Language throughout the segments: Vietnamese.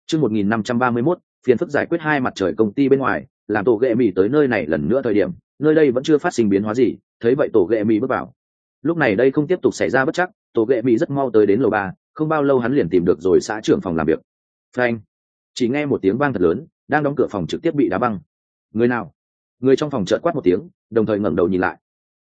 Chương 1531, phiền phức giải quyết hai mặt trời công ty bên ngoài, làm tổ ghệ mì tới nơi này lần nữa thời điểm, nơi đây vẫn chưa phát sinh biến hóa gì, thấy vậy tổ ghệ mì bước vào. Lúc này đây không tiếp tục xảy ra bất trắc, tổ ghệ mì rất mau tới đến lầu 3, không bao lâu hắn liền tìm được rồi xã trưởng phòng làm việc. Phanh! Chỉ nghe một tiếng vang thật lớn, đang đóng cửa phòng trực tiếp bị đá văng. Người nào? Người trong phòng chợt quát một tiếng, đồng thời ngẩng đầu nhìn lại.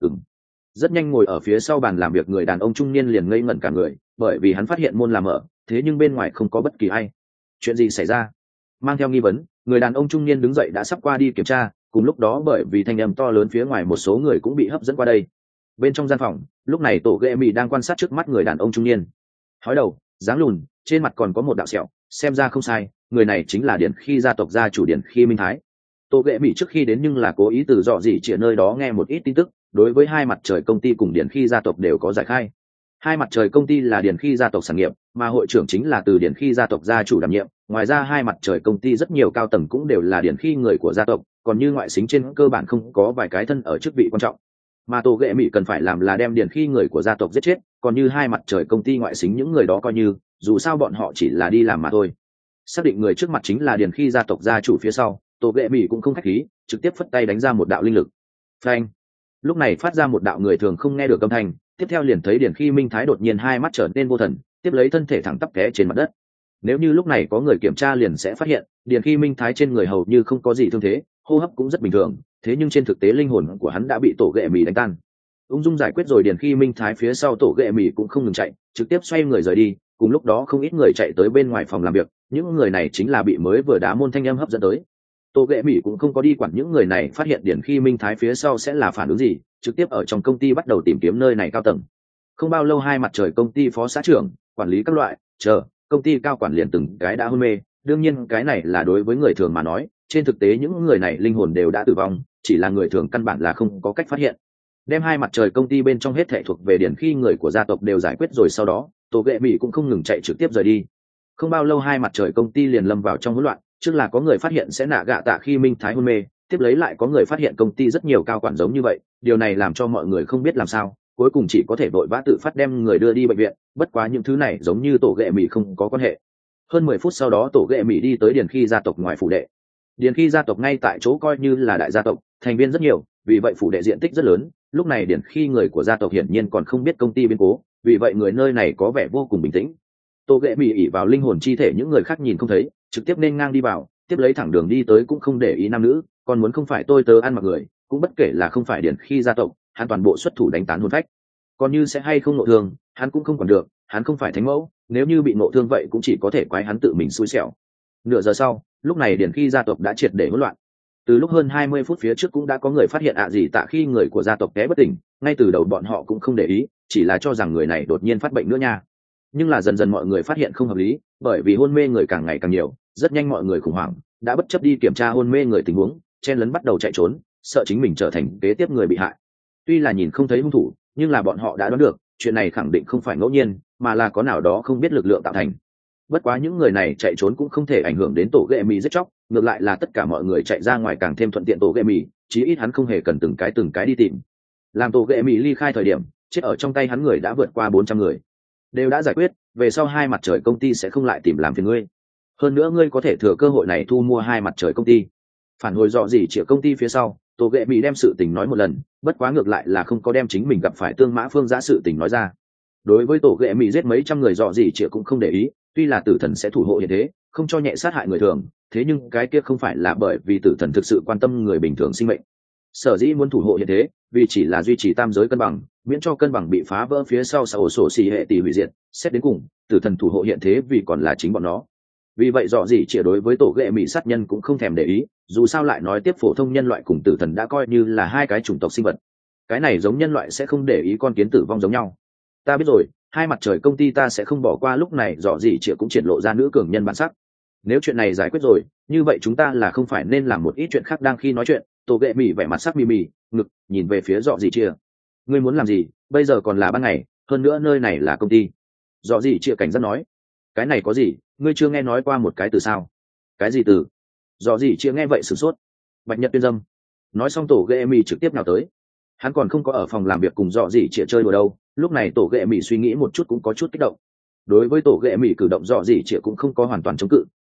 Rất nhanh ngồi ở phía sau bàn làm việc người đàn ông trung niên liền ngây ngẩn cả người, bởi vì hắn phát hiện môn làm mở, thế nhưng bên ngoài không có bất kỳ ai. Chuyện gì xảy ra? Mang theo nghi vấn, người đàn ông trung niên đứng dậy đã sắp qua đi kiểm tra, cùng lúc đó bởi vì thanh âm to lớn phía ngoài một số người cũng bị hấp dẫn qua đây. Bên trong gian phòng, lúc này tổ ghệ mì đang quan sát trước mắt người đàn ông trung niên. Hói đầu, dáng lùn, trên mặt còn có một đạo sẹo, xem ra không sai, người này chính là Điển Khi gia tộc gia chủ Điển Khi Minh Thái. Tổ ghệ mì trước khi đến nhưng là cố ý từ dọ dỉ chỉ nơi đó nghe một ít tin tức, đối với hai mặt trời công ty cùng Điển Khi gia tộc đều có giải khai. Hai mặt trời công ty là Điển Khi gia tộc sản nghiệp, mà hội trưởng chính là từ Điển Khi gia tộc gia chủ đảm nhiệm. Ngoài ra hai mặt trời công ty rất nhiều cao tầng cũng đều là Điển Khi người của gia tộc, còn như ngoại xính trên cơ bản không có vài cái thân ở chức vị quan trọng. Mà tổ ghệ mỹ cần phải làm là đem Điển Khi người của gia tộc giết chết, còn như hai mặt trời công ty ngoại xính những người đó coi như, dù sao bọn họ chỉ là đi làm mà thôi. Xác định người trước mặt chính là Điển Khi gia tộc gia chủ phía sau, tổ ghệ mỹ cũng không khách khí, trực tiếp phất tay đánh ra một đạo linh lực. Phanh! Lúc này phát ra một đạo người thường không nghe được âm thanh, tiếp theo liền thấy Điển Khi Minh Thái đột nhiên hai mắt trở nên vô thần, tiếp lấy thân thể thẳng tắp té trên mặt đất. Nếu như lúc này có người kiểm tra liền sẽ phát hiện, Điển Khi Minh Thái trên người hầu như không có gì thương thế, hô hấp cũng rất bình thường, thế nhưng trên thực tế linh hồn của hắn đã bị tổ ghệ mì đánh tan. Ung dung giải quyết rồi Điển Khi Minh Thái phía sau tổ ghệ mì cũng không ngừng chạy, trực tiếp xoay người rời đi, cùng lúc đó không ít người chạy tới bên ngoài phòng làm việc, những người này chính là bị mới vừa đá môn thanh âm hấp dẫn tới. Tổ ghệ mì cũng không có đi quản những người này phát hiện Điển Khi Minh Thái phía sau sẽ là phản ứng gì, trực tiếp ở trong công ty bắt đầu tìm kiếm nơi này cao tầng. Không bao lâu hai mặt trời công ty phó xã trưởng, quản lý các loại, công ty cao quản liền từng cái đã hôn mê, đương nhiên cái này là đối với người thường mà nói, trên thực tế những người này linh hồn đều đã tử vong, chỉ là người thường căn bản là không có cách phát hiện. Đem hai mặt trời công ty bên trong hết thảy thuộc về Điển Khi người của gia tộc đều giải quyết rồi sau đó, tổ ghệ mỹ cũng không ngừng chạy trực tiếp rời đi. Không bao lâu hai mặt trời công ty liền lâm vào trong hỗn loạn, trước là có người phát hiện sẽ nạ gạ tạ khi Minh Thái hôn mê, tiếp lấy lại có người phát hiện công ty rất nhiều cao quản giống như vậy, điều này làm cho mọi người không biết làm sao, cuối cùng chỉ có thể vội vã tự phát đem người đưa đi bệnh viện, bất quá những thứ này giống như tổ ghệ mỹ không có quan hệ. Hơn 10 phút sau đó tổ ghệ mỹ đi tới Điển Khi gia tộc ngoài phủ đệ. Điển Khi gia tộc ngay tại chỗ coi như là đại gia tộc, thành viên rất nhiều, vì vậy phủ đệ diện tích rất lớn, lúc này Điển Khi người của gia tộc hiển nhiên còn không biết công ty biến cố, vì vậy người nơi này có vẻ vô cùng bình tĩnh. Tổ ghệ mỹ ỉ vào linh hồn chi thể những người khác nhìn không thấy, trực tiếp nên ngang đi vào, tiếp lấy thẳng đường đi tới cũng không để ý nam nữ, còn muốn không phải tôi tớ ăn mặc người, cũng bất kể là không phải Điển Khi gia tộc, hắn toàn bộ xuất thủ đánh tán hồn phách. Còn như sẽ hay không nộ thương, hắn cũng không còn được, hắn không phải thánh mẫu, nếu như bị nộ thương vậy cũng chỉ có thể quái hắn tự mình xui xẻo. Nửa giờ sau, lúc này Điển Khi gia tộc đã triệt để hỗn loạn. Từ lúc hơn 20 phút phía trước cũng đã có người phát hiện gì tạ khi người của gia tộc té bất tỉnh, ngay từ đầu bọn họ cũng không để ý, chỉ là cho rằng người này đột nhiên phát bệnh nữa nha. Nhưng là dần dần mọi người phát hiện không hợp lý, bởi vì hôn mê người càng ngày càng nhiều, rất nhanh mọi người khủng hoảng, đã bất chấp đi kiểm tra hôn mê người tình huống, chen lấn bắt đầu chạy trốn, sợ chính mình trở thành kế tiếp người bị hại. Tuy là nhìn không thấy hung thủ, nhưng là bọn họ đã đoán được, chuyện này khẳng định không phải ngẫu nhiên, mà là có nào đó không biết lực lượng tạo thành. Bất quá những người này chạy trốn cũng không thể ảnh hưởng đến tổ ghệ mì giết chóc, ngược lại là tất cả mọi người chạy ra ngoài càng thêm thuận tiện tổ ghệ mì, chí ít hắn không hề cần từng cái đi tìm. Làm tổ ghệ mì ly khai thời điểm, chết ở trong tay hắn người đã vượt qua 400 người, đều đã giải quyết, về sau hai mặt trời công ty sẽ không lại tìm làm phiền ngươi. Hơn nữa ngươi có thể thừa cơ hội này thu mua hai mặt trời công ty. Phản hồi dọ dỉ chĩa công ty phía sau, tổ ghệ mỹ đem sự tình nói một lần, bất quá ngược lại là không có đem chính mình gặp phải Tương Mã Phương Giã sự tình nói ra. Đối với tổ ghệ mỹ giết mấy trăm người dọ dỉ chĩa cũng không để ý, tuy là tử thần sẽ thủ hộ hiện thế, không cho nhẹ sát hại người thường, thế nhưng cái kia không phải là bởi vì tử thần thực sự quan tâm người bình thường sinh mệnh. Sở dĩ muốn thủ hộ hiện thế, vì chỉ là duy trì tam giới cân bằng, miễn cho cân bằng bị phá vỡ phía sau ổ sổ xì hệ tỷ hủy diệt. Xét đến cùng, tử thần thủ hộ hiện thế vì còn là chính bọn nó. Vì vậy dọ dỉ chĩa đối với tổ ghệ mỹ sát nhân cũng không thèm để ý, dù sao lại nói tiếp phổ thông nhân loại cùng tử thần đã coi như là hai cái chủng tộc sinh vật, cái này giống nhân loại sẽ không để ý con kiến tử vong giống nhau. Ta biết rồi, hai mặt trời công ty ta sẽ không bỏ qua. Lúc này dọ dỉ chĩa cũng triển lộ ra nữ cường nhân bản sắc. Nếu chuyện này giải quyết rồi, như vậy chúng ta là không phải nên làm một ít chuyện khác. Đang khi nói chuyện, tổ ghệ mỹ vẻ mặt sắc mì ngực nhìn về phía dọ dỉ chĩa. Ngươi muốn làm gì? Bây giờ còn là ban ngày, hơn nữa nơi này là công ty. Dọ dỉ chĩa cảnh giác nói. Cái này có gì, ngươi chưa nghe nói qua một cái từ sao? Cái gì từ? Dọ dỉ chĩa nghe vậy sửng sốt. Bạch Nhật tuyên dâm. Nói xong tổ ghệ mỹ trực tiếp nào tới. Hắn còn không có ở phòng làm việc cùng dọ dỉ chĩa chơi đùa đâu. Lúc này tổ ghệ mỹ suy nghĩ một chút cũng có chút kích động. Đối với tổ ghệ mỹ cử động dọ dỉ chĩa cũng không có hoàn toàn chống cự,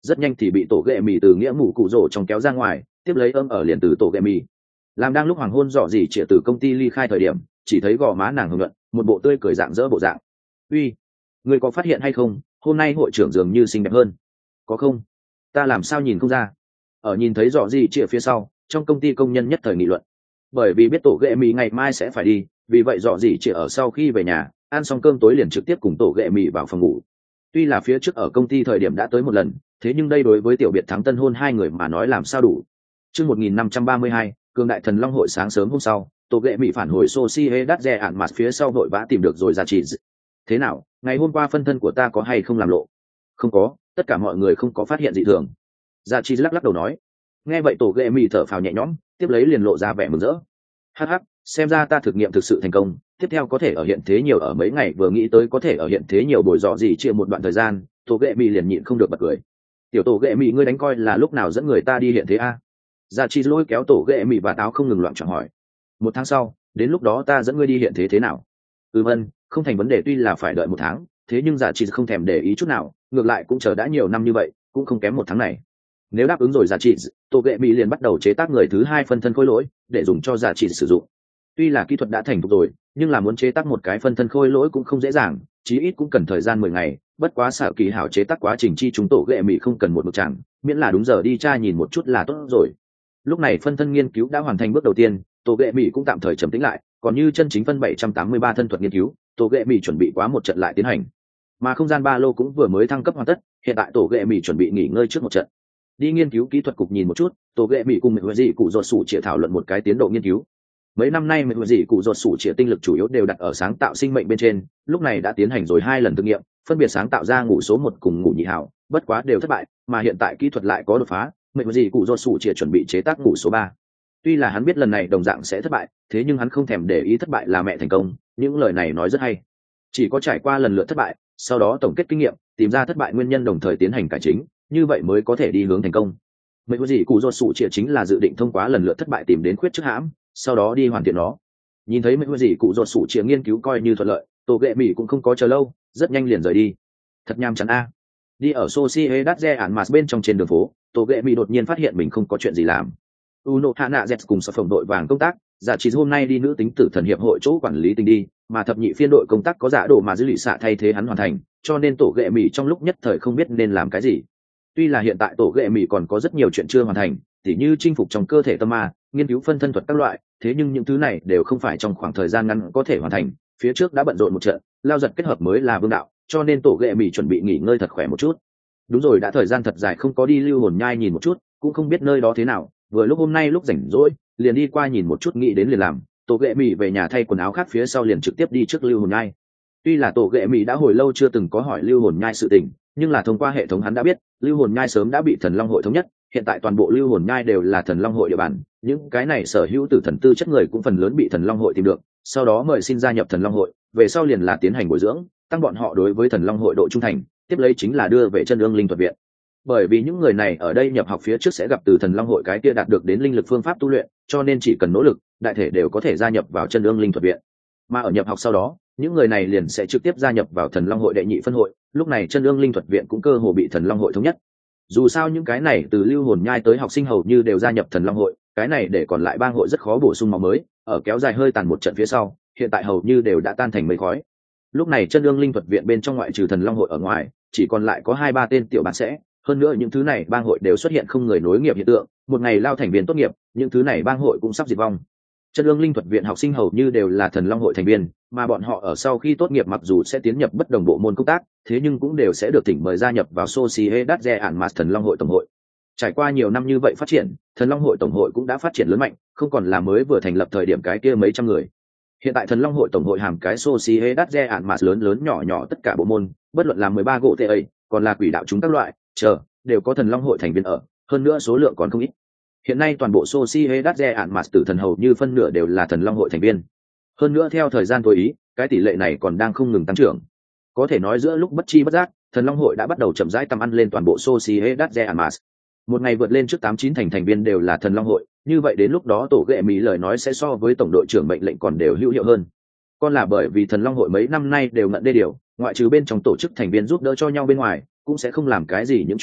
rất nhanh thì bị tổ ghệ mì từ nghĩa mù cụ rổ trong kéo ra ngoài, tiếp lấy ở liền từ tổ ghệ mì. Làm đang lúc hoàng hôn dọ dỉ chĩa từ công ty ly khai thời điểm, chỉ thấy gò má nàng hưởng luận, một bộ tươi cười rạng rỡ bộ dạng. Uy, người có phát hiện hay không, hôm nay hội trưởng dường như xinh đẹp hơn. Có không? Ta làm sao nhìn không ra? Ở nhìn thấy dọ dỉ chĩa phía sau, trong công ty công nhân nhất thời nghị luận. Bởi vì biết tổ ghệ mì ngày mai sẽ phải đi, vì vậy dọ dỉ chĩa ở sau khi về nhà, ăn xong cơm tối liền trực tiếp cùng tổ ghệ mì vào phòng ngủ. Tuy là phía trước ở công ty thời điểm đã tới một lần, thế nhưng đây đối với tiểu biệt thắng tân hôn hai người mà nói làm sao đủ. Chương 1532, cường đại thần long hội sáng sớm hôm sau, tổ ghệ mỹ phản hồi Sociedad de ạn mặt phía sau vội vã tìm được rồi ra chỉ. Thế nào, ngày hôm qua phân thân của ta có hay không làm lộ? Không có, tất cả mọi người không có phát hiện gì thường. Ra chỉ lắc lắc đầu nói. Nghe vậy tổ ghệ mỹ thở phào nhẹ nhõm, tiếp lấy liền lộ ra vẻ mừng rỡ. Hắc hắc, xem ra ta thực nghiệm thực sự thành công, tiếp theo có thể ở hiện thế nhiều ở mấy ngày vừa nghĩ tới có thể ở hiện thế nhiều bồi dọ gì chia một đoạn thời gian, tổ ghệ mỹ liền nhịn không được bật cười. Tiểu tổ ghệ mỹ ngươi đánh coi là lúc nào dẫn người ta đi hiện thế a? Gia chi lôi kéo tổ ghệ mỹ và táo không ngừng loạn chọn hỏi. Một tháng sau, đến lúc đó ta dẫn ngươi đi hiện thế nào? Vâng, không thành vấn đề, tuy là phải đợi một tháng, thế nhưng Gia chi không thèm để ý chút nào, ngược lại cũng chờ đã nhiều năm như vậy, cũng không kém một tháng này. Nếu đáp ứng rồi Gia chi, tổ ghệ mỹ liền bắt đầu chế tác người thứ hai phân thân khôi lỗi để dùng cho Gia chi sử dụng. Tuy là kỹ thuật đã thành thục rồi, nhưng là muốn chế tác một cái phân thân khôi lỗi cũng không dễ dàng, chí ít cũng cần thời gian 10 ngày, bất quá xảo kỳ hảo chế tác quá trình chi chúng tổ ghệ mỹ không cần một mực chẳng, miễn là đúng giờ đi tra nhìn một chút là tốt rồi. Lúc này phân thân nghiên cứu đã hoàn thành bước đầu tiên, tổ ghệ mỹ cũng tạm thời trầm tĩnh lại, còn như chân chính phân 783 thân thuật nghiên cứu, tổ ghệ mỹ chuẩn bị quá một trận lại tiến hành. Mà không gian ba lô cũng vừa mới thăng cấp hoàn tất, hiện tại tổ ghệ mỹ chuẩn bị nghỉ ngơi trước một trận. Đi nghiên cứu kỹ thuật cục nhìn một chút, tổ ghệ mỹ cùng mẹ gì cụ ruột sủ chỉ thảo luận một cái tiến độ nghiên cứu. Mấy năm nay mẹ gì cụ ruột sủ chỉ tinh lực chủ yếu đều đặt ở sáng tạo sinh mệnh bên trên, lúc này đã tiến hành rồi 2 lần thử nghiệm, phân biệt sáng tạo ra ngủ số 1 cùng ngủ nhị hảo, bất quá đều thất bại, mà hiện tại kỹ thuật lại có đột phá, mẹ gì cụ ruột sủ chỉ chuẩn bị chế tác ngủ số 3. Tuy là hắn biết lần này đồng dạng sẽ thất bại, thế nhưng hắn không thèm để ý thất bại là mẹ thành công, những lời này nói rất hay. Chỉ có trải qua lần lượt thất bại, sau đó tổng kết kinh nghiệm, tìm ra thất bại nguyên nhân đồng thời tiến hành cải chính, như vậy mới có thể đi hướng thành công. Mẹ gì cụ ruột sủ chỉ chính là dự định thông qua lần lượt thất bại tìm đến khuyết trước hãm, sau đó đi hoàn thiện nó. Nhìn thấy mấy gì cụ ruột sủ chỉ nghiên cứu coi như thuận lợi, tổ ghệ mỹ cũng không có chờ lâu, rất nhanh liền rời đi. Thật nham chán a. Đi ở Sociedad de ạn mặt bên trong trên đường phố, tổ ghệ mỹ đột nhiên phát hiện mình không có chuyện gì làm. Uno Hana Z cùng sở phòng đội vàng công tác, giả chỉ hôm nay đi nữ tính tử thần hiệp hội chỗ quản lý tình đi, mà thập nhị phiên đội công tác có giả đồ mà dư lì xạ thay thế hắn hoàn thành, cho nên tổ ghệ mỹ trong lúc nhất thời không biết nên làm cái gì. Tuy là hiện tại tổ ghệ mỹ còn có rất nhiều chuyện chưa hoàn thành, tỉ như chinh phục trong cơ thể tâm ma, nghiên cứu phân thân thuật các loại, thế nhưng những thứ này đều không phải trong khoảng thời gian ngắn có thể hoàn thành, phía trước đã bận rộn một trận, lao giật kết hợp mới là vương đạo, cho nên tổ ghệ mỹ chuẩn bị nghỉ ngơi thật khỏe một chút. Đúng rồi, đã thời gian thật dài không có đi lưu hồn nhai nhìn một chút, cũng không biết nơi đó thế nào, vừa lúc hôm nay lúc rảnh rỗi, liền đi qua nhìn một chút, nghĩ đến liền làm. Tổ ghệ mỹ về nhà thay quần áo khác phía sau liền trực tiếp đi trước lưu hồn nhai. Tuy là tổ ghệ mỹ đã hồi lâu chưa từng có hỏi lưu hồn nhai sự tình, nhưng là thông qua hệ thống hắn đã biết, lưu hồn nhai sớm đã bị thần long hội thống nhất, hiện tại toàn bộ lưu hồn nhai đều là thần long hội địa bàn, những cái này sở hữu tử thần tư chất người cũng phần lớn bị thần long hội tìm được, sau đó mời xin gia nhập thần long hội, về sau liền là tiến hành bồi dưỡng, tăng bọn họ đối với thần long hội độ trung thành, tiếp lấy chính là đưa về chân ương linh thuật viện. Bởi vì những người này ở đây nhập học phía trước sẽ gặp từ thần long hội cái kia đạt được đến linh lực phương pháp tu luyện, cho nên chỉ cần nỗ lực, đại thể đều có thể gia nhập vào chân ương linh thuật viện. Mà ở nhập học sau đó, những người này liền sẽ trực tiếp gia nhập vào thần long hội đệ nhị phân hội, lúc này chân ương linh thuật viện cũng cơ hồ bị thần long hội thống nhất. Dù sao những cái này từ lưu hồn nhai tới học sinh hầu như đều gia nhập thần long hội, cái này để còn lại bang hội rất khó bổ sung máu mới, ở kéo dài hơi tàn một trận phía sau, hiện tại hầu như đều đã tan thành mây khói. Lúc này chân ương linh thuật viện bên trong ngoại trừ thần long hội ở ngoài, chỉ còn lại có 2-3 tên tiểu bản sẽ, hơn nữa những thứ này bang hội đều xuất hiện không người nối nghiệp hiện tượng, một ngày lao thành viên tốt nghiệp, những thứ này bang hội cũng sắp diệt vong. Chân ương linh thuật viện học sinh hầu như đều là thần long hội thành viên, mà bọn họ ở sau khi tốt nghiệp mặc dù sẽ tiến nhập bất đồng bộ môn công tác, thế nhưng cũng đều sẽ được thỉnh mời gia nhập vào Sociedad de ạn mặt thần long hội tổng hội. Trải qua nhiều năm như vậy phát triển, thần long hội tổng hội cũng đã phát triển lớn mạnh, không còn là mới vừa thành lập thời điểm cái kia mấy trăm người. Hiện tại thần long hội tổng hội hàm cái Sociedad de ạn mặt lớn lớn nhỏ nhỏ tất cả bộ môn, bất luận là 13 gỗ tệ ấy, còn là quỷ đạo chúng các loại, đều có thần long hội thành viên ở, hơn nữa số lượng còn không ít. Hiện nay toàn bộ Sociedad de ạn mặt tử thần hầu như phân nửa đều là thần long hội thành viên. Hơn nữa theo thời gian tối ý, cái tỷ lệ này còn đang không ngừng tăng trưởng. Có thể nói giữa lúc bất chi bất giác, thần long hội đã bắt đầu chậm rãi tầm ăn lên toàn bộ Sociedad de ạn mặt. Một ngày vượt lên trước 8-9 thành viên đều là thần long hội, như vậy đến lúc đó tổ ghệ mỹ lời nói sẽ so với tổng đội trưởng mệnh lệnh còn đều hữu hiệu hơn. Còn là bởi vì thần long hội mấy năm nay đều ngận đê điều, ngoại trừ bên trong tổ chức thành viên giúp đỡ cho nhau bên ngoài, cũng sẽ không làm cái gì những chuyện khác,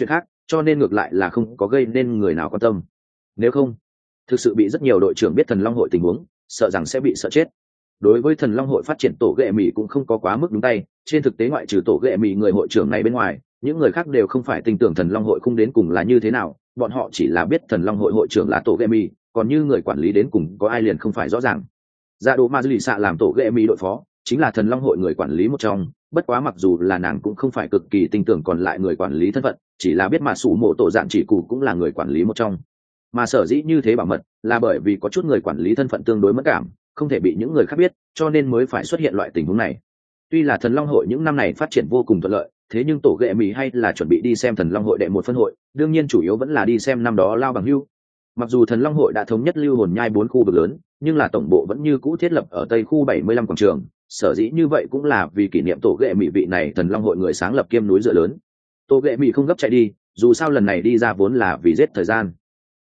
cho nên ngược lại là không có gây nên người nào quan tâm. Nếu không, thực sự bị rất nhiều đội trưởng biết thần long hội tình huống, sợ rằng sẽ bị sợ chết. Đối với thần long hội phát triển tổ ghệ mỹ cũng không có quá mức đúng tay, trên thực tế ngoại trừ tổ ghệ mỹ người hội trưởng này bên ngoài, những người khác đều không phải tin tưởng thần long hội không đến cùng là như thế nào, bọn họ chỉ là biết thần long hội hội trưởng là tổ ghệ mỹ, còn như người quản lý đến cùng có ai liền không phải rõ ràng. Dạ đồ ma dư lì xạ làm tổ ghệ mỹ đội phó, chính là thần long hội người quản lý một trong, bất quá mặc dù là nàng cũng không phải cực kỳ tin tưởng còn lại người quản lý thân phận, chỉ là biết mà sủ mộ tổ dạng chỉ cụ cũng là người quản lý một trong. Mà sở dĩ như thế bảo mật là bởi vì có chút người quản lý thân phận tương đối mất cảm, không thể bị những người khác biết, cho nên mới phải xuất hiện loại tình huống này. Tuy là thần long hội những năm này phát triển vô cùng thuận lợi, thế nhưng tổ ghệ mỹ hay là chuẩn bị đi xem thần long hội đệ một phân hội, đương nhiên chủ yếu vẫn là đi xem năm đó lao bằng hưu. Mặc dù thần long hội đã thống nhất lưu hồn nhai 4 khu vực lớn, nhưng là tổng bộ vẫn như cũ thiết lập ở tây khu 75 quảng trường, sở dĩ như vậy cũng là vì kỷ niệm tổ ghệ mỹ vị này thần long hội người sáng lập kiêm núi dựa lớn. Tổ ghệ mỹ không gấp chạy đi, dù sao lần này đi ra vốn là vì giết thời gian.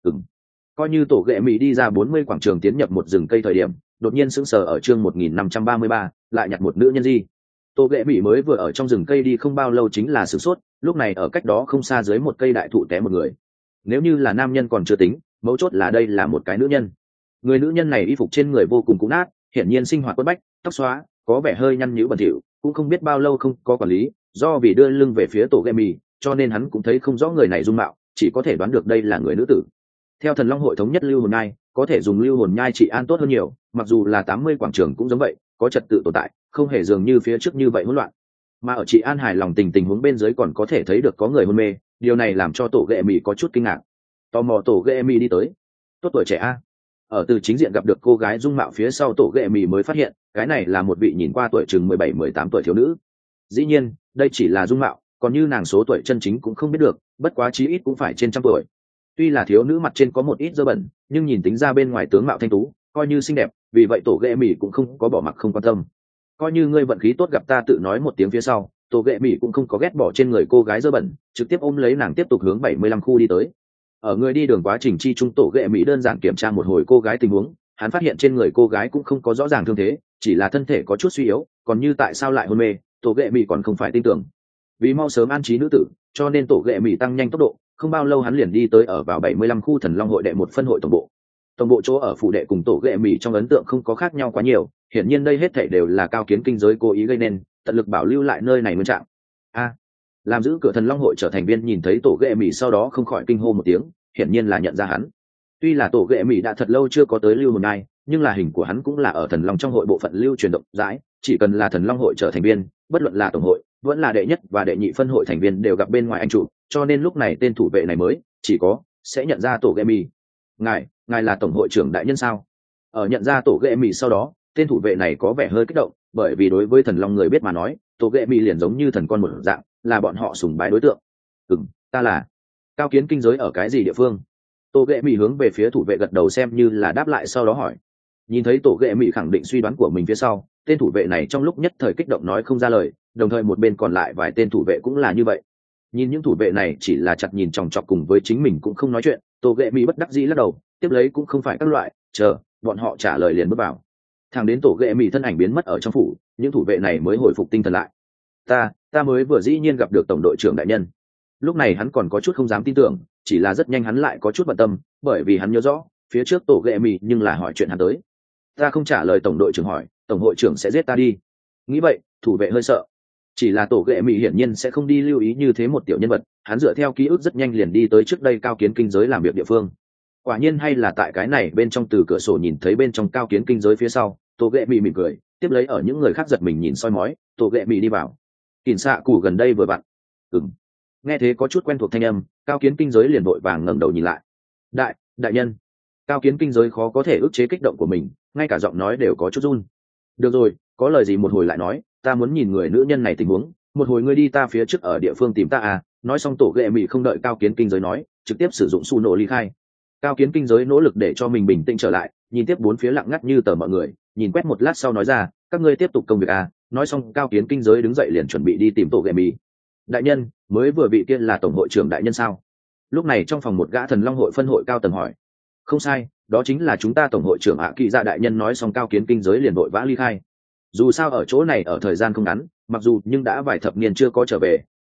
Coi như tổ ghệ mỹ đi ra 40 quảng trường tiến nhập một rừng cây thời điểm, đột nhiên sững sờ ở chương 1533, lại nhặt một nữ nhân di. Tổ ghệ mỹ mới vừa ở trong rừng cây đi không bao lâu chính là sửng sốt, lúc này ở cách đó không xa dưới một cây đại thụ té một người. Nếu như là nam nhân còn chưa tính, mấu chốt là đây là một cái nữ nhân. Người nữ nhân này y phục trên người vô cùng cũ nát, hiển nhiên sinh hoạt quất bách, tóc xóa, có vẻ hơi nhăn nhữ bẩn thỉu, cũng không biết bao lâu không có quản lý, do vì đưa lưng về phía tổ ghệ mỹ, cho nên hắn cũng thấy không rõ người này dung mạo, chỉ có thể đoán được đây là người nữ tử. Theo thần long hội thống nhất lưu hồn nhai, có thể dùng lưu hồn nhai trị an tốt hơn nhiều, mặc dù là 80 quảng trường cũng giống vậy, có trật tự tồn tại, không hề dường như phía trước như vậy hỗn loạn. Mà ở trị an hài lòng tình huống bên dưới còn có thể thấy được có người hôn mê, điều này làm cho tổ ghệ mỹ có chút kinh ngạc. Tò mò tổ ghệ mỹ đi tới. Tốt tuổi trẻ a. Ở từ chính diện gặp được cô gái dung mạo phía sau tổ ghệ mỹ mới phát hiện, cái này là một vị nhìn qua tuổi chừng 17-18 tuổi thiếu nữ. Dĩ nhiên, đây chỉ là dung mạo, còn như nàng số tuổi chân chính cũng không biết được, bất quá chí ít cũng phải trên trăm tuổi. Tuy là thiếu nữ mặt trên có một ít dơ bẩn, nhưng nhìn tính ra bên ngoài tướng mạo thanh tú, coi như xinh đẹp, vì vậy tổ ghệ mỹ cũng không có bỏ mặc không quan tâm. Coi như ngươi vận khí tốt gặp ta tự nói một tiếng phía sau, tổ ghệ mỹ cũng không có ghét bỏ trên người cô gái dơ bẩn, trực tiếp ôm lấy nàng tiếp tục hướng 75 khu đi tới. Ở người đi đường quá trình chi trung tổ ghệ mỹ đơn giản kiểm tra một hồi cô gái tình huống, hắn phát hiện trên người cô gái cũng không có rõ ràng thương thế, chỉ là thân thể có chút suy yếu, còn như tại sao lại hôn mê, tổ ghệ mỹ còn không phải tin tưởng. Vì mau sớm an trí nữ tử, cho nên tổ ghệ mỹ tăng nhanh tốc độ, không bao lâu hắn liền đi tới ở vào 75 khu thần long hội đệ một phân hội tổng bộ. Tổng bộ chỗ ở phủ đệ cùng tổ ghệ mỹ trong ấn tượng không có khác nhau quá nhiều, hiển nhiên đây hết thảy đều là cao kiến kinh giới cố ý gây nên, tận lực bảo lưu lại nơi này nguyên trạng. Làm giữ cửa thần long hội trở thành viên nhìn thấy tổ ghệ mỹ sau đó không khỏi kinh hô một tiếng, hiển nhiên là nhận ra hắn. Tuy là tổ ghệ mỹ đã thật lâu chưa có tới lưu hồn nhai, nhưng là hình của hắn cũng là ở thần long trong hội bộ phận lưu truyền rộng rãi, chỉ cần là thần long hội trở thành viên, bất luận là tổng hội vẫn là đệ nhất và đệ nhị phân hội thành viên đều gặp bên ngoài anh chủ, cho nên lúc này tên thủ vệ này mới chỉ có sẽ nhận ra tổ ghệ mỹ. Ngài là tổng hội trưởng đại nhân sao? Ở nhận ra tổ ghệ mỹ sau đó, tên thủ vệ này có vẻ hơi kích động, bởi vì đối với thần long người biết mà nói, tổ ghệ mỹ liền giống như thần con một dạng, là bọn họ sùng bái đối tượng. Ta là cao kiến kinh giới ở cái gì địa phương? Tổ ghệ mỹ hướng về phía thủ vệ gật đầu xem như là đáp lại, sau đó hỏi. Nhìn thấy tổ ghệ mỹ khẳng định suy đoán của mình phía sau, tên thủ vệ này trong lúc nhất thời kích động nói không ra lời, đồng thời một bên còn lại vài tên thủ vệ cũng là như vậy. Nhìn những thủ vệ này chỉ là chặt nhìn chòng chọc cùng với chính mình cũng không nói chuyện, tổ ghệ mỹ bất đắc dĩ lắc đầu, tiếp lấy cũng không phải các loại, chờ bọn họ trả lời liền bước vào. Thằng đến tổ ghệ mỹ thân ảnh biến mất ở trong phủ, những thủ vệ này mới hồi phục tinh thần lại. Ta mới vừa dĩ nhiên gặp được tổng đội trưởng đại nhân. Lúc này hắn còn có chút không dám tin tưởng, chỉ là rất nhanh hắn lại có chút bận tâm, bởi vì hắn nhớ rõ phía trước tổ ghệ mỹ nhưng là hỏi chuyện hắn tới. Ta không trả lời tổng đội trưởng hỏi, tổng hội trưởng sẽ giết ta đi. Nghĩ vậy, thủ vệ hơi sợ. Chỉ là tổ ghệ mỹ hiển nhiên sẽ không đi lưu ý như thế một tiểu nhân vật, hắn dựa theo ký ức rất nhanh liền đi tới trước đây cao kiến kinh giới làm việc địa phương. Quả nhiên hay là tại cái này bên trong từ cửa sổ nhìn thấy bên trong cao kiến kinh giới phía sau, tổ ghệ mỹ mỉm cười, tiếp lấy ở những người khác giật mình nhìn soi mói, tổ ghệ mỹ đi vào. Kỳn xạ cù gần đây vừa vặn. Nghe thế có chút quen thuộc thanh âm, cao kiến kinh giới liền vội vàng ngẩng đầu nhìn lại. Đại nhân. Cao kiến kinh giới khó có thể ức chế kích động của mình, ngay cả giọng nói đều có chút run. Được rồi, có lời gì một hồi lại nói, ta muốn nhìn người nữ nhân này tình huống, một hồi ngươi đi ta phía trước ở địa phương tìm ta à. Nói xong tổ ghệ mỹ không đợi cao kiến kinh giới nói, trực tiếp sử dụng su nổ ly khai. Cao kiến kinh giới nỗ lực để cho mình bình tĩnh trở lại, nhìn tiếp bốn phía lặng ngắt như tờ mọi người, nhìn quét một lát sau nói ra, các ngươi tiếp tục công việc à. Nói xong cao kiến kinh giới đứng dậy liền chuẩn bị đi tìm tổ ghệ mỹ. Đại nhân, mới vừa vị kia là tổng hội trưởng đại nhân sao? Lúc này trong phòng một gã thần long hội phân hội cao tầng hỏi. Không sai, đó chính là chúng ta tổng hội trưởng ạ kỳ dạ đại nhân. Nói xong cao kiến kinh giới liền vội vã ly khai. Dù sao ở chỗ này ở thời gian không ngắn, mặc dù nhưng đã vài thập niên chưa có trở về,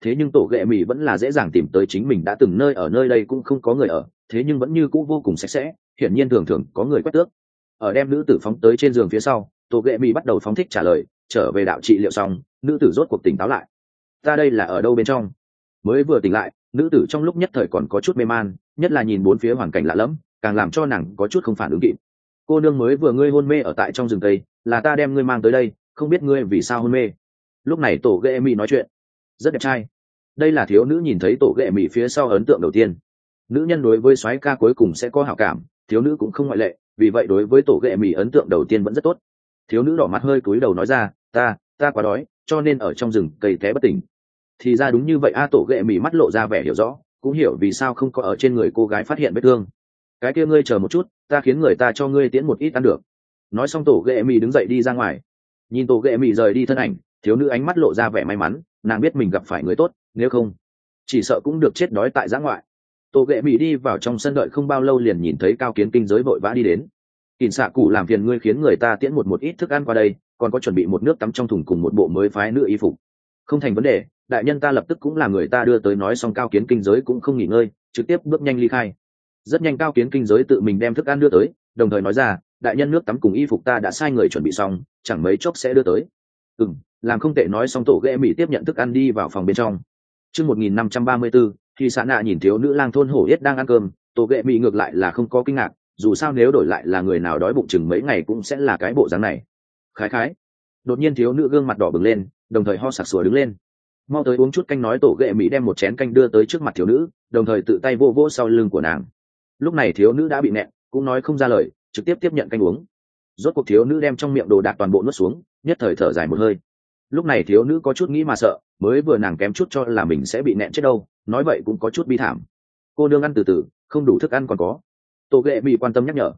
thế nhưng tổ ghệ mì vẫn là dễ dàng tìm tới chính mình đã từng nơi ở nơi đây cũng không có người ở, thế nhưng vẫn như cũ vô cùng sạch sẽ, hiển nhiên thường thường có người quét tước. Ở đem nữ tử phóng tới trên giường phía sau, tổ ghệ mì bắt đầu phóng thích trả lời, trở về đạo trị liệu xong, nữ tử rốt cuộc tỉnh táo lại. Ta đây là ở đâu bên trong? Mới vừa tỉnh lại, nữ tử trong lúc nhất thời còn có chút mê man, nhất là nhìn bốn phía hoàn cảnh lạ lẫm, càng làm cho nàng có chút không phản ứng kịp. Cô nương mới vừa ngươi hôn mê ở tại trong rừng tây, là ta đem ngươi mang tới đây, không biết ngươi vì sao hôn mê. Lúc này tổ ghệ mì nói chuyện rất đẹp trai. Đây là thiếu nữ nhìn thấy tổ ghệ mì phía sau ấn tượng đầu tiên. Nữ nhân đối với soái ca cuối cùng sẽ có hảo cảm, thiếu nữ cũng không ngoại lệ, vì vậy đối với tổ ghệ mì ấn tượng đầu tiên vẫn rất tốt. Thiếu nữ đỏ mặt hơi cúi đầu nói ra, ta quá đói, cho nên ở trong rừng cây té bất tỉnh. Thì ra đúng như vậy a. Tổ ghệ mì mắt lộ ra vẻ hiểu rõ, cũng hiểu vì sao không có ở trên người cô gái phát hiện vết thương. Cái kia ngươi chờ một chút, ta khiến người ta cho ngươi tiễn một ít ăn được. Nói xong tổ ghệ mì đứng dậy đi ra ngoài. Nhìn tổ ghệ mì rời đi thân ảnh, thiếu nữ ánh mắt lộ ra vẻ may mắn, nàng biết mình gặp phải người tốt, nếu không chỉ sợ cũng được chết đói tại giã ngoại. Tổ ghệ mì đi vào trong sân đợi không bao lâu liền nhìn thấy Cao Kiến Kinh giới vội vã đi đến. Kình xạ cụ làm phiền ngươi khiến người ta tiễn một ít thức ăn qua đây, còn có chuẩn bị một nước tắm trong thùng cùng một bộ mới phái nữ y phục. Không thành vấn đề, đại nhân ta lập tức cũng là người ta đưa tới. Nói xong Cao Kiến Kinh giới cũng không nghỉ ngơi, trực tiếp bước nhanh ly khai. Rất nhanh Cao Kiến Kinh giới tự mình đem thức ăn đưa tới, đồng thời nói ra, đại nhân nước tắm cùng y phục ta đã sai người chuẩn bị xong, chẳng mấy chốc sẽ đưa tới. Làm không tệ. Nói xong tổ ghệ mì tiếp nhận thức ăn đi vào phòng bên trong. Chương 1534, thì xã nạ nhìn thiếu nữ lang thôn hổ yết đang ăn cơm, tổ ghệ mì ngược lại là không có kinh ngạc, dù sao nếu đổi lại là người nào đói bụng chừng mấy ngày cũng sẽ là cái bộ dáng này. Khái khái. Đột nhiên thiếu nữ gương mặt đỏ bừng lên, đồng thời ho sặc sủa đứng lên. Mau tới uống chút canh. Nói tổ ghệ mì đem một chén canh đưa tới trước mặt thiếu nữ, đồng thời tự tay vô vỗ sau lưng của nàng. Lúc này thiếu nữ đã bị nẹn, cũng nói không ra lời, trực tiếp tiếp nhận canh uống. Rốt cuộc thiếu nữ đem trong miệng đồ đạc toàn bộ nuốt xuống, nhất thời thở dài một hơi. Lúc này thiếu nữ có chút nghĩ mà sợ, mới vừa nàng kém chút cho là mình sẽ bị nẹn chết đâu, nói vậy cũng có chút bi thảm. Cô nương ăn từ từ, không đủ thức ăn còn có. Tô ghệ bị quan tâm nhắc nhở.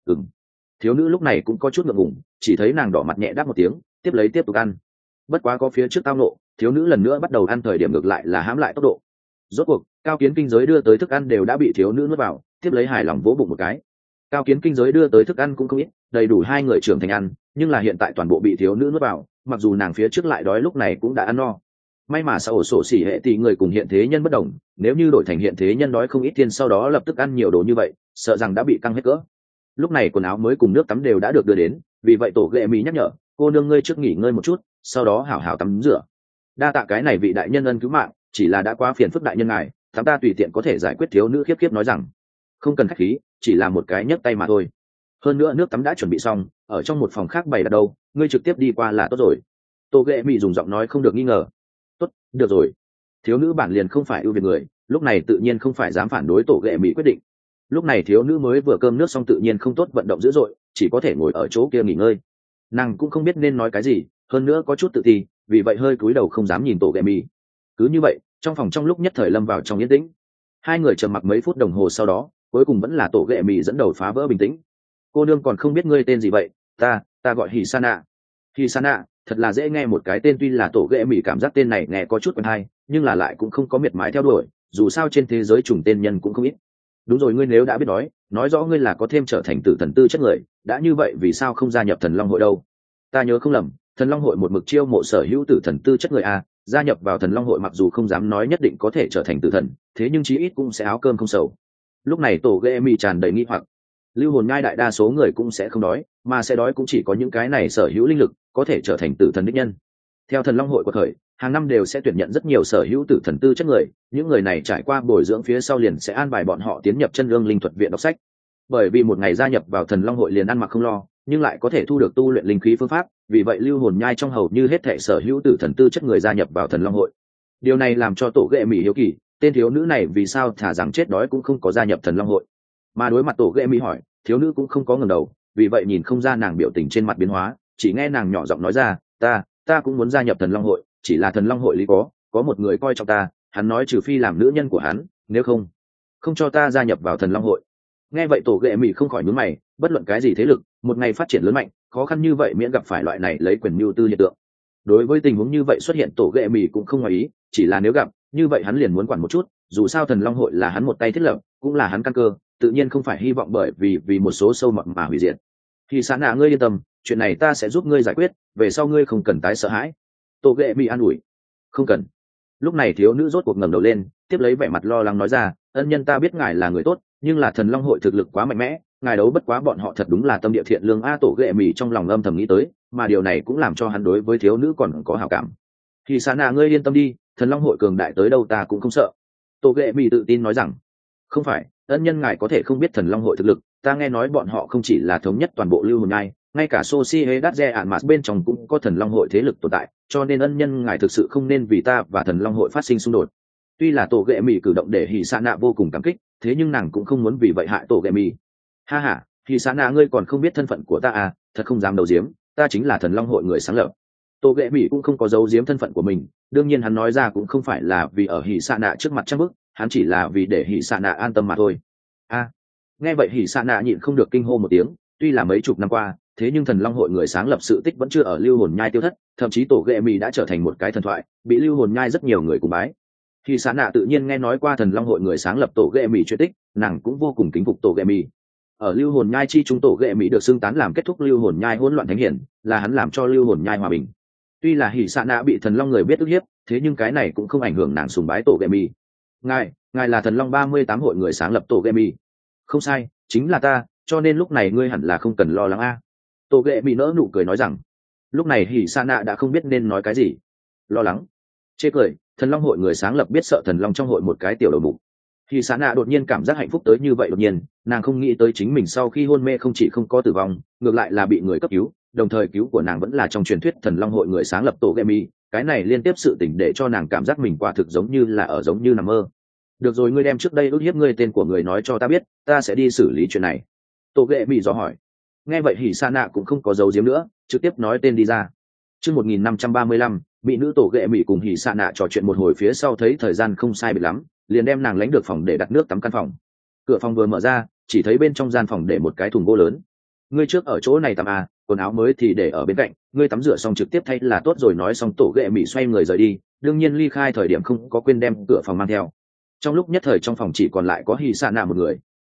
Thiếu nữ lúc này cũng có chút ngượng ngùng, chỉ thấy nàng đỏ mặt nhẹ đáp một tiếng, tiếp tục ăn. Bất quá có phía trước tao nộ, thiếu nữ lần nữa bắt đầu ăn, thời điểm ngược lại là hãm lại tốc độ. Rốt cuộc Cao Kiến Kinh giới đưa tới thức ăn đều đã bị thiếu nữ nuốt vào, tiếp lấy hài lòng vỗ bụng một cái. Cao Kiến Kinh giới đưa tới thức ăn cũng không ít, đầy đủ hai người trưởng thành ăn, nhưng là hiện tại toàn bộ bị thiếu nữ nuốt vào, mặc dù nàng phía trước lại đói lúc này cũng đã ăn no. May mà sao ổ sổ xỉ hệ tỷ người cùng hiện thế nhân bất đồng, nếu như đổi thành hiện thế nhân đói không ít tiền sau đó lập tức ăn nhiều đồ như vậy, sợ rằng đã bị căng hết cỡ. Lúc này quần áo mới cùng nước tắm đều đã được đưa đến, vì vậy tổ ghệ mì nhắc nhở, cô nương ngươi trước nghỉ ngơi một chút, sau đó hảo hảo tắm rửa. Đa tạ cái này vị đại nhân ân cứu mạng, chỉ là đã quá phiền phức đại nhân ngài, chúng ta tùy tiện có thể giải quyết. Thiếu nữ khiếp khiếp nói rằng, không cần khách khí, chỉ là một cái nhấc tay mà thôi. Hơn nữa nước tắm đã chuẩn bị xong, ở trong một phòng khác bày đặt đâu, ngươi trực tiếp đi qua là tốt rồi. Tô ghệ mì dùng giọng nói không được nghi ngờ. Tốt, được rồi. Thiếu nữ bản liền không phải ưu việt người, lúc này tự nhiên không phải dám phản đối tổ ghệ mì quyết định. Lúc này thiếu nữ mới vừa cơm nước xong tự nhiên không tốt vận động dữ dội, chỉ có thể ngồi ở chỗ kia nghỉ ngơi. Nàng cũng không biết nên nói cái gì, hơn nữa có chút tự ti, vì vậy hơi cúi đầu không dám nhìn tổ ghệ mì. Cứ như vậy trong phòng trong lúc nhất thời lâm vào trong yên tĩnh. Hai người trầm mặc mấy phút đồng hồ sau đó, cuối cùng vẫn là tổ ghệ mì dẫn đầu phá vỡ bình tĩnh. Cô nương còn không biết ngươi tên gì vậy? Ta gọi Hisana. Hisana, thật là dễ nghe một cái tên, tuy là tổ ghệ mì cảm giác tên này nghe có chút quen hay, nhưng là lại cũng không có miệt mái theo đuổi, dù sao trên thế giới trùng tên nhân cũng không ít. Đúng rồi, ngươi nếu đã biết nói rõ ngươi là có thêm trở thành tử thần tư chất người, đã như vậy vì sao không gia nhập thần long hội đâu? Ta nhớ không lầm, thần long hội một mực chiêu mộ sở hữu tử thần tư chất người a, gia nhập vào thần long hội mặc dù không dám nói nhất định có thể trở thành tử thần, thế nhưng chí ít cũng sẽ áo cơm không sầu. Lúc này tổ ghệ mì tràn đầy nghi hoặc. Lưu hồn nhai đại đa số người cũng sẽ không đói, mà sẽ đói cũng chỉ có những cái này sở hữu linh lực có thể trở thành tử thần đích nhân. Theo thần long hội của thời, hàng năm đều sẽ tuyển nhận rất nhiều sở hữu tử thần tư chất người, những người này trải qua bồi dưỡng phía sau liền sẽ an bài bọn họ tiến nhập chân lương linh thuật viện đọc sách. Bởi vì một ngày gia nhập vào thần long hội liền ăn mặc không lo, nhưng lại có thể thu được tu luyện linh khí phương pháp, vì vậy lưu hồn nhai trong hầu như hết thảy sở hữu tử thần tư chất người gia nhập vào thần long hội. Điều này làm cho tổ ghệ mì hiếu kỳ, tên thiếu nữ này vì sao thả rằng chết đói cũng không có gia nhập thần long hội. Mà đối mặt tổ ghệ mì hỏi, thiếu nữ cũng không có ngẩng đầu, vì vậy nhìn không ra nàng biểu tình trên mặt biến hóa, chỉ nghe nàng nhỏ giọng nói ra, ta cũng muốn gia nhập thần long hội, chỉ là thần long hội lý có một người coi trọng ta, hắn nói trừ phi làm nữ nhân của hắn, nếu không cho ta gia nhập vào thần long hội. Nghe vậy tổ ghệ mì không khỏi nhướng mày, bất luận cái gì thế lực một ngày phát triển lớn mạnh, khó khăn như vậy miễn gặp phải loại này lấy quyền mưu tư hiện tượng. Đối với tình huống như vậy xuất hiện, tổ ghệ mì cũng không ngoài ý, chỉ là nếu gặp như vậy hắn liền muốn quản một chút, dù sao thần long hội là hắn một tay thiết lập, cũng là hắn căn cơ, tự nhiên không phải hy vọng bởi vì một số sâu mọt mà hủy diệt. Thì sáng nạ ngươi yên tâm, chuyện này ta sẽ giúp ngươi giải quyết, về sau ngươi không cần tái sợ hãi. Tổ ghệ mì an ủi. Không cần. Lúc này thiếu nữ rốt cuộc ngẩng đầu lên, tiếp lấy vẻ mặt lo lắng nói ra, ân nhân ta biết ngài là người tốt, nhưng là thần long hội thực lực quá mạnh mẽ, ngài đấu bất quá bọn họ thật đúng là tâm địa thiện lương a. Tổ ghệ mì trong lòng âm thầm nghĩ tới, mà điều này cũng làm cho hắn đối với thiếu nữ còn có hảo cảm. Thì xa nạ ngươi yên tâm đi, thần long hội cường đại tới đâu ta cũng không sợ. Tổ ghệ mì tự tin nói rằng, không phải, ân nhân ngài có thể không biết thần long hội thực lực, ta nghe nói bọn họ không chỉ là thống nhất toàn bộ lưu hồn nhai, ngay cả Sociedad Reanmas bên trong cũng có thần long hội thế lực tồn tại, cho nên ân nhân ngài thực sự không nên vì ta và thần long hội phát sinh xung đột. Tuy là tổ ghệ mì cử động để hỉ sa nạ vô cùng cảm kích, thế nhưng nàng cũng không muốn vì vậy hại tổ ghệ mì. Ha ha, hỉ sa nạ ngươi còn không biết thân phận của ta à, thật không dám đầu diếm, ta chính là thần long hội người sáng lập. Tổ ghệ mì cũng không có giấu giếm thân phận của mình, đương nhiên hắn nói ra cũng không phải là vì ở hỉ sa nạ trước mặt trăm bức, hắn chỉ là vì để hỉ sa nạ an tâm mà thôi. A, nghe vậy hỉ sa nạ nhịn không được kinh hô một tiếng, tuy là mấy chục năm qua, thế nhưng thần long hội người sáng lập sự tích vẫn chưa ở lưu hồn nhai tiêu thất, thậm chí tổ ghệ mì đã trở thành một cái thần thoại, bị lưu hồn nhai rất nhiều người cùng bái. Hỉ sa nạ tự nhiên nghe nói qua thần long hội người sáng lập tổ ghệ mì chuyện tích, nàng cũng vô cùng kính phục tổ ghệ mì. Ở lưu hồn nhai chi chúng tổ ghệ mì được xưng tán làm kết thúc lưu hồn nhai hỗn loạn thánh hiển, là hắn làm cho lưu hồn nhai hòa bình. Tuy là hỉ sa nạ bị thần long người biết ức hiếp, thế nhưng cái này cũng không ảnh hưởng nàng sùng bái tổ ghệ mì. Ngài là thần long 38 hội người sáng lập tổ ghệ mì. Không sai, chính là ta, cho nên lúc này ngươi hẳn là không cần lo lắng a. Tổ ghệ mì nỡ nụ cười nói rằng. Lúc này hỉ sa nạ đã không biết nên nói cái gì. Lo lắng? Chê cười, thần long hội người sáng lập biết sợ thần long trong hội một cái tiểu đầu mục. Hỉ sa nạ đột nhiên cảm giác hạnh phúc tới như vậy đột nhiên, nàng không nghĩ tới chính mình sau khi hôn mê không chỉ không có tử vong, ngược lại là bị người cấp cứu, đồng thời cứu của nàng vẫn là trong truyền thuyết thần long hội người sáng lập tổ ghệ mì. Cái này liên tiếp sự tình để cho nàng cảm giác mình quả thực giống như là ở giống như nằm mơ. Được rồi, ngươi đem trước đây ức hiếp ngươi tên của người nói cho ta biết, ta sẽ đi xử lý chuyện này. Tổ ghệ mì dò hỏi. Nghe vậy hỉ sa nạ cũng không có giấu giếm nữa, trực tiếp nói tên đi ra. Chương 1535, mỹ nữ tổ ghệ mì cùng hỉ sa nạ trò chuyện một hồi phía sau thấy thời gian không sai biệt lắm, liền đem nàng lánh được phòng để đặt nước tắm căn phòng. Cửa phòng vừa mở ra, chỉ thấy bên trong gian phòng để một cái thùng gỗ lớn. Ngươi trước ở chỗ này tắm à, quần áo mới thì để ở bên cạnh, ngươi tắm rửa xong trực tiếp thay là tốt rồi. Nói xong tổ ghệ mì xoay người rời đi, đương nhiên ly khai thời điểm không có quên đem cửa phòng mang theo. Trong lúc nhất thời trong phòng chỉ còn lại có hỉ sa nạ một người.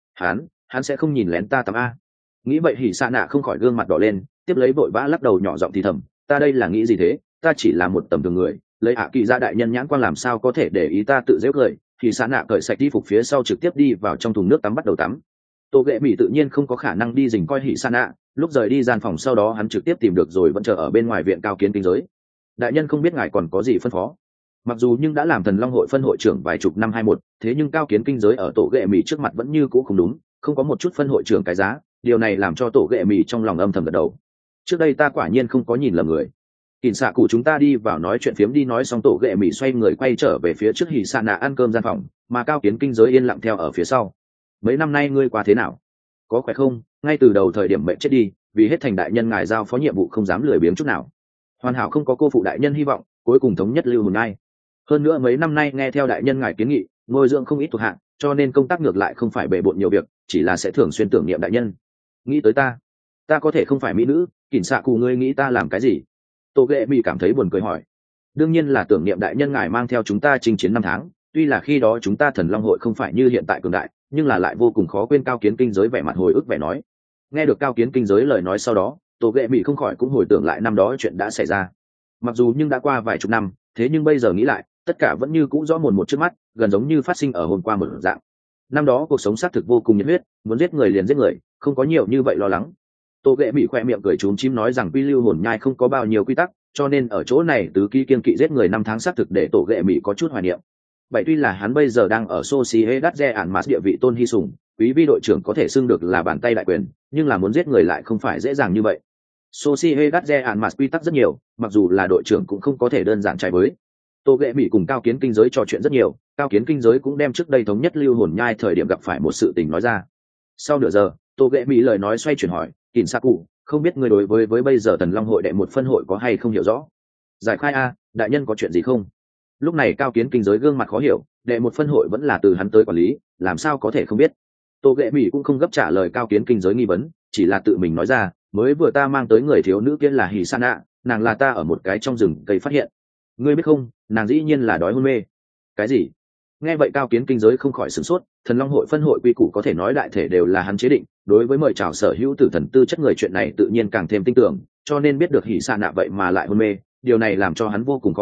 Hắn sẽ không nhìn lén ta tắm a. Nghĩ vậy hỉ sa nạ không khỏi gương mặt đỏ lên, tiếp lấy vội vã lắc đầu nhỏ giọng thì thầm, ta đây là nghĩ gì thế, ta chỉ là một tầm thường người, lấy hạ kỳ gia đại nhân nhãn quan làm sao có thể để ý ta tự dễ cười. Hỉ sa nạ cởi sạch y phục phía sau trực tiếp đi vào trong thùng nước tắm bắt đầu tắm. Tô ghệ mì tự nhiên không có khả năng đi dình coi hỉ sa nạ, lúc rời đi gian phòng sau đó hắn trực tiếp tìm được rồi vẫn chờ ở bên ngoài viện cao kiến kinh giới. Đại nhân không biết ngài còn có gì phân phó? Mặc dù nhưng đã làm thần long hội phân hội trưởng vài chục năm 21, thế nhưng cao kiến kinh giới ở tổ ghệ mì trước mặt vẫn như cũ không đúng, không có một chút phân hội trưởng cái giá, điều này làm cho tổ ghệ mì trong lòng âm thầm gật đầu. Trước đây ta quả nhiên không có nhìn lầm người. Kỉnh xạ cụ chúng ta đi vào nói chuyện phiếm đi. Nói xong tổ ghệ mì xoay người quay trở về phía trước hỉ sa nạ ăn cơm gian phòng, mà cao kiến kinh giới yên lặng theo ở phía sau. Mấy năm nay ngươi qua thế nào? Có khỏe không? Ngay từ đầu thời điểm mệnh chết đi, vì hết thành đại nhân ngài giao phó nhiệm vụ không dám lười biếng chút nào. Hoàn hảo không có cô phụ đại nhân hy vọng, cuối cùng thống nhất lưu hồn nhai. Hơn nữa mấy năm nay nghe theo đại nhân ngài kiến nghị, nuôi dưỡng không ít thuộc hạng, cho nên công tác ngược lại không phải bề bộn nhiều việc, chỉ là sẽ thường xuyên tưởng niệm đại nhân. Nghĩ tới ta có thể không phải mỹ nữ, kỉnh xạ cụ ngươi nghĩ ta làm cái gì? Tô ghệ mì cảm thấy buồn cười hỏi. Đương nhiên là tưởng niệm đại nhân ngài mang theo chúng ta chinh chiến 5 tháng, tuy là khi đó chúng ta thần long hội không phải như hiện tại cường đại, nhưng là lại vô cùng khó quên. Cao kiến kinh giới vẻ mặt hồi ức vẻ nói. Nghe được cao kiến kinh giới lời nói sau đó, Tô ghệ mì không khỏi cũng hồi tưởng lại năm đó chuyện đã xảy ra. Mặc dù nhưng đã qua vài chục năm, thế nhưng bây giờ nghĩ lại, tất cả vẫn như cũ rõ mồn một trước mắt, gần giống như phát sinh ở hôm qua một dạng. Năm đó cuộc sống xác thực vô cùng nhiệt huyết, muốn giết người liền giết người, không có nhiều như vậy lo lắng. Tô ghệ mị khoe miệng cười trúng chim nói rằng quy lưu hồn nhai không có bao nhiêu quy tắc, cho nên ở chỗ này tứ ký kiên kỵ giết người 5 tháng xác thực để tổ ghệ mị có chút hoài niệm. Vậy tuy là hắn bây giờ đang ở Sociedad Reanmas địa vị tôn hy sùng, quý vi đội trưởng có thể xưng được là bàn tay đại quyền, nhưng là muốn giết người lại không phải dễ dàng như vậy. Sociedad Reanmas quy tắc rất nhiều, mặc dù là đội trưởng cũng không có thể đơn giản trái với. Tô ghệ mỹ cùng cao kiến kinh giới trò chuyện rất nhiều, cao kiến kinh giới cũng đem trước đây thống nhất lưu hồn nhai thời điểm gặp phải một sự tình nói ra. Sau nửa giờ, tô ghệ mỹ lời nói xoay chuyển hỏi, kỉnh xạ cụ, không biết người đối với bây giờ thần long hội đệ một phân hội có hay không hiểu rõ? Giải khai a, đại nhân có chuyện gì không? Lúc này cao kiến kinh giới gương mặt khó hiểu, đệ một phân hội vẫn là từ hắn tới quản lý, làm sao có thể không biết? Tô ghệ mỹ cũng không gấp trả lời cao kiến kinh giới nghi vấn, chỉ là tự mình nói ra, mới vừa ta mang tới người thiếu nữ kia là Hỉ San ạ, nàng là ta ở một cái trong rừng cây phát hiện. Ngươi biết không, nàng dĩ nhiên là đói hôn mê. Cái gì? Nghe vậy cao kiến kinh giới không khỏi sửng sốt, thần long hội phân hội quy củ có thể nói đại thể đều là hắn chế định, đối với mời chào sở hữu tử thần tư chất người chuyện này tự nhiên càng thêm tin tưởng, cho nên biết được Hỉ San ạ vậy mà lại hôn mê, điều này làm cho hắn vô cùng khó hiểu,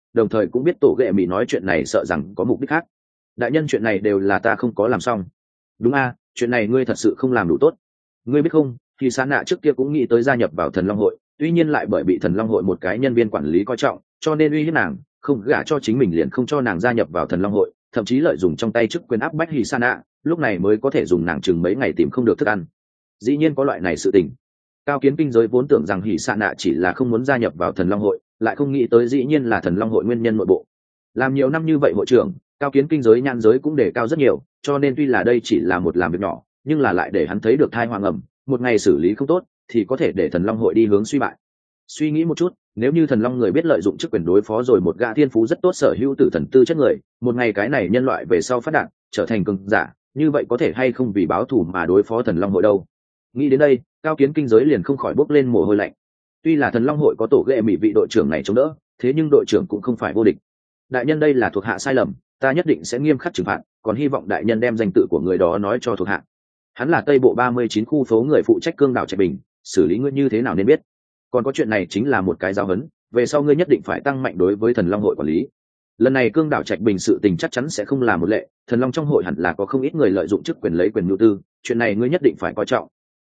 đồng thời cũng biết tổ ghệ mỹ nói chuyện này sợ rằng có mục đích khác. Đại nhân, chuyện này đều là ta không có làm xong. Đúng a, chuyện này ngươi thật sự không làm đủ tốt. Ngươi biết không, thì Sa Nạ trước kia cũng nghĩ tới gia nhập vào Thần Long hội, tuy nhiên lại bởi bị Thần Long hội một cái nhân viên quản lý coi trọng, cho nên uy hiếp nàng, không gả cho chính mình liền không cho nàng gia nhập vào Thần Long hội, thậm chí lợi dụng trong tay chức quyền áp bách Hỉ Sa Nạ, lúc này mới có thể dùng nàng chừng mấy ngày tìm không được thức ăn. Dĩ nhiên có loại này sự tình. Cao Kiến Kinh giới vốn tưởng rằng Hỉ Sa Nạ chỉ là không muốn gia nhập vào Thần Long hội, lại không nghĩ tới dĩ nhiên là Thần Long hội nguyên nhân nội bộ. Làm nhiều năm như vậy hội trưởng, Cao Kiến Kinh giới nhãn giới cũng đề cao rất nhiều, cho nên tuy là đây chỉ là một làm việc nhỏ, nhưng là lại để hắn thấy được thai hoàng ẩm, một ngày xử lý không tốt thì có thể để Thần Long hội đi hướng suy bại. Suy nghĩ một chút, nếu như Thần Long người biết lợi dụng chức quyền đối phó rồi một gã thiên phú rất tốt sở hữu tử thần tư chất người, một ngày cái này nhân loại về sau phát đạt trở thành cường giả, như vậy có thể hay không vì báo thù mà đối phó Thần Long hội đâu. Nghĩ đến đây, Cao Kiến Kinh giới liền không khỏi bốc lên mồ hôi lạnh. Tuy là Thần Long hội có tổ ghệ mỹ vị đội trưởng này chống đỡ, thế nhưng đội trưởng cũng không phải vô địch. Đại nhân, đây là thuộc hạ sai lầm, ta nhất định sẽ nghiêm khắc trừng phạt, còn hy vọng đại nhân đem danh tự của người đó nói cho thuộc hạ. Hắn là Tây Bộ 39 khu phố người phụ trách cương đảo Trạch Bình, xử lý ngươi như thế nào nên biết. Còn có chuyện này chính là một cái giáo huấn, về sau ngươi nhất định phải tăng mạnh đối với Thần Long hội quản lý. Lần này cương đảo Trạch Bình sự tình chắc chắn sẽ không là một lệ, Thần Long trong hội hẳn là có không ít người lợi dụng chức quyền lấy quyền nhu tư, chuyện này ngươi nhất định phải coi trọng.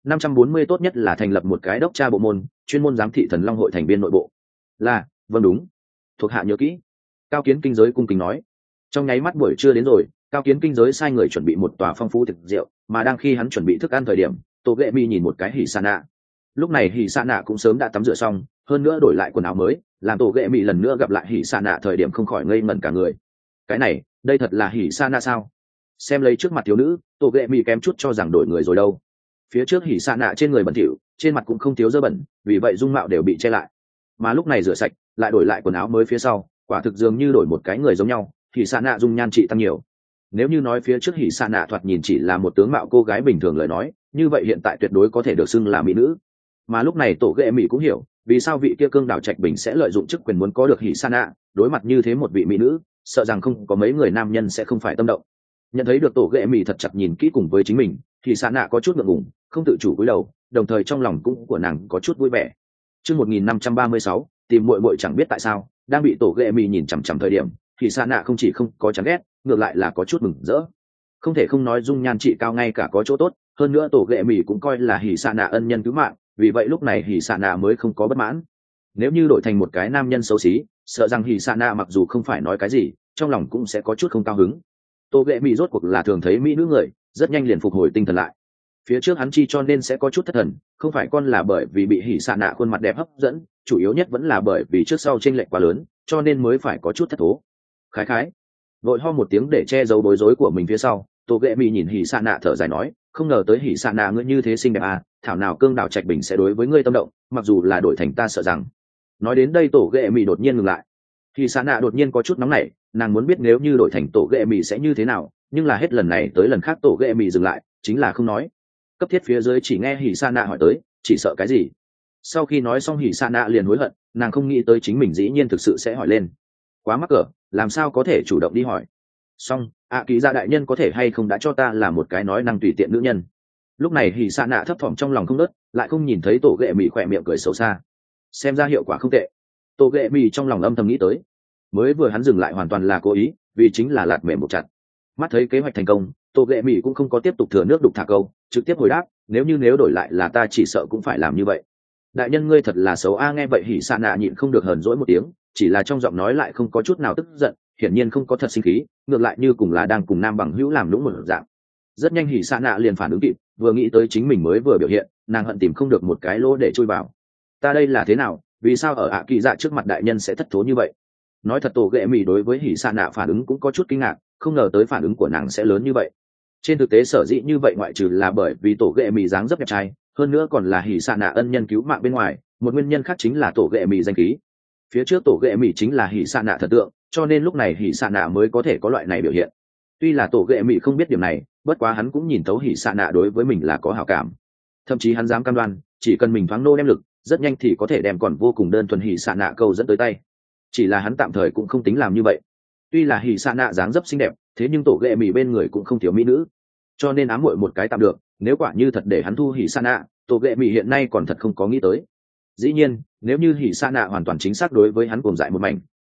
540 tốt nhất là thành lập một cái đốc tra bộ môn, chuyên môn giám thị Thần Long hội thành viên nội bộ. Là, vâng đúng. Thuộc hạ nhớ kỹ. Cao Kiến Kinh giới cung kính nói. Trong nháy mắt buổi trưa đến rồi, Cao Kiến Kinh giới sai người chuẩn bị một tòa phong phú thực rượu, mà đang khi hắn chuẩn bị thức ăn thời điểm, Tô Ghệ Mi nhìn một cái Hỉ Sa Nạ. Lúc này Hỉ Sa Nạ cũng sớm đã tắm rửa xong, hơn nữa đổi lại quần áo mới, làm Tô Ghệ Mi lần nữa gặp lại Hỉ Sa Nạ thời điểm không khỏi ngây ngẩn cả người. Cái này, đây thật là Hỉ Sa Nạ sao? Xem lấy trước mặt thiếu nữ, Tô Ghệ Mi kém chút cho rằng đổi người rồi đâu. Phía trước Hỉ Sa Nạ trên người bẩn thỉu, trên mặt cũng không thiếu dơ bẩn, vì vậy dung mạo đều bị che lại. Mà lúc này rửa sạch, lại đổi lại quần áo mới phía sau, quả thực dường như đổi một cái người giống nhau. Hỉ Sa Nạ dung nhan trị tăng nhiều. Nếu như nói phía trước Hỉ Sa Nạ thoạt nhìn chỉ là một tướng mạo cô gái bình thường lời nói, như vậy hiện tại tuyệt đối có thể được xưng là mỹ nữ. Mà lúc này Tổ Ghệ Mỹ cũng hiểu vì sao vị kia cương đảo Trạch Bình sẽ lợi dụng chức quyền muốn có được Hỉ Sa Nạ, đối mặt như thế một vị mỹ nữ, sợ rằng không có mấy người nam nhân sẽ không phải tâm động. Nhận thấy được Tổ Ghệ Mỹ thật chặt nhìn kỹ cùng với chính mình, Hỉ Sa Nạ có chút ngượng ngùng, không tự chủ cúi đầu, đồng thời trong lòng cũng của nàng có chút vui vẻ. Chương 1536, tìm muội muội chẳng biết tại sao, đang bị Tổ Ghệ Mỹ nhìn chằm chằm thời điểm, Hỉ Sa Nạ không chỉ không có chán ghét, ngược lại là có chút mừng rỡ. Không thể không nói dung nhan trị cao ngay cả có chỗ tốt, hơn nữa Tổ Ghệ Mỹ cũng coi là Hỉ Sa Nạ ân nhân cứu mạng, vì vậy lúc này Hỉ Sa Nạ mới không có bất mãn. Nếu như đổi thành một cái nam nhân xấu xí, sợ rằng Hỉ Sa Nạ mặc dù không phải nói cái gì, trong lòng cũng sẽ có chút không cao hứng. Tổ Ghệ Mỹ rốt cuộc là thường thấy mỹ nữ người, rất nhanh liền phục hồi tinh thần lại. Phía trước hắn chi cho nên sẽ có chút thất thần, không phải con là bởi vì bị Hỉ Sa Nạ khuôn mặt đẹp hấp dẫn, chủ yếu nhất vẫn là bởi vì trước sau chênh lệch quá lớn, cho nên mới phải có chút thất thố. Khái khái, vội ho một tiếng để che giấu bối rối của mình phía sau, Tổ Ghệ Mỹ nhìn Hỉ Sa Nạ thở dài nói, không ngờ tới Hỉ Sa Nạ ngươi như thế xinh đẹp à, thảo nào cương đảo Trạch Bình sẽ đối với ngươi tâm động, mặc dù là đổi thành ta sợ rằng. Nói đến đây Tổ Ghệ Mỹ đột nhiên ngừng lại. Hỉ Sa Nạ đột nhiên có chút nóng nảy, nàng muốn biết nếu như đổi thành Tổ Ghệ Mỹ sẽ như thế nào, nhưng là hết lần này tới lần khác Tổ Ghệ Mỹ dừng lại, chính là không nói. Cấp thiết phía dưới chỉ nghe Hỉ Sa Nạ hỏi tới, chỉ sợ cái gì? Sau khi nói xong Hỉ Sa Nạ liền hối hận, nàng không nghĩ tới chính mình dĩ nhiên thực sự sẽ hỏi lên. Quá mắc cỡ, làm sao có thể chủ động đi hỏi. Xong, Ký Dạ đại nhân có thể hay không đã cho ta là một cái nói năng tùy tiện nữ nhân. Lúc này Hỉ Sa Nạ thấp thỏm trong lòng không nớt, lại không nhìn thấy Tổ Ghệ Mỹ khỏe miệng cười xấu xa. Xem ra hiệu quả không tệ. Tổ Ghệ Mỹ trong lòng âm thầm nghĩ tới. Mới vừa hắn dừng lại hoàn toàn là cố ý, vì chính là lạt mềm buộc chặt. Mắt thấy kế hoạch thành công, Tổ Ghệ Mỹ cũng không có tiếp tục thừa nước đục thả câu, trực tiếp hồi đáp, nếu đổi lại là ta chỉ sợ cũng phải làm như vậy. Đại nhân ngươi thật là xấu a. Nghe vậy Hỉ Sa Nạ nhịn không được hờn dỗi một tiếng, chỉ là trong giọng nói lại không có chút nào tức giận, hiển nhiên không có thật sinh khí, ngược lại như cùng là đang cùng nam bằng hữu làm lũng một dạng. Rất nhanh Hỉ Sa Nạ liền phản ứng kịp, vừa nghĩ tới chính mình mới vừa biểu hiện, nàng hận tìm không được một cái lỗ để chui vào. Ta đây là thế nào, vì sao ở Kỳ Dạ trước mặt đại nhân sẽ thất thố như vậy? Nói thật Tổ Ghệ Mỹ đối với Hỉ Sa Nạ phản ứng cũng có chút kinh ngạc, không ngờ tới phản ứng của nàng sẽ lớn như vậy. Trên thực tế sở dĩ như vậy ngoại trừ là bởi vì Tổ Ghệ Mỹ dáng dấp đẹp trai, hơn nữa còn là Hỉ Sa Nạ ân nhân cứu mạng bên ngoài, một nguyên nhân khác chính là Tổ Ghệ Mỹ danh khí. Phía trước Tổ Ghệ Mỹ chính là Hỉ Sa Nạ thần tượng, cho nên lúc này Hỉ Sa Nạ mới có thể có loại này biểu hiện. Tuy là Tổ Ghệ Mỹ không biết điểm này, bất quá hắn cũng nhìn thấu Hỉ Sa Nạ đối với mình là có hảo cảm. Thậm chí hắn dám cam đoan, chỉ cần mình thoáng nô đem lực, rất nhanh thì có thể đem còn vô cùng đơn thuần Hỉ Sa Nạ câu dẫn tới tay. Chỉ là hắn tạm thời cũng không tính làm như vậy. Tuy là Hỉ Sa Nạ dáng dấp xinh đẹp, thế nhưng Tổ Ghệ Mỹ bên người cũng không thiếu mỹ nữ, cho nên ám muội một cái tạm được. Nếu quả như thật để hắn thu Hỉ Sa Nạ, Tổ Ghệ Mỹ hiện nay còn thật không có nghĩ tới. Dĩ nhiên, nếu như Hỉ Sa Nạ hoàn toàn chính xác đối với hắn cuồng dại một mảnh,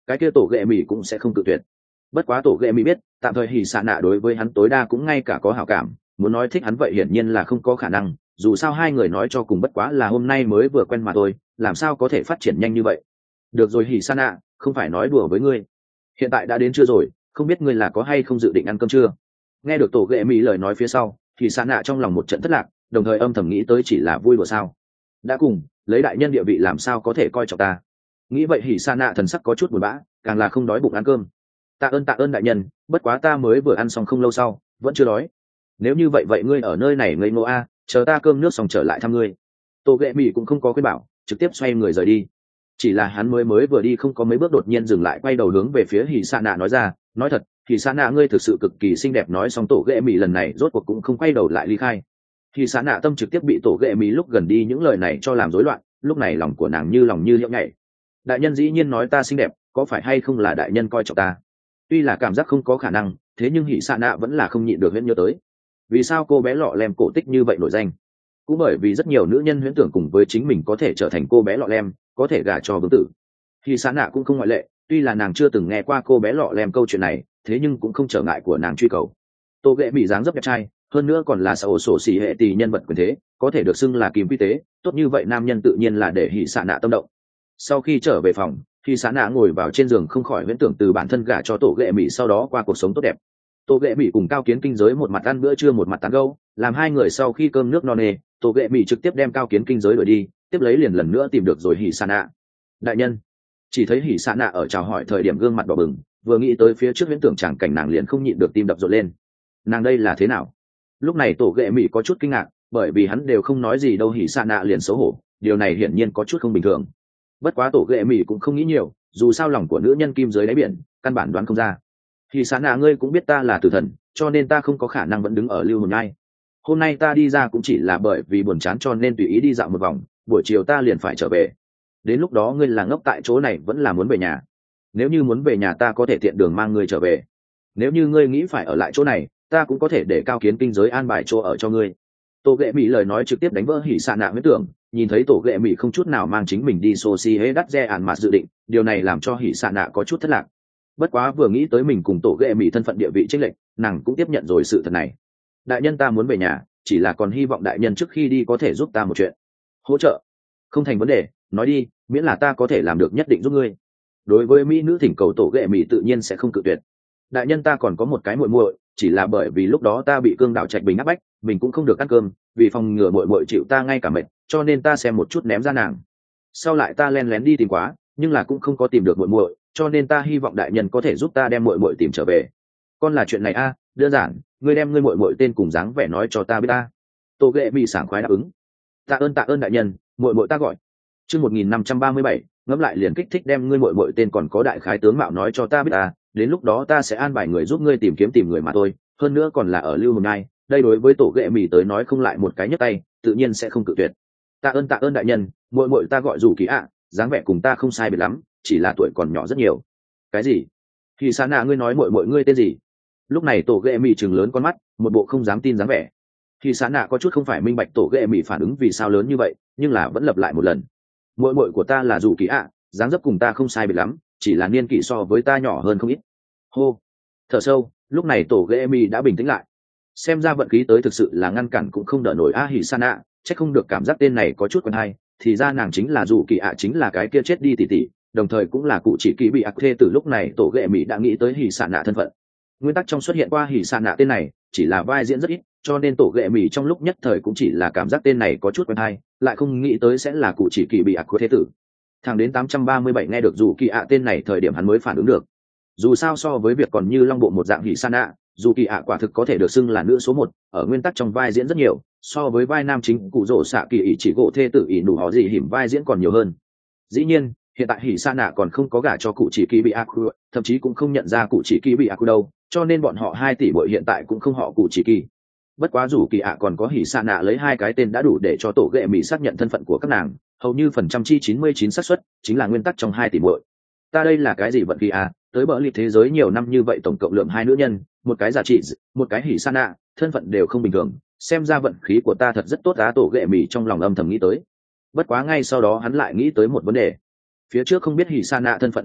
cái kia tổ ghệ mỹ cũng sẽ không cự tuyệt. Bất quá tổ ghệ mỹ biết tạm thời hỉ xạ nạ đối với hắn tối đa cũng ngay cả có hảo cảm, muốn nói thích hắn vậy hiển nhiên là không có khả năng, dù sao hai người nói cho cùng bất quá là hôm nay mới vừa quen mà thôi, làm sao có thể phát triển nhanh như vậy. Được rồi hỉ xạ nạ, không phải nói đùa với ngươi, hiện tại đã đến trưa rồi, không biết ngươi là có hay không dự định ăn cơm trưa. Nghe được tổ ghệ mỹ lời nói phía sau, hỉ xạ nạ trong lòng một trận thất lạc, đồng thời âm thầm nghĩ tới chỉ là vui đùa sao, đã cùng lấy đại nhân địa vị làm sao có thể coi trọng ta. Nghĩ vậy hỉ xạ nạ thần sắc có chút buồn bã, càng là không đói bụng ăn cơm. Tạ ơn đại nhân, bất quá ta mới vừa ăn xong không lâu sau vẫn chưa đói. Nếu như vậy ngươi ở nơi này ngây ngô a, chờ ta cơm nước xong trở lại thăm ngươi. Tô ghệ mỹ cũng không có khuyên bảo, trực tiếp xoay người rời đi. Chỉ là hắn mới vừa đi không có mấy bước đột nhiên dừng lại, quay đầu hướng về phía hỉ xạ nạ nói ra, nói thật hỉ xạ nạ ngươi thực sự cực kỳ xinh đẹp. Nói xong tổ ghệ mỹ lần này rốt cuộc cũng không quay đầu lại ly khai. Hỉ xạ nạ tâm trực tiếp bị tổ ghệ mỹ lúc gần đi những lời này cho làm rối loạn, lúc này lòng của nàng như lòng như liễu nhảy. Đại nhân dĩ nhiên nói ta xinh đẹp, có phải hay không là đại nhân coi trọng ta? Tuy là cảm giác không có khả năng, thế nhưng hỉ xạ nạ vẫn là không nhịn được huyễn nhớ tới. Vì sao cô bé lọ lem cổ tích như vậy nổi danh? Cũng bởi vì rất nhiều nữ nhân huyễn tưởng cùng với chính mình có thể trở thành cô bé lọ lem, có thể gả cho vương tử. Hỉ xạ nạ cũng không ngoại lệ, tuy là nàng chưa từng nghe qua cô bé lọ lem câu chuyện này, thế nhưng cũng không trở ngại của nàng truy cầu. Tô ghệ mỹ dáng dấp đẹp trai, hơn nữa còn là xã hội sổ xỉ hệ tỷ nhân vật quyền thế, có thể được xưng là kim quy tế, tốt như vậy nam nhân tự nhiên là để hỉ xạ nạ tâm động. Sau khi trở về phòng, khi xạ nạ ngồi vào trên giường không khỏi huyễn tưởng từ bản thân gả cho tổ ghệ mỹ sau đó qua cuộc sống tốt đẹp. Tổ ghệ mỹ cùng cao kiến kinh giới một mặt ăn bữa trưa một mặt tán gẫu, làm hai người sau khi cơm nước no nê, tổ ghệ mỹ trực tiếp đem cao kiến kinh giới đuổi đi, tiếp lấy liền lần nữa tìm được rồi hỉ xạ nạ. Đại nhân. Chỉ thấy hỉ xạ nạ ở chào hỏi thời điểm gương mặt đỏ bừng, vừa nghĩ tới phía trước huyễn tưởng chẳng cảnh nàng liền không nhịn được tim đập rộn lên. Nàng đây là thế nào? Lúc này tổ ghệ mỹ có chút kinh ngạc, bởi vì hắn đều không nói gì đâu hỉ xạ nạ liền xấu hổ, điều này hiển nhiên có chút không bình thường. Bất quá tổ ghệ mỹ cũng không nghĩ nhiều, dù sao lòng của nữ nhân kim dưới đáy biển căn bản đoán không ra. Thì sáng nạ ngươi cũng biết ta là tử thần, cho nên ta không có khả năng vẫn đứng ở lưu hồn nhai. Hôm nay ta đi ra cũng chỉ là bởi vì buồn chán cho nên tùy ý đi dạo một vòng, buổi chiều ta liền phải trở về. Đến lúc đó ngươi là ngốc tại chỗ này vẫn là muốn về nhà? Nếu như muốn về nhà ta có thể tiện đường mang ngươi trở về, nếu như ngươi nghĩ phải ở lại chỗ này ta cũng có thể để cao kiến kinh giới an bài chỗ ở cho ngươi. Tổ ghệ mỹ lời nói trực tiếp đánh vỡ hỉ xạ nạ huyễn tưởng, nhìn thấy tổ ghệ mỹ không chút nào mang chính mình đi soci hễ đắt re ản mà dự định, điều này làm cho hỉ xạ nạ có chút thất lạc. Bất quá vừa nghĩ tới mình cùng tổ ghệ mỹ thân phận địa vị chênh lệch, nàng cũng tiếp nhận rồi sự thật này. Đại nhân ta muốn về nhà, chỉ là còn hy vọng đại nhân trước khi đi có thể giúp ta một chuyện. Hỗ trợ? Không thành vấn đề, nói đi, miễn là ta có thể làm được nhất định giúp ngươi. Đối với mỹ nữ thỉnh cầu tổ ghệ mỹ tự nhiên sẽ không cự tuyệt. Đại nhân ta còn có một cái muội muội, chỉ là bởi vì lúc đó ta bị cương đảo trạch bình áp bách, mình cũng không được ăn cơm, vì phòng ngừa muội muội chịu ta ngay cả mệt, cho nên ta xem một chút ném ra nàng. Sau lại ta len lén đi tìm quá, nhưng là cũng không có tìm được muội muội, cho nên ta hy vọng đại nhân có thể giúp ta đem muội muội tìm trở về. Con là chuyện này a, đơn giản, ngươi đem ngươi muội muội tên cùng dáng vẻ nói cho ta biết ta. Tô ghệ bị sảng khoái đáp ứng. Tạ ơn đại nhân, muội muội ta gọi. Chương 1537, ngẫm lại liền kích thích đem ngươi muội muội tên còn có đại khái tướng mạo nói cho ta biết ta, đến lúc đó ta sẽ an bài người giúp ngươi tìm người mà thôi, hơn nữa còn là ở lưu hồn nhai, đây đối với tổ ghệ mì tới nói không lại một cái nhấc tay, tự nhiên sẽ không cự tuyệt. Tạ ơn đại nhân, muội muội ta gọi dù kỳ ạ, dáng vẻ cùng ta không sai biệt lắm, chỉ là tuổi còn nhỏ rất nhiều. Cái gì? Thì sa nạ ngươi nói muội muội ngươi tên gì? Lúc này tổ ghệ mì trừng lớn con mắt, một bộ không dám tin dáng vẻ. Thì sa nạ có chút không phải minh bạch tổ ghệ mì phản ứng vì sao lớn như vậy, nhưng là vẫn lặp lại một lần. Muội muội của ta là dù kỳ ạ, dáng dấp cùng ta không sai biệt lắm, chỉ là niên kỷ so với ta nhỏ hơn không ít. Hô, thở sâu, lúc này tổ ghệ mi đã bình tĩnh lại. Xem ra vận khí tới thực sự là ngăn cản cũng không đỡ nổi a hỉ sana, chắc không được cảm giác tên này có chút quen hay, thì ra nàng chính là dù kỳ ạ, chính là cái kia chết đi tỷ tỷ, đồng thời cũng là cụ chỉ kỳ bị ác thê. Từ lúc này tổ ghệ mi đã nghĩ tới hỉ sana thân phận. Nguyên tắc trong xuất hiện qua hỉ sana tên này chỉ là vai diễn rất ít, cho nên tổ ghệ mi trong lúc nhất thời cũng chỉ là cảm giác tên này có chút quen hay, lại không nghĩ tới sẽ là cụ chỉ kỳ bị ác thê tử. Thẳng đến 837 nghe được dù kỳ ạ tên này thời điểm hắn mới phản ứng được. Dù sao so với việc còn như long bộ một dạng hỉ san ạ, dù kỳ ạ quả thực có thể được xưng là nữ số 1, ở nguyên tắc trong vai diễn rất nhiều, so với vai nam chính cụ rỗ xạ kỳ ỷ chỉ gỗ thê tử ỷ nụ họ gì hiểm vai diễn còn nhiều hơn. Dĩ nhiên hiện tại hỉ san ạ còn không có gả cho cụ chỉ kỳ bị ác, thậm chí cũng không nhận ra cụ chỉ kỳ bị ác đâu, cho nên bọn họ 2 tỷ muội hiện tại cũng không họ cụ chỉ kỳ. Bất quá dù kỳ ạ còn có hỉ san ạ lấy 2 cái tên đã đủ để cho tổ ghệ mỹ xác nhận thân phận của các nàng, hầu như phần trăm chi 99 xác suất chính là nguyên tắc trong 2 tỷ muội. Ta đây là cái gì vận khí à, tới bờ liệt thế giới nhiều năm như vậy tổng cộng lượng 2 nữ nhân, một cái giả trị, một cái hỉ san ạ, thân phận đều không bình thường, xem ra vận khí của ta thật rất tốt á, tổ ghệ mỹ trong lòng âm thầm nghĩ tới. Bất quá ngay sau đó hắn lại nghĩ tới một vấn đề. Phía trước không biết hỉ san ạ thân phận hoàn hảo,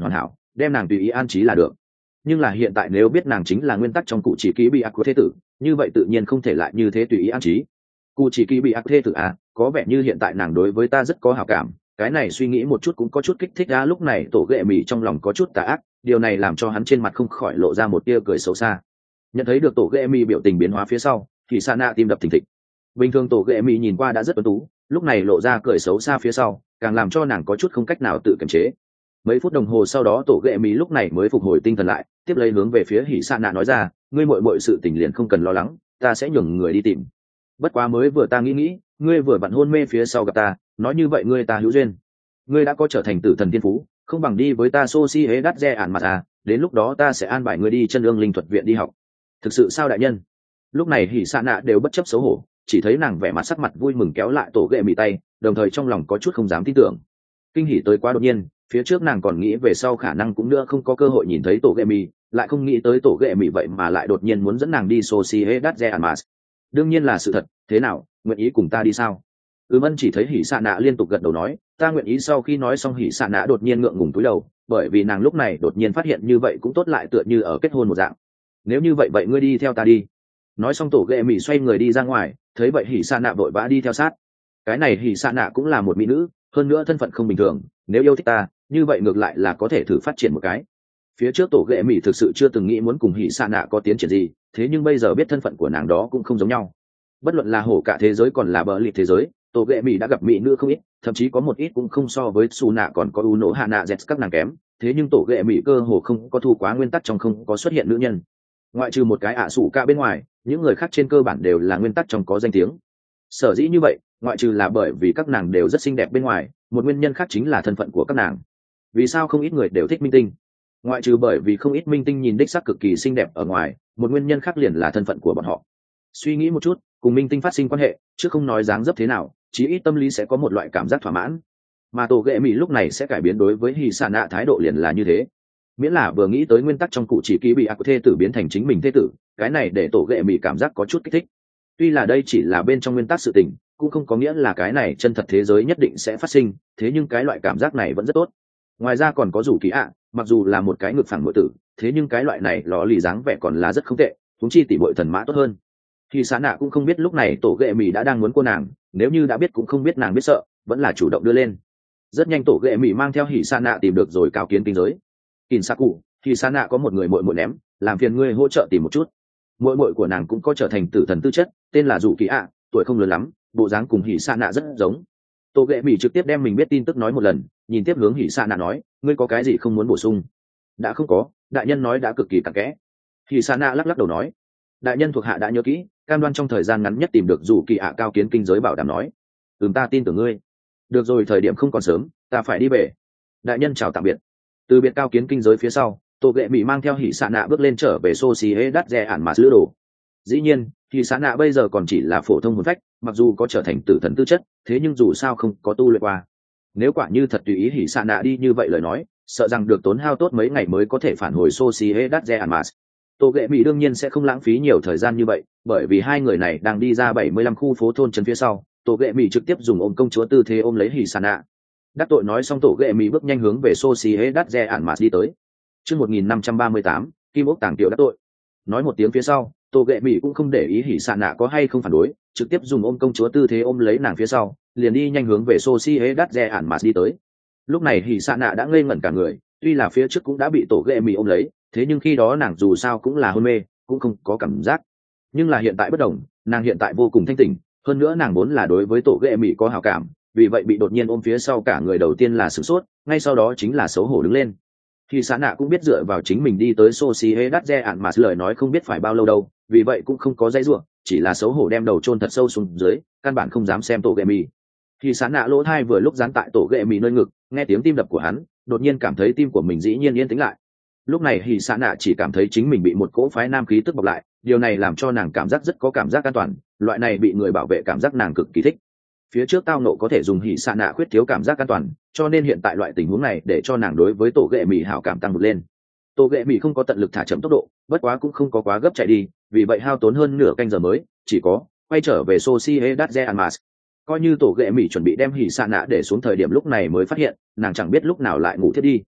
đem nàng tùy ý an trí là được. Nhưng là hiện tại nếu biết nàng chính là nguyên tắc trong cụ chỉ ký bị ác của thế tử, như vậy tự nhiên không thể lại như thế tùy ý an trí. Cụ chỉ ký bị ác thế tử à, có vẻ như hiện tại nàng đối với ta rất có hảo cảm, cái này suy nghĩ một chút cũng có chút kích thích ra. Lúc này tổ ghệ mì trong lòng có chút tà ác, điều này làm cho hắn trên mặt không khỏi lộ ra một tia cười xấu xa. Nhận thấy được tổ ghệ mì biểu tình biến hóa phía sau, thì sa nạ tim đập thình thịch. Bình thường tổ ghệ mì nhìn qua đã rất tuấn tú, lúc này lộ ra cười xấu xa phía sau, càng làm cho nàng có chút không cách nào tự kiềm chế. Mấy phút đồng hồ sau đó tổ ghệ mì lúc này mới phục hồi tinh thần lại, tiếp lấy hướng về phía hỉ sa nạ nói ra, ngươi muội muội sự tình liền không cần lo lắng, ta sẽ nhường người đi tìm. Bất quá mới vừa ta nghĩ, ngươi vừa vặn hôn mê phía sau gặp ta, nói như vậy ngươi ta hữu duyên, ngươi đã có trở thành tử thần tiên phú, không bằng đi với ta Sosi hế đắt re ản mặt à, đến lúc đó ta sẽ an bài ngươi đi chân ương linh thuật viện đi học. Thực sự sao đại nhân? Lúc này hỉ sa nạ đều bất chấp xấu hổ, chỉ thấy nàng vẻ mặt sắc mặt vui mừng kéo lại tổ ghệ mì tay, đồng thời trong lòng có chút không dám tin tưởng. Kinh hỉ tới quá đột nhiên, phía trước nàng còn nghĩ về sau khả năng cũng nữa không có cơ hội nhìn thấy tổ ghệ mì, lại không nghĩ tới tổ ghệ mì vậy mà lại đột nhiên muốn dẫn nàng đi Sosi hế đắt re ản mặt. Đương nhiên là sự thật, thế nào, nguyện ý cùng ta đi sao? Ân chỉ thấy hỉ sa nạ liên tục gật đầu nói, ta nguyện ý. Sau khi nói xong hỉ sa nạ đột nhiên ngượng ngùng cúi đầu, bởi vì nàng lúc này đột nhiên phát hiện như vậy cũng tốt lại tựa như ở kết hôn một dạng. Nếu như vậy vậy ngươi đi theo ta đi. Nói xong tổ ghệ mì xoay người đi ra ngoài, thấy vậy hỉ sa nạ vội vã đi theo sát. Cái này hỉ sa nạ cũng là một mỹ nữ, hơn nữa thân phận không bình thường, nếu yêu thích ta, như vậy ngược lại là có thể thử phát triển một cái. Phía trước tổ ghệ mì thực sự chưa từng nghĩ muốn cùng hỉ sa nạ có tiến triển gì, thế nhưng bây giờ biết thân phận của nàng đó cũng không giống nhau. Bất luận là hổ cả thế giới còn là bờ lịt thế giới, tổ ghệ mỹ đã gặp mỹ nữ không ít, thậm chí có một ít cũng không so với su nạ còn có u nổ hạ nạ dẹt các nàng kém, thế nhưng tổ ghệ mỹ cơ hồ không có thu quá nguyên tắc trong không có xuất hiện nữ nhân, ngoại trừ một cái ạ sủ ca bên ngoài, những người khác trên cơ bản đều là nguyên tắc trong có danh tiếng. Sở dĩ như vậy, ngoại trừ là bởi vì các nàng đều rất xinh đẹp bên ngoài, một nguyên nhân khác chính là thân phận của các nàng. Vì sao không ít người đều thích minh tinh? Ngoại trừ bởi vì không ít minh tinh nhìn đích sắc cực kỳ xinh đẹp ở ngoài, một nguyên nhân khác liền là thân phận của bọn họ. Suy nghĩ một chút, cùng minh tinh phát sinh quan hệ, chứ không nói dáng dấp thế nào, chí ít tâm lý sẽ có một loại cảm giác thỏa mãn. Mà tổ ghệ mỹ lúc này sẽ cải biến đối với hỉ sa nạ thái độ liền là như thế. Miễn là vừa nghĩ tới nguyên tắc trong cụ chỉ ký bị ác thê tử biến thành chính mình thê tử, cái này để tổ ghệ mỹ cảm giác có chút kích thích. Tuy là đây chỉ là bên trong nguyên tắc sự tình, cũng không có nghĩa là cái này chân thật thế giới nhất định sẽ phát sinh, thế nhưng cái loại cảm giác này vẫn rất tốt. Ngoài ra còn có rủ kỳ ạ, mặc dù là một cái ngực phẳng nội tử, thế nhưng cái loại này lò lì dáng vẻ còn là rất không tệ, chúng chi tỷ muội thần mã tốt hơn. Thì xã nạ cũng không biết lúc này tổ ghệ mỹ đã đang muốn cô nàng, nếu như đã biết cũng không biết nàng biết sợ, vẫn là chủ động đưa lên. Rất nhanh tổ ghệ mỹ mang theo hỉ sa nạ tìm được rồi cao kiến kinh giới. Kìn sa cụ, thì sa nạ có một người muội muội ném, làm phiền ngươi hỗ trợ tìm một chút. Muội muội của nàng cũng có trở thành tử thần tư chất, tên là Dụ Kỳ ạ, tuổi không lớn lắm, bộ dáng cùng hỉ sa nạ rất giống. Tổ ghệ mỹ trực tiếp đem mình biết tin tức nói một lần, nhìn tiếp hướng hỉ sa nạ nói, ngươi có cái gì không muốn bổ sung? Đã không có, đại nhân nói đã cực kỳ cặn kẽ. Hỉ sa nạ lắc lắc đầu nói, đại nhân thuộc hạ đã nhớ kỹ, cam đoan trong thời gian ngắn nhất tìm được Dụ Kỳ ạ. Cao kiến kinh giới bảo đảm nói, ta tin tưởng ngươi. Được rồi, thời điểm không còn sớm, ta phải đi về. Đại nhân chào tạm biệt. Từ biệt cao kiến kinh giới phía sau, tổ ghệ mỹ mang theo hỉ sa nạ bước lên trở về Sosi hế đắt re ản mà lữ đồ. Dĩ nhiên hỉ sa nạ bây giờ còn chỉ là phổ thông hồn phách, mặc dù có trở thành tử thần tư chất, thế nhưng dù sao không có tu luyện qua. Nếu quả như thật tùy ý hỉ sa nạ đi như vậy lời nói, sợ rằng được tốn hao tốt mấy ngày mới có thể phản hồi Sosi hế đắt re ản mà. Tổ ghệ mỹ đương nhiên sẽ không lãng phí nhiều thời gian như vậy, bởi vì hai người này đang đi ra 75 khu phố thôn trấn phía sau, tổ ghệ mỹ trực tiếp dùng ôm công chúa tư thế ôm lấy hỉ sa nạ. Đắc tội nói xong tổ ghệ mỹ bước nhanh hướng về Sosi hế đắt re ản mà đi tới. Chương 1538, Kim ốc tàng tiểu đắc tội. Nói một tiếng phía sau, tổ ghệ mỹ cũng không để ý hỉ sa nạ có hay không phản đối, trực tiếp dùng ôm công chúa tư thế ôm lấy nàng phía sau, liền đi nhanh hướng về Sosi hế đắt re ản mà đi tới. Lúc này hỉ sa nạ đã ngây ngẩn cả người, tuy là phía trước cũng đã bị tổ ghệ mỹ ôm lấy, thế nhưng khi đó nàng dù sao cũng là hôn mê, cũng không có cảm giác. Nhưng là hiện tại bất đồng, nàng hiện tại vô cùng thanh tỉnh, hơn nữa nàng vốn là đối với tổ ghệ mỹ có hảo cảm, vì vậy bị đột nhiên ôm phía sau cả người đầu tiên là sửng sốt, ngay sau đó chính là xấu hổ đứng lên. Khi xã nạ cũng biết dựa vào chính mình đi tới Sosi hế đắt re ạn mà lời nói không biết phải bao lâu đâu, vì vậy cũng không có dãy ruộng, chỉ là xấu hổ đem đầu chôn thật sâu xuống dưới, căn bản không dám xem tổ ghệ mì. Khi xã nạ lỗ thai vừa lúc dán tại tổ ghệ mì nơi ngực, nghe tiếng tim đập của hắn, đột nhiên cảm thấy tim của mình dĩ nhiên yên tĩnh lại. Lúc này hỉ xã nạ chỉ cảm thấy chính mình bị một cỗ phái nam khí tức bọc lại, điều này làm cho nàng cảm giác rất có cảm giác an toàn, loại này bị người bảo vệ cảm giác nàng cực kỳ thích. Phía trước tao nộ có thể dùng hỉ xạ nạ khuyết thiếu cảm giác an toàn, cho nên hiện tại loại tình huống này để cho nàng đối với tổ ghệ mỹ hảo cảm tăng vượt lên. Tổ ghệ mỹ không có tận lực thả chậm tốc độ, bất quá cũng không có quá gấp chạy đi, vì vậy hao tốn hơn nửa canh giờ mới chỉ có quay trở về Sosi hế đắt re ản mà. Coi như tổ ghệ mỹ chuẩn bị đem hỉ xạ nạ để xuống thời điểm lúc này mới phát hiện nàng chẳng biết lúc nào lại ngủ thiếp đi.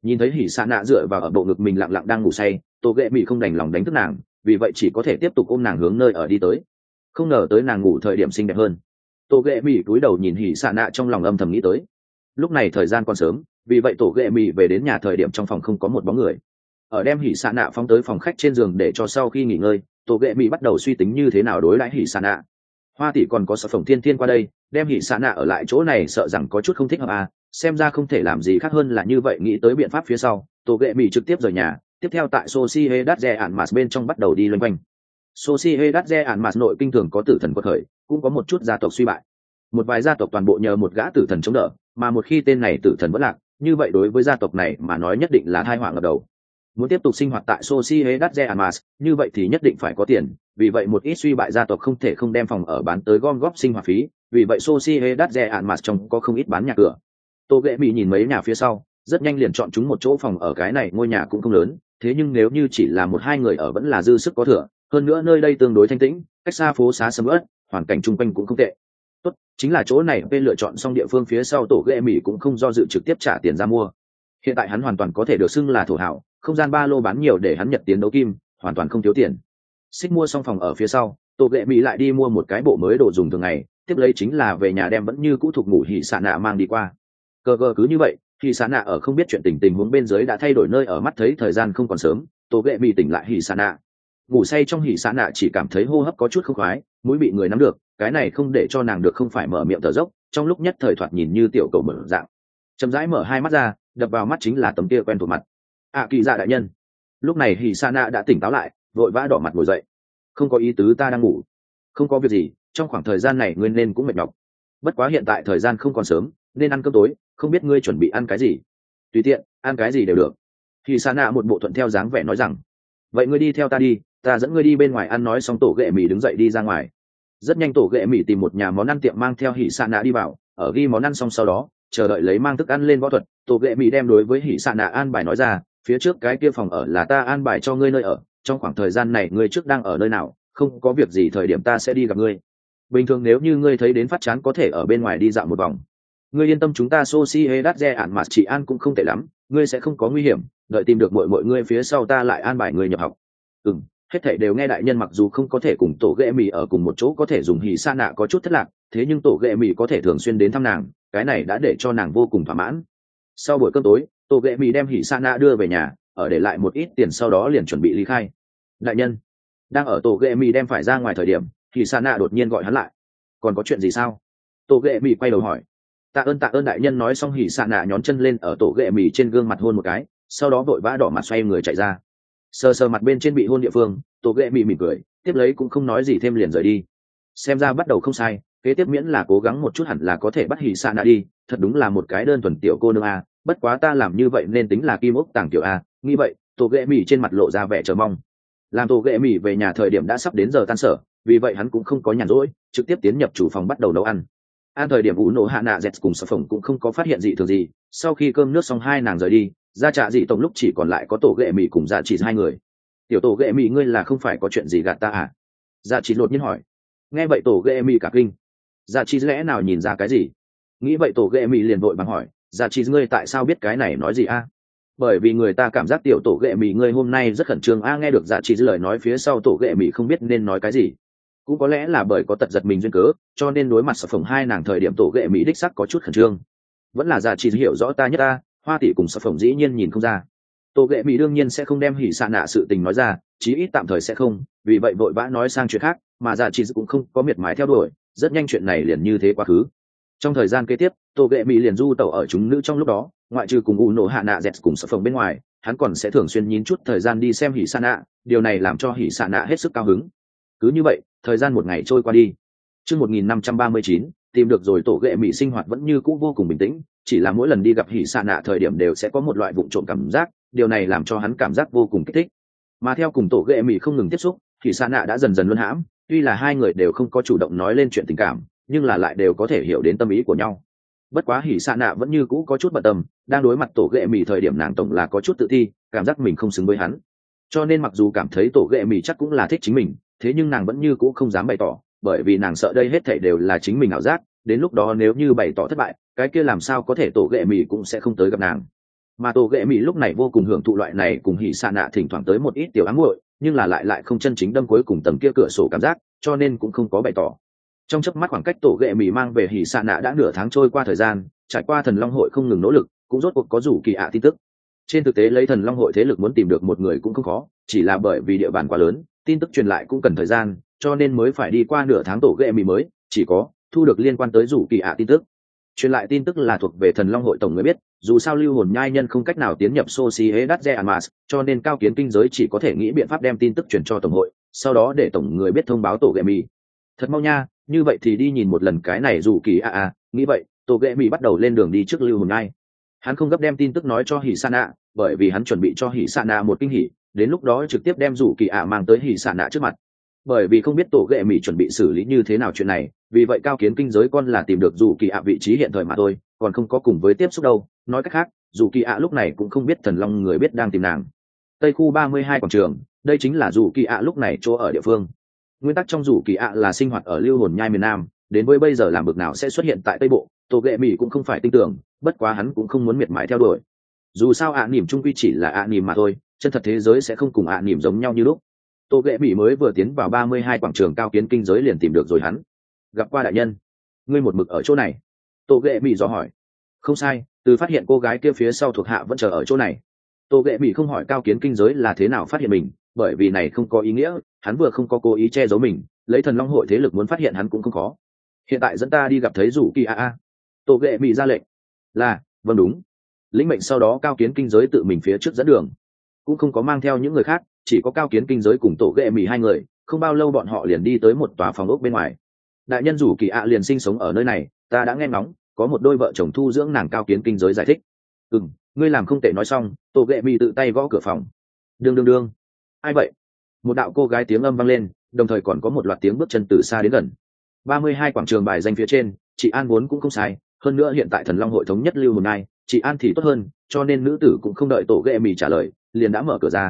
Nhìn thấy hỉ xạ nạ dựa vào ở bộ ngực mình lặng lặng đang ngủ say, tổ ghệ mỹ không đành lòng đánh thức nàng, vì vậy chỉ có thể tiếp tục ôm nàng hướng nơi ở đi tới. Không ngờ tới nàng ngủ thời điểm xinh đẹp hơn. Tổ ghệ mỹ cúi đầu nhìn hỉ xạ nạ trong lòng âm thầm nghĩ tới. Lúc này thời gian còn sớm, vì vậy tổ ghệ mỹ về đến nhà thời điểm trong phòng không có một bóng người. Ở đem hỉ xạ nạ phóng tới phòng khách trên giường để cho sau khi nghỉ ngơi, tổ ghệ mỹ bắt đầu suy tính như thế nào đối đãi hỉ xạ nạ. Hoa tỷ còn có sợ phồng thiên thiên qua đây, đem hỉ xạ nạ ở lại chỗ này sợ rằng có chút không thích hợp à, xem ra không thể làm gì khác hơn là như vậy. Nghĩ tới biện pháp phía sau, tổ ghệ mỹ trực tiếp rời nhà, tiếp theo tại Sociedad de Almas bên trong bắt đầu đi loanh quanh. Sociedad de Almas nội kinh thường có tử thần quật khởi, cũng có một chút gia tộc suy bại. Một vài gia tộc toàn bộ nhờ một gã tử thần chống đỡ, mà một khi tên này tử thần vỡ lạc, như vậy đối với gia tộc này mà nói nhất định là tai họa ngập đầu. Muốn tiếp tục sinh hoạt tại Sociedad de Almas, như vậy thì nhất định phải có tiền, vì vậy một ít suy bại gia tộc không thể không đem phòng ở bán tới gom góp sinh hoạt phí, vì vậy Sociedad de Almas trong có không ít bán nhà cửa. Tô Ghệ Mỹ nhìn mấy nhà phía sau, rất nhanh liền chọn chúng một chỗ phòng ở. Cái này ngôi nhà cũng không lớn, thế nhưng nếu như chỉ là một hai người ở vẫn là dư sức có thừa, hơn nữa nơi đây tương đối thanh tĩnh, cách xa phố xá sầm uất, hoàn cảnh chung quanh cũng không tệ. Tốt, chính là chỗ này. Lựa chọn xong địa phương phía sau, Tổ Ghệ Mỹ cũng không do dự trực tiếp trả tiền ra mua. Hiện tại hắn hoàn toàn có thể được xưng là thổ hảo, không gian ba lô bán nhiều để hắn nhật tiến đấu kim, hoàn toàn không thiếu tiền. Xích mua xong phòng ở phía sau, Tổ Ghệ Mỹ lại đi mua một cái bộ mới đồ dùng thường ngày, tiếp lấy chính là về nhà đem vẫn như cũ thuộc ngủ hỉ xạ nạ mang đi qua. Cờ cứ như vậy, hỉ xạ nạ ở không biết chuyện tình huống bên dưới đã thay đổi nơi ở. Mắt thấy thời gian không còn sớm, Tổ Ghệ Mỹ tỉnh lại hỉ xạ nạ. Ngủ say trong hỉ xạ nạ chỉ cảm thấy hô hấp có chút không khoái, mũi bị người nắm được, cái này không để cho nàng được không phải mở miệng thở dốc, trong lúc nhất thời thoạt nhìn như tiểu cầu mở dạng. Chậm rãi mở hai mắt ra, đập vào mắt chính là tấm kia quen thuộc mặt. Kỳ dạ đại nhân. Lúc này hỉ xạ nạ đã tỉnh táo lại, vội vã đỏ mặt ngồi dậy. Không có ý tứ, ta đang ngủ. Không có việc gì, trong khoảng thời gian này ngươi nên cũng mệt nhọc. Bất quá hiện tại thời gian không còn sớm, nên ăn cơm tối, không biết ngươi chuẩn bị ăn cái gì. Tùy tiện, ăn cái gì đều được. Hỉ xạ nạ một bộ thuận theo dáng vẻ nói rằng. Vậy ngươi đi theo ta đi, ta dẫn ngươi đi bên ngoài ăn. Nói xong Tổ Ghệ Mỹ đứng dậy đi ra ngoài. Rất nhanh Tổ Ghệ Mỹ tìm một nhà món ăn tiệm mang theo hỉ xạ nạ đi vào, ở ghi món ăn xong sau đó chờ đợi lấy mang thức ăn lên võ thuật. Tổ Ghệ Mỹ đem đối với hỉ xạ nạ an bài nói ra, phía trước cái kia phòng ở là ta an bài cho ngươi nơi ở, trong khoảng thời gian này ngươi trước đang ở nơi nào, không có việc gì thời điểm ta sẽ đi gặp ngươi. Bình thường nếu như ngươi thấy đến phát chán có thể ở bên ngoài đi dạo một vòng. Ngươi yên tâm, chúng ta Sociedad de Almas chị an cũng không tệ lắm, ngươi sẽ không có nguy hiểm, đợi tìm được mọi ngươi phía sau ta lại an bài ngươi nhập học. Hết thảy đều nghe đại nhân. Mặc dù không có thể cùng Tổ Ghệ Mỹ ở cùng một chỗ, có thể dùng hỉ xạ nạ có chút thất lạc, thế nhưng Tổ Ghệ Mỹ có thể thường xuyên đến thăm nàng, cái này đã để cho nàng vô cùng thỏa mãn. Sau buổi cơm tối, Tổ Ghệ Mỹ đem hỉ xạ nạ đưa về nhà, ở để lại một ít tiền sau đó liền chuẩn bị ly khai. Đại nhân. Đang ở Tổ Ghệ Mỹ đem phải ra ngoài thời điểm, hỉ xạ nạ đột nhiên gọi hắn lại. Còn có chuyện gì sao? Tổ Ghệ Mỹ quay đầu hỏi. Tạ ơn đại nhân. Nói xong hỉ xạ nạ nhón chân lên ở Tổ Ghệ Mỹ trên gương mặt hôn một cái, sau đó vội vã đỏ mặt xoay người chạy ra. Sờ mặt bên trên bị hôn địa phương, Tổ Ghệ Mỹ mỉm cười, tiếp lấy cũng không nói gì thêm liền rời đi. Xem ra bắt đầu không sai, kế tiếp miễn là cố gắng một chút hẳn là có thể bắt hỉ xạ nạ đi. Thật đúng là một cái đơn thuần tiểu cô nương a, bất quá ta làm như vậy nên tính là kim ốc tàng tiểu a. Nghĩ vậy, Tổ Ghệ Mỹ trên mặt lộ ra vẻ chờ mong. Làm Tổ Ghệ Mỹ về nhà thời điểm đã sắp đến giờ tan sở, vì vậy hắn cũng không có nhàn rỗi, trực tiếp tiến nhập chủ phòng bắt đầu nấu ăn. Thời điểm ủ nổ hạ nạ dẹt cùng sở phồng cũng không có phát hiện gì thường gì. Sau khi cơm nước xong hai nàng rời đi, ra trạ dị tổng lúc chỉ còn lại có Tổ Ghệ Mỹ cùng Dạ Chỉ hai người. Tiểu Tổ Ghệ Mỹ, ngươi là không phải có chuyện gì gạt ta à? Dạ Chỉ đột nhiên hỏi. Nghe vậy Tổ Ghệ Mỹ cả kinh. Dạ Chỉ lẽ nào nhìn ra cái gì? Nghĩ vậy Tổ Ghệ Mỹ liền vội vàng hỏi, Dạ Chỉ ngươi tại sao biết cái này nói gì a? Bởi vì người ta cảm giác tiểu Tổ Ghệ Mỹ ngươi hôm nay rất khẩn trương a. Nghe được Dạ Chỉ lời nói phía sau, Tổ Ghệ Mỹ không biết nên nói cái gì. Cũng có lẽ là bởi có tật giật mình duyên cớ, cho nên đối mặt sở phồng hai nàng thời điểm Tổ Ghệ Mỹ đích sắc có chút khẩn trương. Vẫn là Dạ Chỉ hiểu rõ ta nhất ta, Hoa tỷ cùng sở phồng dĩ nhiên nhìn không ra. Tổ Ghệ Mỹ đương nhiên sẽ không đem hỉ xạ nạ sự tình nói ra, chí ít tạm thời sẽ không, vì vậy vội vã nói sang chuyện khác, mà Dạ Chỉ cũng không có miệt mài theo đuổi, rất nhanh chuyện này liền như thế quá khứ. Trong thời gian kế tiếp, Tổ Ghệ Mỹ liền du tẩu ở chúng nữ trong lúc đó, ngoại trừ cùng u nổ hạ nạ dẹt cùng sở phồng bên ngoài, hắn còn sẽ thường xuyên nhín chút thời gian đi xem hỉ xạ nạ, điều này làm cho hỉ xạ nạ hết sức cao hứng. Cứ như vậy, thời gian một ngày trôi qua đi. Chương 1539, tìm được rồi. Tổ Ghệ Mỹ sinh hoạt vẫn như cũ vô cùng bình tĩnh, chỉ là mỗi lần đi gặp hỉ xạ nạ thời điểm đều sẽ có một loại vụng trộm cảm giác, điều này làm cho hắn cảm giác vô cùng kích thích. Mà theo cùng Tổ Ghệ Mỹ không ngừng tiếp xúc, hỉ xạ nạ đã dần dần luân hãm, tuy là hai người đều không có chủ động nói lên chuyện tình cảm, nhưng là lại đều có thể hiểu đến tâm ý của nhau. Bất quá hỉ xạ nạ vẫn như cũ có chút bận tâm, đang đối mặt Tổ Ghệ Mỹ thời điểm nàng tổng là có chút tự ti, cảm giác mình không xứng với hắn. Cho nên mặc dù cảm thấy Tổ Ghệ Mỹ chắc cũng là thích chính mình, thế nhưng nàng vẫn như cũ không dám bày tỏ, bởi vì nàng sợ đây hết thảy đều là chính mình ảo giác, đến lúc đó nếu như bày tỏ thất bại, cái kia làm sao có thể Tổ Ghệ Mỹ cũng sẽ không tới gặp nàng. mà tổ ghệ mỹ lúc này vô cùng hưởng thụ loại này cùng hỉ xạ nạ thỉnh thoảng tới một ít tiểu ám muội, nhưng là lại không chân chính đâm cuối cùng tầng kia cửa sổ cảm giác, cho nên cũng không có bày tỏ. Trong chớp mắt khoảng cách tổ ghệ mỹ mang về hỉ xạ nạ đã nửa tháng trôi qua thời gian, trải qua thần long hội không ngừng nỗ lực, cũng rốt cuộc có rủ kỳ ạ tin tức. Trên thực tế lấy thần long hội thế lực muốn tìm được một người cũng không khó, chỉ là bởi vì địa bàn quá lớn, tin tức truyền lại cũng cần thời gian, cho nên mới phải đi qua nửa tháng tổ ghệ mỹ mới chỉ có thu được liên quan tới rủ kỳ ạ tin tức. Truyền lại tin tức là thuộc về thần long hội tổng người biết, dù sao lưu hồn nhai nhân không cách nào tiến nhập Sociedad de Almas, cho nên cao kiến kinh giới chỉ có thể nghĩ biện pháp đem tin tức truyền cho tổng hội, sau đó để tổng người biết thông báo tổ ghệ mỹ. Thật mau nha, như vậy thì đi nhìn một lần cái này rủ kỳ ạ. Nghĩ vậy tổ ghệ mỹ bắt đầu lên đường đi trước lưu hồn nhai. Hắn không gấp đem tin tức nói cho hỉ sa nạ, bởi vì hắn chuẩn bị cho hỉ sa nạ một kinh hỉ, đến lúc đó trực tiếp đem rủ kỳ ạ mang tới hỉ sa nạ trước mặt. Bởi vì không biết tổ ghệ mỹ chuẩn bị xử lý như thế nào chuyện này, vì vậy cao kiến kinh giới con là tìm được rủ kỳ ạ vị trí hiện thời mà thôi, còn không có cùng với tiếp xúc đâu. Nói cách khác, rủ kỳ ạ lúc này cũng không biết thần long người biết đang tìm nàng. Tây khu 32 quảng trường, đây chính là rủ kỳ ạ lúc này chỗ ở địa phương. Nguyên tắc trong rủ kỳ ạ là sinh hoạt ở lưu hồn nhai miền nam, đến với bây giờ làm bực nào sẽ xuất hiện tại tây bộ, tổ ghệ mỹ cũng không phải tin tưởng, bất quá hắn cũng không muốn miệt mài theo đuổi. Dù sao ạ nỉm trung quy chỉ là ạ nỉm mà thôi, chân thật thế giới sẽ không cùng ạ nỉm giống nhau như lúc. Tổ ghệ mỹ mới vừa tiến vào 32 quảng trường cao kiến kinh giới liền tìm được rồi hắn. Gặp qua đại nhân, ngươi một mực ở chỗ này. Tổ ghệ mỹ dò hỏi. Không sai, từ phát hiện cô gái kia phía sau thuộc hạ vẫn chờ ở chỗ này. Tổ ghệ mỹ không hỏi cao kiến kinh giới là thế nào phát hiện mình, bởi vì này không có ý nghĩa, hắn vừa không có cố ý che giấu mình, lấy thần long hội thế lực muốn phát hiện hắn cũng không khó. Hiện tại dẫn ta đi gặp thấy rủ kỳ a. Tổ ghệ mỹ ra lệnh. Là, vâng đúng. Lĩnh mệnh sau đó cao kiến kinh giới tự mình phía trước dẫn đường, cũng không có mang theo những người khác, chỉ có cao kiến kinh giới cùng tổ ghệ mỹ hai người. Không bao lâu bọn họ liền đi tới một tòa phòng ốc bên ngoài. Đại nhân rủ kỳ liền sinh sống ở nơi này, ta đã nghe ngóng, có một đôi vợ chồng thu dưỡng nàng. Cao kiến kinh giới giải thích. Ngươi làm không tệ. Nói xong tổ ghệ mỹ tự tay gõ cửa phòng. Đương. Ai vậy? Một đạo cô gái tiếng âm vang lên, đồng thời còn có một loạt tiếng bước chân từ xa đến gần. 32 quảng trường bài danh phía trên, chị An vốn cũng không sai, hơn nữa hiện tại thần long hội thống nhất lưu hồn nai, chị An thì tốt hơn, cho nên nữ tử cũng không đợi tổ ghệ mì trả lời, liền đã mở cửa ra.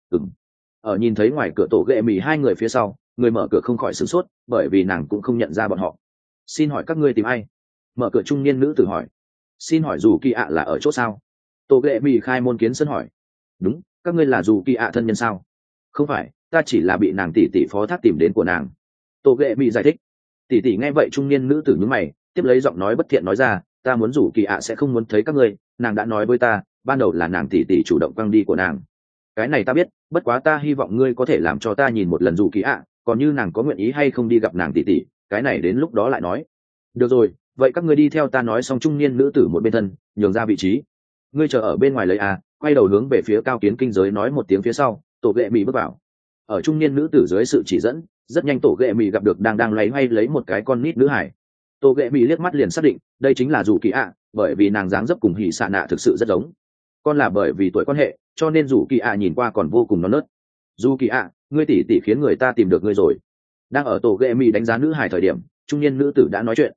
Ở nhìn thấy ngoài cửa tổ ghệ mì hai người phía sau, người mở cửa không khỏi sửng sốt, bởi vì nàng cũng không nhận ra bọn họ. Xin hỏi các ngươi tìm ai? Mở cửa trung niên nữ tử hỏi. Xin hỏi dù kỳ ạ là ở chỗ sao? Tổ ghệ mì khai môn kiến sân hỏi. Đúng, các ngươi là dù kỳ ạ thân nhân sao? Không phải, ta chỉ là bị nàng tỷ tỷ phó thác tìm đến của nàng. Tổ ghệ mì giải thích. Tỷ tỷ nghe vậy trung niên nữ tử nhướng mày, tiếp lấy giọng nói bất thiện nói ra, ta muốn rủ kỳ ạ sẽ không muốn thấy các ngươi, nàng đã nói với ta, ban đầu là nàng tỷ tỷ chủ động quăng đi của nàng. Cái này ta biết, bất quá ta hy vọng ngươi có thể làm cho ta nhìn một lần rủ kỳ ạ, còn như nàng có nguyện ý hay không đi gặp nàng tỷ tỷ, cái này đến lúc đó lại nói. Được rồi, vậy các ngươi đi theo ta. Nói xong trung niên nữ tử một bên thân, nhường ra vị trí. Ngươi chờ ở bên ngoài lấy quay đầu hướng về phía cao kiến kinh giới nói một tiếng phía sau, tổ ghệ mì bước vào. Ở trung niên nữ tử dưới sự chỉ dẫn, rất nhanh tổ ghệ mì gặp được đang loay hoay lấy một cái con nít nữ hải. Tổ ghệ mì liếc mắt liền xác định đây chính là dù kỳ ạ, bởi vì nàng dáng dấp cùng hỉ xạ nạ thực sự rất giống. Con là bởi vì tuổi quan hệ, cho nên dù kỳ ạ nhìn qua còn vô cùng non nớt. Dù kỳ ạ, ngươi tỷ tỷ khiến người ta tìm được ngươi rồi. Đang ở tổ ghệ mì đánh giá nữ hải thời điểm, trung niên nữ tử đã nói chuyện.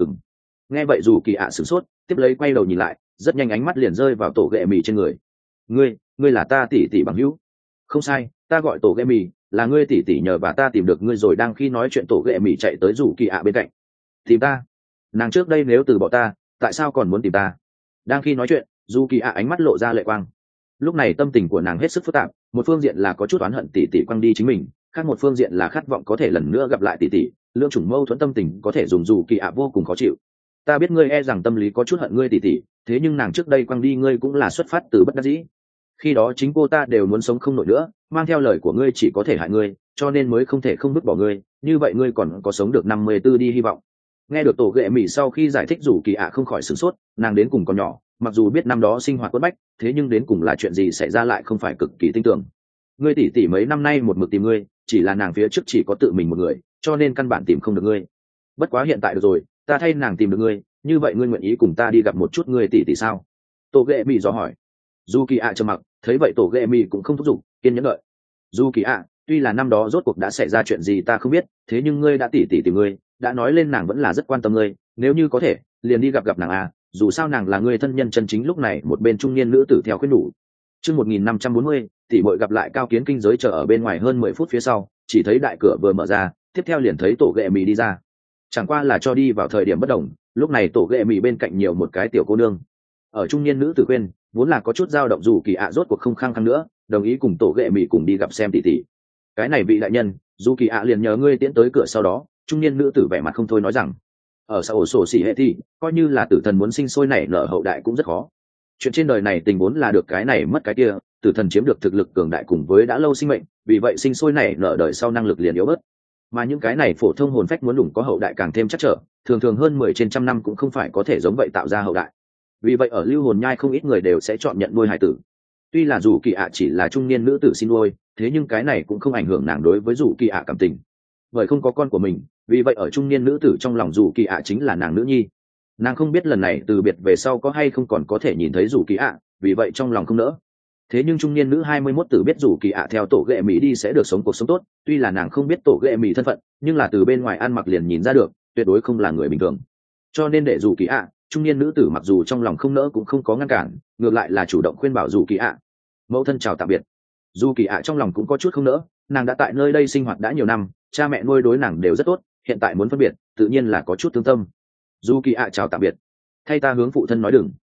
Nghe vậy dù kỳ ạ sửng sốt, tiếp lấy quay đầu nhìn lại, rất nhanh ánh mắt liền rơi vào tổ ghệ mì trên người. Ngươi là ta tỷ tỷ bằng hữu? Không sai, ta gọi tổ ghệ mì, là ngươi tỷ tỷ nhờ và ta tìm được ngươi rồi. Đang khi nói chuyện tổ ghệ mì chạy tới rủ kỳ ạ bên cạnh. Tìm ta? Nàng trước đây nếu từ bỏ ta, tại sao còn muốn tìm ta? Đang khi nói chuyện rủ kỳ ạ ánh mắt lộ ra lệ quang. Lúc này tâm tình của nàng hết sức phức tạp, một phương diện là có chút oán hận tỷ tỷ quăng đi chính mình, khác một phương diện là khát vọng có thể lần nữa gặp lại tỷ tỷ. Lưỡng chủng mâu thuẫn tâm tình có thể dùng rủ kỳ ạ vô cùng khó chịu. Ta biết ngươi rằng tâm lý có chút hận ngươi tỷ tỷ, thế nhưng nàng trước đây quăng đi ngươi cũng là xuất phát từ bất đắc dĩ. Khi đó chính cô ta đều muốn sống không nổi nữa, mang theo lời của ngươi chỉ có thể hại ngươi, cho nên mới không thể không vứt bỏ ngươi, như vậy ngươi còn có sống được 54 đi hy vọng. Nghe được tổ ghệ mì sau khi giải thích rủ kỳ ạ không khỏi sửng sốt, nàng đến cùng còn nhỏ, mặc dù biết năm đó sinh hoạt quất bách, thế nhưng đến cùng là chuyện gì xảy ra lại không phải cực kỳ tin tưởng. Ngươi tỷ tỷ mấy năm nay một mực tìm ngươi, chỉ là nàng phía trước chỉ có tự mình một người, cho nên căn bản tìm không được ngươi. Bất quá hiện tại được rồi, ta thay nàng tìm được ngươi, như vậy ngươi nguyện ý cùng ta đi gặp một chút ngươi tỷ tỷ sao? Tổ ghệ mì dò hỏi. Dù kỳ ạ trầm mặc, thấy vậy tổ ghệ mì cũng không thúc giục, kiên nhẫn đợi. Dù kỳ ạ, tuy là năm đó rốt cuộc đã xảy ra chuyện gì ta không biết, thế nhưng ngươi đã tỷ tìm ngươi, đã nói lên nàng vẫn là rất quan tâm ngươi, nếu như có thể liền đi gặp nàng dù sao nàng là người thân nhân chân chính. Lúc này một bên trung niên nữ tử theo khuyên nhủ. Chương 1540, tỷ muội gặp lại cao kiến kinh giới chờ ở bên ngoài hơn 10 phút phía sau, chỉ thấy đại cửa vừa mở ra, tiếp theo liền thấy tổ ghệ mì đi ra. Chẳng qua là cho đi vào thời điểm bất đồng, lúc này tổ ghệ mì bên cạnh nhiều một cái tiểu cô nương. ở trung niên nữ tử khuyên vốn là có chút dao động dù kỳ ạ rốt cuộc không khăng khăng nữa đồng ý cùng tổ ghệ mỹ cùng đi gặp xem tỷ tỷ. Cái này vị đại nhân, dù kỳ ạ liền nhờ ngươi tiễn tới cửa. Sau đó trung niên nữ tử vẻ mặt không thôi nói rằng ở xã ổ sổ xỉ hệ thì coi như là tử thần muốn sinh sôi nảy nở hậu đại cũng rất khó. Chuyện trên đời này tình vốn là được cái này mất cái kia, tử thần chiếm được thực lực cường đại cùng với đã lâu sinh mệnh, vì vậy sinh sôi nảy nở đời sau năng lực liền yếu bớt. Mà những cái này phổ thông hồn phách muốn đủng có hậu đại càng thêm chắc trở, thường thường hơn 10 trên trăm năm cũng không phải có thể giống vậy tạo ra hậu đại. Vì vậy ở lưu hồn nhai không ít người đều sẽ chọn nhận nuôi hải tử. Tuy là dù kỳ ạ chỉ là trung niên nữ tử xin nuôi, thế nhưng cái này cũng không ảnh hưởng nàng đối với dù kỳ ạ cảm tình, bởi không có con của mình, vì vậy ở trung niên nữ tử trong lòng dù kỳ ạ chính là nàng nữ nhi. Nàng không biết lần này từ biệt về sau có hay không còn có thể nhìn thấy dù kỳ ạ, vì vậy trong lòng không nỡ. Thế nhưng trung niên nữ 21 tử biết dù kỳ ạ theo tổ ghệ mỹ đi sẽ được sống cuộc sống tốt, tuy là nàng không biết tổ ghệ mỹ thân phận, nhưng là từ bên ngoài ăn mặc liền nhìn ra được tuyệt đối không là người bình thường. Cho nên để dù kỳ ạ, trung niên nữ tử mặc dù trong lòng không nỡ cũng không có ngăn cản, ngược lại là chủ động khuyên bảo dù kỳ ạ. Mẫu thân chào tạm biệt. Dù kỳ ạ trong lòng cũng có chút không nỡ, nàng đã tại nơi đây sinh hoạt đã nhiều năm, cha mẹ nuôi đối nàng đều rất tốt, hiện tại muốn phân biệt tự nhiên là có chút thương tâm. Dù kỳ ạ chào tạm biệt, thay ta hướng phụ thân nói đừng.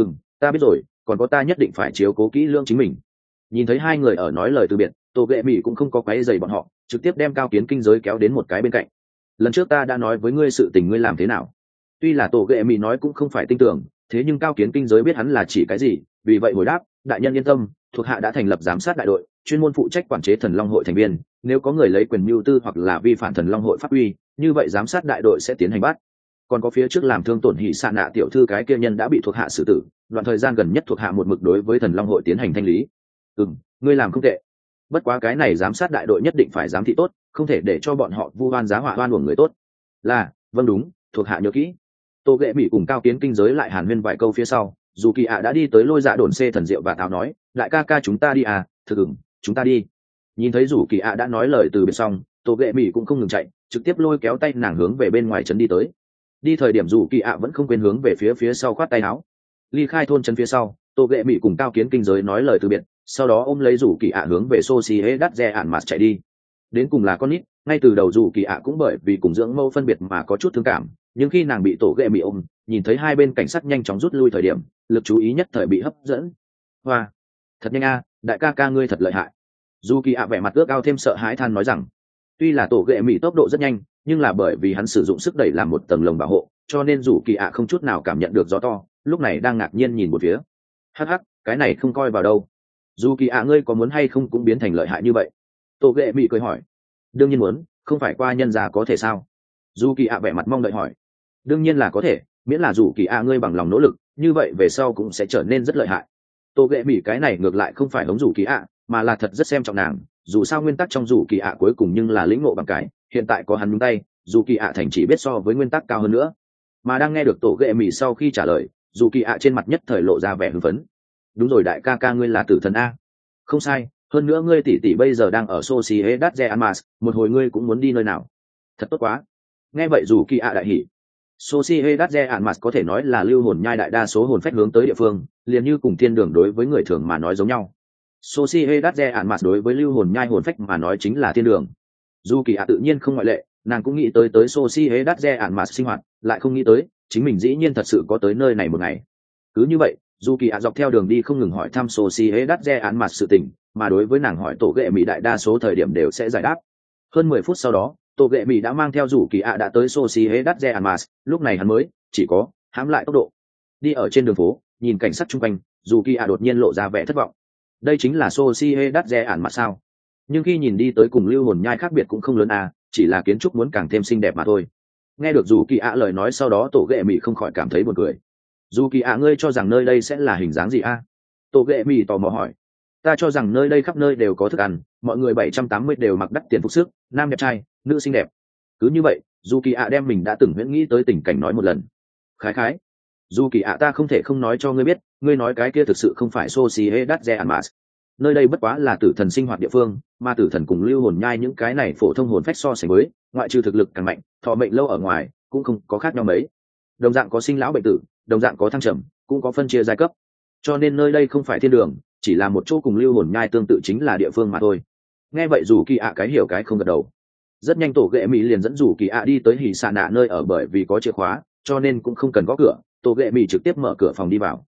Ta biết rồi, còn có ta nhất định phải chiếu cố kỹ lưỡng chính mình. Nhìn thấy hai người ở nói lời từ biệt, tổ ghệ mỹ cũng không có quấy rầy bọn họ, trực tiếp đem cao kiến kinh giới kéo đến một cái bên cạnh. Lần trước ta đã nói với ngươi sự tình ngươi làm thế nào? Tuy là tổ ghệ mỹ nói cũng không phải tin tưởng, thế nhưng cao kiến kinh giới biết hắn là chỉ cái gì, vì vậy hồi đáp, đại nhân yên tâm, thuộc hạ đã thành lập giám sát đại đội, chuyên môn phụ trách quản chế thần long hội thành viên, nếu có người lấy quyền mưu tư hoặc là vi phạm thần long hội pháp uy, như vậy giám sát đại đội sẽ tiến hành bắt. Còn có phía trước làm thương tổn hỉ xạ nạ tiểu thư cái kia nhân đã bị thuộc hạ xử tử, đoạn thời gian gần nhất thuộc hạ một mực đối với thần long hội tiến hành thanh lý. Ngươi làm không tệ, bất quá cái này giám sát đại đội nhất định phải giám thị tốt, không thể để cho bọn họ vu oan giá họa oan uổng người tốt. Vâng đúng, thuộc hạ nhớ kỹ. Tô ghệ mỹ cùng cao kiến kinh giới lại hàn huyên vài câu phía sau, dù kỳ ạ đã đi tới lôi dạ đồn xê thần diệu và táo nói, đại ca ca chúng ta đi à, chúng ta đi. Nhìn thấy dù kỳ ạ đã nói lời từ biệt xong, tô ghệ mỹ cũng không ngừng chạy, trực tiếp lôi kéo tay nàng hướng về bên ngoài trấn đi tới. Đi thời điểm dù kỳ ạ vẫn không quên hướng về phía sau khoát tay áo. Ly khai thôn trấn phía sau, tô ghệ mỹ cùng cao kiến kinh giới nói lời từ biệt, sau đó ôm lấy dù kỳ ạ hướng về Sosie đắt re ản mặt chạy đi. Đến cùng là con nít, ngay từ đầu dù kỳ ạ cũng bởi vì cùng dưỡng mẫu phân biệt mà có chút thương cảm, nhưng khi nàng bị tổ ghệ mỹ ôm, nhìn thấy hai bên cảnh sát nhanh chóng rút lui thời điểm, lực chú ý nhất thời bị hấp dẫn. Hoa, thật nhanh a, đại ca ca ngươi thật lợi hại. Dù kỳ ạ vẻ mặt ước ao thêm sợ hãi than nói rằng, tuy là tổ ghệ mỹ tốc độ rất nhanh, nhưng là bởi vì hắn sử dụng sức đẩy làm một tầng lồng bảo hộ, cho nên dù kỳ ạ không chút nào cảm nhận được gió to, lúc này đang ngạc nhiên nhìn một phía. Hắc, cái này không coi vào đâu. Dù kỳ ạ ngươi có muốn hay không cũng biến thành lợi hại như vậy? Tổ ghệ mỹ cười hỏi. Đương nhiên muốn, không phải qua nhân già có thể sao? Dù kỳ ạ vẻ mặt mong đợi hỏi. Đương nhiên là có thể, miễn là dù kỳ ạ ngươi bằng lòng nỗ lực, như vậy về sau cũng sẽ trở nên rất lợi hại. Tổ ghệ mỹ cái này ngược lại không phải hống dù kỳ ạ, mà là thật rất xem trọng nàng, dù sao nguyên tắc trong dù kỳ ạ cuối cùng nhưng là lĩnh ngộ bằng cái, hiện tại có hắn nhúng tay, dù kỳ ạ thành chỉ biết so với nguyên tắc cao hơn nữa. Mà đang nghe được tổ ghệ mỹ sau khi trả lời, dù kỳ ạ trên mặt nhất thời lộ ra vẻ hưng phấn. Đúng rồi đại ca ca ngươi là tử thần a. Không sai, hơn nữa ngươi tỷ tỷ bây giờ đang ở Sociedad de Almas, một hồi ngươi cũng muốn đi nơi nào? Thật tốt quá. Nghe vậy dù kỳ ạ đại hỉ. Sociedad de Almas có thể nói là lưu hồn nhai đại đa số hồn phách hướng tới địa phương, liền như cùng thiên đường đối với người thường mà nói giống nhau. Sociedad de Almas đối với lưu hồn nhai hồn phách mà nói chính là thiên đường. Dù kỳ ạ tự nhiên không ngoại lệ, nàng cũng nghĩ tới Sociedad de Almas sinh hoạt, lại không nghĩ tới chính mình dĩ nhiên thật sự có tới nơi này một ngày. Cứ như vậy, dù kỳ ạ dọc theo đường đi không ngừng hỏi thăm Sociedad de Almas sự tình, mà đối với nàng hỏi tổ ghệ mỹ đại đa số thời điểm đều sẽ giải đáp. Hơn 10 phút sau đó, tổ ghệ mỹ đã mang theo dù kỳ ạ đã tới Sociedad de Almas, lúc này hắn mới chỉ có hãm lại tốc độ. Đi ở trên đường phố, nhìn cảnh sát chung quanh, dù kỳ ạ đột nhiên lộ ra vẻ thất vọng. Đây chính là Sociedad de Almas sao? Nhưng khi nhìn đi tới cùng lưu hồn nhai khác biệt cũng không lớn à, chỉ là kiến trúc muốn càng thêm xinh đẹp mà thôi. Nghe được dù kỳ ạ lời nói sau đó tổ ghệ mỹ không khỏi cảm thấy buồn cười. Dù kỳ ạ ngươi cho rằng nơi đây sẽ là hình dáng gì a? Tổ ghệ mỹ tò mò hỏi. Ta cho rằng nơi đây khắp nơi đều có thức ăn, mọi người 780 đều mặc đắt tiền phục sức, nam đẹp trai, nữ xinh đẹp. Cứ như vậy, dù kỳ ạ đem mình đã từng huyễn nghĩ tới tình cảnh nói một lần. Khái dù kỳ ạ ta không thể không nói cho ngươi biết, ngươi nói cái kia thực sự không phải Sociedad de Almas. Nơi đây bất quá là tử thần sinh hoạt địa phương, mà tử thần cùng lưu hồn nhai những cái này phổ thông hồn phách so sánh với, ngoại trừ thực lực càng mạnh, thọ mệnh lâu ở ngoài, cũng không có khác nhau mấy. Đồng dạng có sinh lão bệnh tử, đồng dạng có thăng trầm, cũng có phân chia giai cấp. Cho nên nơi đây không phải thiên đường, chỉ là một chỗ cùng lưu hồn nhai tương tự chính là địa phương mà thôi. Nghe vậy dù kỳ ạ cái hiểu cái không gật đầu. Rất nhanh tổ ghệ mỹ liền dẫn dù kỳ ạ đi tới hỉ xạ nạ nơi ở, bởi vì có chìa khóa cho nên cũng không cần gõ cửa, tổ ghệ mỹ trực tiếp mở cửa phòng đi vào.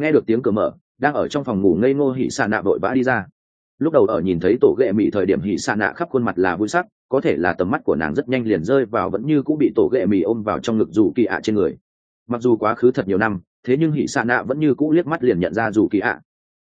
Nghe được tiếng cửa mở, đang ở trong phòng ngủ ngây ngô hỉ xạ nạ vội vã đi ra. Lúc đầu ở nhìn thấy tổ ghệ mì thời điểm hỉ xạ nạ khắp khuôn mặt là vui sắc, có thể là tầm mắt của nàng rất nhanh liền rơi vào vẫn như cũng bị tổ ghệ mì ôm vào trong ngực dù kỳ ạ trên người. Mặc dù quá khứ thật nhiều năm, thế nhưng hỉ xạ nạ vẫn như cũ liếc mắt liền nhận ra dù kỳ ạ.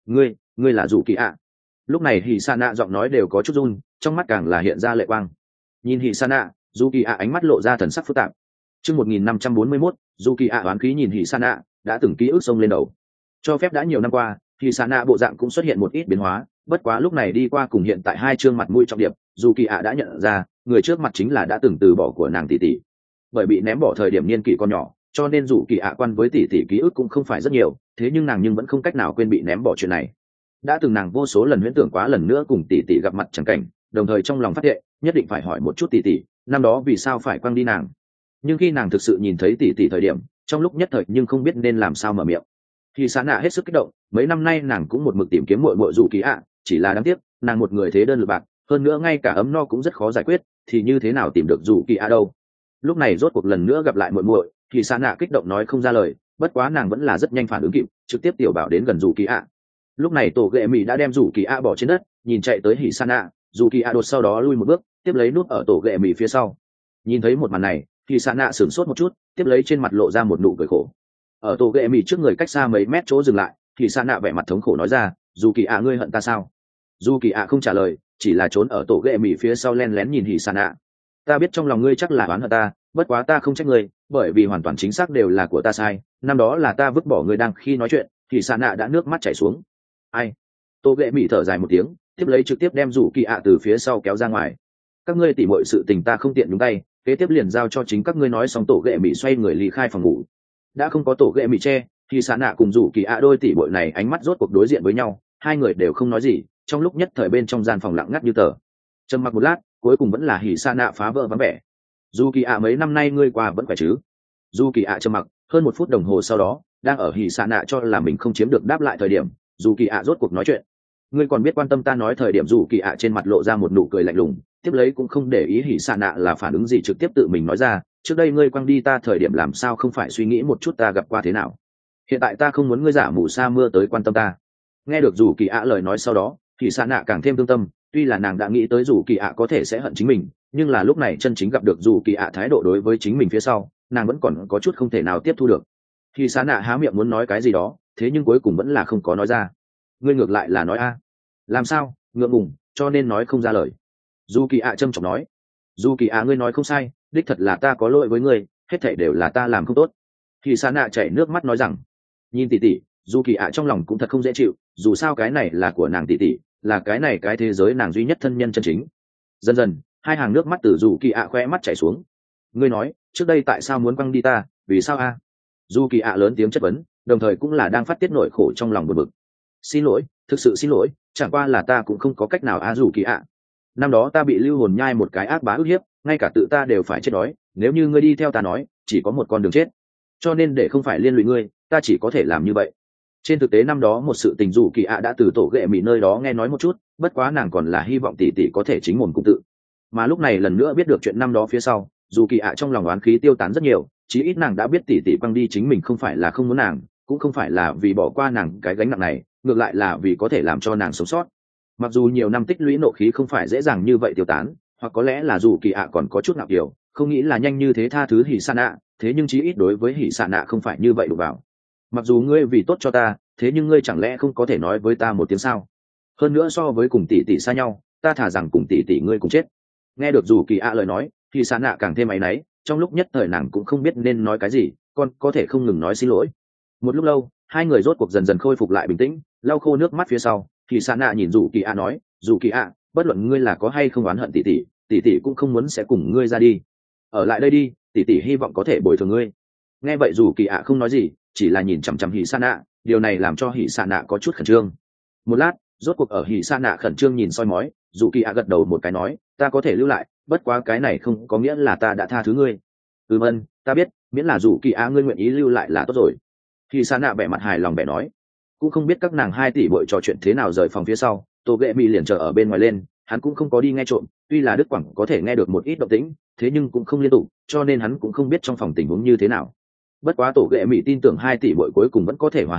Ngươi là dù kỳ ạ. Lúc này hỉ xạ nạ giọng nói đều có chút run, trong mắt càng là hiện ra lệ quang. Nhìn hỉ xạ nạ, dù kỳ ạ ánh mắt lộ ra thần sắc phức tạp. Chương 1541, dù kỳ ạ oán khí nhìn hỉ xạ nạ, đã từng ký ức sông lên đầu. Cho phép đã nhiều năm qua, hỉ xạ nạ bộ dạng cũng xuất hiện một ít biến hóa, bất quá lúc này đi qua cùng hiện tại hai chương mặt mũi trọng điểm, dù kỳ ạ đã nhận ra người trước mặt chính là đã từng từ bỏ của nàng tỷ tỷ. Bởi bị ném bỏ thời điểm niên kỷ còn nhỏ, cho nên dù kỳ ạ quan với tỷ tỷ ký ức cũng không phải rất nhiều, thế nhưng nàng vẫn không cách nào quên bị ném bỏ chuyện này. Đã từng nàng vô số lần huyễn tưởng quá lần nữa cùng tỷ tỷ gặp mặt chẳng cảnh, đồng thời trong lòng phát hiện nhất định phải hỏi một chút tỷ tỷ năm đó vì sao phải quăng đi nàng. Nhưng khi nàng thực sự nhìn thấy tỷ tỷ thời điểm, trong lúc nhất thời nhưng không biết nên làm sao mở miệng. Thì Sán nạ hết sức kích động, mấy năm nay nàng cũng một mực tìm kiếm muội muội dù kỳ ạ, chỉ là đáng tiếc nàng một người thế đơn lực bạc, hơn nữa ngay cả ấm no cũng rất khó giải quyết, thì như thế nào tìm được dù kỳ ạ đâu. Lúc này rốt cuộc lần nữa gặp lại muội muội, thì Sán nạ kích động nói không ra lời, bất quá nàng vẫn là rất nhanh phản ứng kịp, trực tiếp tiểu bảo đến gần dù kỳ ạ. Lúc này tổ ghệ mì đã đem dù kỳ ạ bỏ trên đất, nhìn chạy tới hỉ Sán nạ, dù kỳ ạ đột sau đó lui một bước, tiếp lấy nút ở tổ ghệ mì phía sau. Nhìn thấy một màn này, thì Sán nạ sửng sốt một chút, tiếp lấy trên mặt lộ ra một nụ cười khổ. Ở tổ ghệ mì trước người cách xa mấy mét chỗ dừng lại, thì Sán nạ vẻ mặt thống khổ nói ra, dù kỳ ạ ngươi hận ta sao? Dù kỳ ạ không trả lời, chỉ là trốn ở tổ ghệ mì phía sau len lén nhìn hỉ Sán nạ. Ta biết trong lòng ngươi chắc là oán hận ta, bất quá ta không trách ngươi, bởi vì hoàn toàn chính xác đều là của ta sai, năm đó là ta vứt bỏ ngươi đang khi nói chuyện. Thì Sán nạ đã nước mắt chảy xuống. Ai? Tổ ghệ mì thở dài một tiếng, tiếp lấy trực tiếp đem dù kỳ ạ từ phía sau kéo ra ngoài. Các ngươi tỉ mọi sự tình ta không tiện nhúng tay, kế tiếp liền giao cho chính các ngươi nói. Xong tổ ghệ mì xoay người ly khai phòng ngủ. Đã không có tổ ghệ mì che, thì Sán nạ cùng dù kỳ ạ đôi tỉ bội này ánh mắt rốt cuộc đối diện với nhau, hai người đều không nói gì, trong lúc nhất thời bên trong gian phòng lặng ngắt như tờ. Trầm mặc một lát, cuối cùng vẫn là hỉ Sán nạ phá vỡ vắng vẻ. Dù kỳ ạ mấy năm nay ngươi qua vẫn khỏe chứ? Dù kỳ ạ trầm mặc hơn một phút đồng hồ sau đó, đang ở hỉ Sán nạ cho là mình không chiếm được đáp lại thời điểm, dù kỳ ạ rốt cuộc nói chuyện. Ngươi còn biết quan tâm ta nói thời điểm, dù kỳ ạ trên mặt lộ ra một nụ cười lạnh lùng, tiếp lấy cũng không để ý hỉ Sán nạ là phản ứng gì, trực tiếp tự mình nói ra, trước đây ngươi quăng đi ta thời điểm làm sao không phải suy nghĩ một chút ta gặp qua thế nào? Hiện tại ta không muốn ngươi giả mù sa mưa tới quan tâm ta. Nghe được dù kỳ ạ lời nói sau đó, thì Sán nạ càng thêm thương tâm, tuy là nàng đã nghĩ tới dù kỳ ạ có thể sẽ hận chính mình, nhưng là lúc này chân chính gặp được dù kỳ ạ thái độ đối với chính mình phía sau, nàng vẫn còn có chút không thể nào tiếp thu được. Thì Sán nạ há miệng muốn nói cái gì đó, thế nhưng cuối cùng vẫn là không có nói ra. Ngươi ngược lại là nói a? Làm sao? Ngượng ngùng, cho nên nói không ra lời. Dù kỳ ạ trâm trọng nói. Dù kỳ ạ ngươi nói không sai, đích thật là ta có lỗi với ngươi, hết thảy đều là ta làm không tốt. Thì Sán nạ chảy nước mắt nói rằng, nhìn tỷ tỷ, dù kỳ ạ trong lòng cũng thật không dễ chịu, dù sao cái này là của nàng tỷ tỷ, là cái này cái thế giới nàng duy nhất thân nhân chân chính. Dần dần hai hàng nước mắt từ dù kỳ ạ khoe mắt chảy xuống. Ngươi nói trước đây tại sao muốn quăng đi ta, vì sao a? Dù kỳ ạ lớn tiếng chất vấn, đồng thời cũng là đang phát tiết nỗi khổ trong lòng buồn bực. Xin lỗi, thực sự xin lỗi, chẳng qua là ta cũng không có cách nào a. Dù kỳ ạ, năm đó ta bị lưu hồn nhai một cái ác bá ức hiếp, ngay cả tự ta đều phải chết đói, nếu như ngươi đi theo ta nói chỉ có một con đường chết, cho nên để không phải liên lụy ngươi, ta chỉ có thể làm như vậy. Trên thực tế năm đó một sự tình dù kỳ ạ đã từ tổ ghệ mì nơi đó nghe nói một chút, bất quá nàng còn là hy vọng tỷ tỷ có thể chính mồm cùng tự. Mà lúc này lần nữa biết được chuyện năm đó phía sau, dù kỳ ạ trong lòng oán khí tiêu tán rất nhiều, chí ít nàng đã biết tỷ tỷ quăng đi chính mình không phải là không muốn nàng, cũng không phải là vì bỏ qua nàng cái gánh nặng này, ngược lại là vì có thể làm cho nàng sống sót. Mặc dù nhiều năm tích lũy nộ khí không phải dễ dàng như vậy tiêu tán, hoặc có lẽ là dù kỳ ạ còn có chút ngạo kiều, không nghĩ là nhanh như thế tha thứ hỉ Sán nạ, thế nhưng chí ít đối với hỉ Sán nạ không phải như vậy đụng vào. Mặc dù ngươi vì tốt cho ta, thế nhưng ngươi chẳng lẽ không có thể nói với ta một tiếng sao? Hơn nữa so với cùng tỷ tỷ xa nhau, ta thà rằng cùng tỷ tỷ ngươi cùng chết. Nghe được dù kỳ ạ lời nói, thì Sán nạ càng thêm áy náy, trong lúc nhất thời nàng cũng không biết nên nói cái gì, con có thể không ngừng nói xin lỗi. Một lúc lâu, hai người rốt cuộc dần dần khôi phục lại bình tĩnh, lau khô nước mắt phía sau, thì Sán nạ nhìn dù kỳ ạ nói, dù kỳ ạ, bất luận ngươi là có hay không oán hận tỷ tỷ, tỷ tỷ cũng không muốn sẽ cùng ngươi ra đi. Ở lại đây đi, tỷ tỷ hy vọng có thể bồi thường ngươi. Nghe vậy dù kỳ ạ không nói gì, chỉ là nhìn chằm chằm hỉ Sán nạ, điều này làm cho hỉ Sán nạ có chút khẩn trương. Một lát, rốt cuộc ở hỉ Sán nạ khẩn trương nhìn soi mói, dù kỳ ạ gật đầu một cái nói, ta có thể lưu lại, bất quá cái này không có nghĩa là ta đã tha thứ ngươi. Ân, ta biết, miễn là dù kỳ ạ ngươi nguyện ý lưu lại là tốt rồi. Hỉ Sán nạ bẻ mặt hài lòng bẻ nói. Cũng không biết các nàng hai tỷ bội trò chuyện thế nào rời phòng phía sau, tổ ghệ mì liền chờ ở bên ngoài lên, hắn cũng không có đi nghe trộm, tuy là Đức Quảng có thể nghe được một ít động tĩnh, thế nhưng cũng không liên tục, cho nên hắn cũng không biết trong phòng tình huống như thế nào. Bất quá tổ ghệ mì tin tưởng hai tỷ bội cuối cùng vẫn có thể hòa hảo,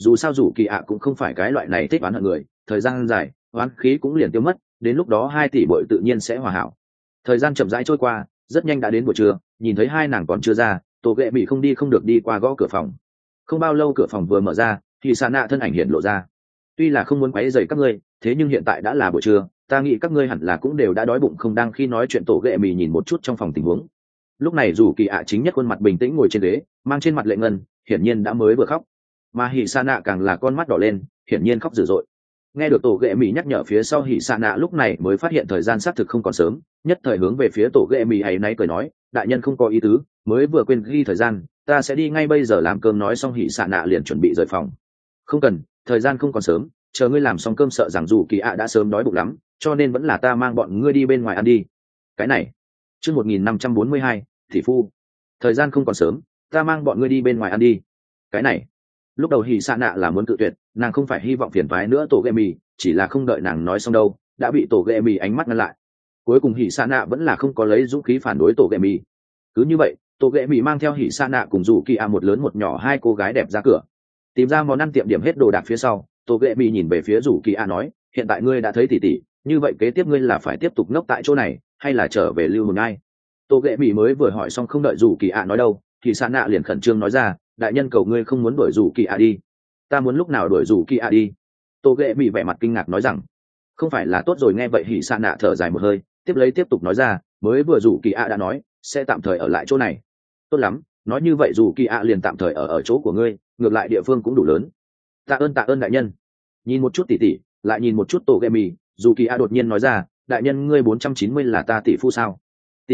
dù sao dù kỳ ạ cũng không phải cái loại này thích oán hận người, thời gian dài oán khí cũng liền tiêu mất, đến lúc đó 2 tỷ bội tự nhiên sẽ hòa hảo. Thời gian chậm rãi trôi qua, rất nhanh đã đến buổi trưa, nhìn thấy hai nàng còn chưa ra, tổ ghệ bị không đi không được đi qua gõ cửa phòng. Không bao lâu cửa phòng vừa mở ra thì xà nạ thân ảnh hiện lộ ra. Tuy là không muốn quấy rầy các ngươi, thế nhưng hiện tại đã là buổi trưa, ta nghĩ các ngươi hẳn là cũng đều đã đói bụng không. Đang khi nói chuyện tổ ghệ mì nhìn một chút trong phòng tình huống. Lúc này dù kỳ ạ chính nhất khuôn mặt bình tĩnh ngồi trên ghế, mang trên mặt lệ ngân, hiển nhiên đã mới vừa khóc, mà hỉ sa nạ càng là con mắt đỏ lên, hiển nhiên khóc dữ dội. Nghe được tổ ghệ mì nhắc nhở phía sau, hỉ sa nạ lúc này mới phát hiện thời gian xác thực không còn sớm, nhất thời hướng về phía tổ ghệ mì ấy náy cười nói, đại nhân không có ý tứ, mới vừa quên ghi thời gian, ta sẽ đi ngay bây giờ làm cơm. Nói xong hỉ sa nạ liền chuẩn bị rời phòng. Không cần, thời gian không còn sớm, chờ ngươi làm xong cơm sợ rằng dù kỳ ạ đã sớm đói bụng lắm, cho nên vẫn là ta mang bọn ngươi đi bên ngoài ăn đi. Cái này chương 1542, thị phu. Thời gian không còn sớm, ta mang bọn ngươi đi bên ngoài ăn đi. Cái này lúc đầu hỉ xạ nạ là muốn cự tuyệt, nàng không phải hy vọng phiền toái nữa tổ ghệ mì, chỉ là không đợi nàng nói xong đâu đã bị tổ ghệ mì ánh mắt ngăn lại. Cuối cùng hỉ xạ nạ vẫn là không có lấy dũng khí phản đối tổ ghệ mì. Cứ như vậy tổ ghệ mì mang theo hỉ xạ nạ cùng dù kỳ ạ một lớn một nhỏ 2 cô gái đẹp ra cửa, tìm ra món ăn tiệm điểm hết đồ đạc phía sau, tổ ghệ mì nhìn về phía dù kỳ ạ nói, hiện tại ngươi đã thấy tỷ tỷ, như vậy kế tiếp ngươi là phải tiếp tục ngốc tại chỗ này hay là trở về lưu hồn ai? Tổ ghệ mì mới vừa hỏi xong, không đợi dù kỳ ạ nói đâu thì sa nạ liền khẩn trương nói ra, đại nhân cầu ngươi không muốn đuổi dù kỳ ạ đi. Ta muốn lúc nào đuổi dù kỳ ạ đi? Tổ ghệ mì vẻ mặt kinh ngạc nói rằng, không phải là tốt rồi. Nghe vậy hỉ sa nạ thở dài một hơi, tiếp tục nói ra, mới vừa dù kỳ ạ đã nói sẽ tạm thời ở lại chỗ này. Tốt lắm, nói như vậy dù kỳ ạ liền tạm thời ở chỗ của ngươi, ngược lại địa phương cũng đủ lớn. Tạ ơn đại nhân. Nhìn một chút tỷ tỷ, lại nhìn một chút tổ ghệ mì, dù kỳ a đột nhiên nói ra, đại nhân ngươi 490 là ta tỷ phu sao?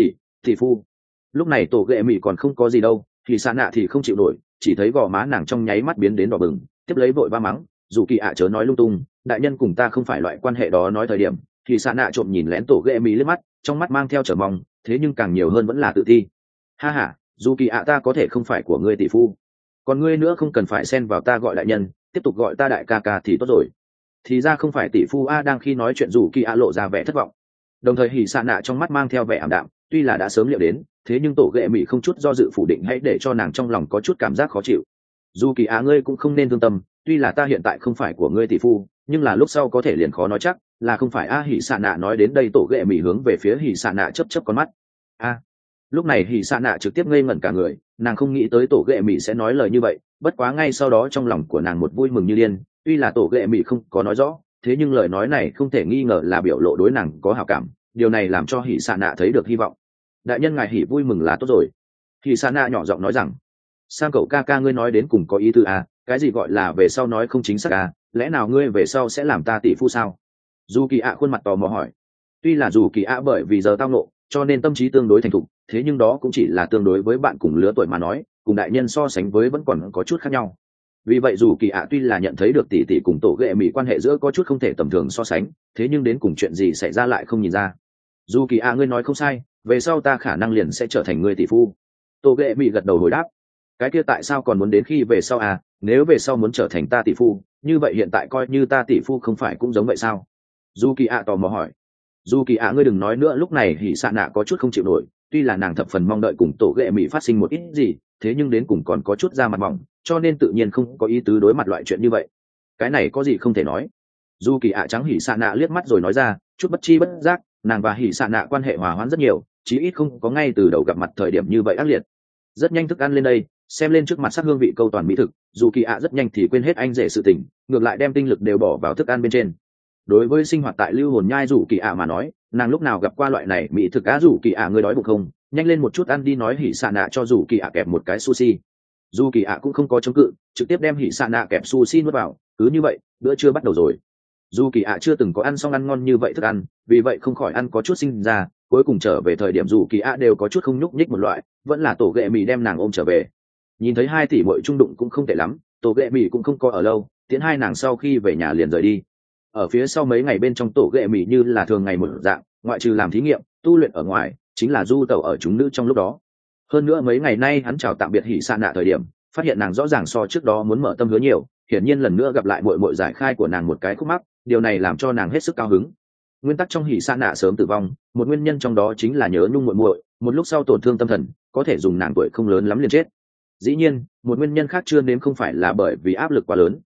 Tỷ phu. Lúc này tổ ghệ mì còn không có gì đâu, thì sa nạ thì không chịu nổi, chỉ thấy gò má nàng trong nháy mắt biến đến đỏ bừng, tiếp lấy vội ba mắng, dù kỳ a chớ nói lung tung, đại nhân cùng ta không phải loại quan hệ đó. Nói thời điểm thì sa nạ trộm nhìn lén tổ ghệ mì liếc mắt, trong mắt mang theo chờ mong, thế nhưng càng nhiều hơn vẫn là tự ti. Ha ha, dù kỳ a ta có thể không phải của ngươi tỷ phu, còn ngươi nữa không cần phải xen vào ta gọi đại nhân, tiếp tục gọi ta đại ca ca thì tốt rồi. Thì ra không phải tỷ phu a. Đang khi nói chuyện dù kỳ a lộ ra vẻ thất vọng, đồng thời hỉ xạ nạ trong mắt mang theo vẻ ảm đạm, tuy là đã sớm liệu đến, thế nhưng tổ ghệ mỹ không chút do dự phủ định, hãy để cho nàng trong lòng có chút cảm giác khó chịu. Dù kỳ a ngươi cũng không nên thương tâm, tuy là ta hiện tại không phải của ngươi tỷ phu, nhưng là lúc sau có thể liền khó nói chắc là không phải a. Hỉ xạ nạ nói đến đây tổ ghệ mỹ hướng về phía hỉ xạ nạ chớp con mắt. A. Lúc này hỉ xạ nạ trực tiếp ngây ngẩn cả người, nàng không nghĩ tới tổ ghệ mỹ sẽ nói lời như vậy, bất quá ngay sau đó trong lòng của nàng một vui mừng như điên. Tuy là tổ ghệ mỹ không có nói rõ, thế nhưng lời nói này không thể nghi ngờ là biểu lộ đối nàng có hảo cảm, điều này làm cho hỉ xạ nạ thấy được hy vọng. Đại nhân ngài hỉ vui mừng là tốt rồi. Hỉ xạ nạ nhỏ giọng nói rằng, sang cậu ca ca ngươi nói đến cùng có ý tư à, cái gì gọi là về sau nói không chính xác à, lẽ nào ngươi về sau sẽ làm ta tỷ phu sao? Dù kỳ ạ khuôn mặt tò mò hỏi. Tuy là dù kỳ ạ bởi vì giờ tao nộ cho nên tâm trí tương đối thành thục, thế nhưng đó cũng chỉ là tương đối với bạn cùng lứa tuổi mà nói, cùng đại nhân so sánh với vẫn còn có chút khác nhau. Vì vậy dù kỳ ạ tuy là nhận thấy được tỷ tỷ cùng tổ ghệ mỹ quan hệ giữa có chút không thể tầm thường so sánh, thế nhưng đến cùng chuyện gì xảy ra lại không nhìn ra. Dù kỳ ạ ngươi nói không sai, về sau ta khả năng liền sẽ trở thành người tỷ phu. Tổ ghệ mỹ gật đầu hồi đáp. Cái kia tại sao còn muốn đến khi về sau à? Nếu về sau muốn trở thành ta tỷ phu, như vậy hiện tại coi như ta tỷ phu không phải cũng giống vậy sao? Dù kỳ ạ tò mò hỏi. Dù kỳ ạ ngươi đừng nói nữa. Lúc này hỉ xạ nạ có chút không chịu nổi, tuy là nàng thập phần mong đợi cùng tổ ghệ mỹ phát sinh một ít gì, thế nhưng đến cùng còn có chút da mặt mỏng, cho nên tự nhiên không có ý tứ đối mặt loại chuyện như vậy. Cái này có gì không thể nói. Dù kỳ ạ trắng hỉ xạ nạ liếc mắt rồi nói ra, chút bất chi bất giác nàng và hỉ xạ nạ quan hệ hòa hoãn rất nhiều, chí ít không có ngay từ đầu gặp mặt thời điểm như vậy ác liệt. Rất nhanh thức ăn lên đây, xem lên trước mặt sắc hương vị câu toàn mỹ thực, dù kỳ ạ rất nhanh thì quên hết anh rể sự tình, ngược lại đem tinh lực đều bỏ vào thức ăn bên trên. Đối với sinh hoạt tại lưu hồn nhai dù kỳ ạ mà nói, nàng lúc nào gặp qua loại này mỹ thực á. Dù kỳ ạ ngươi đói bụng không, nhanh lên một chút ăn đi. Nói hỉ xạ nạ cho dù kỳ ạ kẹp một cái sushi. Dù kỳ ạ cũng không có chống cự, trực tiếp đem hỉ xạ nạ kẹp sushi nuốt vào. Cứ như vậy bữa trưa bắt đầu rồi. Dù kỳ ạ chưa từng có ăn xong ăn ngon như vậy thức ăn, vì vậy không khỏi ăn có chút sinh ra. Cuối cùng trở về thời điểm dù kỳ ạ đều có chút không nhúc nhích một loại, vẫn là tổ ghệ mì đem nàng ôm trở về. Nhìn thấy 2 tỷ muội trung đụng cũng không tệ lắm, tổ ghệ mì cũng không có ở lâu, tiễn hai nàng sau khi về nhà liền rời đi. Ở phía sau mấy ngày bên trong, tổ ghệ mì như là thường ngày một dạng, ngoại trừ làm thí nghiệm tu luyện ở ngoài, chính là du tẩu ở chúng nữ trong lúc đó. Hơn nữa mấy ngày nay hắn chào tạm biệt hỉ xạ nạ thời điểm, phát hiện nàng rõ ràng so trước đó muốn mở tâm hứa nhiều, hiển nhiên lần nữa gặp lại muội muội giải khai của nàng một cái khúc mắc, điều này làm cho nàng hết sức cao hứng. Nguyên tắc trong hỉ xạ nạ sớm tử vong, một nguyên nhân trong đó chính là nhớ nhung muội muội, một lúc sau tổn thương tâm thần, có thể dùng nàng tuổi không lớn lắm liền chết. Dĩ nhiên một nguyên nhân khác chưa nếm không phải là bởi vì áp lực quá lớn,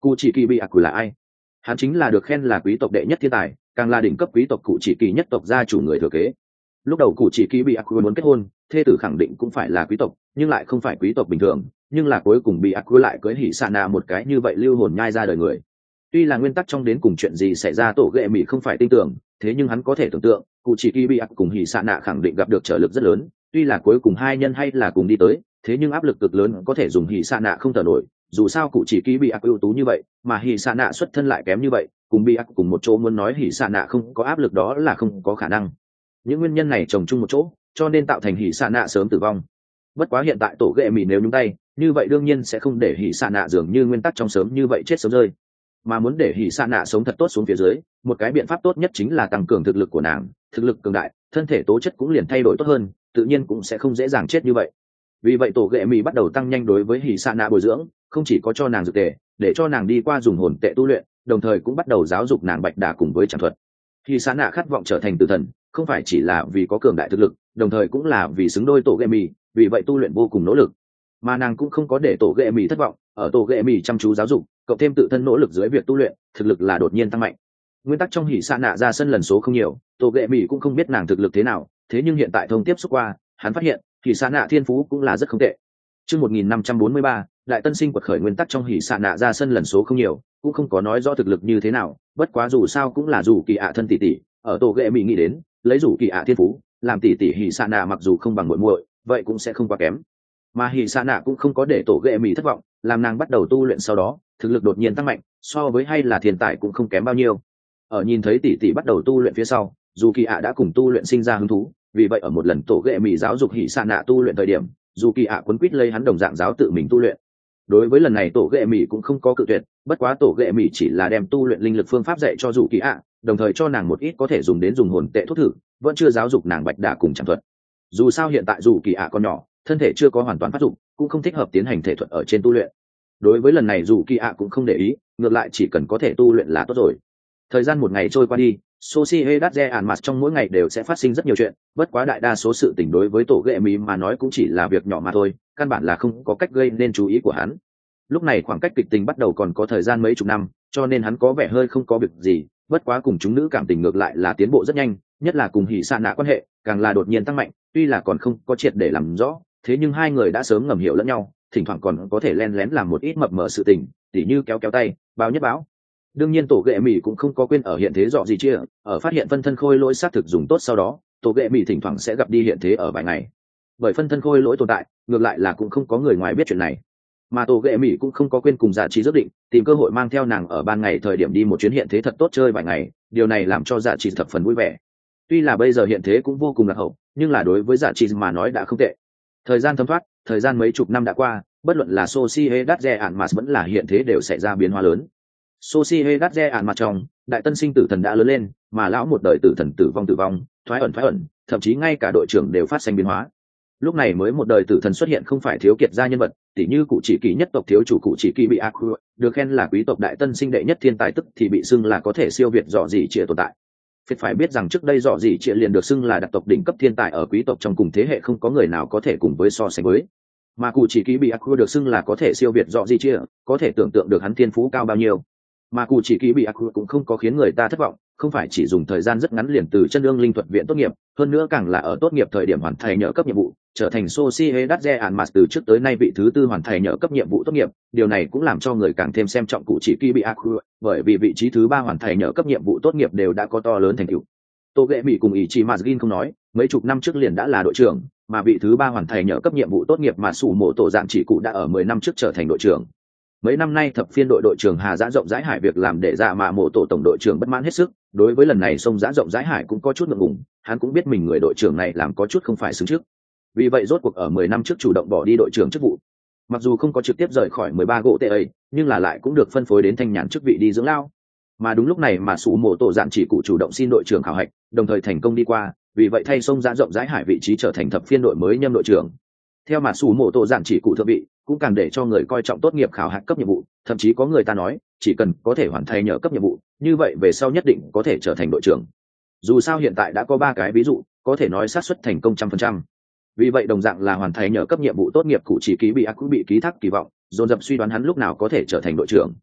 Cụ chỉ kỳ bị ác là ai? Hắn chính là được khen là quý tộc đệ nhất thiên tài, càng là đỉnh cấp quý tộc cụ chỉ kỳ nhất tộc gia chủ người thừa kế. Lúc đầu cụ chỉ kỳ bị ác muốn kết hôn, thê tử khẳng định cũng phải là quý tộc, nhưng lại không phải quý tộc bình thường, nhưng là cuối cùng bị ác lại cưới hỉ xạ nạ một cái như vậy lưu hồn nhai ra đời người. Tuy là nguyên tắc trong đến cùng chuyện gì xảy ra tổ ghệ mỹ không phải tin tưởng, thế nhưng hắn có thể tưởng tượng cụ chỉ kỳ bị ác cùng hỉ xạ nạ khẳng định gặp được trở lực rất lớn. Tuy là cuối cùng hai nhân hay là cùng đi tới, thế nhưng áp lực cực lớn có thể dùng hỉ xạ nạ không thở nổi. Dù sao cụ chỉ kỳ bị ác ưu tú như vậy, mà hỉ xạ nạ xuất thân lại kém như vậy, cùng bị ác cùng một chỗ muốn nói hỉ xạ nạ không có áp lực đó là không có khả năng. Những nguyên nhân này chồng chung một chỗ, cho nên tạo thành hỉ xạ nạ sớm tử vong. Bất quá hiện tại tổ ghệ mỹ nếu nhúng tay, như vậy đương nhiên sẽ không để hỉ xạ nạ dường như nguyên tắc trong sớm như vậy chết sớm rơi, mà muốn để hỉ xạ nạ sống thật tốt xuống phía dưới, một cái biện pháp tốt nhất chính là tăng cường thực lực của nàng. Thực lực cường đại, thân thể tố chất cũng liền thay đổi tốt hơn, tự nhiên cũng sẽ không dễ dàng chết như vậy. Vì vậy tổ ghệ mỹ bắt đầu tăng nhanh đối với hỉ xạ nạ bồi dưỡng, không chỉ có cho nàng dược tề để cho nàng đi qua dùng hồn tệ tu luyện, đồng thời cũng bắt đầu giáo dục nàng bạch đà cùng với tràng thuật. Hỉ xạ nạ khát vọng trở thành tử thần, không phải chỉ là vì có cường đại thực lực, đồng thời cũng là vì xứng đôi tổ ghệ mỹ, vì vậy tu luyện vô cùng nỗ lực. Mà nàng cũng không có để tổ ghệ mỹ thất vọng, ở tổ ghệ mỹ chăm chú giáo dục cộng thêm tự thân nỗ lực dưới việc tu luyện, thực lực là đột nhiên tăng mạnh. Nguyên tắc trong hỉ xạ nạ ra sân lần số không nhiều, tổ ghệ mỹ cũng không biết nàng thực lực thế nào, thế nhưng hiện tại thông tiếp xúc qua, hắn phát hiện hỉ xạ nạ thiên phú cũng là rất không tệ. Chương 1543, đại tân sinh quật khởi. Nguyên tắc trong hỉ xạ nạ ra sân lần số không nhiều, cũng không có nói rõ thực lực như thế nào, bất quá dù sao cũng là dù kỳ ạ thân tỷ tỷ, ở tổ ghệ mỹ nghĩ đến, lấy dù kỳ ạ thiên phú, làm tỷ tỷ hỉ xạ nạ mặc dù không bằng muội muội, vậy cũng sẽ không quá kém. Mà hỉ xạ nạ cũng không có để tổ ghệ mỹ thất vọng, làm nàng bắt đầu tu luyện sau đó, thực lực đột nhiên tăng mạnh, so với hay là thiên tài cũng không kém bao nhiêu. Ở nhìn thấy tỷ tỷ bắt đầu tu luyện phía sau, dù kỳ ạ đã cùng tu luyện sinh ra hứng thú, vì vậy ở một lần tổ ghệ mỹ giáo dục hỉ xạ nạ tu luyện thời điểm, dù kỳ ạ quấn quýt lấy hắn đồng dạng giáo tự mình tu luyện. Đối với lần này tổ ghệ mỹ cũng không có cự tuyệt, bất quá tổ ghệ mỹ chỉ là đem tu luyện linh lực phương pháp dạy cho dù kỳ ạ, đồng thời cho nàng một ít có thể dùng đến dùng hồn tệ thuốc thử, vẫn chưa giáo dục nàng bạch đà cùng tràng thuật. Dù sao hiện tại dù kỳ ạ còn nhỏ, thân thể chưa có hoàn toàn phát dụng, cũng không thích hợp tiến hành thể thuật ở trên tu luyện. Đối với lần này dù kỳ ạ cũng không để ý, ngược lại chỉ cần có thể tu luyện là tốt rồi. Thời gian một ngày trôi qua đi, Sociedad Real trong mỗi ngày đều sẽ phát sinh rất nhiều chuyện, bất quá đại đa số sự tình đối với tổ ghệ mỹ mà nói cũng chỉ là việc nhỏ mà thôi, căn bản là không có cách gây nên chú ý của hắn. Lúc này khoảng cách kịch tình bắt đầu còn có thời gian mấy chục năm, cho nên hắn có vẻ hơi không có việc gì, bất quá cùng chúng nữ cảm tình ngược lại là tiến bộ rất nhanh, nhất là cùng hỉ xạ nạ quan hệ càng là đột nhiên tăng mạnh, tuy là còn không có triệt để làm rõ, thế nhưng hai người đã sớm ngầm hiểu lẫn nhau, thỉnh thoảng còn có thể len lén làm một ít mập mờ sự tình, tỉ như kéo kéo tay, báo nhất báo. Đương nhiên tổ ghệ mỹ cũng không có quên ở hiện thế dọ gì chia, ở phát hiện phân thân khôi lỗi xác thực dùng tốt sau đó, tổ ghệ mỹ thỉnh thoảng sẽ gặp đi hiện thế ở vài ngày. Bởi phân thân khôi lỗi tồn tại, ngược lại là cũng không có người ngoài biết chuyện này. Mà tổ ghệ mỹ cũng không có quên cùng Dạ Trì dự định tìm cơ hội mang theo nàng ở ban ngày thời điểm đi một chuyến hiện thế thật tốt chơi vài ngày, điều này làm cho Dạ Trì thập phần vui vẻ. Tuy là bây giờ hiện thế cũng vô cùng lạc hậu, nhưng là đối với Dạ Trì mà nói đã không tệ. Thời gian thấm thoát, thời gian mấy chục năm đã qua, bất luận là Sociedad Real vẫn là hiện thế đều xảy ra biến hóa lớn. Sociedad Real trong, đại tân sinh tử thần đã lớn lên, mà lão một đời tử thần tử vong, thoái ẩn, thậm chí ngay cả đội trưởng đều phát sinh biến hóa. Lúc này mới một đời tử thần xuất hiện không phải thiếu kiệt gia nhân vật, tỉ như cụ chỉ kỳ nhất tộc thiếu chủ cụ chỉ kỳ bị ác, được khen là quý tộc đại tân sinh đệ nhất thiên tài, tức thì bị xưng là có thể siêu việt dọ gì trịa tồn tại. Phải biết rằng trước đây dọ gì trịa liền được xưng là đặc tộc đỉnh cấp thiên tài, ở quý tộc trong cùng thế hệ không có người nào có thể cùng với so sánh với. Mà cụ chỉ kỳ bị ác được xưng là có thể siêu việt dọ gì trịa, có thể tưởng tượng được hắn thiên phú cao bao nhiêu. Mà cụ chỉ kỳ bị ác cũng không có khiến người ta thất vọng, không phải chỉ dùng thời gian rất ngắn liền từ chân ương linh thuật viện tốt nghiệp, hơn nữa càng là ở tốt nghiệp thời điểm hoàn thành nhỡ cấp nhiệm vụ, trở thành Sociedad Real từ trước tới nay vị thứ tư hoàn thành nhỡ cấp nhiệm vụ tốt nghiệp. Điều này cũng làm cho người càng thêm xem trọng cụ chỉ kỳ bị ác, bởi vì vị trí thứ ba hoàn thành nhỡ cấp nhiệm vụ tốt nghiệp đều đã có to lớn thành tựu. Tô ghệ mỹ cùng ý chí Mazgin không nói, mấy chục năm trước liền đã là đội trưởng, mà vị thứ ba hoàn thành nhỡ cấp nhiệm vụ tốt nghiệp mà sủ mộ tổ dạng chỉ cụ đã ở 10 năm trước trở thành đội trưởng. Mấy năm nay thập phiên đội trưởng Hà Giã rộng rãi hải việc làm để dạ mà mộ tổ tổng đội trưởng bất mãn hết sức, đối với lần này sông Giã rộng rãi hải cũng có chút ngượng ngùng, hắn cũng biết mình người đội trưởng này làm có chút không phải xứng trước. Vì vậy rốt cuộc ở 10 năm trước chủ động bỏ đi đội trưởng chức vụ. Mặc dù không có trực tiếp rời khỏi 13 gỗ tệ ấy, nhưng là lại cũng được phân phối đến thanh nhàn chức vị đi dưỡng lao. Mà đúng lúc này mà sủ mộ tổ dạn chỉ cụ chủ động xin đội trưởng khảo hạch, đồng thời thành công đi qua, vì vậy thay sông Giã rộng rãi hải vị trí trở thành thập phiên đội mới nhâm đội trưởng. Theo mà sủ mộ tổ dạn chỉ cụ thượng vị, cũng càng để cho người coi trọng tốt nghiệp khảo hạch cấp nhiệm vụ, thậm chí có người ta nói chỉ cần có thể hoàn thành nhờ cấp nhiệm vụ, như vậy về sau nhất định có thể trở thành đội trưởng. Dù sao hiện tại đã có 3 cái ví dụ, có thể nói xác suất thành công 100%. Vì vậy đồng dạng là hoàn thành nhờ cấp nhiệm vụ tốt nghiệp cụ chỉ ký bị ác cũng bị ký thác kỳ vọng, dồn dập suy đoán hắn lúc nào có thể trở thành đội trưởng.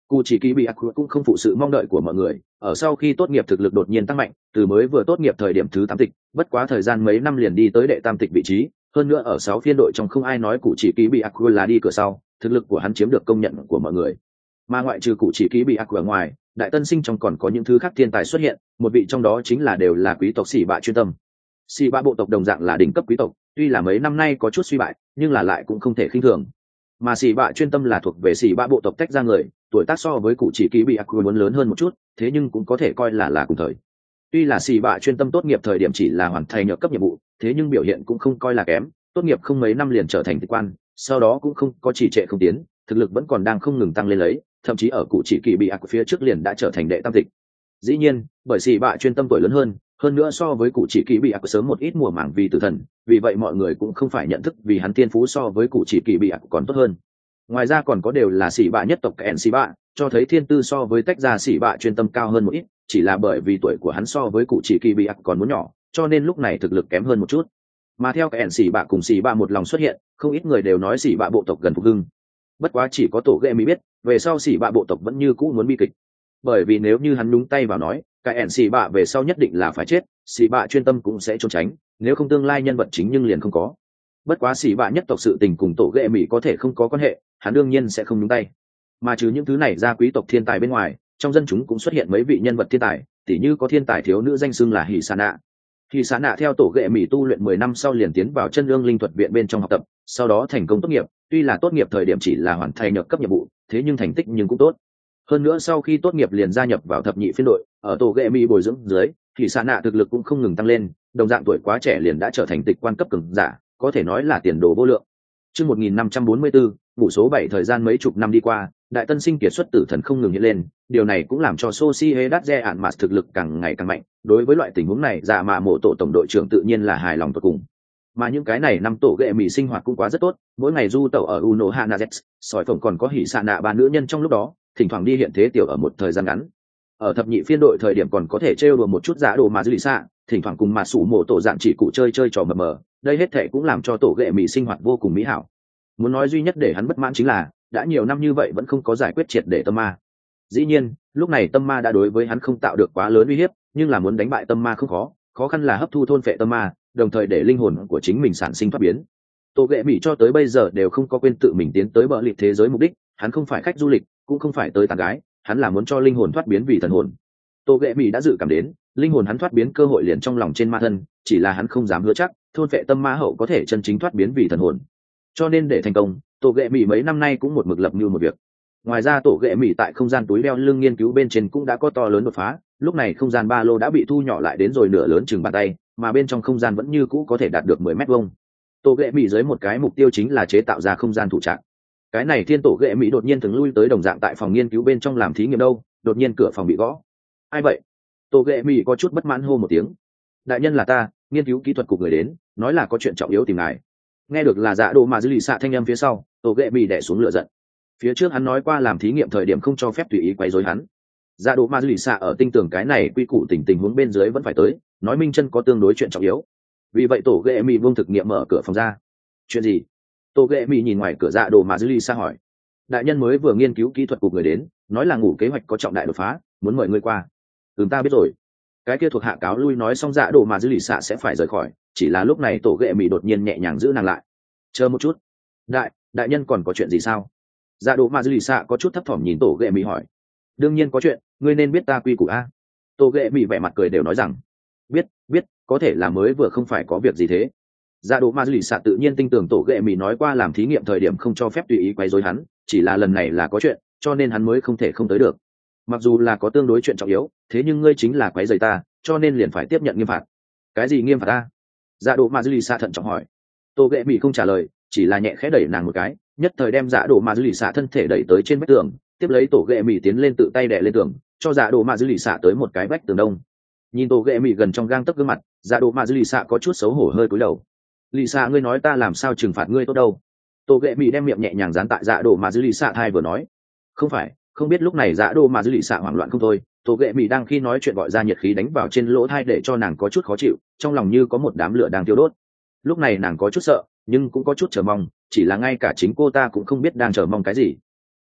Cụ chỉ kỳ bị ác cũng không phụ sự mong đợi của mọi người, ở sau khi tốt nghiệp thực lực đột nhiên tăng mạnh, từ mới vừa tốt nghiệp thời điểm thứ 8 tịch, bất quá thời gian mấy năm liền đi tới đệ tam tịch vị trí, hơn nữa ở 6 phiên đội trong không ai nói cụ chỉ kỳ bị ác là đi cửa sau, thực lực của hắn chiếm được công nhận của mọi người. Mà ngoại trừ cụ chỉ kỳ bị ác ở ngoài, đại tân sinh trong còn có những thứ khác thiên tài xuất hiện, một vị trong đó chính là đều là quý tộc Sĩ Bạ chuyên tâm. Sĩ Bạ bộ tộc đồng dạng là đỉnh cấp quý tộc, tuy là mấy năm nay có chút suy bại, nhưng là lại cũng không thể khinh thường. Mà Sĩ Bạ chuyên tâm là thuộc về Sĩ Bạ bộ tộc tách ra người, tuổi tác so với cụ chỉ kỳ bị ác muốn lớn hơn một chút, thế nhưng cũng có thể coi là cùng thời. Tuy là Sĩ Bạ chuyên tâm tốt nghiệp thời điểm chỉ là hoàn thành nhược cấp nhiệm vụ, thế nhưng biểu hiện cũng không coi là kém, tốt nghiệp không mấy năm liền trở thành tịch quan, sau đó cũng không có trì trệ không tiến, thực lực vẫn còn đang không ngừng tăng lên lấy, thậm chí ở cụ chỉ kỳ bị ác phía trước liền đã trở thành đệ tam tịch. Dĩ nhiên, bởi Sĩ Bạ chuyên tâm tuổi lớn hơn nữa so với cụ chỉ kỳ bị ác sớm một ít mùa màng vì tử thần, vì vậy mọi người cũng không phải nhận thức vì hắn tiên phú so với cụ chỉ kỳ bị ác còn tốt hơn. Ngoài ra còn có đều là Sĩ Bạ nhất tộc kẹn Sĩ Bạ, cho thấy thiên tư so với tách ra Sĩ Bạ chuyên tâm cao hơn một ít, chỉ là bởi vì tuổi của hắn so với cụ chỉ kỳ bị ác còn muốn nhỏ, cho nên lúc này thực lực kém hơn một chút. Mà theo kẹn Sĩ Bạ cùng Sĩ Bạ một lòng xuất hiện, không ít người đều nói Sĩ Bạ bộ tộc gần phục hưng. Bất quá chỉ có tổ ghệ mới biết, về sau Sĩ Bạ bộ tộc vẫn như cũ muốn bi kịch, bởi vì nếu như hắn nhúng tay vào nói, cái ẻn Sĩ Bạ về sau nhất định là phải chết, Sĩ Bạ chuyên tâm cũng sẽ trốn tránh, nếu không tương lai nhân vật chính nhưng liền không có. Bất quá Sĩ Bạ nhất tộc sự tình cùng tổ ghệ mỹ có thể không có quan hệ, hắn đương nhiên sẽ không nhúng tay. Mà trừ những thứ này ra quý tộc thiên tài bên ngoài, trong dân chúng cũng xuất hiện mấy vị nhân vật thiên tài, tỉ như có thiên tài thiếu nữ danh xưng là Hỉ Sa Nạ. Hỉ Sa Nạ theo tổ ghệ mỹ tu luyện 10 năm sau liền tiến vào chân lương linh thuật viện bên trong học tập, sau đó thành công tốt nghiệp, tuy là tốt nghiệp thời điểm chỉ là hoàn thành nhược cấp nhiệm vụ, thế nhưng thành tích nhưng cũng tốt. Hơn nữa sau khi tốt nghiệp liền gia nhập vào thập nhị phiên đội, ở tổ ghệ mỹ bồi dưỡng dưới, Hỉ Sa Nạ thực lực cũng không ngừng tăng lên, đồng dạng tuổi quá trẻ liền đã trở thành tịch quan cấp cường giả, có thể nói là tiền đồ vô lượng. Chương 1544, vụ số 7 thời gian mấy chục năm đi qua, đại tân sinh kiệt xuất tử thần không ngừng hiện lên, điều này cũng làm cho Sociedad Real Madrid thực lực càng ngày càng mạnh, đối với loại tình huống này Dạ Mạ Mộ tổ tổng đội trưởng tự nhiên là hài lòng tột cùng. Mà những cái này năm tổ ghệ mỹ sinh hoạt cũng quá rất tốt, mỗi ngày du tẩu ở Uno Hanazet, sỏi phồng còn có Hỉ Sa Nạ ba nữ nhân trong lúc đó, thỉnh thoảng đi hiện thế tiểu ở một thời gian ngắn. Ở thập nhị phiên đội thời điểm còn có thể trêu đùa một chút giả đồ mà dư lì xạ, thỉnh thoảng cùng mà sủ mộ tổ dạng chỉ cụ chơi trò mờ mờ, đây hết thệ cũng làm cho tổ ghệ mỹ sinh hoạt vô cùng mỹ hảo. Muốn nói duy nhất để hắn bất mãn chính là đã nhiều năm như vậy vẫn không có giải quyết triệt để tâm ma. Dĩ nhiên lúc này tâm ma đã đối với hắn không tạo được quá lớn uy hiếp, nhưng là muốn đánh bại tâm ma không khó, khó khăn là hấp thu thôn phệ tâm ma, đồng thời để linh hồn của chính mình sản sinh thoát biến. Tổ ghệ mỹ cho tới bây giờ đều không có quên tự mình tiến tới bờ liệt thế giới mục đích, hắn không phải khách du lịch, cũng không phải tới tán gái, hắn là muốn cho linh hồn thoát biến vì thần hồn. Tổ ghệ mỹ đã dự cảm đến linh hồn hắn thoát biến cơ hội liền trong lòng trên ma thân, chỉ là hắn không dám hứa chắc thôn phệ tâm ma hậu có thể chân chính thoát biến vì thần hồn. Cho nên để thành công, tổ ghệ mỹ mấy năm nay cũng một mực lập như một việc. Ngoài ra tổ ghệ mỹ tại không gian túi đeo lưng nghiên cứu bên trên cũng đã có to lớn đột phá, lúc này không gian ba lô đã bị thu nhỏ lại đến rồi nửa lớn chừng bàn tay, mà bên trong không gian vẫn như cũ có thể đạt được 10 mét vuông. Tổ ghệ mỹ dưới một cái mục tiêu chính là chế tạo ra không gian thủ trạc. Cái này thiên tổ ghệ mỹ đột nhiên thường lui tới đồng dạng tại phòng nghiên cứu bên trong làm thí nghiệm đâu, đột nhiên cửa phòng bị gõ. Ai vậy? Tổ ghệ mỹ có chút bất mãn hô một tiếng. Đại nhân là ta, nghiên cứu kỹ thuật cục người đến, nói là có chuyện trọng yếu tìm ngài. Nghe được là dạ đồ mà dư lì xạ thanh âm phía sau, tổ ghệ mỹ đè xuống lửa giận. Phía trước hắn nói qua làm thí nghiệm thời điểm không cho phép tùy ý quấy rối hắn. Dạ đồ mà dư lì xạ ở tinh tường cái này quy củ tình huống bên dưới vẫn phải tới, nói minh chân có tương đối chuyện trọng yếu. Vì vậy tổ ghệ mỹ vương thực nghiệm mở cửa phòng ra. Chuyện gì? Tổ ghệ mỹ nhìn ngoài cửa dạ đồ mà dư lì xạ hỏi. Đại nhân mới vừa nghiên cứu kỹ thuật cục người đến, nói là ngủ kế hoạch có trọng đại đột phá, muốn mời ngươi qua. Ta biết rồi. Cái kia thuộc hạ cáo lui nói xong dạ đồ mà dư lì xạ sẽ phải rời khỏi, chỉ là lúc này tổ ghệ mỹ đột nhiên nhẹ nhàng giữ nàng lại. Chờ một chút. Đại nhân còn có chuyện gì sao? Dạ đồ mà dư lì xạ có chút thấp thỏm nhìn tổ ghệ mỹ hỏi. Đương nhiên có chuyện, ngươi nên biết ta quy củ a. Tổ ghệ mỹ vẻ mặt cười đều nói rằng biết, có thể là mới vừa không phải có việc gì thế. Dạ đồ mà dư lì xạ tự nhiên tin tưởng tổ ghệ mỹ nói qua làm thí nghiệm thời điểm không cho phép tùy ý quấy rối hắn, chỉ là lần này là có chuyện, cho nên hắn mới không thể không tới được. Mặc dù là có tương đối chuyện trọng yếu, thế nhưng ngươi chính là quấy rầy ta, cho nên liền phải tiếp nhận nghiêm phạt. Cái gì nghiêm phạt ta? Dạ đồ mà dư lì xạ thận trọng hỏi. Tổ ghệ mỹ không trả lời, chỉ là nhẹ khẽ đẩy nàng một cái, nhất thời đem dạ đồ mà dư lì xạ thân thể đẩy tới trên vách tường, tiếp lấy tổ ghệ mỹ tiến lên tự tay đè lên tường, cho dạ đồ mà dư lì xạ tới một cái vách tường đông. Nhìn tổ ghệ mỹ gần trong gang tấc gương mặt, dạ đồ mà dư lì xạ có chút xấu hổ hơi cúi đầu. Lì xạ ngươi nói ta làm sao trừng phạt ngươi tốt đâu? Tổ ghệ mỹ đem miệng nhẹ nhàng dán tại dạ đồ mà dư lì xạ thai vừa nói. Không phải, không biết lúc này dạ đồ mà dư lì xạ hoảng loạn không thôi. Tổ ghệ mỹ đang khi nói chuyện gọi ra nhiệt khí đánh vào trên lỗ thai để cho nàng có chút khó chịu, trong lòng như có một đám lửa đang thiêu đốt. Lúc này nàng có chút sợ, nhưng cũng có chút chờ mong, chỉ là ngay cả chính cô ta cũng không biết đang chờ mong cái gì.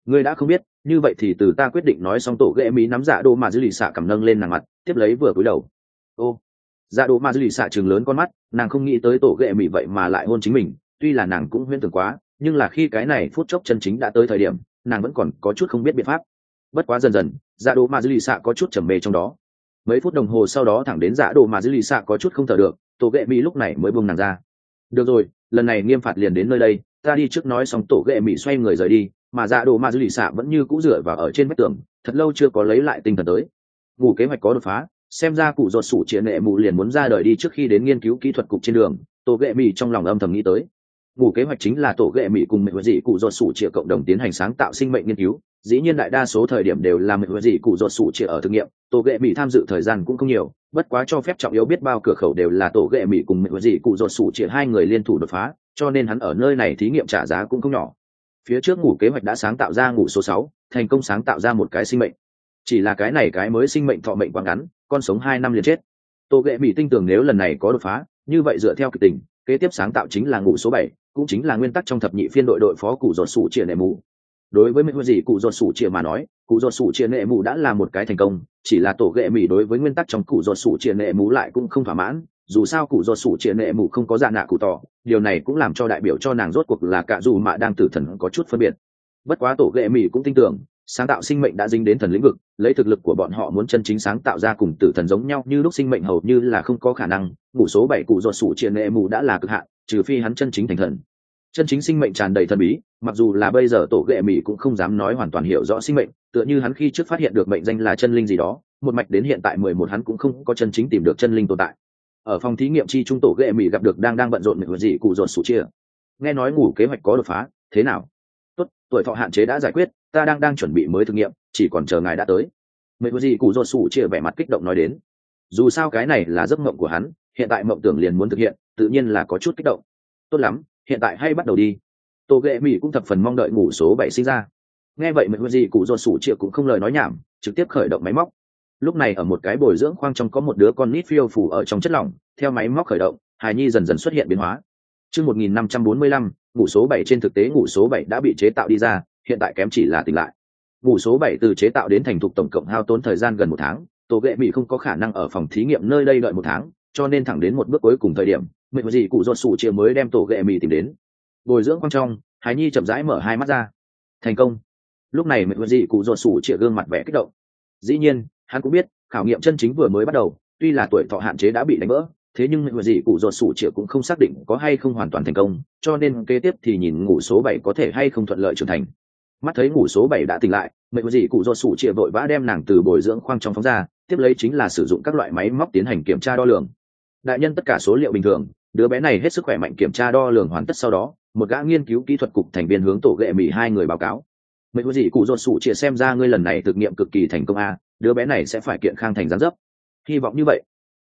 Ngươi đã không biết, như vậy thì từ ta quyết định nói xong. Tổ ghệ mỹ nắm dạ đồ mà dư lì xạ cầm nâng lên nàng mặt, tiếp lấy vừa cúi đầu. Ô, dạ đồ mà dư lì xạ trừng lớn con mắt, nàng không nghĩ tới tổ ghệ mỹ vậy mà lại hôn chính mình. Tuy là nàng cũng huyễn tưởng quá, nhưng là khi cái này phút chốc chân chính đã tới thời điểm, nàng vẫn còn có chút không biết biện pháp. Bất quá dần dần, dạ đồ mà dư lì xạ có chút trầm mê trong đó. Mấy phút đồng hồ sau đó thẳng đến dạ đồ mà dư lì xạ có chút không thở được, tổ ghệ mỹ lúc này mới buông nàng ra. Được rồi, lần này nghiêm phạt liền đến nơi đây, ta đi trước nói xong. Tổ ghệ mỹ xoay người rời đi, mà dạ đồ ma dư lì xạ vẫn như cũ dựa vào ở trên vách tường, thật lâu chưa có lấy lại tinh thần tới. Ngủ kế hoạch có đột phá, xem ra cụ ruột sủ chia nệ mù liền muốn ra đời đi. Trước khi đến nghiên cứu kỹ thuật cục trên đường, tổ ghệ mỹ trong lòng âm thầm nghĩ tới. Ngủ kế hoạch chính là tổ ghệ mỹ cùng mệnh dị cụ ruột sủ chia cộng đồng tiến hành sáng tạo sinh mệnh nghiên cứu. Dĩ nhiên đại đa số thời điểm đều là mệnh dị cụ ruột sủ chia ở thực nghiệm, tổ ghệ mỹ tham dự thời gian cũng không nhiều. Bất quá cho phép trọng yếu biết bao cửa khẩu đều là tổ ghệ mỹ cùng mệnh dị cụ ruột sủ chia hai người liên thủ đột phá, cho nên hắn ở nơi này thí nghiệm trả giá cũng không nhỏ. Phía trước ngủ kế hoạch đã sáng tạo ra ngủ số 6, thành công sáng tạo ra một cái sinh mệnh. Chỉ là cái này cái mới sinh mệnh thọ mệnh quá ngắn, con sống 2 năm liền chết. Tô ghệ mỹ tin tưởng nếu lần này có đột phá, như vậy dựa theo kịch tình, kế tiếp sáng tạo chính là ngủ số 7, cũng chính là nguyên tắc trong thập nhị phiên đội phó cụ ruột sủ chia nệ mù. Đối với mấy gì cụ ruột sủ chia mà nói, cụ ruột sủ chia nệ mù đã là một cái thành công, chỉ là tổ ghệ mỹ đối với nguyên tắc trong cụ ruột sủ chia nệ mù lại cũng không thỏa mãn. Dù sao cụ ruột sủ chia nệ mù không có dạ nạ cụ tỏ, điều này cũng làm cho đại biểu cho nàng rốt cuộc là cả dù mà đang tử thần có chút phân biệt. Bất quá tổ ghệ mỹ cũng tin tưởng sáng tạo sinh mệnh đã dính đến thần lĩnh vực, lấy thực lực của bọn họ muốn chân chính sáng tạo ra cùng tử thần giống nhau như lúc sinh mệnh hầu như là không có khả năng. Ngủ số 7 cụ ruột sủ chia nệ mù đã là cực hạn, trừ phi hắn chân chính thành thần. Chân chính sinh mệnh tràn đầy thần bí, mặc dù là bây giờ tổ ghệ mỹ cũng không dám nói hoàn toàn hiểu rõ sinh mệnh, tựa như hắn khi trước phát hiện được mệnh danh là chân linh gì đó, một mạch đến hiện tại 11 hắn cũng không có chân chính tìm được chân linh tồn tại. Ở phòng thí nghiệm chi trung, tổ ghệ mỹ gặp được đang bận rộn mệnh gì cụ ruột sủ chia. Nghe nói ngủ kế hoạch có đột phá, thế nào? Tốt, tuổi thọ hạn chế đã giải quyết, ta đang chuẩn bị mới thử nghiệm, chỉ còn chờ ngài đã tới. Mệnh gì cụ ruột sủ chia vẻ mặt kích động nói đến. Dù sao cái này là giấc mộng của hắn, hiện tại mộng tưởng liền muốn thực hiện, tự nhiên là có chút kích động. Tốt lắm, hiện tại hay bắt đầu đi. Tô ghệ mỹ cũng thập phần mong đợi ngủ số 7 sinh ra. Nghe vậy mệnh gì cụ ruột sủ chia cũng không lời nói nhảm, trực tiếp khởi động máy móc. Lúc này ở một cái bồi dưỡng khoang trong có một đứa con nít phiêu phù ở trong chất lỏng, theo máy móc khởi động, hài nhi dần dần xuất hiện biến hóa. Chương 1545, ngủ số 7 trên thực tế ngủ số 7 đã bị chế tạo đi ra, hiện tại kém chỉ là tỉnh lại. Ngủ số 7 từ chế tạo đến thành thục tổng cộng hao tốn thời gian gần 1 tháng, Tô ghệ mỹ không có khả năng ở phòng thí nghiệm nơi đây đợi 1 tháng, cho nên thẳng đến một bước cuối cùng thời điểm, mệnh gì cụ ruột sủ chia mới đem Tô ghệ mỹ tìm đến. Bồi dưỡng khoang trong, hài nhi chậm rãi mở hai mắt ra. Thành công. Lúc này mệnh gì cụ ruột sủ chia gương mặt vẻ kích động. Dĩ nhiên, hắn cũng biết khảo nghiệm chân chính vừa mới bắt đầu, tuy là tuổi thọ hạn chế đã bị đánh vỡ, thế nhưng mệnh gì cụ ruột sủ chia cũng không xác định có hay không hoàn toàn thành công, cho nên kế tiếp thì nhìn ngủ số 7 có thể hay không thuận lợi trưởng thành. Mắt thấy ngủ số 7 đã tỉnh lại, mệnh gì cụ ruột sủ chia vội vã đem nàng từ bồi dưỡng khoang trong phóng ra, tiếp lấy chính là sử dụng các loại máy móc tiến hành kiểm tra đo lường. Đại nhân tất cả số liệu bình thường, đứa bé này hết sức khỏe mạnh. Kiểm tra đo lường hoàn tất sau đó, một gã nghiên cứu kỹ thuật cục thành viên hướng tổ ghệ mỹ hai người báo cáo. Mệnh gì cụ ruột sủ chia xem ra ngươi lần này thực nghiệm cực kỳ thành công a, đứa bé này sẽ phải kiện khang thành gián dấp. Hy vọng như vậy.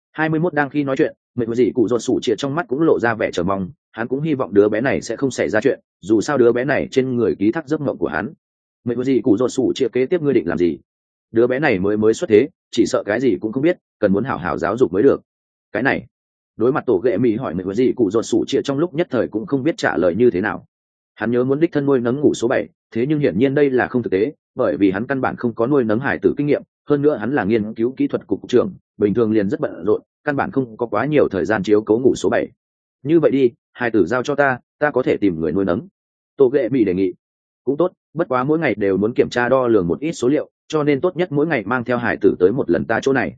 21 đang khi nói chuyện, mệnh gì cụ ruột sủ chia trong mắt cũng lộ ra vẻ chờ mong, hắn cũng hy vọng đứa bé này sẽ không xảy ra chuyện, dù sao đứa bé này trên người ký thác giấc mộng của hắn. Mệnh gì cụ ruột sủ chia kế tiếp ngươi định làm gì? Đứa bé này mới xuất thế, chỉ sợ cái gì cũng không biết, cần muốn hảo hảo giáo dục mới được. Cái này, đối mặt tổ ghệ mỹ hỏi mệnh gì cụ ruột sủ chia trong lúc nhất thời cũng không biết trả lời như thế nào. Hắn nhớ muốn đích thân nuôi nấng ngủ số 7, thế nhưng hiển nhiên đây là không thực tế, bởi vì hắn căn bản không có nuôi nấng hải tử kinh nghiệm, hơn nữa hắn là nghiên cứu kỹ thuật cục trưởng, bình thường liền rất bận rộn, căn bản không có quá nhiều thời gian chiếu cố ngủ số 7. Như vậy đi, hải tử giao cho ta có thể tìm người nuôi nấng. Tô ghệ mỹ đề nghị. Cũng tốt, bất quá mỗi ngày đều muốn kiểm tra đo lường một ít số liệu, cho nên tốt nhất mỗi ngày mang theo hải tử tới một lần ta chỗ này.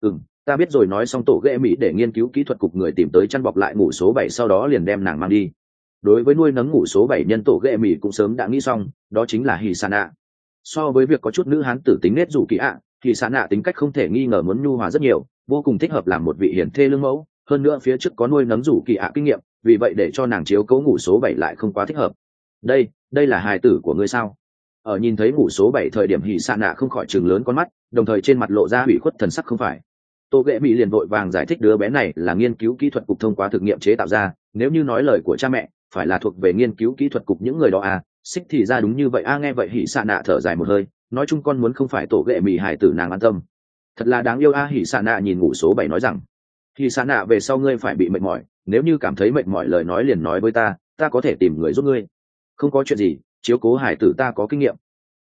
Ta biết rồi. Nói xong tổ ghệ mỹ để nghiên cứu kỹ thuật cục người tìm tới chăn bọc lại ngủ số 7, sau đó liền đem nàng mang đi. Đối với nuôi nấng ngủ số 7 nhân, tổ ghệ mỹ cũng sớm đã nghĩ xong, đó chính là hỉ sạn nạ. So với việc có chút nữ hán tử tính nết rủ kỳ ạ, thì sạn nạ tính cách không thể nghi ngờ muốn nhu hòa rất nhiều, vô cùng thích hợp làm một vị hiền thê lương mẫu, hơn nữa phía trước có nuôi nấng rủ kỳ ạ kinh nghiệm, vì vậy để cho nàng chiếu cố ngủ số 7 lại không quá thích hợp. Đây là hài tử của ngươi sao? Ở nhìn thấy ngủ số 7 thời điểm, hỉ sạn nạ không khỏi trừng lớn con mắt, đồng thời trên mặt lộ ra ủy khuất thần sắc. Không phải. Tô ghệ mỹ liền vội vàng giải thích đứa bé này là nghiên cứu kỹ thuật cục thông qua thực nghiệm chế tạo ra, nếu như nói lời của cha mẹ phải là thuộc về nghiên cứu kỹ thuật cục những người đó à, xích thì ra đúng như vậy a. Nghe vậy hỉ sạn nạ thở dài một hơi, nói chung con muốn không phải tổ ghệ mỹ hài tử nàng an tâm. Thật là đáng yêu a. Hỉ sạn nạ nhìn ngủ số 7 nói rằng, hỉ sạn nạ về sau ngươi phải bị mệt mỏi, nếu như cảm thấy mệt mỏi lời nói liền nói với ta có thể tìm người giúp ngươi. Không có chuyện gì, chiếu cố hài tử ta có kinh nghiệm.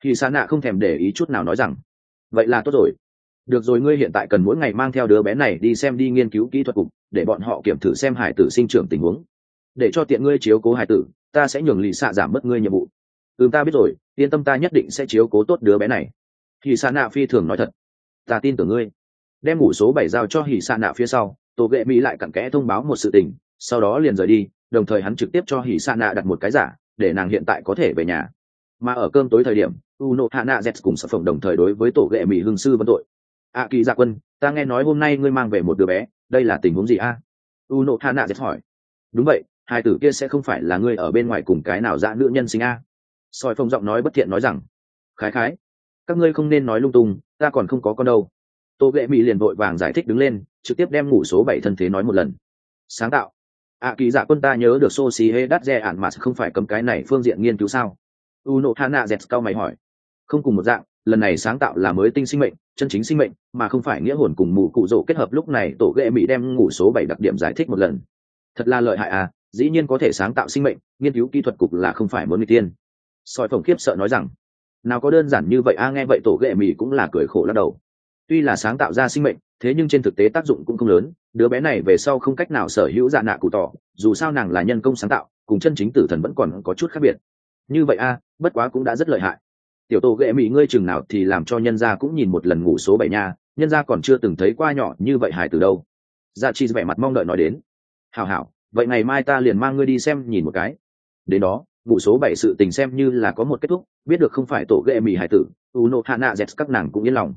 Thì Sa Nạ không thèm để ý chút nào nói rằng, vậy là tốt rồi. Được rồi, ngươi hiện tại cần mỗi ngày mang theo đứa bé này đi xem, đi nghiên cứu kỹ thuật cục, để bọn họ kiểm thử xem hải tử sinh trưởng tình huống. Để cho tiện ngươi chiếu cố hải tử, ta sẽ nhường lì xạ giảm bớt ngươi nhiệm vụ. Ta biết rồi, yên tâm, ta nhất định sẽ chiếu cố tốt đứa bé này. Hỉ Sa Nạ phi thường nói thật. Ta tin tưởng ngươi. Đem ngủ số 7 giao cho Hỉ Sa Nạ phía sau, Tô Ghệ Mỹ lại cặn kẽ thông báo một sự tình, sau đó liền rời đi, đồng thời hắn trực tiếp cho Hỉ Sa Nạ đặt một cái giả, để nàng hiện tại có thể về nhà. Mà ở cơm tối thời điểm, Uno Hana Z cùng Sở Phồng đồng thời đối với Tổ Ghệ Mỹ hưng sư vấn tội. Kỳ Dạ Quân, ta nghe nói hôm nay ngươi mang về một đứa bé, đây là tình huống gì a? Uno Hana Z hỏi. Đúng vậy, hai tử kia sẽ không phải là ngươi ở bên ngoài cùng cái nào dã nữ nhân sinh a? Soi Phồng giọng nói bất thiện nói rằng. Khái khái, các ngươi không nên nói lung tung, ta còn không có con đâu. Tô Ghệ Mỹ liền vội vàng giải thích đứng lên, trực tiếp đem ngủ số 7 thân thế nói một lần. Sáng tạo. Kỳ Dạ Quân, ta nhớ được Soshi đắt rẻ ản mà không phải cấm cái này phương diện nghiên cứu sao? Uno Hana Z cao mày hỏi. Không cùng một dạng, lần này sáng tạo là mới tinh sinh mệnh, chân chính sinh mệnh, mà không phải nghĩa hồn cùng mù cụ rỗ kết hợp. Lúc này Tổ Ghệ Mỹ đem ngủ số 7 đặc điểm giải thích một lần. Thật là lợi hại à, dĩ nhiên có thể sáng tạo sinh mệnh, nghiên cứu kỹ thuật cục là không phải muốn người tiên. Soi Phồng khiếp sợ nói rằng, nào có đơn giản như vậy a? Nghe vậy Tổ Ghệ Mỹ cũng là cười khổ lắc đầu. Tuy là sáng tạo ra sinh mệnh, thế nhưng trên thực tế tác dụng cũng không lớn, đứa bé này về sau không cách nào sở hữu dạ nạ cụ tỏ, dù sao nàng là nhân công sáng tạo, cùng chân chính tử thần vẫn còn có chút khác biệt. Như vậy a, bất quá cũng đã rất lợi hại. Tiểu Tổ Ghệ Mỹ, ngươi chừng nào thì làm cho nhân gia cũng nhìn một lần ngủ số 7 nha, nhân gia còn chưa từng thấy qua nhỏ như vậy hài từ đâu. Dạ Chi vẻ mặt mong đợi nói đến. Hảo hảo, vậy ngày mai ta liền mang ngươi đi xem nhìn một cái. Đến đó, ngủ số 7 sự tình xem như là có một kết thúc, biết được không phải Tổ Ghệ Mỹ hài tử, Uno Hana Z các nàng cũng yên lòng.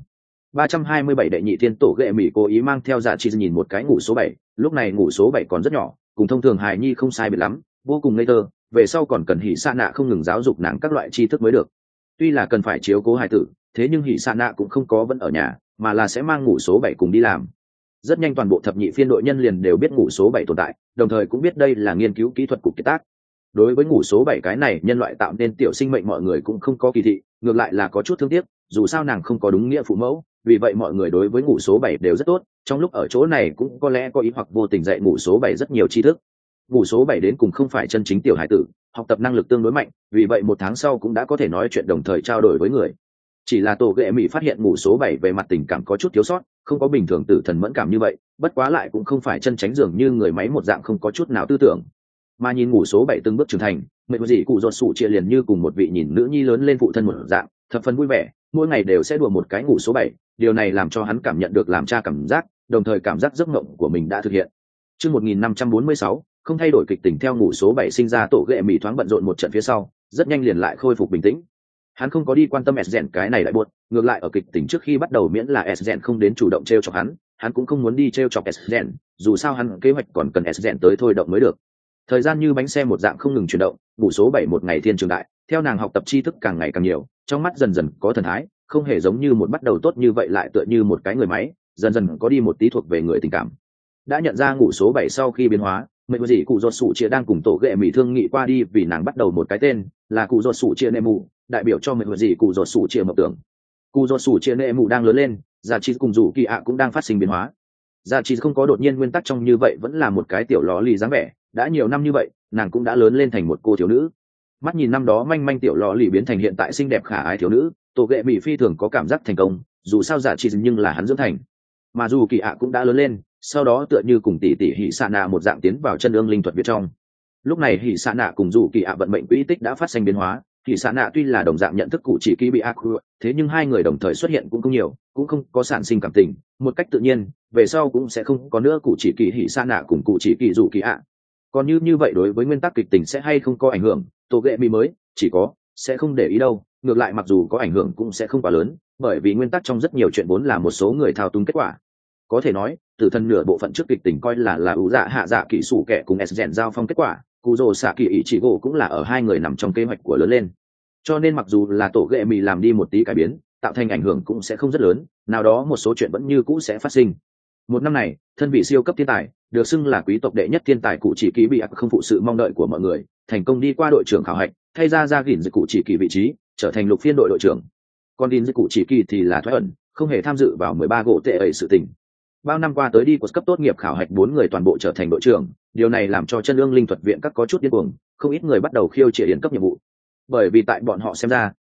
327 đệ nhị thiên Tổ Ghệ Mỹ cố ý mang theo Dạ Chi nhìn một cái ngủ số 7, lúc này ngủ số 7 còn rất nhỏ, cùng thông thường hài nhi không sai biệt lắm, vô cùng ngây thơ, về sau còn cần Hỉ Sa Nạ không ngừng giáo dục nàng các loại tri thức mới được. Tuy là cần phải chiếu cố hài tử, thế nhưng Hỉ Sa Nạ cũng không có vẫn ở nhà, mà là sẽ mang ngủ số 7 cùng đi làm. Rất nhanh toàn bộ thập nhị phiên đội nhân liền đều biết ngủ số 7 tồn tại, đồng thời cũng biết đây là nghiên cứu kỹ thuật cục kiệt tác. Đối với ngủ số 7 cái này nhân loại tạo nên tiểu sinh mệnh, mọi người cũng không có kỳ thị, ngược lại là có chút thương tiếc, dù sao nàng không có đúng nghĩa phụ mẫu, vì vậy mọi người đối với ngủ số 7 đều rất tốt, trong lúc ở chỗ này cũng có lẽ có ý hoặc vô tình dạy ngủ số 7 rất nhiều tri thức. Ngủ số 7 đến cùng không phải chân chính tiểu hải tử, học tập năng lực tương đối mạnh, vì vậy một tháng sau cũng đã có thể nói chuyện đồng thời trao đổi với người. Chỉ là Tổ Ghệ Mỹ phát hiện ngủ số 7 về mặt tình cảm có chút thiếu sót, không có bình thường tử thần mẫn cảm như vậy, bất quá lại cũng không phải chân tránh dường như người máy một dạng không có chút nào tư tưởng. Mà nhìn ngủ số 7 từng bước trưởng thành, mệnh gì cụ ruột sủ chia liền như cùng một vị nhìn nữ nhi lớn lên phụ thân một dạng, thập phần vui vẻ, mỗi ngày đều sẽ đùa một cái ngủ số 7, điều này làm cho hắn cảm nhận được làm cha cảm giác, đồng thời cảm giác giấc mộng của mình đã thực hiện. Chương 1546, không thay đổi kịch tình. Theo ngủ số 7 sinh ra, Tổ Ghệ Mỹ thoáng bận rộn một trận phía sau, rất nhanh liền lại khôi phục bình tĩnh. Hắn không có đi quan tâm Esgen cái này lại buồn, ngược lại ở kịch tình trước khi bắt đầu miễn là Esgen không đến chủ động trêu chọc hắn cũng không muốn đi trêu chọc Esgen, dù sao hắn kế hoạch còn cần Esgen tới thôi động mới được. Thời gian như bánh xe một dạng không ngừng chuyển động, ngủ số 7 một ngày thiên trường đại, theo nàng học tập tri thức càng ngày càng nhiều, trong mắt dần dần có thần thái, không hề giống như một bắt đầu tốt như vậy, lại tựa như một cái người máy, dần dần có đi một tí thuộc về người tình cảm. Đã nhận ra ngủ số 7 sau khi biến hóa, mệnh gì cụ ruột sủ chia đang cùng Tổ Ghệ Mỹ thương nghị qua đi, vì nàng bắt đầu một cái tên là cụ ruột sủ chia Nemu, đại biểu cho mệnh gì cụ ruột sủ chia mộng tưởng. Cụ ruột sủ chia Nemu đang lớn lên, Dạ Chi cùng Dù Kỳ ạ cũng đang phát sinh biến hóa. Dạ Chi không có đột nhiên nguyên tắc trong như vậy, vẫn là một cái tiểu ló lì dáng vẻ, đã nhiều năm như vậy, nàng cũng đã lớn lên thành một cô thiếu nữ. Mắt nhìn năm đó manh manh tiểu lò lì biến thành hiện tại xinh đẹp khả ái thiếu nữ, Tổ Ghệ Mỹ phi thường có cảm giác thành công, dù sao Dạ Chi nhưng là hắn dưỡng thành. Mà Dù Kỳ ạ cũng đã lớn lên, sau đó tựa như cùng tỷ tỷ Hỉ Sa Nạ một dạng tiến vào chân ương linh thuật viết trong. Lúc này Hỉ Sa Nạ cùng Dù Kỳ ạ vận mệnh quỹ tích đã phát sinh biến hóa. Hỉ Sa Nạ tuy là đồng dạng nhận thức cụ chỉ kỳ bị ác, thế nhưng hai người đồng thời xuất hiện cũng không nhiều, cũng không có sản sinh cảm tình, một cách tự nhiên, về sau cũng sẽ không có nữa cụ chỉ kỳ Hỉ Sa Nạ cùng cụ chỉ kỳ Dù Kỳ ạ. Còn như vậy đối với nguyên tắc kịch tình sẽ hay không có ảnh hưởng, Tổ Ghệ Mỹ mới chỉ có sẽ không để ý đâu, ngược lại mặc dù có ảnh hưởng cũng sẽ không quá lớn, bởi vì nguyên tắc trong rất nhiều chuyện vốn là một số người thao túng kết quả. Có thể nói tử thần nửa bộ phận trước kịch tình coi là ủ dạ hạ dạ kỹ sủ kẻ cùng Esgen giao phong kết quả, cụ rồ xạ kỳ ý chỉ gỗ cũng là ở hai người nằm trong kế hoạch của lớn lên, cho nên mặc dù là Tổ Ghệ Mỹ làm đi một tí cải biến, tạo thành ảnh hưởng cũng sẽ không rất lớn, nào đó một số chuyện vẫn như cũ sẽ phát sinh. Một năm này, thân vị siêu cấp thiên tài, được xưng là quý tộc đệ nhất thiên tài cụ chỉ kỳ bị ác không phụ sự mong đợi của mọi người, thành công đi qua đội trưởng khảo hạch, thay ra gìn giữ cụ chỉ kỳ vị trí, trở thành lục phiên đội trưởng. Còn gìn giữ cụ chỉ kỳ thì là thoái ẩn, không hề tham dự vào 13 gỗ tệ ấy sự tình. Bao năm qua tới đi của cấp tốt nghiệp khảo hạch 4 người toàn bộ trở thành đội trưởng, điều này làm cho chân ương linh thuật viện các có chút điên cuồng, không ít người bắt đầu khiêu chiến yến cấp nhiệm vụ. Bởi vì tại bọn họ xem ra,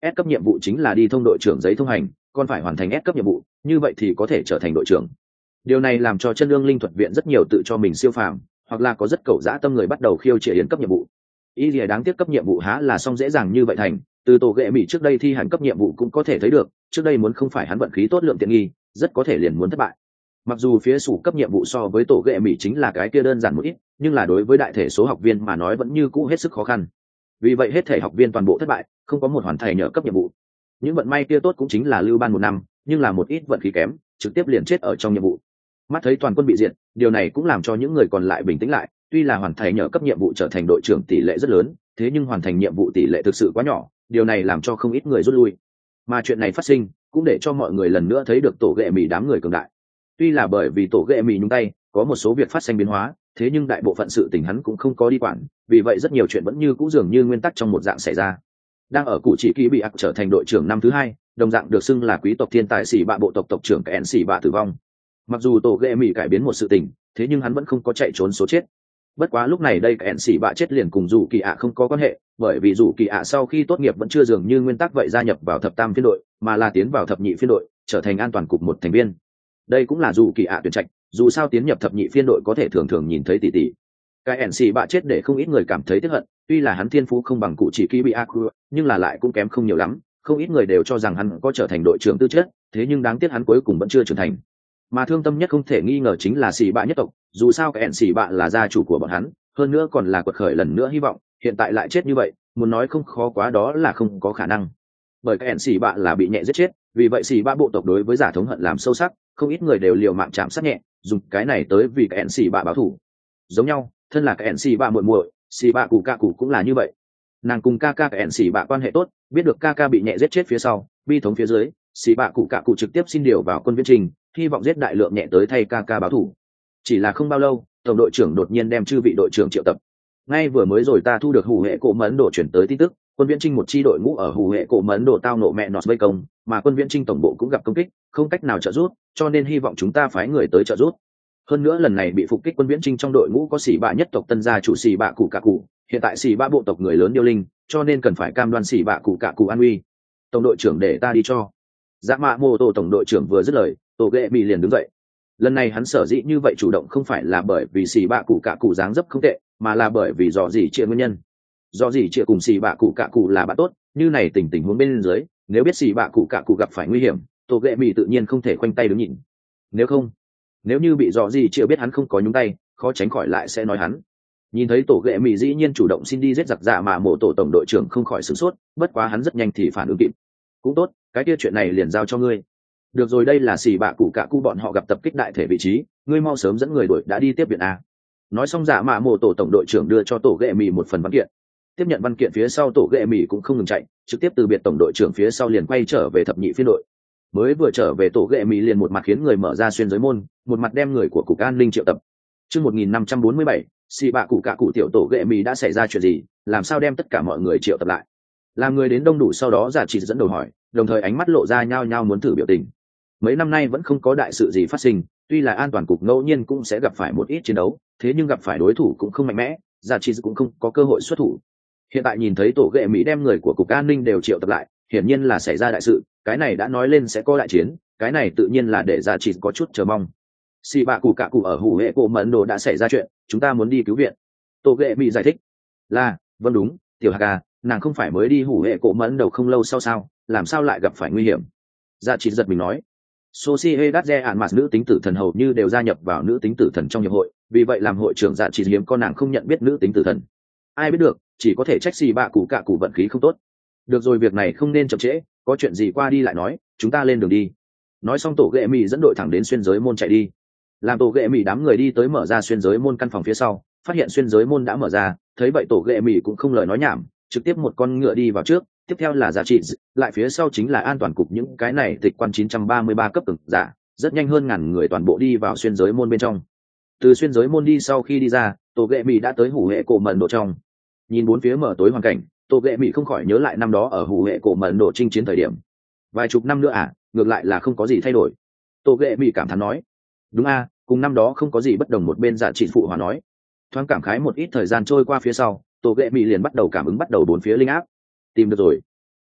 S cấp nhiệm vụ chính là đi thông đội trưởng giấy thông hành, còn phải hoàn thành S cấp nhiệm vụ, như vậy thì có thể trở thành đội trưởng. Điều này làm cho chân lương linh thuật viện rất nhiều tự cho mình siêu phàm, hoặc là có rất cẩu dã tâm người bắt đầu khiêu chiến yến cấp nhiệm vụ. Ý gì đáng tiếc cấp nhiệm vụ há là xong dễ dàng như vậy thành, từ tổ ghệ mỹ trước đây thi hành cấp nhiệm vụ cũng có thể thấy được, trước đây muốn không phải hắn vận khí tốt lượng tiện nghi, rất có thể liền muốn thất bại. Mặc dù phía sủ cấp nhiệm vụ so với tổ ghệ mỹ chính là cái kia đơn giản một ít, nhưng là đối với đại thể số học viên mà nói vẫn như cũ hết sức khó khăn. Vì vậy hết thể học viên toàn bộ thất bại, không có một hoàn thành nhờ cấp nhiệm vụ. Những vận may kia tốt cũng chính là lưu ban một năm, nhưng là một ít vận khí kém, trực tiếp liền chết ở trong nhiệm vụ. Mắt thấy toàn quân bị diệt, điều này cũng làm cho những người còn lại bình tĩnh lại, tuy là hoàn thành nhờ cấp nhiệm vụ trở thành đội trưởng tỷ lệ rất lớn, thế nhưng hoàn thành nhiệm vụ tỷ lệ thực sự quá nhỏ, điều này làm cho không ít người rút lui. Mà chuyện này phát sinh cũng để cho mọi người lần nữa thấy được tổ ghệ mỹ đám người cường đại. Tuy là bởi vì tổ ghệ mỹ nhúng tay, có một số việc phát sinh biến hóa, thế nhưng đại bộ phận sự tình hắn cũng không có đi quản, vì vậy rất nhiều chuyện vẫn như cũ dường như nguyên tắc trong một dạng xảy ra. Đang ở cụ chỉ kỳ bị ặc trở thành đội trưởng năm thứ hai, đồng dạng được xưng là quý tộc thiên tài xỉ bạ bộ tộc tộc trưởng kẹn xỉ bạ tử vong. Mặc dù tổ ghệ mỹ cải biến một sự tình, thế nhưng hắn vẫn không có chạy trốn số chết. Bất quá lúc này đây kẹn xỉ bạ chết liền cùng dù kỳ ạ không có quan hệ, bởi vì dù kỳ ạ sau khi tốt nghiệp vẫn chưa dường như nguyên tắc vậy gia nhập vào thập tam phiên đội, mà là tiến vào thập nhị phiên đội, trở thành an toàn cục một thành viên. Đây cũng là dù kỳ ạ tuyển trạch, dù sao tiến nhập thập nhị phiên đội có thể thường thường nhìn thấy tỷ tỷ. Cái ẻn xì bạ chết để không ít người cảm thấy tiếc hận, tuy là hắn thiên phú không bằng cụ chỉ kỳ bị ác, nhưng là lại cũng kém không nhiều lắm, không ít người đều cho rằng hắn có trở thành đội trưởng tư chất, thế nhưng đáng tiếc hắn cuối cùng vẫn chưa trưởng thành. Mà thương tâm nhất không thể nghi ngờ chính là xì bạ nhất tộc, dù sao cái ẻn xì bạ là gia chủ của bọn hắn, hơn nữa còn là quật khởi lần nữa hy vọng, hiện tại lại chết như vậy, muốn nói không khó quá đó là không có khả năng. Bởi cái ẻn xì bạ là bị nhẹ giết chết, vì vậy xì bạ bộ tộc đối với giả thống hận làm sâu sắc, không ít người đều liều mạng chạm sát nhẹ, dùng cái này tới vì cái ẻn xì bạ báo thù. Giống nhau, thân là cái ẻn xì bạ muội muội, xì bạ cụ ca cụ cũng là như vậy. Nàng cùng ca ca cái ẻn xì bạ quan hệ tốt, biết được ca ca bị nhẹ giết chết phía sau, bi thống phía dưới, xì bạ cụ ca cụ trực tiếp xin điều vào quân viễn trình, hy vọng giết đại lượng nhẹ tới thay ca ca báo thù. Chỉ là không bao lâu, tổng đội trưởng đột nhiên đem chư vị đội trưởng triệu tập. Ngay vừa mới rồi ta thu được hủ hệ cổ mẫn độ chuyển tới tin tức, quân viễn trinh một chi đội ngũ ở hủ hệ cổ mẫn độ tao nộ mẹ nọt vây công, mà quân viễn trinh tổng bộ cũng gặp công kích, không cách nào trợ giúp, cho nên hy vọng chúng ta phái người tới trợ giúp. Hơn nữa lần này bị phục kích quân viễn trinh trong đội ngũ có xỉ bạ nhất tộc tân gia chủ xỉ bạ cụ cả cụ, hiện tại xỉ bạ bộ tộc người lớn điêu linh, cho nên cần phải cam đoan xỉ bạ cụ cả cụ an uy. Tổng đội trưởng để ta đi cho. Dạ mạ mô tô tổng đội trưởng vừa dứt lời, tổ ghệ bị liền đứng dậy. Lần này hắn sở dĩ như vậy chủ động không phải là bởi vì xỉ bạ cụ cả cụ dáng dấp không tệ, mà là bởi vì dò dỉ chia nguyên nhân. Do gì chia cùng xì bạ cụ cạ cụ là bạn tốt, như này tình huống bên dưới, nếu biết xì bạ cụ cạ cụ gặp phải nguy hiểm, tổ ghệ mì tự nhiên không thể khoanh tay đứng nhìn. Nếu như bị dò gì chia biết hắn không có nhúng tay, khó tránh khỏi lại sẽ nói hắn. Nhìn thấy tổ ghệ mì dĩ nhiên chủ động xin đi giết giặc dạ mà mộ tổ tổng đội trưởng không khỏi sửng sốt, bất quá hắn rất nhanh thì phản ứng kịp. Cũng tốt, cái kia chuyện này liền giao cho ngươi. Được rồi, đây là xì bạ cụ cạ cụ bọn họ gặp tập kích đại thể vị trí, ngươi mau sớm dẫn người đuổi đã đi tiếp viện a. Nói xong dạ mạ mộ tổ tổng đội trưởng đưa cho tổ ghệ mì một phần văn kiện. Tiếp nhận văn kiện phía sau tổ ghệ mì cũng không ngừng chạy, trực tiếp từ biệt tổng đội trưởng phía sau liền quay trở về thập nhị phiên đội. Mới vừa trở về tổ ghệ mì liền một mặt khiến người mở ra xuyên giới môn, một mặt đem người của cục an ninh triệu tập. Chương 1547, xì bạ cụ cả cụ tiểu tổ ghệ mì đã xảy ra chuyện gì, làm sao đem tất cả mọi người triệu tập lại. Làm người đến đông đủ sau đó giả chỉ dẫn đầu hỏi, đồng thời ánh mắt lộ ra nhao nhao muốn thử biểu tình. Mấy năm nay vẫn không có đại sự gì phát sinh, tuy là an toàn cục ngẫu nhiên cũng sẽ gặp phải một ít chiến đấu, thế nhưng gặp phải đối thủ cũng không mạnh mẽ, giả chỉ cũng không có cơ hội xuất thủ. Hiện tại nhìn thấy tổ ghệ mỹ đem người của cục an ninh đều triệu tập lại, hiển nhiên là xảy ra đại sự, cái này đã nói lên sẽ có đại chiến, cái này tự nhiên là để giả chỉ có chút chờ mong. Xì bạ cụ cả cụ ở hủ hệ cổ mẫn đồ đã xảy ra chuyện, chúng ta muốn đi cứu viện. Tổ ghệ mỹ giải thích là, vâng đúng, tiểu hạc à, nàng không phải mới đi hủ hệ cổ mẫn đầu không lâu sau sao, làm sao lại gặp phải nguy hiểm. Giả chỉ giật mình nói, Sociedad de Almas nữ tính tử thần hầu như đều gia nhập vào nữ tính tử thần trong hiệp hội, vì vậy làm hội trưởng giả chỉ hiếm con nàng không nhận biết nữ tính tử thần. Ai biết được, chỉ có thể trách xì bạ cụ cả cụ vận khí không tốt. Được rồi, việc này không nên chậm trễ, có chuyện gì qua đi lại nói, chúng ta lên đường đi. Nói xong tổ ghệ mì dẫn đội thẳng đến xuyên giới môn chạy đi. Làm tổ ghệ mì đám người đi tới mở ra xuyên giới môn căn phòng phía sau, phát hiện xuyên giới môn đã mở ra, thấy vậy tổ ghệ mì cũng không lời nói nhảm, trực tiếp một con ngựa đi vào trước, tiếp theo là giả trị, lại phía sau chính là an toàn cục những cái này tịch quan 933 cấp từng giả, rất nhanh hơn ngàn người toàn bộ đi vào xuyên giới môn bên trong. Từ xuyên giới môn đi sau khi đi ra, tổ ghệ mì đã tới hủ hệ cổ mẫn độ trong. Nhìn bốn phía mở tối hoàn cảnh, tổ ghệ mì không khỏi nhớ lại năm đó ở hủ hệ cổ mẫn độ chinh chiến thời điểm. Vài chục năm nữa à, ngược lại là không có gì thay đổi. Tổ ghệ mì cảm thán nói, đúng a, cùng năm đó không có gì bất đồng. Một bên giả trị phụ hòa nói, thoáng cảm khái một ít thời gian trôi qua phía sau, tổ ghệ mì liền bắt đầu cảm ứng bắt đầu bốn phía linh áp. Tìm được rồi.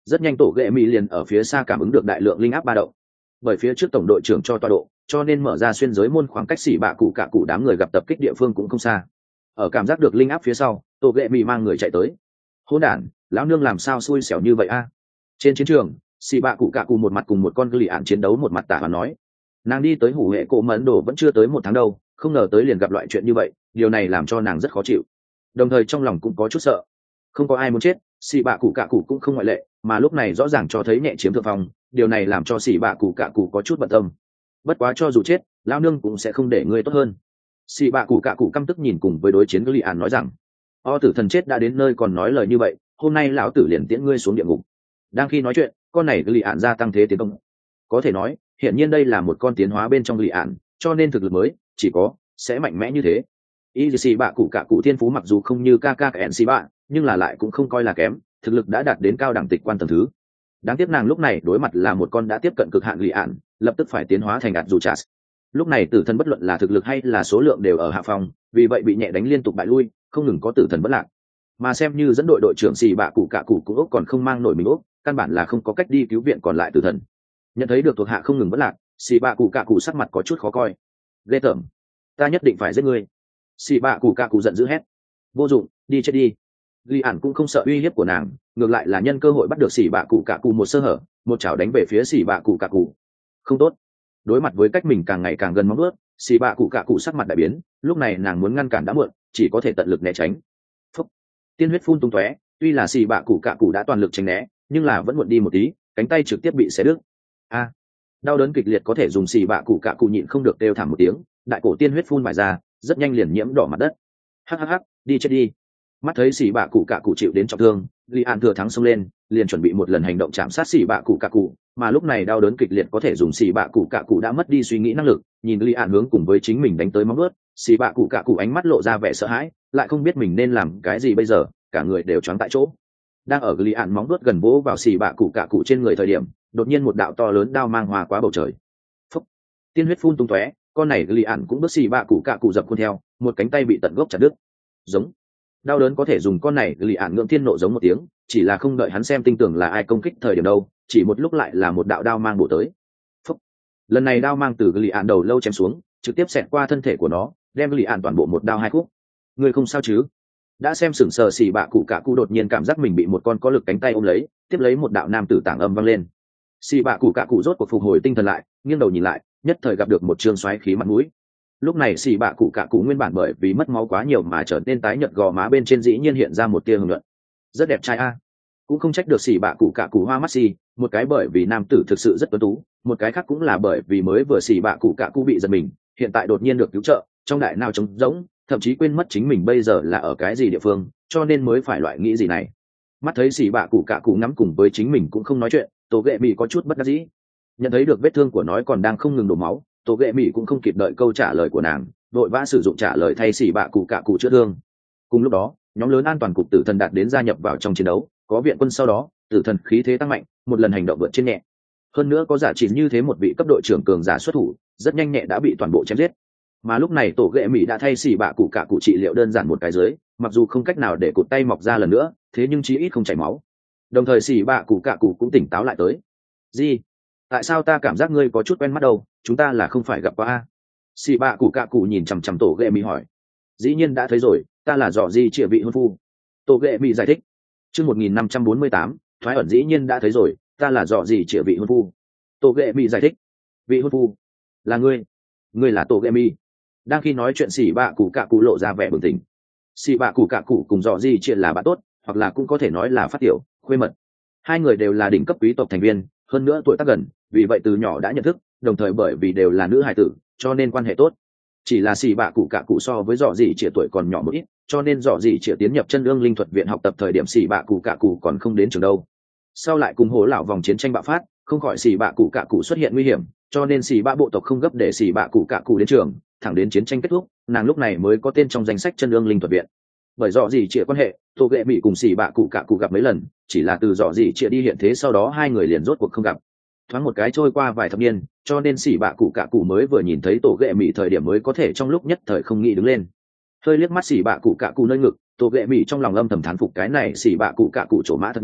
Rất nhanh tổ ghệ mỹ liền ở phía xa cảm ứng được đại lượng linh áp ba động, bởi phía trước tổng đội trưởng cho tọa độ, cho nên mở ra xuyên giới môn, khoảng cách xỉ bạ cụ cả cụ đám người gặp tập kích địa phương cũng không xa. Ở cảm giác được linh áp phía sau, tổ ghệ mỹ mang người chạy tới. Hỗn đản, lão nương làm sao xui xẻo như vậy a? Trên chiến trường, xỉ bạ cụ cả cụ một mặt cùng một con lì ạn chiến đấu, một mặt tả và nói, nàng đi tới hủ hệ cổ mẫn đồ vẫn chưa tới 1 tháng đâu, không ngờ tới liền gặp loại chuyện như vậy, điều này làm cho nàng rất khó chịu, đồng thời trong lòng cũng có chút sợ. Không có ai muốn chết, xỉ bạ cụ cả cụ cũng không ngoại lệ, mà lúc này rõ ràng cho thấy nhẹ chiếm thượng phong, điều này làm cho xỉ bạ cụ cả cụ có chút bận tâm. Bất quá cho dù chết, lão nương cũng sẽ không để ngươi tốt hơn. Xỉ bạ cụ cả cụ căm tức nhìn cùng với đối chiến lì ạn nói rằng, o tử thần chết đã đến nơi còn nói lời như vậy, hôm nay lão tử liền tiễn ngươi xuống địa ngục. Đang khi nói chuyện, con này lì ạn gia tăng thế tiến công, có thể nói hiện nhiên đây là một con tiến hóa bên trong lì ạn, cho nên thực lực mới chỉ có sẽ mạnh mẽ như thế. Y xỉ bạ cụ cả cụ thiên phú mặc dù không như KKNC3, nhưng là lại cũng không coi là kém, thực lực đã đạt đến cao đẳng tịch quan tầng thứ. Đáng tiếc nàng lúc này đối mặt là một con đã tiếp cận cực hạn lì ạn, lập tức phải tiến hóa thành ạt dù chas. Lúc này tử thần bất luận là thực lực hay là số lượng đều ở hạ phòng, vì vậy bị nhẹ đánh liên tục bại lui, không ngừng có tử thần bất lạc. Mà xem như dẫn đội đội trưởng xì bạ cụ cả cụ cũng ốc còn không mang nổi mình ốc, căn bản là không có cách đi cứu viện còn lại tử thần. Nhận thấy được thuộc hạ không ngừng bất lạc, xì bạ cụ cả cụ sắc mặt có chút khó coi. Ghê tởm, ta nhất định phải giết ngươi. Xì bạ cụ cả cụ giận dữ hét. Vô dụng, đi chết đi. Li ản cũng không sợ uy hiếp của nàng, ngược lại là nhân cơ hội bắt được xì bạ cụ cả cụ một sơ hở, một chảo đánh về phía xì bạ cụ cả cụ. Không tốt. Đối mặt với cách mình càng ngày càng gần móng vuốt, xì bạ cụ cả cụ sắc mặt đại biến, lúc này nàng muốn ngăn cản đã muộn, chỉ có thể tận lực né tránh. Phúc. Tiên huyết phun tung tóe, tuy là xì bạ cụ cả cụ đã toàn lực tránh né, nhưng là vẫn muộn đi một tí, cánh tay trực tiếp bị xé đứt. A. Đau đớn kịch liệt có thể dùng xì bạ cụ cả cụ nhịn không được kêu thảm một tiếng, đại cổ tiên huyết phun vải ra, rất nhanh liền nhiễm đỏ mặt đất. Hắc, đi chết đi. Mắt thấy xì bạ cụ cả cụ chịu đến trọng thương, Li An thừa thắng xông lên, liền chuẩn bị một lần hành động chạm sát xì bạ cụ cả cụ, mà lúc này đau đớn kịch liệt có thể dùng xì bạ cụ cả cụ đã mất đi suy nghĩ năng lực, nhìn Li An hướng cùng với chính mình đánh tới móng vuốt, xì bạ cụ cả cụ ánh mắt lộ ra vẻ sợ hãi, lại không biết mình nên làm cái gì bây giờ, cả người đều choáng tại chỗ. Đang ở Li An móng vuốt gần vỗ vào xì bạ cụ cả cụ trên người thời điểm, đột nhiên một đạo to lớn đao mang hòa quá bầu trời. Phúc. Tiên huyết phun tung tóe, con này Li An cũng bước xì bạ cụ cả cụ dập khuôn theo, một cánh tay bị tận gốc chặt đứt. Giống. Đau đớn có thể dùng con này lì ạn ngưỡng thiên nộ giống một tiếng, chỉ là không đợi hắn xem tin tưởng là ai công kích thời điểm đâu, chỉ một lúc lại là một đạo đao mang bổ tới. Phúc. Lần này đao mang từ lì ạn đầu lâu chém xuống, trực tiếp xẹt qua thân thể của nó, đem lì ạn toàn bộ một đao hai khúc. Người không sao chứ? Đã xem sững sờ xì bạ cụ cả cụ đột nhiên cảm giác mình bị một con có lực cánh tay ôm lấy, tiếp lấy một đạo nam tử tảng âm vang lên. Xì bạ cụ cả cụ rốt cuộc phục hồi tinh thần lại, nghiêng đầu nhìn lại, nhất thời gặp được một trương xoáy khí mặt mũi. Lúc này xì bạ cụ cả cụ nguyên bản bởi vì mất máu quá nhiều mà trở nên tái nhợt, gò má bên trên dĩ nhiên hiện ra một tia hưởng luận. Rất đẹp trai a. Cũng không trách được xì bạ cụ cả cụ hoa mắt xì, một cái bởi vì nam tử thực sự rất tuấn tú, một cái khác cũng là bởi vì mới vừa xì bạ cụ cả cụ bị giật mình, hiện tại đột nhiên được cứu trợ, trong đại nào trống rỗng, thậm chí quên mất chính mình bây giờ là ở cái gì địa phương, cho nên mới phải loại nghĩ gì này. Mắt thấy xì bạ cụ cả cụ ngắm cùng với chính mình cũng không nói chuyện, tổ ghệ bị có chút bất đắc dĩ. Nhận thấy được vết thương của nó còn đang không ngừng đổ máu, tổ ghệ mỹ cũng không kịp đợi câu trả lời của nàng, vội vã sử dụng trả lời thay xỉ bạ cụ cả cụ chữa thương. Cùng lúc đó, nhóm lớn an toàn cục tử thần đạt đến gia nhập vào trong chiến đấu, có viện quân sau đó, tử thần khí thế tăng mạnh, một lần hành động vượt trên nhẹ. Hơn nữa có giả chỉ như thế một vị cấp đội trưởng cường giả xuất thủ, rất nhanh nhẹ đã bị toàn bộ chém giết. Mà lúc này tổ ghệ mỹ đã thay xỉ bạ cụ cả cụ trị liệu đơn giản một cái dưới, mặc dù không cách nào để cụt tay mọc ra lần nữa, thế nhưng chí ít không chảy máu. Đồng thời xỉ bạ cụ cả cụ cũng tỉnh táo lại tới. Gì? Tại sao ta cảm giác ngươi có chút quen mắt đâu, chúng ta là không phải gặp qua a? Xì bạ cụ cạ cụ nhìn chằm chằm tổ ghệ mỹ hỏi. Dĩ nhiên đã thấy rồi, ta là dò di trịa vị hôn phu. Tổ ghệ mỹ giải thích. Chương 1548, thoái ẩn dĩ nhiên đã thấy rồi, ta là dò di trịa vị hôn phu. Tổ ghệ mỹ giải thích. Vị hôn phu là ngươi là tổ ghệ mỹ. Đang khi nói chuyện xì bạ cụ cạ cụ lộ ra vẻ bừng tỉnh. Xì bạ cụ cạ cụ cùng dò di trịa là bạn tốt, hoặc là cũng có thể nói là phát tiểu, khuê mật. Hai người đều là đỉnh cấp quý tộc thành viên, hơn nữa tuổi tác gần, vì vậy từ nhỏ đã nhận thức, đồng thời bởi vì đều là nữ hài tử, cho nên quan hệ tốt. Chỉ là xì bạ cụ cả cụ so với dọ dỉ trịa tuổi còn nhỏ một ít, cho nên dọ dỉ trịa tiến nhập chân ương linh thuật viện học tập thời điểm xì bạ cụ cả cụ còn không đến trường đâu. Sau lại cùng hố lão vòng chiến tranh bạo phát, không khỏi xì bạ cụ cả cụ xuất hiện nguy hiểm, cho nên xì bạ bộ tộc không gấp để xì bạ cụ cả cụ đến trường, thẳng đến chiến tranh kết thúc, nàng lúc này mới có tên trong danh sách chân ương linh thuật viện. Bởi dọ dỉ trịa quan hệ, tô ghệ bị cùng xì bạ cụ cả cụ gặp mấy lần, chỉ là từ dọ dỉ trịa đi hiện thế sau đó hai người liền rốt cuộc không gặp. Thoáng một cái trôi qua vài thập niên, cho nên xỉ bạ cụ cả cụ mới vừa nhìn thấy tổ ghệ mị thời điểm mới có thể trong lúc nhất thời không nghĩ đứng lên. Hơi liếc mắt xỉ bạ cụ cả cụ nơi ngực, tổ ghệ mị trong lòng âm thầm thán phục cái này xỉ bạ cụ cả cụ trổ mã thật nhanh,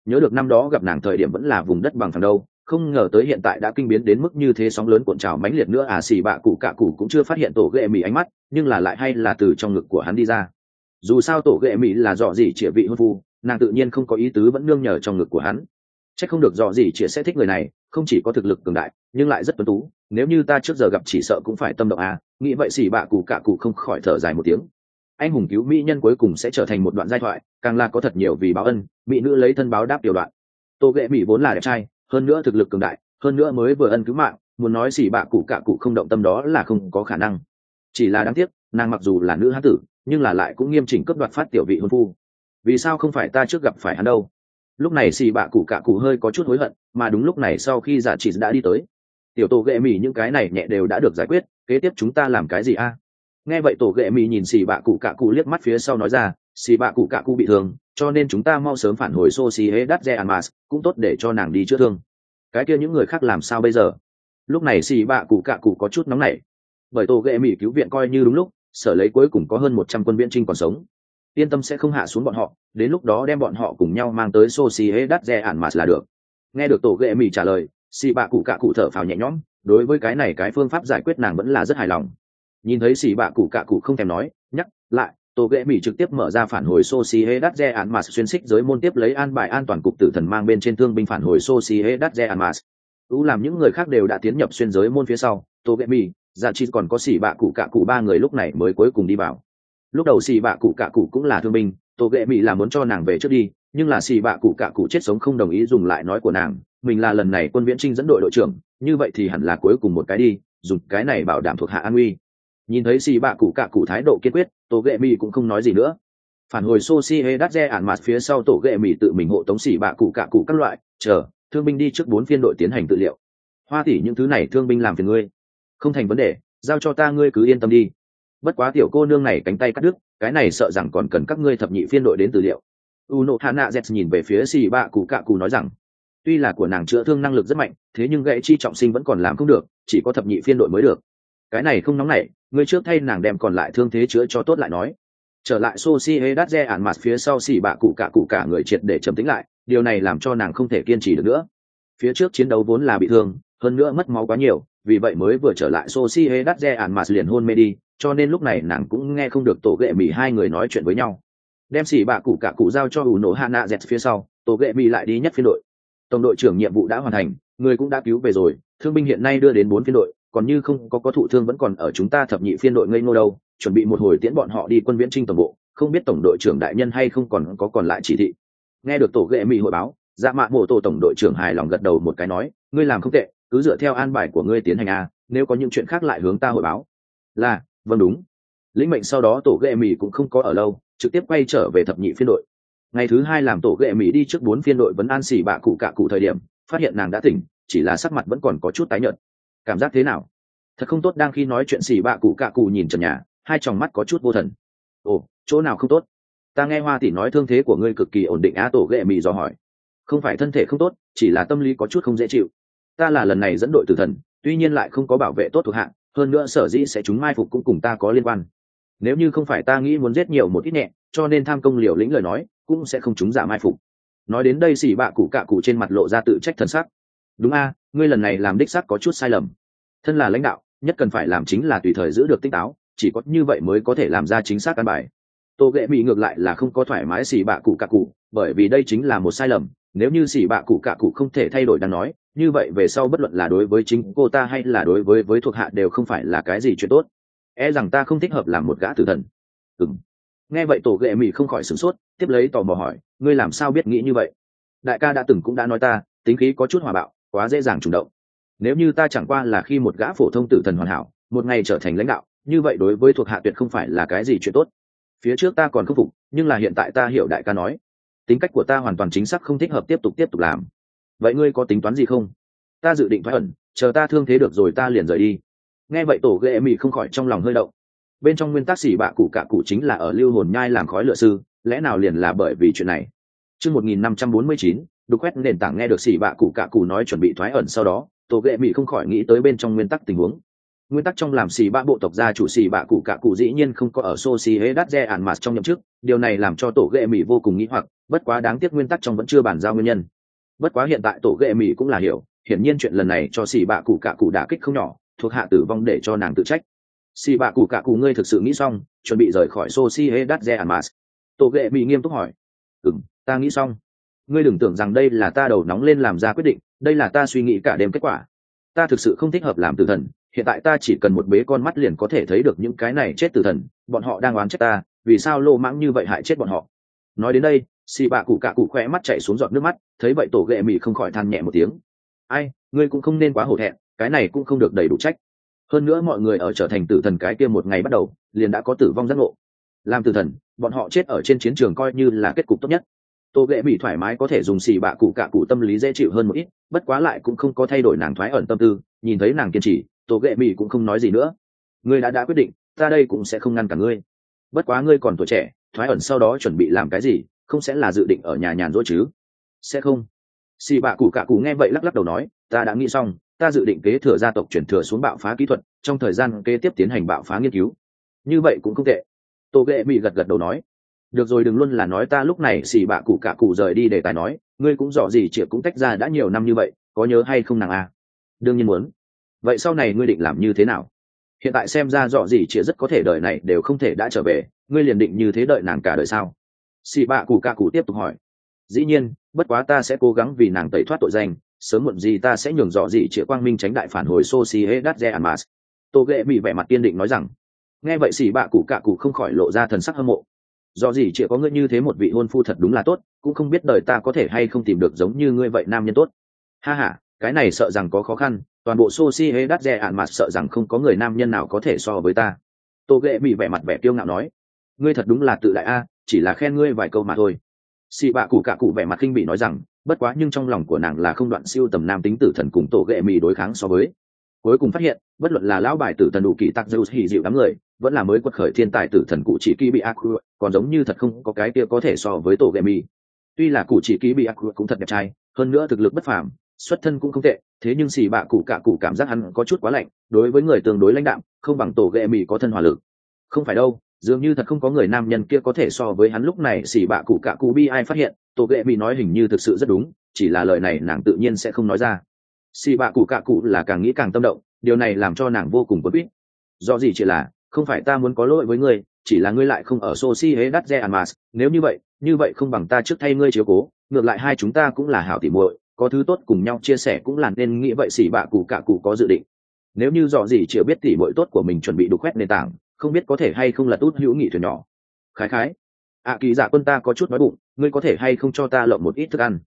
nhớ được năm đó gặp nàng thời điểm vẫn là vùng đất bằng phẳng đâu, không ngờ tới hiện tại đã kinh biến đến mức như thế, sóng lớn cuộn trào mãnh liệt nữa à. Xì bạ cụ cạ cụ cũng chưa phát hiện tổ ghệ mỹ ánh mắt, nhưng là lại hay là từ trong ngực của hắn đi ra. Dù sao tổ ghệ mỹ là dọ gì chĩa vị hôn phu, nàng tự nhiên không có ý tứ vẫn nương nhờ trong ngực của hắn. Chắc không được dọ gì chĩa sẽ thích người này, không chỉ có thực lực cường đại nhưng lại rất tuấn tú, nếu như ta trước giờ gặp chỉ sợ cũng phải tâm động à. Nghĩ vậy xì bạ cụ cạ cụ không khỏi thở dài một tiếng. Anh hùng cứu mỹ nhân cuối cùng sẽ trở thành một đoạn giai thoại, càng là có thật nhiều vì báo ân mỹ nữ lấy thân báo đáp điều đoạn. Tô ghệ mỹ vốn là đẹp trai, hơn nữa thực lực cường đại, hơn nữa mới vừa ân cứu mạng, muốn nói xỉ bạ cụ cạ cụ không động tâm đó là không có khả năng. Chỉ là đáng tiếc, nàng mặc dù là nữ hán tử nhưng là lại cũng nghiêm chỉnh cướp đoạt phát tiểu vị hôn phu. Vì sao không phải ta trước gặp phải hắn đâu? Lúc này xỉ bạ cụ cạ cụ hơi có chút hối hận, mà đúng lúc này sau khi giả chỉ đã đi tới, tiểu tổ ghệ mỹ những cái này nhẹ đều đã được giải quyết, kế tiếp chúng ta làm cái gì a? Nghe vậy tổ ghệ mỹ nhìn xỉ bạ cụ cạ cụ liếc mắt phía sau nói ra, xỉ bạ cụ cạ cụ bị thương, cho nên chúng ta mau sớm phản hồi Sosie đắt re Anmas, cũng tốt để cho nàng đi chữa thương. Cái kia những người khác làm sao bây giờ? Lúc này xì bạ cụ cạ cụ có chút nóng nảy, bởi tổ ghệ mỹ cứu viện coi như đúng lúc, sở lấy cuối cùng có hơn 100 quân viễn trinh còn sống, yên tâm sẽ không hạ xuống bọn họ, đến lúc đó đem bọn họ cùng nhau mang tới Sosie đắt re Anmas là được. Nghe được tổ ghệ mỹ trả lời, xì bạ cụ cạ cụ thở phào nhẹ nhõm, đối với cái này cái phương pháp giải quyết nàng vẫn là rất hài lòng. Nhìn thấy xì bạ cụ cạ cụ không thèm nói nhắc lại, tổ ghệ mỹ trực tiếp mở ra phản hồi Sosie đắt re Anmas xuyên xích giới môn, tiếp lấy an bài an toàn cục tử thần mang bên trên thương binh phản hồi Sosie đắt re Anmas. Làm những người khác đều đã tiến nhập xuyên giới môn phía sau, tổ ghệ mỹ, dạ chỉ còn có xỉ bạ cụ cạ cụ ba người lúc này mới cuối cùng đi vào. Lúc đầu xỉ bạ cụ cạ cụ cũng là thương binh, tổ ghệ mỹ là muốn cho nàng về trước đi, nhưng là xỉ bạ cụ cạ cụ chết sống không đồng ý dùng lại nói của nàng, mình là lần này quân viễn trinh dẫn đội đội trưởng, như vậy thì hẳn là cuối cùng một cái đi, dùng cái này bảo đảm thuộc hạ an nguy. Nhìn thấy xì bạ cụ cạ cụ thái độ kiên quyết, tổ ghệ mỹ cũng không nói gì nữa. Phản hồi Sosie đắt re ản mặt phía sau, tổ ghệ mỹ tự mình hộ tống xì bạ cụ cạ cụ các loại chờ thương binh đi trước 4 phiên đội tiến hành tự liệu. Hoa tỷ những thứ này thương binh làm phiền ngươi, không thành vấn đề, giao cho ta, ngươi cứ yên tâm đi. Bất quá tiểu cô nương này cánh tay cắt đứt, cái này sợ rằng còn cần các ngươi thập nhị phiên đội đến tự liệu. Uno Hana Z nhìn về phía xì bạ cụ cạ cụ nói rằng, tuy là của nàng chữa thương năng lực rất mạnh, thế nhưng gãy chi trọng sinh vẫn còn làm không được, chỉ có thập nhị phiên đội mới được. Cái này không nóng nảy, ngươi trước thay nàng đem còn lại thương thế chữa cho tốt lại nói. Trở lại Sosie đắt re ản mặt phía sau, xỉ bạ cụ cả người triệt để trầm tĩnh lại, điều này làm cho nàng không thể kiên trì được nữa. Phía trước chiến đấu vốn là bị thương, hơn nữa mất máu quá nhiều, vì vậy mới vừa trở lại Sosie đắt re ản mặt liền hôn mê đi, cho nên lúc này nàng cũng nghe không được tổ ghệ mỹ hai người nói chuyện với nhau. Đem xỉ bạ cụ giao cho Uno Hana Z phía sau, tổ ghệ mỹ lại đi nhất phiên đội. Tổng đội trưởng nhiệm vụ đã hoàn thành, người cũng đã cứu về rồi, thương binh hiện nay đưa đến 4 phiên đội, còn như không có thụ thương vẫn còn ở chúng ta thập nhị phiên đội ngây ngô đâu, chuẩn bị một hồi tiễn bọn họ đi quân viễn trinh tổng bộ, không biết tổng đội trưởng đại nhân hay không còn lại chỉ thị. Nghe được tổ ghệ mỹ hội báo, dạ mạ mổ tổ tổng đội trưởng hài lòng gật đầu một cái nói, ngươi làm không tệ, cứ dựa theo an bài của ngươi tiến hành a, nếu có những chuyện khác lại hướng ta hội báo. Là, vâng đúng. Lĩnh mệnh sau đó tổ ghệ mỹ cũng không có ở lâu, trực tiếp quay trở về thập nhị phiên đội. Ngày thứ 2 làm tổ ghệ mỹ đi trước 4 phiên đội vấn an xỉ bạ cụ cạ cụ thời điểm, phát hiện nàng đã tỉnh, chỉ là sắc mặt vẫn còn có chút tái nhợt. Cảm giác thế nào? Thật không tốt. Đang khi nói chuyện, xỉ bạ cụ cạ cụ nhìn trần nhà, hai tròng mắt có chút vô thần. Ồ, chỗ nào không tốt? Ta nghe hoa tỷ nói thương thế của ngươi cực kỳ ổn định á. Tổ ghệ mỹ dò hỏi. Không phải thân thể không tốt, chỉ là tâm lý có chút không dễ chịu. Ta là lần này dẫn đội tử thần, tuy nhiên lại không có bảo vệ tốt thuộc hạ, hơn nữa sở dĩ sẽ chúng mai phục cũng cùng ta có liên quan. Nếu như không phải ta nghĩ muốn giết nhiều một ít nhẹ, cho nên tham công liều lĩnh lời nói, cũng sẽ không chúng giả mai phục. Nói đến đây xỉ bạ cụ cạ cụ trên mặt lộ ra tự trách thần sắc. Đúng a, ngươi lần này làm đích xác có chút sai lầm. Thân là lãnh đạo, nhất cần phải làm chính là tùy thời giữ được tỉnh táo, chỉ có như vậy mới có thể làm ra chính xác căn bài. Tô ghệ mỹ ngược lại là không có thoải mái xỉ bạ cụ cạ cụ, bởi vì đây chính là một sai lầm. Nếu như xỉ bạ cụ cạ cụ không thể thay đổi đang nói, như vậy về sau bất luận là đối với chính cô ta hay là đối với thuộc hạ đều không phải là cái gì chuyện tốt. Rằng ta không thích hợp làm một gã tử thần. Nghe vậy tổ ghệ mỹ không khỏi sửng sốt, tiếp lấy tò mò hỏi, ngươi làm sao biết nghĩ như vậy? Đại ca đã từng cũng đã nói ta, tính khí có chút hòa bạo, quá dễ dàng trùng động. Nếu như ta chẳng qua là khi một gã phổ thông tử thần hoàn hảo, một ngày trở thành lãnh đạo, như vậy đối với thuộc hạ tuyệt không phải là cái gì chuyện tốt. Phía trước ta còn khâm phục, nhưng là hiện tại ta hiểu đại ca nói, tính cách của ta hoàn toàn chính xác không thích hợp tiếp tục làm. Vậy ngươi có tính toán gì không? Ta dự định thoái ẩn, chờ ta thương thế được rồi ta liền rời đi. Nghe vậy tổ ghệ mỹ không khỏi trong lòng hơi động. Bên trong nguyên tắc xỉ bạ cụ cạ cụ chính là ở lưu hồn nhai làm khói lựa sư, lẽ nào liền là bởi vì chuyện này? Chương 1549, đục quét nền tảng. Nghe được xỉ bạ cụ cạ cụ nói chuẩn bị thoái ẩn sau đó, tổ ghệ mỹ không khỏi nghĩ tới bên trong nguyên tắc tình huống. Nguyên tắc trong làm xì bạ bộ tộc gia chủ xì bạ cụ cả cụ dĩ nhiên không có ở Sociedad de Almas trong nhậm chức, điều này làm cho tổ ghệ mỹ vô cùng nghi hoặc, bất quá đáng tiếc nguyên tắc trong vẫn chưa bàn giao nguyên nhân. Bất quá hiện tại tổ ghệ mỹ cũng là hiểu, hiển nhiên chuyện lần này cho xì bạ cụ cả cụ đả kích không nhỏ, thuộc hạ tử vong để cho nàng tự trách. Xì bạ cụ cả cụ ngươi thực sự nghĩ xong, chuẩn bị rời khỏi Sociedad de Almas. Tổ ghệ mỹ nghiêm túc hỏi. Ta nghĩ xong. Ngươi đừng tưởng rằng đây là ta đầu nóng lên làm ra quyết định, đây là ta suy nghĩ cả đêm kết quả. Ta thực sự không thích hợp làm tử thần, hiện tại ta chỉ cần một bế con mắt liền có thể thấy được những cái này chết tử thần, bọn họ đang oán trách ta, vì sao lô mãng như vậy hại chết bọn họ. Nói đến đây, xì bạ cụ cả cụ khỏe mắt chảy xuống giọt nước mắt, thấy vậy tổ ghệ mì không khỏi than nhẹ một tiếng. Ai, ngươi cũng không nên quá hổ thẹn, cái này cũng không được đầy đủ trách. Hơn nữa mọi người ở trở thành tử thần cái kia một ngày bắt đầu, liền đã có tử vong giác ngộ. Làm tử thần, bọn họ chết ở trên chiến trường coi như là kết cục tốt nhất. Tô ghệ bị thoải mái có thể dùng xì bạ cụ cả cụ tâm lý dễ chịu hơn một ít, bất quá lại cũng không có thay đổi nàng thoái ẩn tâm tư, nhìn thấy nàng kiên trì, Tô ghệ bị cũng không nói gì nữa. Ngươi đã quyết định, ta đây cũng sẽ không ngăn cả ngươi. Bất quá ngươi còn tuổi trẻ, thoái ẩn sau đó chuẩn bị làm cái gì, không sẽ là dự định ở nhà nhàn rỗi chứ? Sẽ không. Xì bạ cụ cả cụ nghe vậy lắc lắc đầu nói, ta đã nghĩ xong, ta dự định kế thừa gia tộc chuyển thừa xuống bạo phá kỹ thuật, trong thời gian kế tiếp tiến hành bạo phá nghiên cứu. Như vậy cũng không tệ. Tô ghệ bị gật đầu nói. Được rồi, đừng luôn là nói ta lúc này. Xì bạ cụ cả cụ rời đi đề tài nói, ngươi cũng rõ gì chị cũng tách ra đã nhiều năm như vậy, có nhớ hay không nàng à? Đương nhiên muốn. Vậy sau này ngươi định làm như thế nào? Hiện tại xem ra rõ gì chị rất có thể đời này đều không thể đã trở về, ngươi liền định như thế đợi nàng cả đời sao? Xì bạ cụ cả cụ tiếp tục hỏi. Dĩ nhiên, bất quá ta sẽ cố gắng vì nàng tẩy thoát tội danh, sớm muộn gì ta sẽ nhường rõ gì chị quang minh tránh đại phản hồi Sociedad de Almas. Tô ghệ bị vẻ mặt kiên định nói rằng. Nghe vậy xì bạ cụ cả cụ không khỏi lộ ra thần sắc hâm mộ. Do gì chị có ngươi như thế một vị hôn phu thật đúng là tốt, cũng không biết đời ta có thể hay không tìm được giống như ngươi vậy nam nhân tốt. Ha ha, cái này sợ rằng có khó khăn, toàn bộ Sociedad de Almas sợ rằng không có người nam nhân nào có thể so với ta. Tô ghệ bị vẻ mặt vẻ kiêu ngạo nói, ngươi thật đúng là tự đại a, chỉ là khen ngươi vài câu mà thôi. Xì bạ cụ cả cụ vẻ mặt khinh bị nói rằng, bất quá nhưng trong lòng của nàng là không đoạn siêu tầm nam tính tử thần cùng tổ ghệ mì đối kháng so với. Cuối cùng phát hiện, bất luận là lão bài tử thần đủ kỳ tắc Zeus hỉ dịu đám người, vẫn là mới quật khởi thiên tài tử thần cụ chỉ kỳ bị Aku, còn giống như thật không có cái kia có thể so với tổ ghệ mì. Tuy là cụ chỉ kỳ bị Aku cũng thật đẹp trai, hơn nữa thực lực bất phàm, xuất thân cũng không tệ, thế nhưng xì bạ cụ cả cụ cảm giác hắn có chút quá lạnh, đối với người tương đối lãnh đạm, không bằng tổ ghệ mì có thân hòa lực. Không phải đâu, dường như thật không có người nam nhân kia có thể so với hắn. Lúc này xì bạ cụ cả cụ bi ai phát hiện tổ ghệ mì nói hình như thực sự rất đúng, chỉ là lời này nàng tự nhiên sẽ không nói ra. Xì bạ cụ cả cụ là càng nghĩ càng tâm động, điều này làm cho nàng vô cùng bất biết. Do gì chỉ là không phải ta muốn có lỗi với ngươi, chỉ là ngươi lại không ở Sociedad de Almas, nếu như vậy không bằng ta trước thay ngươi chiếu cố, ngược lại hai chúng ta cũng là hảo tỉ muội, có thứ tốt cùng nhau chia sẻ cũng là nên. Nghĩ vậy xì bạ cụ cả cụ có dự định, nếu như dò gì chỉ biết tỉ muội tốt của mình chuẩn bị đục khoét nền tảng, không biết có thể hay không là tốt hữu nghị thuyền nhỏ. Khái kỳ dạ quân ta có chút nói bụng, ngươi có thể hay không cho ta lộng một ít thức ăn?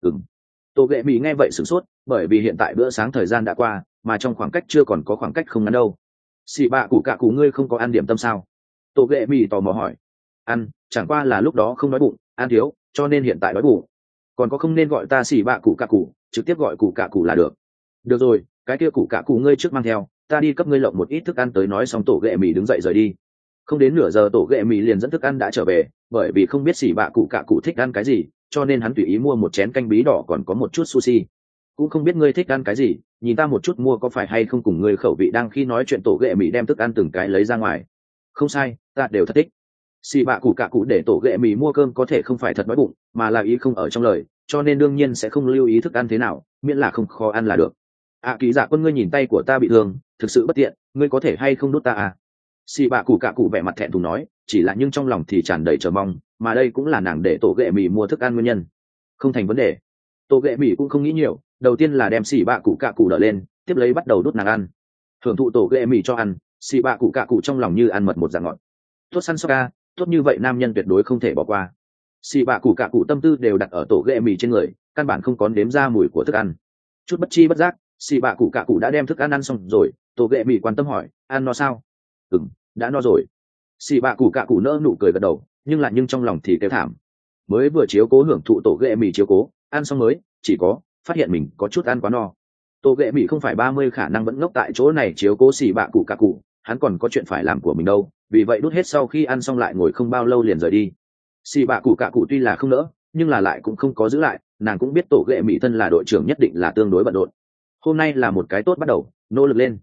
Tô ghệ mỹ nghe vậy sửng sốt, bởi vì hiện tại bữa sáng thời gian đã qua, mà trong khoảng cách chưa còn có khoảng cách không ngắn đâu. Xì bạ cụ cả cụ ngươi không có ăn điểm tâm sao? Tô ghệ mỹ tò mò hỏi. Ăn, chẳng qua là lúc đó không nói bụng, ăn thiếu, cho nên hiện tại đói bụng. Còn có không nên gọi ta xì bạ cụ cả cụ, trực tiếp gọi cụ cả cụ là được. Được rồi, cái kia cụ cả cụ ngươi trước mang theo, ta đi cấp ngươi lộng một ít thức ăn tới. Nói xong tổ ghệ mì đứng dậy rời đi. Không đến nửa giờ tổ ghệ mì liền dẫn thức ăn đã trở về, bởi vì không biết xỉ bạ cụ cả cụ thích ăn cái gì, cho nên hắn tùy ý mua một chén canh bí đỏ còn có một chút sushi. Cũng không biết ngươi thích ăn cái gì, nhìn ta một chút mua có phải hay không cùng ngươi khẩu vị. Đang khi nói chuyện tổ ghệ mì đem thức ăn từng cái lấy ra ngoài. Không sai, ta đều thật thích. Xỉ bạ cụ cả cụ để tổ ghệ mì mua cơm có thể không phải thật đói bụng, mà là ý không ở trong lời, cho nên đương nhiên sẽ không lưu ý thức ăn thế nào, miễn là không khó ăn là được. Kỳ dạ quân ngươi nhìn tay của ta bị thương, thực sự bất tiện, ngươi có thể hay không đút ta à? Xì bạ cụ cả cụ vẻ mặt thẹn thùng nói, chỉ là nhưng trong lòng thì tràn đầy chờ mong, mà đây cũng là nàng để tổ ghệ mì mua thức ăn nguyên nhân. Không thành vấn đề. Tổ ghệ mì cũng không nghĩ nhiều, đầu tiên là đem xì bạ cụ cả cụ đỡ lên, tiếp lấy bắt đầu đút nàng ăn. Hưởng thụ tổ ghệ mì cho ăn, xì bạ cụ cả cụ trong lòng như ăn mật một dạng ngọt. Tốt săn sóc ca, tốt như vậy nam nhân tuyệt đối không thể bỏ qua. Xì bạ cụ cả cụ tâm tư đều đặt ở tổ ghệ mì trên người, căn bản không có nếm ra mùi của thức ăn. Chút bất chi bất giác, xì bạ cụ cả cụ đã đem thức ăn ăn xong rồi. Tổ ghệ mì quan tâm hỏi, ăn no sao? Đã no rồi. Xì bạ cụ cả cụ nỡ nụ cười gật đầu, nhưng trong lòng thì kêu thảm. Mới vừa chiếu cố hưởng thụ tổ ghệ mì chiếu cố, ăn xong mới chỉ có phát hiện mình có chút ăn quá no. Tổ ghệ mì không phải 30 khả năng vẫn ngốc tại chỗ này chiếu cố xì bạ cụ cả cụ, hắn còn có chuyện phải làm của mình đâu, vì vậy đút hết sau khi ăn xong lại ngồi không bao lâu liền rời đi. Xì bạ cụ cả cụ tuy là không nỡ, nhưng là lại cũng không có giữ lại, nàng cũng biết tổ ghệ mì thân là đội trưởng nhất định là tương đối bận rộn. Hôm nay là một cái tốt bắt đầu, nỗ lực lên.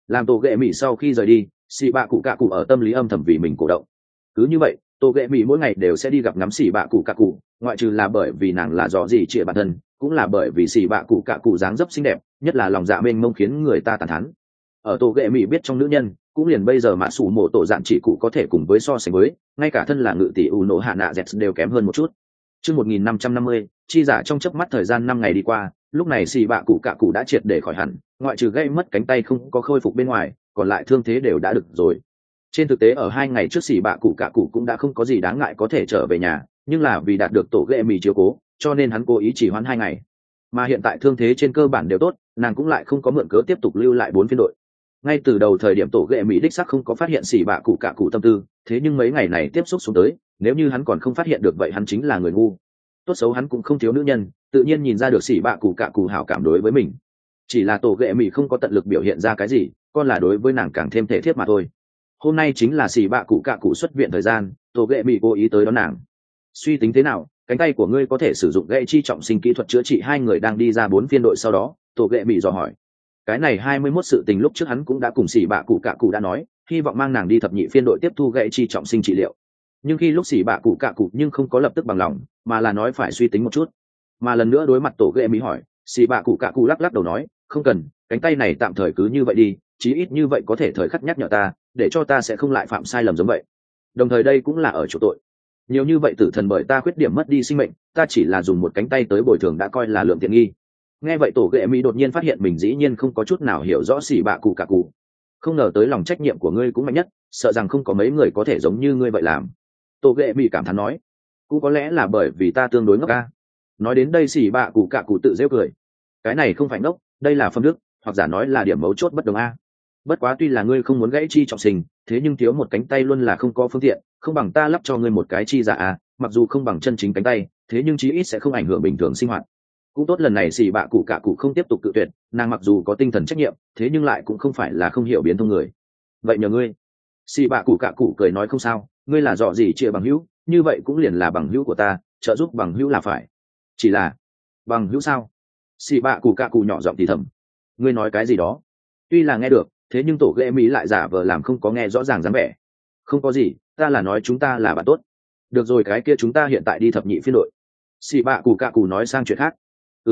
Làm tổ ghệ mỹ sau khi rời đi, xì bạ cụ cạ cụ ở tâm lý âm thầm vì mình cổ động. Cứ như vậy, tổ ghệ mỹ mỗi ngày đều sẽ đi gặp ngắm xì bạ cụ cạ cụ, ngoại trừ là bởi vì nàng là dò gì chĩa bản thân, cũng là bởi vì xì bạ cụ cạ cụ dáng dấp xinh đẹp, nhất là lòng dạ mênh mông khiến người ta tàn thán. Ở tổ ghệ mỹ biết trong nữ nhân, cũng liền bây giờ mạ sủ mộ tổ dạn chỉ cụ có thể cùng với so sánh với, ngay cả thân là ngự tỷ u nổ hạ nạ dẹt đều kém hơn một chút. Chương 1550, chi giả trong chớp mắt thời gian 5 ngày đi qua, lúc này xì bạ cụ cạ cụ đã triệt để khỏi hẳn, ngoại trừ gây mất cánh tay không có khôi phục bên ngoài, còn lại thương thế đều đã được rồi. Trên thực tế ở 2 ngày trước xì bạ cụ cạ cụ cũng đã không có gì đáng ngại có thể trở về nhà, nhưng là vì đạt được tổ ghệ mì chiếu cố, cho nên hắn cố ý chỉ hoãn 2 ngày. Mà hiện tại thương thế trên cơ bản đều tốt, nàng cũng lại không có mượn cớ tiếp tục lưu lại 4 phiên đội. Ngay từ đầu thời điểm tổ ghệ mỹ đích sắc không có phát hiện xì bạ cụ cạ cụ tâm tư, thế nhưng mấy ngày này tiếp xúc xuống tới, nếu như hắn còn không phát hiện được vậy hắn chính là người ngu. Tốt xấu hắn cũng không thiếu nữ nhân, tự nhiên nhìn ra được xì bạ cụ cạ cụ hảo cảm đối với mình. Chỉ là tổ ghệ mỹ không có tận lực biểu hiện ra cái gì, còn là đối với nàng càng thêm thể thiết mà thôi. Hôm nay chính là xì bạ cụ cạ cụ xuất viện thời gian, tổ ghệ mỹ cố ý tới đón nàng. Suy tính thế nào, cánh tay của ngươi có thể sử dụng gậy chi trọng sinh kỹ thuật chữa trị. Hai người đang đi ra 4 phiên đội sau đó, tổ ghệ mỹ dò hỏi. Cái này 21 sự tình lúc trước hắn cũng đã cùng xì bạ cụ cạ cụ đã nói, hy vọng mang nàng đi thập nhị phiên đội tiếp thu gậy chi trọng sinh trị liệu. Nhưng khi lúc xì bạ cụ cạ cụ nhưng không có lập tức bằng lòng, mà là nói phải suy tính một chút. Mà lần nữa đối mặt tổ ghệ mỹ hỏi, xì bạ cụ cạ cụ lắc lắc đầu nói, không cần, cánh tay này tạm thời cứ như vậy đi, chí ít như vậy có thể thời khắc nhắc nhở ta, để cho ta sẽ không lại phạm sai lầm giống vậy. Đồng thời đây cũng là ở chỗ tội. Nhiều như vậy tử thần bởi ta khuyết điểm mất đi sinh mệnh, ta chỉ là dùng một cánh tay tới bồi thường đã coi là lượng tiện nghi. Nghe vậy tổ ghệ mỹ đột nhiên phát hiện mình dĩ nhiên không có chút nào hiểu rõ xỉ bạ cụ cả cụ. Không ngờ tới lòng trách nhiệm của ngươi cũng mạnh nhất, sợ rằng không có mấy người có thể giống như ngươi vậy làm. Tổ ghệ mỹ cảm thán nói, cũng có lẽ là bởi vì ta tương đối ngốc ca. Nói đến đây xỉ bạ cụ cả cụ tự rêu cười. Cái này không phải ngốc, đây là phẩm đức, hoặc giả nói là điểm mấu chốt bất đồng a. Bất quá tuy là ngươi không muốn gãy chi trọng sinh, thế nhưng thiếu một cánh tay luôn là không có phương tiện, không bằng ta lắp cho ngươi một cái chi giả a, mặc dù không bằng chân chính cánh tay, thế nhưng chí ít sẽ không ảnh hưởng bình thường sinh hoạt. Cũng tốt, lần này xì bạ cụ cả cụ không tiếp tục cự tuyệt, nàng mặc dù có tinh thần trách nhiệm, thế nhưng lại cũng không phải là không hiểu biến thông người. Vậy nhờ ngươi. Xì bạ cụ cả cụ cười nói, không sao, ngươi là dọ gì chia bằng hữu, như vậy cũng liền là bằng hữu của ta, trợ giúp bằng hữu là phải. Chỉ là bằng hữu sao? Xì bạ cụ cả cụ nhỏ giọng thì thầm. Ngươi nói cái gì đó? Tuy là nghe được, thế nhưng tổ ghệ mỹ lại giả vờ làm không có nghe rõ ràng dáng vẻ. Không có gì, ta là nói chúng ta là bạn tốt. Được rồi, cái kia chúng ta hiện tại đi thập nhị phiên đội. Xì bạ cụ cả cụ nói sang chuyện khác.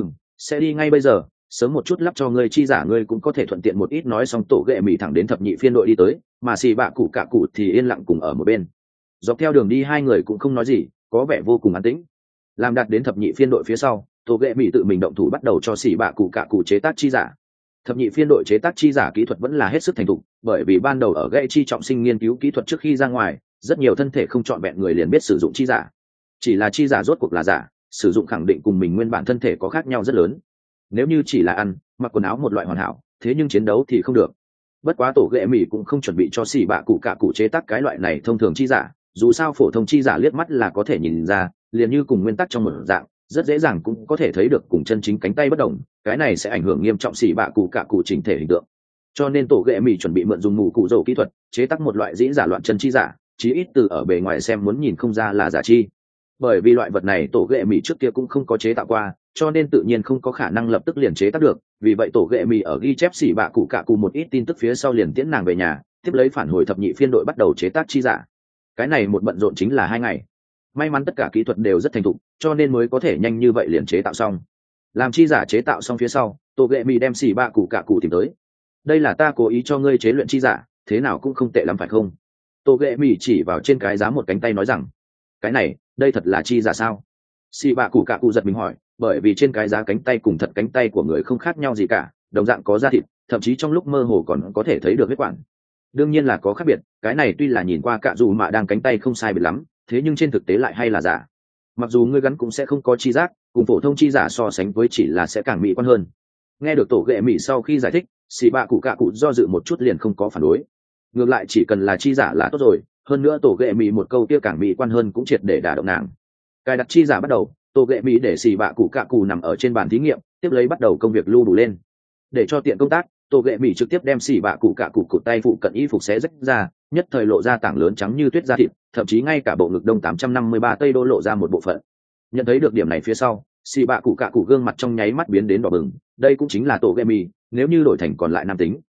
Sẽ đi ngay bây giờ, sớm một chút lắp cho ngươi chi giả, ngươi cũng có thể thuận tiện một ít. Nói xong tổ ghệ mỹ thẳng đến thập nhị phiên đội đi tới, mà xì bạ cụ cả cụ thì yên lặng cùng ở một bên. Dọc theo đường đi hai người cũng không nói gì, có vẻ vô cùng an tĩnh. Làm đạt đến thập nhị phiên đội phía sau, tổ ghệ mỹ tự mình động thủ bắt đầu cho xì bạ cụ cả cụ chế tác chi giả. Thập nhị phiên đội chế tác chi giả kỹ thuật vẫn là hết sức thành thục, bởi vì ban đầu ở gãy chi trọng sinh nghiên cứu kỹ thuật trước khi ra ngoài, rất nhiều thân thể không trọn vẹn người liền biết sử dụng chi giả. Chỉ là chi giả rốt cuộc là giả, sử dụng khẳng định cùng mình nguyên bản thân thể có khác nhau rất lớn. Nếu như chỉ là ăn mặc quần áo một loại hoàn hảo, thế nhưng chiến đấu thì không được. Bất quá tổ ghệ mỹ cũng không chuẩn bị cho xì bạ cụ cả cụ chế tác cái loại này thông thường chi giả, dù sao phổ thông chi giả liếc mắt là có thể nhìn ra, liền như cùng nguyên tắc trong một dạng, rất dễ dàng cũng có thể thấy được cùng chân chính cánh tay bất đồng, cái này sẽ ảnh hưởng nghiêm trọng xì bạ cụ cả cụ chỉnh thể hình tượng. Cho nên tổ ghệ mỹ chuẩn bị mượn dùng mù cụ rổ kỹ thuật chế tác một loại dĩ giả loạn chân chi giả, chí ít từ ở bề ngoài xem muốn nhìn không ra là giả chi. Bởi vì loại vật này tổ ghệ mỹ trước kia cũng không có chế tạo qua, cho nên tự nhiên không có khả năng lập tức liền chế tác được. Vì vậy tổ ghệ mỹ ở ghi chép xỉ bạ cụ cả cụ một ít tin tức phía sau liền tiễn nàng về nhà, tiếp lấy phản hồi thập nhị phiên đội bắt đầu chế tác chi giả. Cái này một bận rộn chính là 2 ngày. May mắn tất cả kỹ thuật đều rất thành thục, cho nên mới có thể nhanh như vậy liền chế tạo xong. Làm chi giả chế tạo xong phía sau, tổ ghệ mỹ đem xỉ bạ cụ cả cụ tìm tới. Đây là ta cố ý cho ngươi chế luyện chi giả, thế nào cũng không tệ lắm phải không? Tổ ghệ mỹ chỉ vào trên cái giá một cánh tay nói rằng, cái này, đây thật là chi giả sao? Xỉ bạ cụ cả cụ giật mình hỏi, bởi vì trên cái giá cánh tay cùng thật cánh tay của người không khác nhau gì cả, đồng dạng có da thịt, thậm chí trong lúc mơ hồ còn có thể thấy được huyết quản. Đương nhiên là có khác biệt, cái này tuy là nhìn qua cả dù mà đang cánh tay không sai biệt lắm, thế nhưng trên thực tế lại hay là giả. Mặc dù ngươi gắn cũng sẽ không có chi giác, cùng phổ thông chi giả so sánh với chỉ là sẽ càng mỹ quan hơn. Nghe được tổ ghệ mỹ sau khi giải thích, xỉ bạ cụ cả cụ do dự một chút liền không có phản đối. Ngược lại chỉ cần là chi giả là tốt rồi, hơn nữa tổ ghệ mỹ một câu kia càng mỹ quan hơn cũng triệt để đả động nàng. Cài đặt chi giả bắt đầu, tổ ghệ mỹ để xỉ bạ cụ cả cụ nằm ở trên bàn thí nghiệm, tiếp lấy bắt đầu công việc lưu đủ lên. Để cho tiện công tác, tổ ghệ mỹ trực tiếp đem xỉ bạ cụ cả cụ cụt tay phụ cận y phục xé rách ra, nhất thời lộ ra tảng lớn trắng như tuyết da thịt, thậm chí ngay cả bộ ngực đông 853 tây đô lộ ra một bộ phận. Nhận thấy được điểm này phía sau, xỉ bạ cụ cả cụ gương mặt trong nháy mắt biến đến đỏ bừng. Đây cũng chính là tổ ghệ mỹ, nếu như đổi thành còn lại nam tính,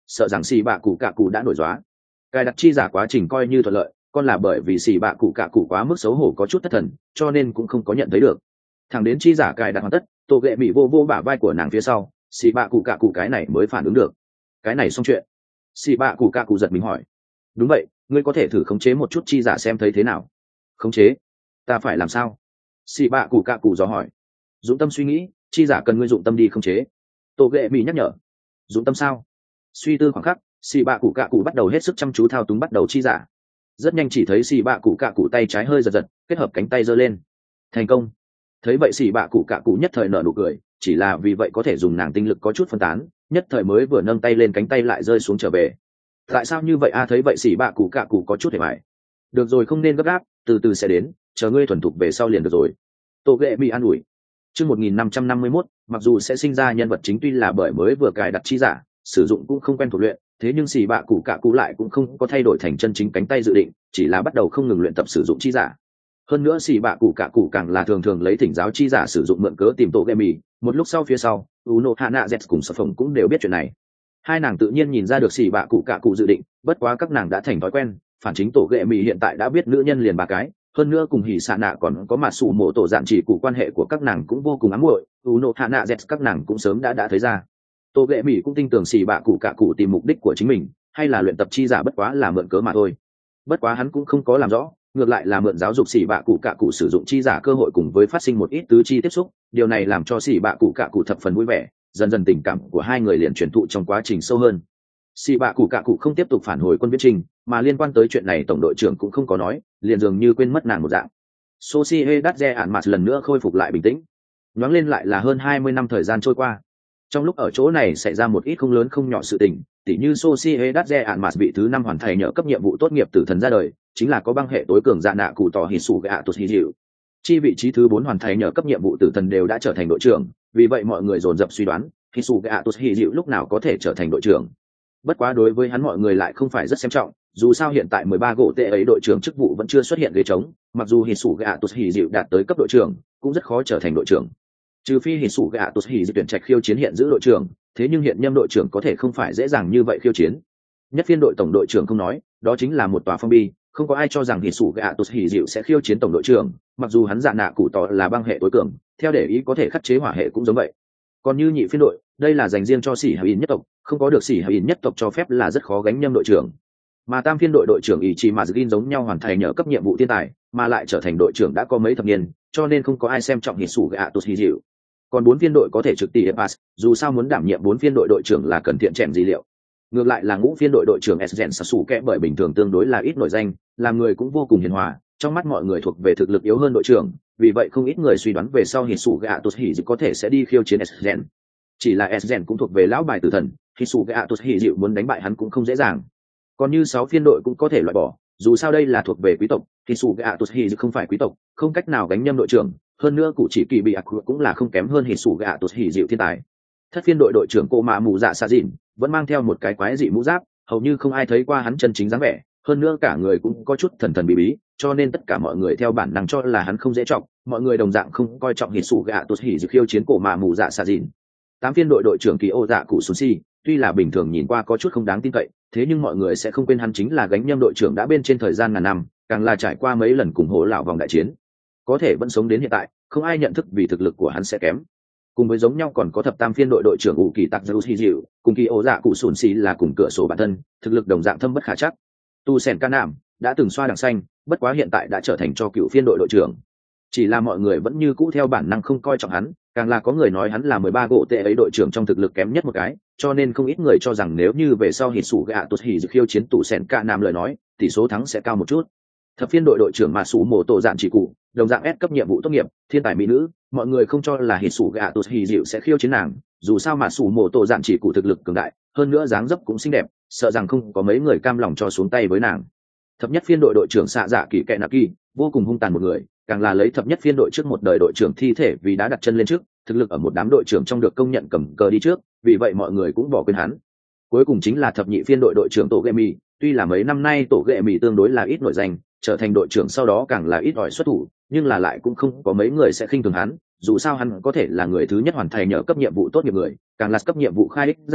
sợ rằng xì bạ cụ cạ cụ đã nổi dóa. Cài đặt chi giả quá trình coi như thuận lợi, còn là bởi vì xì bạ cụ cạ cụ quá mức xấu hổ có chút thất thần, cho nên cũng không có nhận thấy được. Thẳng đến chi giả cài đặt hoàn tất, tổ ghệ mỹ vô vô bả vai của nàng phía sau, xì bạ cụ cạ cụ cái này mới phản ứng được. Cái này xong chuyện. Xì bạ cụ cạ cụ giật mình hỏi. Đúng vậy, ngươi có thể thử khống chế một chút chi giả xem thấy thế nào. Khống chế? Ta phải làm sao? Xì bạ cụ cạ cụ dò hỏi. Dụng tâm suy nghĩ, chi giả cần ngươi dụng tâm đi khống chế. Tổ ghệ mỹ nhắc nhở. Dụng tâm sao? Suy tư khoảng khắc, xì bạ cụ cạ cụ bắt đầu hết sức chăm chú thao túng bắt đầu chi giả. Rất nhanh chỉ thấy xì bạ cụ cạ cụ tay trái hơi giật giật, kết hợp cánh tay giơ lên. Thành công. Thấy vậy xì bạ cụ cạ cụ nhất thời nở nụ cười, chỉ là vì vậy có thể dùng nàng tinh lực có chút phân tán, nhất thời mới vừa nâng tay lên cánh tay lại rơi xuống trở về. Tại sao như vậy a? Thấy vậy xì bạ cụ cạ cụ có chút hề bại. Được rồi, không nên gấp gáp, từ từ sẽ đến, chờ ngươi thuần thục về sau liền được rồi. Tô ghệ bị an ủi. Chương 1551, mặc dù sẽ sinh ra nhân vật chính tuy là bởi mới vừa cài đặt chi giả, sử dụng cũng không quen thuộc luyện, thế nhưng xì bạ cụ cạ cụ lại cũng không có thay đổi thành chân chính cánh tay dự định, chỉ là bắt đầu không ngừng luyện tập sử dụng chi giả. Hơn nữa xì bạ cụ cạ cụ càng là thường thường lấy thỉnh giáo chi giả sử dụng mượn cớ tìm tổ ghệ mì. Một lúc sau phía sau, Uno Hana Z cùng Sở Phồng cũng đều biết chuyện này. Hai nàng tự nhiên nhìn ra được xì bạ cụ cạ cụ dự định, bất quá các nàng đã thành thói quen, phản chính tổ ghệ mì hiện tại đã biết nữ nhân liền ba cái, hơn nữa cùng hỉ xạ nạ còn có mà sủ mộ tổ dạn chỉ cụ quan hệ của các nàng cũng vô cùng ám muội. Uno Hana Z các nàng cũng sớm đã thấy ra. Tổ ghệ mì cũng tin tưởng xì bạ cụ cạ cụ tìm mục đích của chính mình, hay là luyện tập chi giả bất quá là mượn cớ mà thôi. Bất quá hắn cũng không có làm rõ, ngược lại là mượn giáo dục xỉ bạ cụ cạ cụ sử dụng chi giả cơ hội cùng với phát sinh một ít tứ chi tiếp xúc, điều này làm cho xỉ bạ cụ cạ cụ thập phần vui vẻ, dần dần tình cảm của hai người liền truyền thụ trong quá trình sâu hơn. Xỉ bạ cụ cạ cụ không tiếp tục phản hồi quân viễn trình, mà liên quan tới chuyện này tổng đội trưởng cũng không có nói, liền dường như quên mất nàng một dạng. Sosie đắt re ản mặt lần nữa khôi phục lại bình tĩnh. Nhoáng lên lại là hơn 20 năm thời gian trôi qua. Trong lúc ở chỗ này xảy ra một ít không lớn không nhỏ sự tình, tỉ như Sosie đắt re ản mặt vị thứ 5 hoàn thành nhờ cấp nhiệm vụ tốt nghiệp tử thần ra đời, chính là có băng hệ tối cường dạ nạ cụ tỏ hỉ sủ gạ tụt hỉ dịu. Chi vị trí thứ 4 hoàn thành nhờ cấp nhiệm vụ tử thần đều đã trở thành đội trưởng, vì vậy mọi người dồn dập suy đoán hỉ sủ gạ tụt hỉ dịu lúc nào có thể trở thành đội trưởng. Bất quá đối với hắn mọi người lại không phải rất xem trọng, dù sao hiện tại 13 gỗ tệ ấy đội trưởng chức vụ vẫn chưa xuất hiện ghế trống, mặc dù hỉ sủ gạ tụt hỉ dịu đạt tới cấp đội trưởng, cũng rất khó trở thành đội trưởng. Trừ phi hỉ sủ gạ tụt hỉ dịu tuyển trạch khiêu chiến hiện giữ đội trưởng, thế nhưng hiện nhâm đội trưởng có thể không phải dễ dàng như vậy khiêu chiến. Nhất phiên đội tổng đội trưởng không nói, đó chính là một tòa phong bi, không có ai cho rằng hỉ sủ gạ tụt hỉ dịu sẽ khiêu chiến tổng đội trưởng, mặc dù hắn dạ nạ cụ tỏ là băng hệ tối cường, theo để ý có thể khắc chế hỏa hệ cũng giống vậy. Còn như nhị phiên đội, đây là dành riêng cho sĩ hạ in nhất tộc, không có được sĩ hạ in nhất tộc cho phép là rất khó gánh nhâm đội trưởng. Mà tam phiên đội đội trưởng ý chí mà Zin giống nhau hoàn thành nhờ cấp nhiệm vụ thiên tài, mà lại trở thành đội trưởng đã có mấy thập niên, cho nên không có ai xem trọng hỉ sủ gạ tụt hỉ dịu. Còn 4 phiên đội có thể trực tiếp pass, dù sao muốn đảm nhiệm 4 phiên đội đội trưởng là cần thiện chèm gì liệu. Ngược lại là ngũ phiên đội đội trưởng Sgen Sasuke bởi bình thường tương đối là ít nổi danh, làm người cũng vô cùng hiền hòa, trong mắt mọi người thuộc về thực lực yếu hơn đội trưởng, vì vậy không ít người suy đoán về sau Hisuga Atoshi có thể sẽ đi khiêu chiến Sgen. Chỉ là Sgen cũng thuộc về lão bài tử thần, Hisuga Atoshi muốn đánh bại hắn cũng không dễ dàng. Còn như 6 phiên đội cũng có thể loại bỏ, dù sao đây là thuộc về quý tộc, Hisuga Atoshi không phải quý tộc, không cách nào gánh nhâm đội trưởng, hơn nữa cụ chỉ kỳ bị cũng là không kém hơn Hisuga Atoshi thiên tài. Thất phiên đội đội trưởng cô mạ mù dạ xạ dìn vẫn mang theo một cái quái dị mũ giáp, hầu như không ai thấy qua hắn chân chính dáng vẻ, hơn nữa cả người cũng có chút thần thần bí bí, cho nên tất cả mọi người theo bản năng cho là hắn không dễ trọng, mọi người đồng dạng không coi trọng hỉ sủ gạ tụt hỉ dự khiêu chiến cổ mạ mù dạ xạ dìn. 8 phiên đội đội trưởng kỳ ô dạ cụ sushi tuy là bình thường nhìn qua có chút không đáng tin cậy, thế nhưng mọi người sẽ không quên hắn chính là gánh nhâm đội trưởng đã bên trên thời gian ngàn năm, càng là trải qua mấy lần cùng hổ lão vòng đại chiến, có thể vẫn sống đến hiện tại, không ai nhận thức vì thực lực của hắn sẽ kém. Cùng với giống nhau còn có thập tam phiên đội đội trưởng ủ kỳ tạc dư hi dịu cùng kỳ ổ dạ cụ sùn xì là cùng cửa sổ bản thân, thực lực đồng dạng thâm bất khả chắc. Tu sen ca nạm đã từng xoa đằng xanh, bất quá hiện tại đã trở thành cho cựu phiên đội đội trưởng, chỉ là mọi người vẫn như cũ theo bản năng không coi trọng hắn, càng là có người nói hắn là 13 gỗ tệ ấy đội trưởng trong thực lực kém nhất một cái, cho nên không ít người cho rằng nếu như về sau hít sủ gạ tuột hỉ khiêu chiến tủ sen ca nạm lời nói, tỷ số thắng sẽ cao một chút. Thập phiên đội đội trưởng mà sủ mổ tổ dạn chỉ cụ đồng dạng S cấp nhiệm vụ tốt nghiệp, thiên tài mỹ nữ, mọi người không cho là hít sủ gạ tuột hỉ dịu sẽ khiêu chiến nàng, dù sao mà sủ mổ tổ dạn chỉ cụ thực lực cường đại, hơn nữa dáng dấp cũng xinh đẹp, sợ rằng không có mấy người cam lòng cho xuống tay với nàng. Thập nhất phiên đội đội trưởng xạ dạ kỳ kệ nạ kỳ vô cùng hung tàn một người, càng là lấy thập nhất phiên đội trước một đời đội trưởng thi thể vì đã đặt chân lên trước, thực lực ở một đám đội trưởng trong được công nhận cầm cờ đi trước, vì vậy mọi người cũng bỏ quên hắn. Cuối cùng chính là thập nhị phiên đội đội trưởng tổ ghệ mì, tuy là mấy năm nay tổ ghệ mì tương đối là ít nổi danh, trở thành đội trưởng sau đó càng là ít ỏi xuất thủ, nhưng là lại cũng không có mấy người sẽ khinh thường hắn, dù sao hắn có thể là người thứ nhất hoàn thành nhờ cấp nhiệm vụ tốt nghiệp người, càng là cấp nhiệm vụ khai ích giả,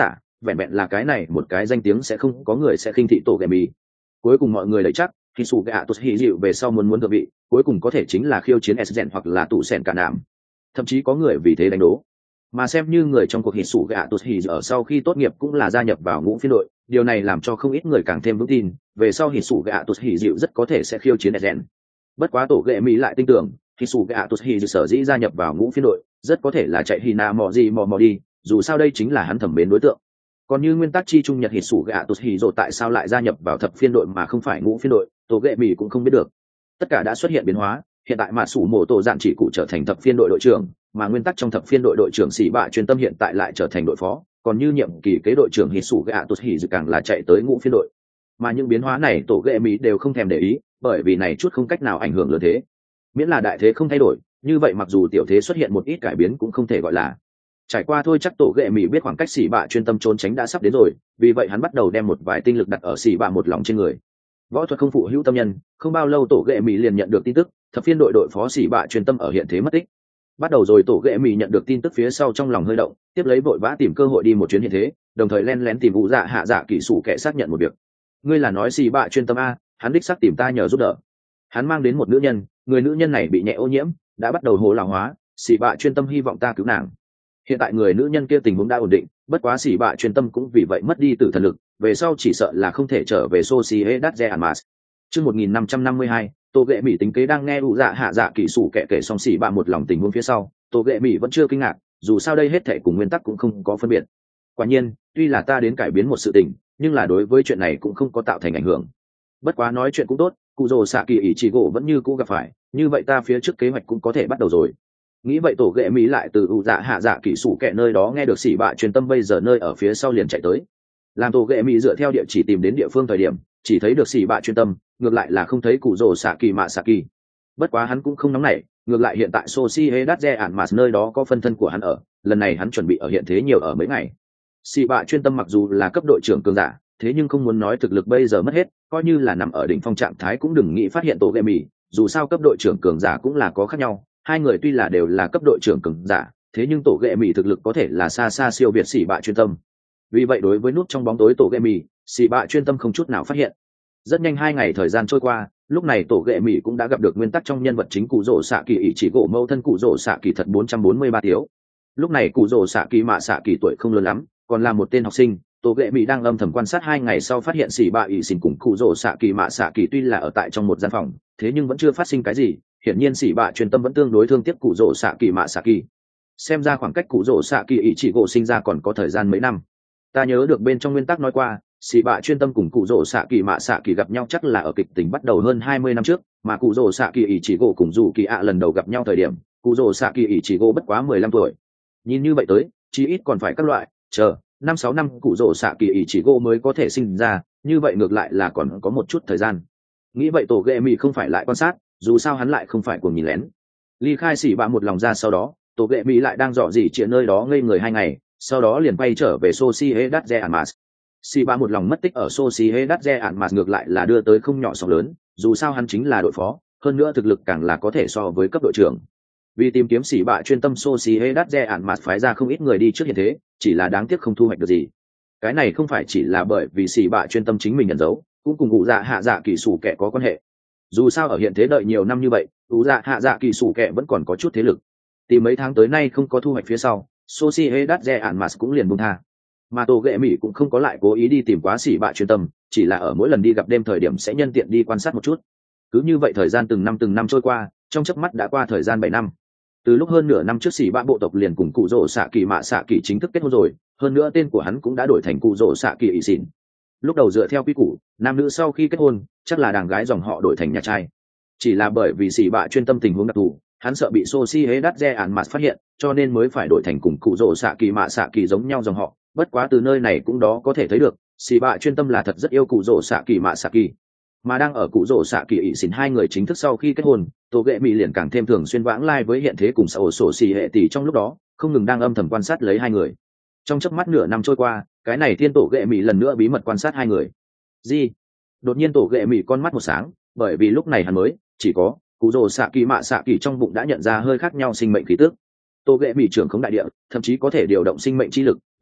vẹn vẹn là cái này một cái danh tiếng sẽ không có người sẽ khinh thị tổ ghệ mì. Cuối cùng mọi người lấy chắc khi sủ gạ tốt hỉ dịu về sau muốn thượng vị, cuối cùng có thể chính là khiêu chiến Esgen hoặc là tụ sẹn cả nạm, thậm chí có người vì thế đánh đố. Mà xem như người trong cuộc hỉ sủ gạ tốt hỉ ở sau khi tốt nghiệp cũng là gia nhập vào ngũ phiên đội, điều này làm cho không ít người càng thêm vững tin về sau hỉ sủ gạ tốt hỉ dịu rất có thể sẽ khiêu chiến Esgen. Bất quá tổ ghệ mỹ lại tin tưởng hỉ sủ gạ tốt hỉ dịu sở dĩ gia nhập vào ngũ phiên đội rất có thể là chạy hina mò gì mò đi, dù sao đây chính là hắn thẩm mến đối tượng. Còn như nguyên tắc chi trung nhật hỉ sủ gạ tốt hỉ rồi tại sao lại gia nhập vào thập phiên đội mà không phải ngũ phiên đội, tổ ghệ mỹ cũng không biết được. Tất cả đã xuất hiện biến hóa, hiện tại mà sủ mổ tổ dạn chỉ cụ trở thành thập phiên đội đội trưởng, mà nguyên tắc trong thập phiên đội đội trưởng sĩ bạ chuyên tâm hiện tại lại trở thành đội phó, còn như nhiệm kỳ kế đội trưởng hỉ sủ gạ tốt hỉ dự càng là chạy tới ngũ phiên đội. Mà những biến hóa này tổ ghệ mỹ đều không thèm để ý, bởi vì này chút không cách nào ảnh hưởng lớn thế. Miễn là đại thế không thay đổi, như vậy mặc dù tiểu thế xuất hiện một ít cải biến cũng không thể gọi là trải qua thôi. Chắc tổ ghệ mỹ biết khoảng cách sĩ bạ chuyên tâm trốn tránh đã sắp đến rồi, vì vậy hắn bắt đầu đem một vài tinh lực đặt ở sĩ bạ một lòng trên người. Võ thuật không phụ hữu tâm nhân, không bao lâu tổ ghệ mỹ liền nhận được tin tức thập phiên đội phó sĩ bạ chuyên tâm ở hiện thế mất tích. Bắt đầu rồi tổ ghệ mỹ nhận được tin tức phía sau trong lòng hơi động, tiếp lấy vội vã tìm cơ hội đi một chuyến hiện thế, đồng thời len lén tìm vụ dạ hạ dạ kỹ sủ kẻ xác nhận một việc. Ngươi là nói sĩ bạ chuyên tâm a? Hắn đích xác tìm ta nhờ giúp đỡ. Hắn mang đến một nữ nhân, người nữ nhân này bị nhẹ ô nhiễm, đã bắt đầu hồ lão hóa, sĩ bạ chuyên tâm hy vọng ta cứu nàng. Hiện tại người nữ nhân kia tình huống đã ổn định, bất quá sĩ bạ chuyên tâm cũng vì vậy mất đi tử thần lực, về sau chỉ sợ là không thể trở về Sociedad de Almas. Chương 1552, Tô Gệ Mỹ tính kế đang nghe ủ dạ hạ dạ kỹ sủ kệ kể xong sĩ bạ một lòng tình huống phía sau, Tô Gệ Mỹ vẫn chưa kinh ngạc, dù sao đây hết thảy cùng nguyên tắc cũng không có phân biệt. Quả nhiên, tuy là ta đến cải biến một sự tình, nhưng là đối với chuyện này cũng không có tạo thành ảnh hưởng. Bất quá nói chuyện cũng tốt, cụ rồ xạ kỳ ý chỉ gỗ vẫn như cũ gặp phải, như vậy ta phía trước kế hoạch cũng có thể bắt đầu rồi. Nghĩ vậy tổ ghệ mỹ lại từ ủ dạ hạ dạ kỹ sủ kệ nơi đó nghe được sĩ bạ truyền tâm bây giờ nơi ở phía sau liền chạy tới. Làm tổ ghệ mỹ dựa theo địa chỉ tìm đến địa phương thời điểm, chỉ thấy được sĩ bạ truyền tâm, ngược lại là không thấy cụ rồ xạ kỳ mạ xạ kỳ. Bất quá hắn cũng không nóng nảy, ngược lại hiện tại Sociedad de Almas nơi đó có phân thân của hắn ở, lần này hắn chuẩn bị ở hiện thế nhiều ở mấy ngày. Sĩ bạ chuyên tâm mặc dù là cấp đội trưởng cường giả, thế nhưng không muốn nói thực lực bây giờ mất hết, coi như là nằm ở đỉnh phong trạng thái cũng đừng nghĩ phát hiện tổ ghệ mỹ, dù sao cấp đội trưởng cường giả cũng là có khác nhau, hai người tuy là đều là cấp đội trưởng cường giả, thế nhưng tổ ghệ mỹ thực lực có thể là xa xa siêu việt sĩ bạ chuyên tâm. Vì vậy đối với nút trong bóng tối tổ ghệ mỹ, sĩ bạ chuyên tâm không chút nào phát hiện. Rất nhanh 2 ngày thời gian trôi qua, lúc này tổ ghệ mỹ cũng đã gặp được nguyên tắc trong nhân vật chính cụ rỗ xạ kỳ ý chỉ gỗ mâu thân cụ rỗ xạ kỳ thật 443 tiếu. Lúc này cụ rỗ xạ kỳ mạ xạ kỳ tuổi không lớn lắm, còn là một tên học sinh. Tổ ghệ mỹ đang âm thầm quan sát 2 ngày sau phát hiện sĩ bạ ý xin cùng cụ rỗ xạ kỳ mạ xạ kỳ tuy là ở tại trong một gian phòng, thế nhưng vẫn chưa phát sinh cái gì. Hiển nhiên sĩ bạ truyền tâm vẫn tương đối thương tiếc cụ rỗ xạ kỳ mạ xạ kỳ. Xem ra khoảng cách cụ rỗ xạ kỳ ý chỉ gỗ sinh ra còn có thời gian mấy năm. Ta nhớ được bên trong nguyên tắc nói qua, sĩ bạ chuyên tâm cùng cụ rỗ xạ kỳ mạ xạ kỳ gặp nhau chắc là ở kịch tính bắt đầu hơn 20 năm trước, mà cụ rỗ xạ kỳ ý chỉ gỗ cùng dù kỳ ạ lần đầu gặp nhau thời điểm, cụ rỗ xạ kỳ ý chỉ gỗ bất quá 15 tuổi. Nhìn như vậy tới, chí ít còn phải các loại chờ 5-6 năm cụ rỗ xạ kỳ ý chỉ gỗ mới có thể sinh ra, như vậy ngược lại là còn có một chút thời gian. Nghĩ vậy tổ ghệ mỹ không phải lại quan sát, dù sao hắn lại không phải cuồng nhìn lén. Ly khai sĩ bạ một lòng ra sau đó, tổ ghệ mỹ lại đang dò dỉ chuyện nơi đó ngây người 2 ngày, sau đó liền quay trở về Sociedad de Almas. Sĩ bạ một lòng mất tích ở Sociedad de Almas ngược lại là đưa tới không nhỏ sóng lớn, dù sao hắn chính là đội phó, hơn nữa thực lực càng là có thể so với cấp đội trưởng. Vì tìm kiếm sĩ bạ chuyên tâm Sociedad de Almas phái ra không ít người đi trước hiện thế, chỉ là đáng tiếc không thu hoạch được gì. Cái này không phải chỉ là bởi vì sĩ bạ chuyên tâm chính mình nhận dấu, cũng cùng cụ dạ hạ dạ kỳ sủ kẻ có quan hệ. Dù sao ở hiện thế đợi nhiều năm như vậy, cụ dạ hạ dạ kỳ sủ kẻ vẫn còn có chút thế lực. Tìm mấy tháng tới nay không có thu hoạch phía sau, Sociedad de Almas cũng liền buông tha. Mà tổ ghệ mỹ cũng không có lại cố ý đi tìm quá sĩ bạ chuyên tâm, chỉ là ở mỗi lần đi gặp đêm thời điểm sẽ nhân tiện đi quan sát một chút. Cứ như vậy thời gian từng năm trôi qua, trong chớp mắt đã qua thời gian 7 năm. Từ lúc hơn nửa năm trước sĩ bạ bộ tộc liền cùng cụ rỗ xạ kỳ mạ xạ kỳ chính thức kết hôn rồi, hơn nữa tên của hắn cũng đã đổi thành cụ rỗ xạ kỳ ý xỉn. Lúc đầu dựa theo quy củ, nam nữ sau khi kết hôn chắc là đàn gái dòng họ đổi thành nhà trai, chỉ là bởi vì sĩ bạ chuyên tâm tình huống đặc thù, hắn sợ bị Sociedad de Almas phát hiện, cho nên mới phải đổi thành cùng cụ rỗ xạ kỳ mạ xạ kỳ giống nhau dòng họ. Bất quá từ nơi này cũng đó có thể thấy được, sĩ bạ chuyên tâm là thật rất yêu cụ rỗ xạ kỳ mạ xạ kỳ. Mà đang ở cụ rỗ xạ kỳ ỷ xỉn hai người chính thức sau khi kết hôn, tổ ghệ mỹ liền càng thêm thường xuyên vãng lai với hiện thế cùng xã hội sổ xì hệ tỷ trong lúc đó không ngừng đang âm thầm quan sát lấy hai người. Trong chớp mắt nửa năm trôi qua, cái này thiên tổ ghệ mỹ lần nữa bí mật quan sát hai người. Gì? Đột nhiên tổ ghệ mỹ con mắt một sáng, bởi vì lúc này hắn mới chỉ có cụ rỗ xạ kỳ mạ xạ kỳ trong bụng đã nhận ra hơi khác nhau sinh mệnh khí tức. Tổ ghệ mỹ trưởng khống đại địa, thậm chí có thể điều động sinh mệnh chi lực,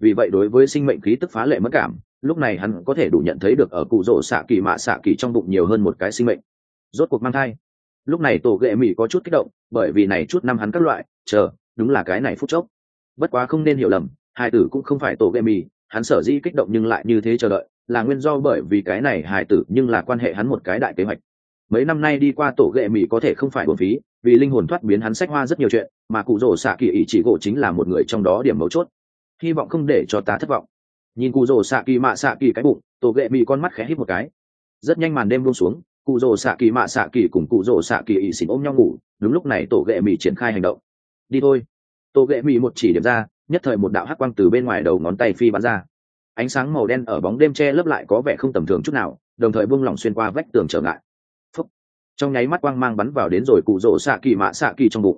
vì vậy đối với sinh mệnh khí tức phá lệ mất cảm. Lúc này hắn có thể đủ nhận thấy được ở cụ rỗ xạ kỳ mạ xạ kỳ trong bụng nhiều hơn một cái sinh mệnh, rốt cuộc mang thai. Lúc này tổ ghệ mì có chút kích động, bởi vì này chút năm hắn các loại đúng là cái này phút chốc. Bất quá không nên hiểu lầm, hài tử cũng không phải tổ ghệ mì, hắn sở dĩ kích động nhưng lại như thế chờ đợi là nguyên do bởi vì cái này hài tử nhưng là quan hệ hắn một cái đại kế hoạch. Mấy năm nay đi qua tổ ghệ mì có thể không phải uổng phí, vì linh hồn thoát biến hắn sách hoa rất nhiều chuyện, mà cụ rỗ xạ kỳ ý chỉ gỗ chính là một người trong đó điểm mấu chốt. Hy vọng không để cho ta thất vọng. Nhìn cụ rỗ xạ kỳ mạ xạ kỳ cái bụng, tổ ghệ mì con mắt khẽ híp một cái. Rất nhanh màn đêm buông xuống, cụ rỗ xạ kỳ mạ xạ kỳ cùng cụ rỗ xạ kỳ ý xỉn ôm nhau ngủ. Đúng lúc này tổ ghệ mì triển khai hành động. Đi thôi. Tổ ghệ mì một chỉ điểm ra, nhất thời một đạo hắc quang từ bên ngoài đầu ngón tay phi bắn ra. Ánh sáng màu đen ở bóng đêm che lấp lại có vẻ không tầm thường chút nào, đồng thời buông lỏng xuyên qua vách tường trở ngại. Phúc. Trong nháy mắt quang mang bắn vào đến rồi cụ rỗ xạ kỳ mạ xạ kỳ trong bụng.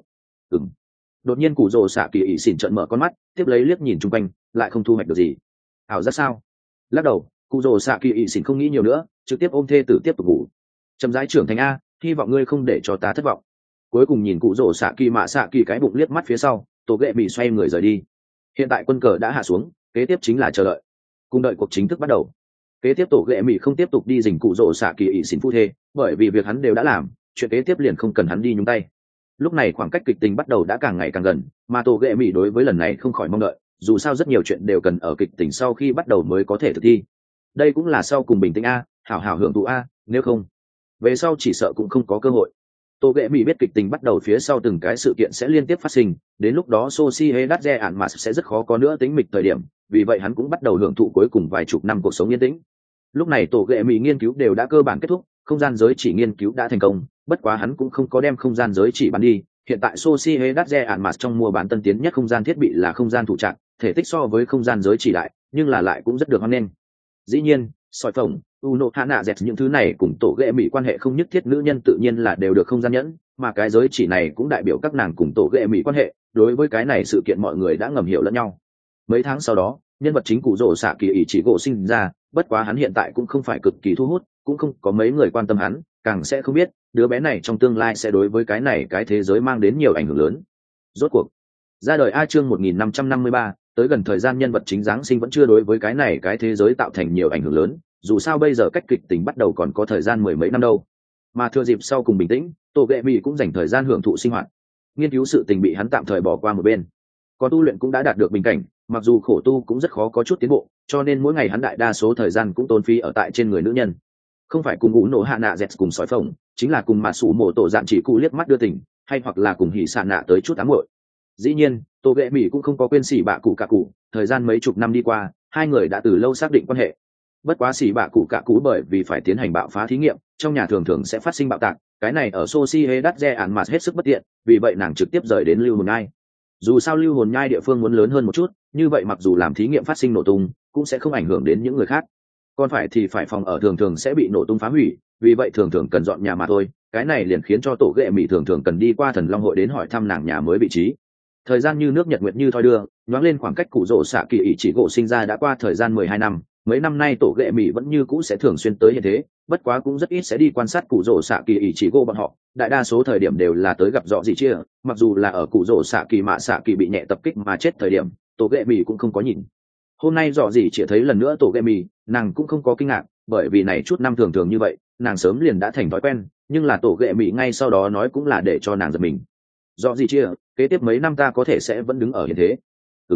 Đột nhiên cụ rỗ xạ kỳ ý xỉn trợn mở con mắt, tiếp lấy liếc nhìn chung quanh, lại không thu hoạch được gì. Ảo giác sao? Lắc đầu, cụ rỗ xạ kỳ ý xỉn không nghĩ nhiều nữa, trực tiếp ôm thê tử tiếp tục ngủ. Chậm rãi trưởng thành a, hy vọng ngươi không để cho ta thất vọng. Cuối cùng nhìn cụ rỗ xạ kỳ mạ xạ kỳ cái bụng liếc mắt phía sau, tổ ghệ bị xoay người rời đi. Hiện tại quân cờ đã hạ xuống, kế tiếp chính là chờ đợi. Cùng đợi cuộc chính thức bắt đầu. Kế tiếp tổ ghệ mỹ không tiếp tục đi dình cụ rỗ xạ kỳ ý xỉn phu thê, bởi vì việc hắn đều đã làm, chuyện kế tiếp liền không cần hắn đi nhúng tay. Lúc này khoảng cách kịch tình bắt đầu đã càng ngày càng gần, mà tổ ghệ mỹ đối với lần này không khỏi mong đợi, dù sao rất nhiều chuyện đều cần ở kịch tình sau khi bắt đầu mới có thể thực thi. Đây cũng là sau cùng bình tĩnh a, hảo hảo hưởng thụ a, nếu không về sau chỉ sợ cũng không có cơ hội. Tô ghệ mỹ biết kịch tình bắt đầu phía sau từng cái sự kiện sẽ liên tiếp phát sinh, đến lúc đó Sociedad ạn mà sẽ rất khó có nữa tính mịch thời điểm, vì vậy hắn cũng bắt đầu hưởng thụ cuối cùng vài chục năm cuộc sống yên tĩnh. Lúc này tổ ghệ mỹ nghiên cứu đều đã cơ bản kết thúc, không gian giới chỉ nghiên cứu đã thành công, bất quá hắn cũng không có đem không gian giới chỉ bán đi. Hiện tại Sociedad ạn mà trong mua bán tân tiến nhất không gian thiết bị là không gian thủ trạng, thể tích so với không gian giới chỉ đại, nhưng là lại cũng rất được hoan nghênh. Dĩ nhiên, soi phồng Uno Hana Z những thứ này cùng tổ ghệ mỹ quan hệ không nhất thiết nữ nhân tự nhiên là đều được không gian nhẫn, mà cái giới chỉ này cũng đại biểu các nàng cùng tổ ghệ mỹ quan hệ, đối với cái này sự kiện mọi người đã ngầm hiểu lẫn nhau. Mấy tháng sau đó, nhân vật chính cụ rỗ xạ kỳ ý chỉ gỗ sinh ra, bất quá hắn hiện tại cũng không phải cực kỳ thu hút, cũng không có mấy người quan tâm hắn, càng sẽ không biết đứa bé này trong tương lai sẽ đối với cái này cái thế giới mang đến nhiều ảnh hưởng lớn. Rốt cuộc ra đời A chương 1553, tới gần thời gian nhân vật chính Giáng sinh vẫn chưa đối với cái này cái thế giới tạo thành nhiều ảnh hưởng lớn, dù sao bây giờ cách kịch tính bắt đầu còn có thời gian mười mấy năm đâu. Mà thừa dịp sau cùng bình tĩnh, tổ ghệ mỹ cũng dành thời gian hưởng thụ sinh hoạt. Nghiên cứu sự tình bị hắn tạm thời bỏ qua một bên, còn tu luyện cũng đã đạt được bình cảnh, mặc dù khổ tu cũng rất khó có chút tiến bộ, cho nên mỗi ngày hắn đại đa số thời gian cũng tốn phí ở tại trên người nữ nhân. Không phải cùng ngũ nổ hạ nạ dẹt cùng sói phồng, chính là cùng mà sủ mổ tổ dạn chỉ cụ liếc mắt đưa tình, hay hoặc là cùng hỉ xạ nạ tới chút ám muội. Dĩ nhiên tổ ghệ mỹ cũng không có quên xỉ bạ cụ cả cụ, thời gian mấy chục năm đi qua, hai người đã từ lâu xác định quan hệ. Bất quá xỉ bạ cụ cả cụ bởi vì phải tiến hành bạo phá thí nghiệm, trong nhà thường thường sẽ phát sinh bạo tạc, cái này ở Sociedad ạn mà hết sức bất tiện, vì vậy nàng trực tiếp rời đến lưu hồn nhai. Dù sao lưu hồn nhai địa phương muốn lớn hơn một chút, như vậy mặc dù làm thí nghiệm phát sinh nổ tung cũng sẽ không ảnh hưởng đến những người khác, còn phải thì phải phòng ở thường thường sẽ bị nổ tung phá hủy, vì vậy thường thường cần dọn nhà mà thôi. Cái này liền khiến cho tổ ghệ mỹ thường thường cần đi qua thần long hội đến hỏi thăm nàng nhà mới vị trí. Thời gian như nước nhật nguyệt như thoi đưa, nhoáng lên khoảng cách cụ rỗ xạ kỳ ý chỉ gỗ sinh ra đã qua thời gian 12 năm. Mấy năm nay tổ ghệ mỹ vẫn như cũ sẽ thường xuyên tới hiện thế, bất quá cũng rất ít sẽ đi quan sát cụ rỗ xạ kỳ ý chỉ gỗ bọn họ, đại đa số thời điểm đều là tới gặp dọ gì chia. Mặc dù là ở cụ rỗ xạ kỳ mạ xạ kỳ bị nhẹ tập kích mà chết thời điểm, tổ ghệ mỹ cũng không có nhìn. Hôm nay dọ gì chia thấy lần nữa tổ ghệ mỹ, nàng cũng không có kinh ngạc, bởi vì này chút năm thường thường như vậy, nàng sớm liền đã thành thói quen, nhưng là tổ ghệ mỹ ngay sau đó nói cũng là để cho nàng giật mình. Dọ gì chia, kế tiếp mấy năm ta có thể sẽ vẫn đứng ở hiện thế.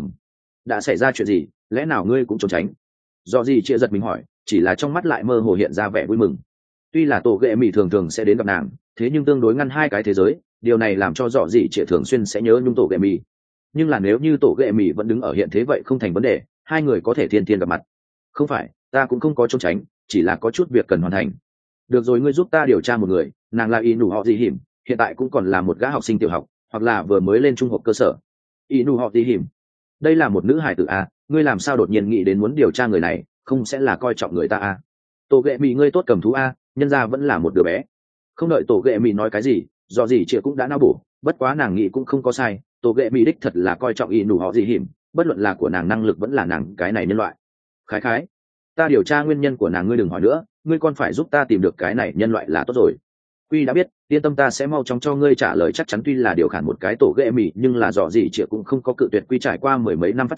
Đã xảy ra chuyện gì, lẽ nào ngươi cũng trốn tránh? Do gì chia giật mình hỏi, chỉ là trong mắt lại mơ hồ hiện ra vẻ vui mừng. Tuy là tổ ghệ mỹ thường thường sẽ đến gặp nàng, thế nhưng tương đối ngăn hai cái thế giới, điều này làm cho dọ gì chia thường xuyên sẽ nhớ nhung tổ ghệ mỹ. Nhưng là nếu như tổ ghệ mỹ vẫn đứng ở hiện thế vậy không thành vấn đề, hai người có thể thiên thiên gặp mặt. Không phải, ta cũng không có trốn tránh, chỉ là có chút việc cần hoàn thành. Được rồi, ngươi giúp ta điều tra một người, nàng là Inu họ gì hiểm, hiện tại cũng còn là một gã học sinh tiểu học, hoặc là vừa mới lên trung học cơ sở. Inu họ gì hiểm, đây là một nữ hải tử a, ngươi làm sao đột nhiên nghĩ đến muốn điều tra người này, không sẽ là coi trọng người ta a? Tổ ghệ mỹ ngươi tốt cầm thú a, nhân ra vẫn là một đứa bé. Không đợi tổ ghệ mỹ nói cái gì, do gì chị cũng đã não bổ, bất quá nàng nghĩ cũng không có sai, tổ ghệ mỹ đích thật là coi trọng Inu họ gì hiểm, bất luận là của nàng năng lực vẫn là nàng cái này nhân loại. Khái khái, ta điều tra nguyên nhân của nàng, ngươi đừng hỏi nữa, ngươi còn phải giúp ta tìm được cái này nhân loại là tốt rồi. Quy đã biết, yên tâm, ta sẽ mau chóng cho ngươi trả lời chắc chắn. Tuy là điều khiển một cái tổ ghệ mì, nhưng là dò gì chị cũng không có cự tuyệt. Quy trải qua mười mấy năm phát triển,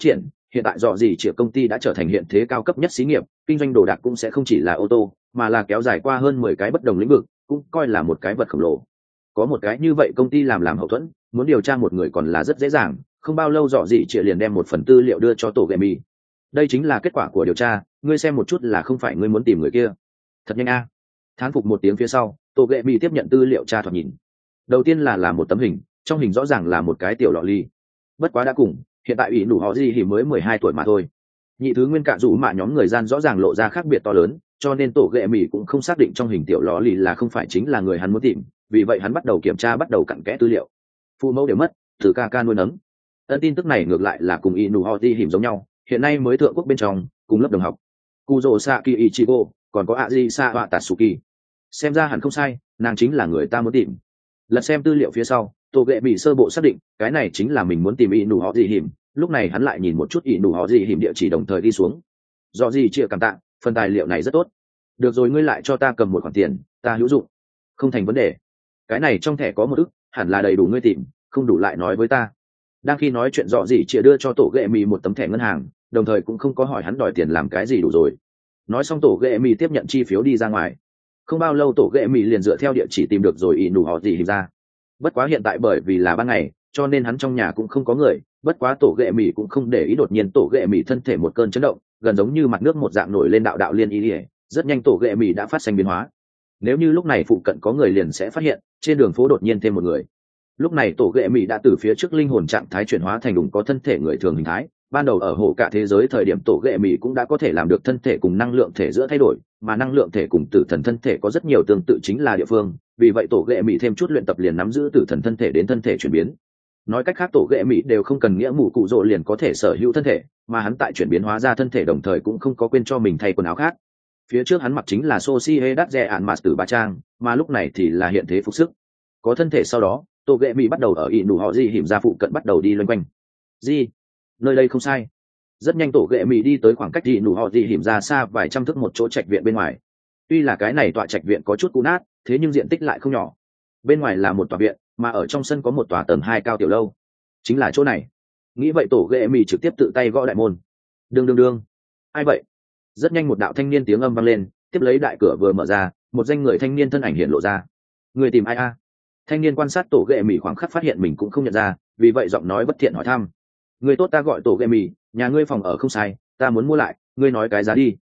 hiện tại dọ gì chĩa công ty đã trở thành hiện thế cao cấp nhất xí nghiệp, kinh doanh đồ đạc cũng sẽ không chỉ là ô tô, mà là kéo dài qua hơn 10 cái bất đồng lĩnh vực, cũng coi là một cái vật khổng lồ. Có một cái như vậy công ty làm hậu thuẫn, muốn điều tra một người còn là rất dễ dàng, không bao lâu dọ gì chĩa liền đem một phần tư liệu đưa cho tổ Gemi. Đây chính là kết quả của điều tra, ngươi xem một chút là không phải ngươi muốn tìm người kia. Thật nhanh a. Thán phục một tiếng phía sau, tổ Gemi tiếp nhận tư liệu tra thoạt nhìn. Đầu tiên là một tấm hình, trong hình rõ ràng là một cái tiểu lọ ly. Bất quá đã cùng, hiện tại ủy nụ họ gì thì mới 12 tuổi mà thôi. Nhị thứ nguyên cạ rủ mạ nhóm người gian rõ ràng lộ ra khác biệt to lớn, cho nên tổ Gemi cũng không xác định trong hình tiểu lọ ly là không phải chính là người hắn muốn tìm, vì vậy hắn bắt đầu kiểm tra, bắt đầu cặn kẽ tư liệu. Phụ mẫu đều mất, từ ca nuôi nấng. Ân tin tức này ngược lại là cùng Inu Hoti hiểm giống nhau, hiện nay mới thượng quốc bên trong, cùng lớp đồng học. Kuzo Saki Ichigo, còn có Aji Sawa Tatsuki. Xem ra hẳn không sai, nàng chính là người ta muốn tìm. Lật xem tư liệu phía sau, Tô Gệ bị sơ bộ xác định, cái này chính là mình muốn tìm Inu Hoti hiểm. Lúc này hắn lại nhìn một chút Inu Hoti hiểm địa chỉ đồng thời đi xuống. Do gì chia cảm tạ, phần tài liệu này rất tốt. Được rồi, ngươi lại cho ta cầm một khoản tiền, ta hữu dụng. Không thành vấn đề. Cái này trong thẻ có 1 ức, hẳn là đầy đủ ngươi tìm, không đủ lại nói với ta. Đang khi nói chuyện dọ gì chia đưa cho tổ ghệ mì một tấm thẻ ngân hàng, đồng thời cũng không có hỏi hắn đòi tiền làm cái gì đủ rồi. Nói xong tổ ghệ mì tiếp nhận chi phiếu đi ra ngoài. Không bao lâu tổ ghệ mì liền dựa theo địa chỉ tìm được rồi ỷ nụ họ gì hình ra. Bất quá hiện tại bởi vì là ban ngày, cho nên hắn trong nhà cũng không có người. Bất quá tổ ghệ mì cũng không để ý, đột nhiên tổ ghệ mì thân thể một cơn chấn động, gần giống như mặt nước một dạng nổi lên đạo liên ý ỉa. Rất nhanh tổ ghệ mì đã phát sinh biến hóa. Nếu như lúc này phụ cận có người liền sẽ phát hiện trên đường phố đột nhiên thêm một người. Lúc này tổ ghệ mỹ đã từ phía trước linh hồn trạng thái chuyển hóa thành đúng có thân thể người thường hình thái. Ban đầu ở hồ cả thế giới thời điểm tổ ghệ mỹ cũng đã có thể làm được thân thể cùng năng lượng thể giữa thay đổi, mà năng lượng thể cùng tử thần thân thể có rất nhiều tương tự chính là địa phương, vì vậy tổ ghệ mỹ thêm chút luyện tập liền nắm giữ tử thần thân thể đến thân thể chuyển biến. Nói cách khác tổ ghệ mỹ đều không cần nghĩa mù cụ rỗ liền có thể sở hữu thân thể, mà hắn tại chuyển biến hóa ra thân thể đồng thời cũng không có quên cho mình thay quần áo khác. Phía trước hắn mặc chính là Sosie đắt rẻ ạn mạt từ ba trang, mà lúc này thì là hiện thế phục sức. Có thân thể sau đó, tổ ghệ mỹ bắt đầu ở ỷ nụ họ gì hiểm ra phụ cận bắt đầu đi loanh quanh. Gì? Nơi đây không sai. Rất nhanh tổ ghệ mỹ đi tới khoảng cách ỷ nụ họ gì hiểm ra xa vài trăm thước một chỗ trạch viện bên ngoài. Tuy là cái này tọa trạch viện có chút cũ nát, thế nhưng diện tích lại không nhỏ. Bên ngoài là một tòa viện, mà ở trong sân có một tòa tầng 2 cao tiểu lâu. Chính là chỗ này. Nghĩ vậy tổ ghệ mỹ trực tiếp tự tay gõ đại môn. Đương. Ai vậy? Rất nhanh một đạo thanh niên tiếng âm vang lên, tiếp lấy đại cửa vừa mở ra, một danh người thanh niên thân ảnh hiện lộ ra. Người tìm ai a? Thanh niên quan sát tổ ghệ mì khoảng khắc phát hiện mình cũng không nhận ra, vì vậy giọng nói bất thiện hỏi thăm. Người tốt, ta gọi tổ ghệ mì, nhà ngươi phòng ở không sai, ta muốn mua lại, ngươi nói cái giá đi.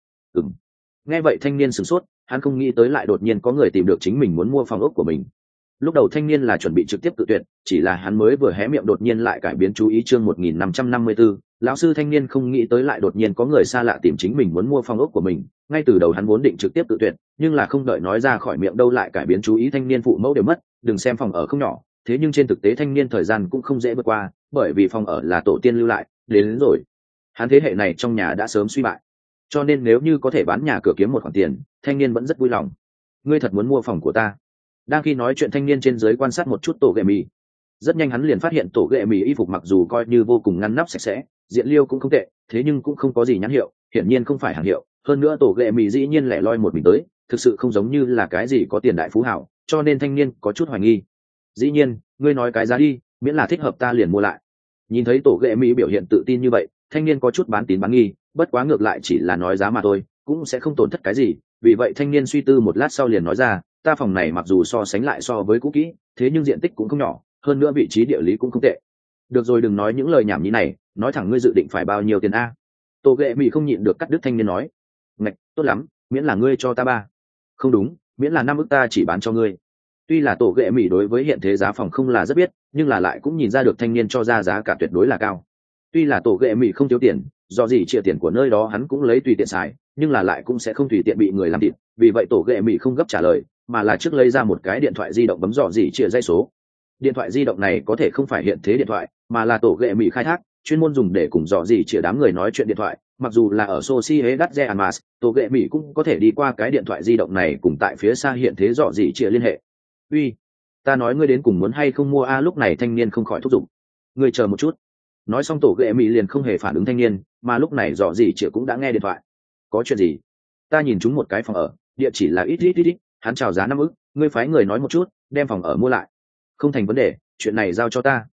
Nghe vậy thanh niên sửng sốt, hắn không nghĩ tới lại đột nhiên có người tìm được chính mình muốn mua phòng ốc của mình. Lúc đầu thanh niên là chuẩn bị trực tiếp tự tuyệt, chỉ là hắn mới vừa hé miệng đột nhiên lại cải biến chú ý. Chương 1554, lão sư thanh niên không nghĩ tới lại đột nhiên có người xa lạ tìm chính mình muốn mua phòng ốc của mình. Ngay từ đầu hắn vốn định trực tiếp tự tuyệt, nhưng là không đợi nói ra khỏi miệng đâu lại cải biến chú ý. Thanh niên phụ mẫu đều mất, đừng xem phòng ở không nhỏ, thế nhưng trên thực tế thanh niên thời gian cũng không dễ vượt qua, bởi vì phòng ở là tổ tiên lưu lại, đến rồi. Hắn thế hệ này trong nhà đã sớm suy bại, cho nên nếu như có thể bán nhà cửa kiếm một khoản tiền, thanh niên vẫn rất vui lòng. Ngươi thật muốn mua phòng của ta? Đang khi nói chuyện thanh niên trên dưới quan sát một chút tổ ghệ mì. Rất nhanh hắn liền phát hiện tổ ghệ mì y phục mặc dù coi như vô cùng ngăn nắp sạch sẽ, diện liêu cũng không tệ, thế nhưng cũng không có gì nhãn hiệu, hiển nhiên không phải hàng hiệu. Hơn nữa tổ ghệ mì dĩ nhiên lẻ loi một mình tới, thực sự không giống như là cái gì có tiền đại phú hảo, cho nên thanh niên có chút hoài nghi. Dĩ nhiên, ngươi nói cái giá đi, miễn là thích hợp ta liền mua lại. Nhìn thấy tổ ghệ mì biểu hiện tự tin như vậy, thanh niên có chút bán tín bán nghi, bất quá ngược lại chỉ là nói giá mà thôi, cũng sẽ không tổn thất cái gì. Vì vậy thanh niên suy tư một lát sau liền nói ra, ta phòng này mặc dù so sánh lại so với cũ kỹ, thế nhưng diện tích cũng không nhỏ, hơn nữa vị trí địa lý cũng không tệ. Được rồi, đừng nói những lời nhảm nhí này, nói thẳng ngươi dự định phải bao nhiêu tiền a? Tô ghệ mỹ không nhịn được cắt đứt thanh niên nói. Ngạch, tốt lắm, miễn là ngươi cho ta 3. Không đúng, miễn là 5 ức ta chỉ bán cho ngươi. Tuy là tổ ghệ mỹ đối với hiện thế giá phòng không là rất biết, nhưng là lại cũng nhìn ra được thanh niên cho ra giá cả tuyệt đối là cao. Tuy là tổ ghệ mỹ không thiếu tiền, do gì chia tiền của nơi đó hắn cũng lấy tùy tiện xài, nhưng là lại cũng sẽ không tùy tiện bị người làm thịt. Vì vậy tổ ghệ mỹ không gấp trả lời, mà là trước lấy ra một cái điện thoại di động bấm dò gì chia dây số. Điện thoại di động này có thể không phải hiện thế điện thoại, mà là tổ ghệ mỹ khai thác, chuyên môn dùng để cùng dò gì chia đám người nói chuyện điện thoại. Mặc dù là ở Socie đắt rẻ Anmas, tổ ghệ mỹ cũng có thể đi qua cái điện thoại di động này cùng tại phía xa hiện thế dò gì chia liên hệ. Uy, ta nói ngươi đến cùng muốn hay không mua a? Lúc này thanh niên không khỏi thúc giục. Ngươi chờ một chút. Nói xong tổ ghệ mỹ liền không hề phản ứng thanh niên, mà lúc này dò gì chia cũng đã nghe điện thoại. Có chuyện gì? Ta nhìn chúng một cái phòng ở, địa chỉ là ít, hắn chào giá 5 ức, ngươi phái người nói một chút, đem phòng ở mua lại. Không thành vấn đề, chuyện này giao cho ta.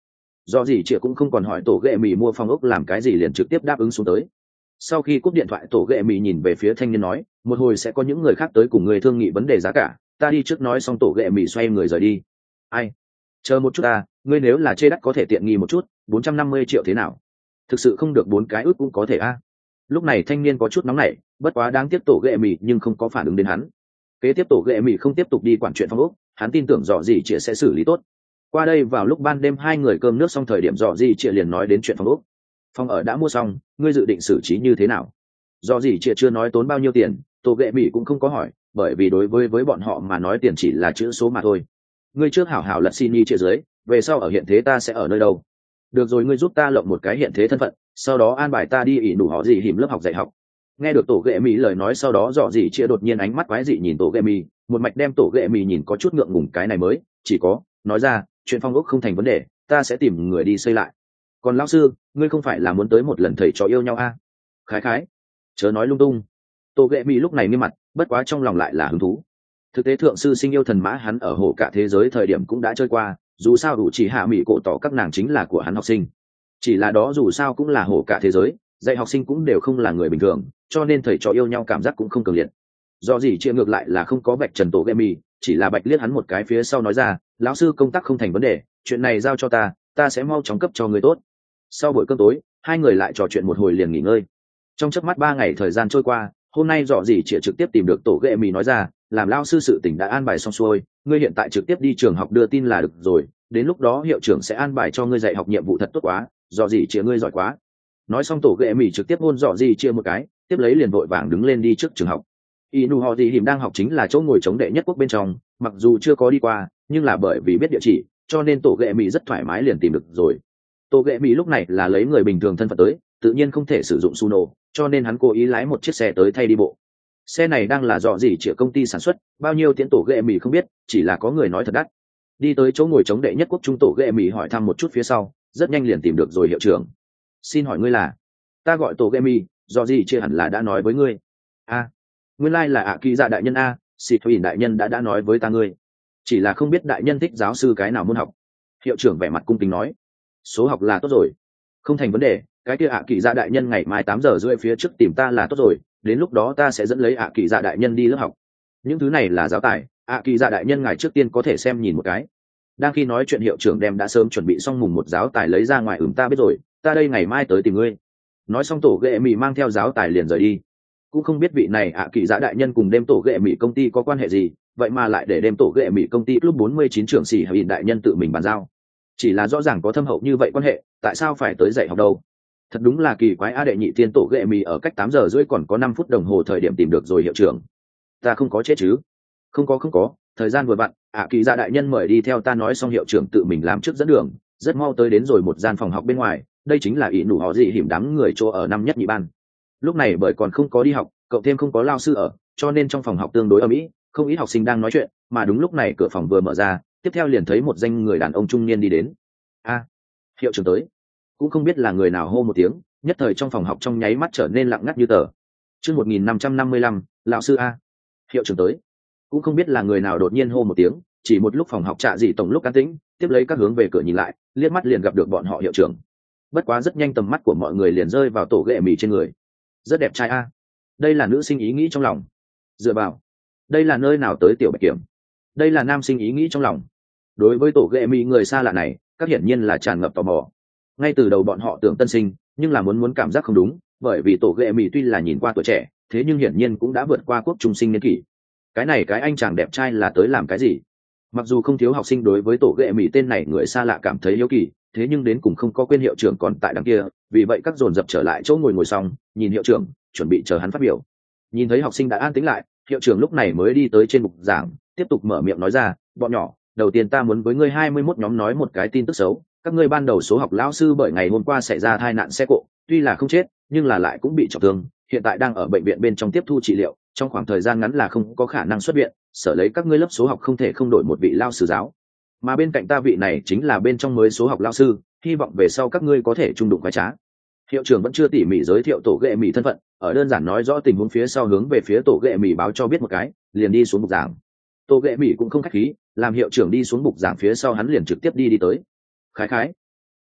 do gì chị cũng không còn hỏi tổ ghệ mì mua phòng ốc làm cái gì, liền trực tiếp đáp ứng xuống tới. Sau khi cúp điện thoại, tổ ghệ mì nhìn về phía thanh niên nói, một hồi sẽ có những người khác tới cùng người thương nghị vấn đề giá cả, ta đi trước. Nói xong tổ ghệ mì xoay người rời đi. Ai, chờ một chút ta, ngươi nếu là chê đắt có thể tiện nghi một chút, 450 triệu thế nào? Thực sự không được 4 cái ước cũng có thể a. Lúc này thanh niên có chút nóng nảy, bất quá đáng tiếc tổ ghệ mì nhưng không có phản ứng đến hắn. Kế tiếp tổ ghệ mì không tiếp tục đi quản chuyện phòng ốc, hắn tin tưởng dọ gì chị sẽ xử lý tốt. Qua đây vào lúc ban đêm hai người cơm nước xong, thời điểm dọ gì chị liền nói đến chuyện phòng ốc. Phòng ở đã mua xong, ngươi dự định xử trí như thế nào? Dọ gì chị chưa nói tốn bao nhiêu tiền, tổ ghệ mì cũng không có hỏi, bởi vì đối với bọn họ mà nói tiền chỉ là chữ số mà thôi. Ngươi trước hảo hảo lật xin y chia dưới, về sau ở hiện thế ta sẽ ở nơi đâu? Được rồi, ngươi giúp ta lộng một cái hiện thế thân phận, sau đó an bài ta đi ỷ nụ họ gì hìm lớp học dạy học. Nghe được tổ ghệ mì lời nói, sau đó dọ gì chia đột nhiên ánh mắt quái dị nhìn tổ ghệ mì, một mạch đem tổ ghệ mì nhìn có chút ngượng ngùng. Cái này mới chỉ có nói ra, chuyện phong ốc không thành vấn đề, ta sẽ tìm người đi xây lại. Còn lão sư, ngươi không phải là muốn tới một lần thầy trò yêu nhau a? Khái khái, chớ nói lung tung. Tổ ghệ mì lúc này nghiêm mặt, bất quá trong lòng lại là hứng thú. Thực tế thượng sư sinh yêu thần mã hắn ở hồ cả thế giới thời điểm cũng đã chơi qua, dù sao đủ chỉ hạ mỹ cổ tỏ các nàng chính là của hắn học sinh. Chỉ là đó dù sao cũng là hồ cả thế giới, dạy học sinh cũng đều không là người bình thường, cho nên thầy trò yêu nhau cảm giác cũng không cường liệt. Do gì chia ngược lại là không có bạch trần tổ ghệ mì, chỉ là bạch liếc hắn một cái phía sau nói ra, lão sư công tác không thành vấn đề, chuyện này giao cho ta sẽ mau chóng cấp cho người tốt. Sau buổi cơm tối, hai người lại trò chuyện một hồi liền nghỉ ngơi. Trong chớp mắt 3 ngày thời gian trôi qua, hôm nay dọ gì chia trực tiếp tìm được tổ ghệ mì nói ra, làm lão sư sự tình đã an bài xong xuôi, ngươi hiện tại trực tiếp đi trường học đưa tin là được rồi, đến lúc đó hiệu trưởng sẽ an bài cho ngươi dạy học nhiệm vụ. Thật tốt quá, dọ gì chia ngươi giỏi quá. Nói xong tổ ghệ mì trực tiếp hôn dọ gì chia một cái, tiếp lấy liền vội vàng đứng lên đi trước trường học. Inu họ gì hìm đang học chính là chỗ ngồi chống đệ nhất quốc bên trong, mặc dù chưa có đi qua, nhưng là bởi vì biết địa chỉ, cho nên tổ ghệ mì rất thoải mái liền tìm được rồi. Tổ ghệ mì lúc này là lấy người bình thường thân phận tới, tự nhiên không thể sử dụng Suno, cho nên hắn cố ý lái một chiếc xe tới thay đi bộ. Xe này đang là dọ gì chĩa công ty sản xuất, bao nhiêu tiền tổ ghệ mì không biết, chỉ là có người nói thật đắt. Đi tới chỗ ngồi chống đệ nhất quốc trung, tổ ghệ mì hỏi thăm một chút phía sau, rất nhanh liền tìm được rồi hiệu trưởng. Xin hỏi ngươi là? Ta gọi tổ ghệ mì, dọ gì chĩa hẳn là đã nói với ngươi. A, nguyên lai là ạ kỳ dạ đại nhân a, xịt thủy đại nhân đã nói với ta ngươi, chỉ là không biết đại nhân thích giáo sư cái nào môn học. Hiệu trưởng vẻ mặt cung kính nói, số học là tốt rồi, không thành vấn đề, cái kia ạ kỳ dạ đại nhân ngày mai 8:30 phía trước tìm ta là tốt rồi, đến lúc đó ta sẽ dẫn lấy ạ kỳ dạ đại nhân đi lớp học. Những thứ này là giáo tài, ạ kỳ dạ đại nhân ngài trước tiên có thể xem nhìn một cái. Đang khi nói chuyện, hiệu trưởng đem đã sớm chuẩn bị xong mùng một giáo tài lấy ra ngoài. Ta biết rồi, ta đây ngày mai tới tìm ngươi. Nói xong tổ ghệ mì mang theo giáo tài liền rời đi. Cũng không biết vị này ạ kỳ dạ đại nhân cùng đêm tổ ghệ mì công ty có quan hệ gì, vậy mà lại để đêm tổ ghệ mì công ty lúc 49 trưởng sĩ hay đại nhân tự mình bàn giao. Chỉ là rõ ràng có thâm hậu như vậy quan hệ, tại sao phải tới dạy học đâu? Thật đúng là kỳ quái. Đệ nhị tiên tổ ghệ mì ở cách 8:30 còn có 5 phút đồng hồ thời điểm tìm được rồi hiệu trưởng. Ta không có chết chứ? Không có, thời gian vừa vặn, ạ kỳ dạ đại nhân mời đi theo ta. Nói xong hiệu trưởng tự mình làm trước dẫn đường, rất mau tới đến rồi một gian phòng học bên ngoài. Đây chính là ỷ nụ họ gì hiểm đám người chỗ ở năm nhất nhị ban. Lúc này bởi còn không có đi học, cậu thêm không có lao sư ở, cho nên trong phòng học tương đối ầm ĩ, không ít học sinh đang nói chuyện. Mà đúng lúc này cửa phòng vừa mở ra, tiếp theo liền thấy một danh người đàn ông trung niên đi đến. A, hiệu trưởng tới. Cũng không biết là người nào hô một tiếng, nhất thời trong phòng học trong nháy mắt trở nên lặng ngắt như tờ. Chương 1555, lão sư a. Hiệu trưởng tới. Cũng không biết là người nào đột nhiên hô một tiếng, chỉ một lúc phòng học trạ dị tổng lúc an tĩnh, tiếp lấy các hướng về cửa nhìn lại, liếc mắt liền gặp được bọn họ hiệu trưởng. Bất quá rất nhanh tầm mắt của mọi người liền rơi vào tổ ghệ mì trên người. Rất đẹp trai a. Đây là nữ sinh ý nghĩ trong lòng. Dựa vào, đây là nơi nào tới tiểu bạch kiểm. Đây là nam sinh ý nghĩ trong lòng. Đối với tổ ghệ mì người xa lạ này, các hiển nhiên là tràn ngập tò mò. Ngay từ đầu bọn họ tưởng tân sinh, nhưng là muốn cảm giác không đúng, bởi vì tổ ghệ mì tuy là nhìn qua tuổi trẻ, thế nhưng hiển nhiên cũng đã vượt qua quốc trung sinh niên kỷ. Cái này cái anh chàng đẹp trai là tới làm cái gì? Mặc dù không thiếu học sinh đối với tổ ghệ mì tên này người xa lạ cảm thấy hiếu kỳ, thế nhưng đến cùng không có quên hiệu trưởng còn tại đằng kia, vì vậy các dồn dập trở lại chỗ ngồi xong, nhìn hiệu trưởng, chuẩn bị chờ hắn phát biểu. Nhìn thấy học sinh đã an tĩnh lại, hiệu trưởng lúc này mới đi tới trên bục giảng, tiếp tục mở miệng nói ra, bọn nhỏ, đầu tiên ta muốn với ngươi 21 nhóm nói một cái tin tức xấu. Các ngươi ban đầu số học lão sư bởi ngày hôm qua xảy ra tai nạn xe cộ, tuy là không chết, nhưng là lại cũng bị trọng thương, hiện tại đang ở bệnh viện bên trong tiếp thu trị liệu, trong khoảng thời gian ngắn là không có khả năng xuất viện, sở lấy các ngươi lớp số học không thể không đổi một vị lao sư giáo. Mà bên cạnh ta vị này chính là bên trong mới số học lao sư, hy vọng về sau các ngươi có thể trung đụng khoái trá. Hiệu trưởng vẫn chưa tỉ mỉ giới thiệu tổ ghệ mì thân phận, ở đơn giản nói rõ tình huống phía sau hướng về phía tổ ghệ mì báo cho biết một cái, liền đi xuống bục giảng. Tổ ghệ mì cũng không khách khí, làm hiệu trưởng đi xuống bục giảng phía sau hắn liền trực tiếp đi tới. Khái khái,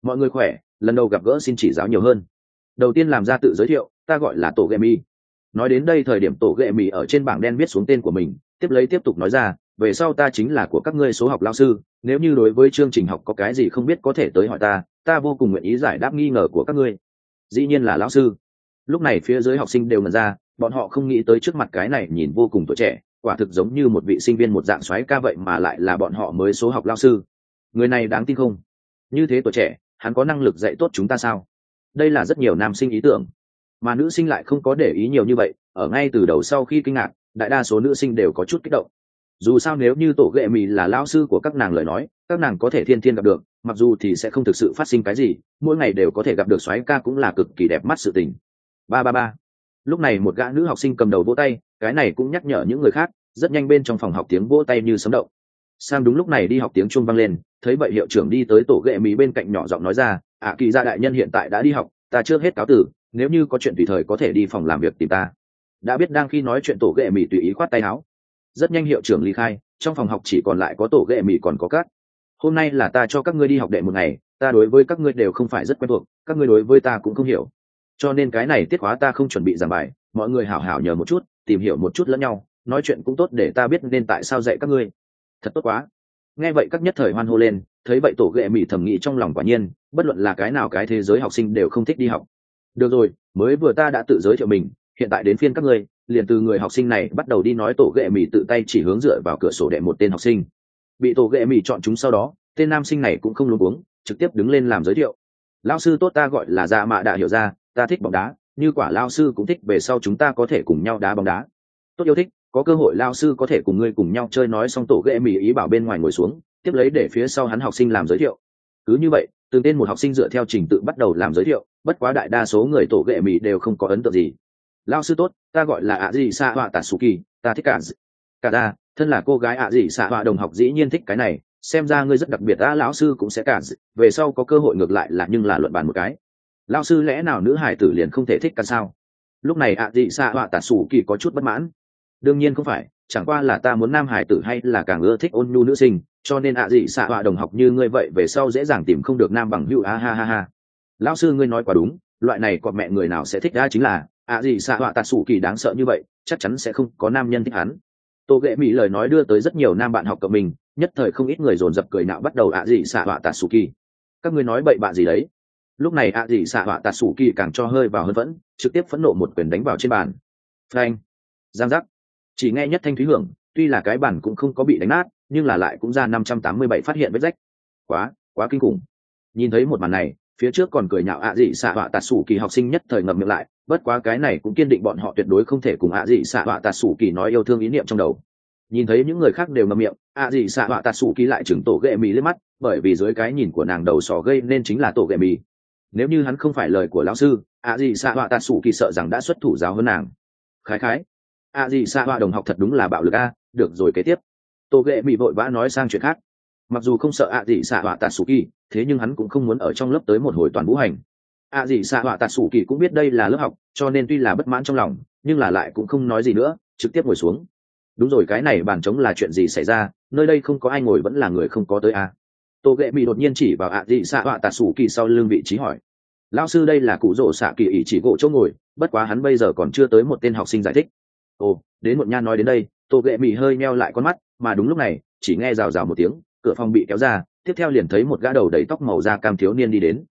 Mọi người khỏe, lần đầu gặp gỡ xin chỉ giáo nhiều hơn. Đầu tiên làm ra tự giới thiệu, ta gọi là Tổ Gệ Mi. Nói đến đây thời điểm Tổ Gệ Mi ở trên bảng đen viết xuống tên của mình, tiếp tục nói ra, về sau ta chính là của các ngươi số học lao sư, nếu như đối với chương trình học có cái gì không biết có thể tới hỏi ta vô cùng nguyện ý giải đáp nghi ngờ của các ngươi. Dĩ nhiên là lão sư. Lúc này phía dưới học sinh đều ngẩn ra, bọn họ không nghĩ tới trước mặt cái này nhìn vô cùng tuổi trẻ, quả thực giống như một vị sinh viên một dạng soái ca vậy mà lại là bọn họ mới số học lao sư. Người này đáng tin không? Như thế tuổi trẻ, hắn có năng lực dạy tốt chúng ta sao? Đây là rất nhiều nam sinh ý tưởng, mà nữ sinh lại không có để ý nhiều như vậy. Ở ngay từ đầu sau khi kinh ngạc, đại đa số nữ sinh đều có chút kích động. Dù sao nếu như Tổ Gệ Mì là lao sư của các nàng lời nói, các nàng có thể thiên thiên gặp được, mặc dù thì sẽ không thực sự phát sinh cái gì, mỗi ngày đều có thể gặp được soái ca cũng là cực kỳ đẹp mắt sự tình. Ba. Lúc này một gã nữ học sinh cầm đầu vỗ tay, cái này cũng nhắc nhở những người khác. Rất nhanh bên trong phòng học tiếng vỗ tay như sấm động. Sam đúng lúc này đi học tiếng chuông vang lên, thấy vậy hiệu trưởng đi tới Tổ Gệ Mì bên cạnh nhỏ giọng nói ra, Kỳ gia đại nhân hiện tại đã đi học, ta trước hết cáo tử, nếu như có chuyện tùy thời có thể đi phòng làm việc tìm ta. Đã biết đang khi nói chuyện Tổ Gệ Mì tùy ý khoát tay áo. Rất nhanh hiệu trưởng ly khai, trong phòng học chỉ còn lại có Tổ Gệ Mì còn có Cát. Hôm nay là ta cho các ngươi đi học đệ một ngày, ta đối với các ngươi đều không phải rất quen thuộc, các ngươi đối với ta cũng không hiểu, cho nên cái này tiết khóa ta không chuẩn bị giảng bài, mọi người hảo hảo nhờ một chút, tìm hiểu một chút lẫn nhau, nói chuyện cũng tốt để ta biết nên tại sao dạy các ngươi. Thật tốt quá. Nghe vậy các nhất thời hoan hô lên, thấy vậy Tổ Gệ Mì thầm nghĩ trong lòng quả nhiên, bất luận là cái nào cái thế giới học sinh đều không thích đi học. Được rồi, mới vừa ta đã tự giới thiệu mình, hiện tại đến phiên các ngươi, liền từ người học sinh này bắt đầu đi nói. Tổ Gệ Mì tự tay chỉ hướng dựa vào cửa sổ đệ một tên học sinh. Bị Tổ Gệ Mì chọn chúng sau đó, tên nam sinh này cũng không luống cuống, trực tiếp đứng lên làm giới thiệu. Lão sư tốt, ta gọi là Dạ Mạ Đạ Hiểu Ra, ta thích bóng đá, như quả lao sư cũng thích, về sau chúng ta có thể cùng nhau đá bóng đá. Tốt, yêu thích, có cơ hội lao sư có thể cùng ngươi cùng nhau chơi. Nói xong Tổ Gệ Mì ý bảo bên ngoài ngồi xuống, tiếp lấy để phía sau hắn học sinh làm giới thiệu. Cứ như vậy, từng tên một học sinh dựa theo trình tự bắt đầu làm giới thiệu, bất quá đại đa số người Tổ Gệ Mì đều không có ấn tượng gì. Lao sư tốt, ta gọi là ạ gì Sa Họa Tatsuki, ta thích cả ra, thân là cô gái ạ gì Sa Họa đồng học dĩ nhiên thích cái này, xem ra ngươi rất đặc biệt. Lão sư cũng sẽ cả, về sau có cơ hội ngược lại là nhưng là luận bàn một cái. Lão sư lẽ nào nữ hải tử liền không thể thích cả sao? Lúc này ạ gì Sa Họa Tatsuki có chút bất mãn. Đương nhiên không phải, chẳng qua là ta muốn nam hải tử hay là càng ưa thích ôn nhu nữ sinh, cho nên ạ gì Sa Họa đồng học như ngươi vậy về sau dễ dàng tìm không được nam bằng hữu. Ha. Lão sư ngươi nói quá đúng, loại này còn mẹ người nào sẽ thích ra, chính là gì Sa Họa Tatsuki đáng sợ như vậy, chắc chắn sẽ không có nam nhân thích hắn. Tổ Gệ Mì lời nói đưa tới rất nhiều nam bạn học của mình, nhất thời không ít người dồn dập cười nạo bắt đầu gì Sa Họa Tatsuki. Các ngươi nói bậy bạ gì đấy? Lúc này gì Sa Họa Tatsuki càng cho hơi vào hơn vẫn, trực tiếp phẫn nộ một quyền đánh vào trên bàn. Phanh, giang giác. Chỉ nghe nhất thanh thúy hưởng, tuy là cái bàn cũng không có bị đánh nát, nhưng là lại cũng ra 587 phát hiện vết rách. Quá kinh khủng. Nhìn thấy một màn này, phía trước còn cười nhạo gì Sa Họa Tatsuki học sinh nhất thời ngậm miệng lại, bất quá cái này cũng kiên định bọn họ tuyệt đối không thể cùng gì Sa Họa Tatsuki nói yêu thương ý niệm trong đầu. Nhìn thấy những người khác đều ngậm miệng, gì Sa Họa Tatsuki lại chừng Tổ Gệ Mì liếc mắt, bởi vì dưới cái nhìn của nàng đầu sỏ gây nên chính là Tổ Gệ Mì. Nếu như hắn không phải lời của lão sư, gì Sa Họa Tatsuki sợ rằng đã xuất thủ giáo hơn nàng. Khái gì Sa Họa đồng học thật đúng là bạo lực a. Được rồi, kế tiếp Tổ Gệ Mì vội vã nói sang chuyện khác. Mặc dù không sợ gì Sa Họa Tatsuki, thế nhưng hắn cũng không muốn ở trong lớp tới một hồi toàn vũ hành. gì Sa Họa Tatsuki cũng biết đây là lớp học, cho nên tuy là bất mãn trong lòng, nhưng là lại cũng không nói gì nữa, trực tiếp ngồi xuống. Đúng rồi, cái này bàn trống là chuyện gì xảy ra, nơi đây không có ai ngồi vẫn là người không có tới a? Tổ Gệ Mì đột nhiên chỉ vào gì Sa Họa Tatsuki sau lưng vị trí hỏi. Lão sư, đây là cụ rỗ xạ kỳ ý chỉ gỗ chỗ ngồi, bất quá hắn bây giờ còn chưa tới. Một tên học sinh giải thích. Ồ, đến một nha nói đến đây, Tổ Gệ Mì hơi meo lại con mắt, mà đúng lúc này chỉ nghe rào rào một tiếng, cửa phòng bị kéo ra, tiếp theo liền thấy một gã đầu đầy tóc màu da cam thiếu niên đi đến.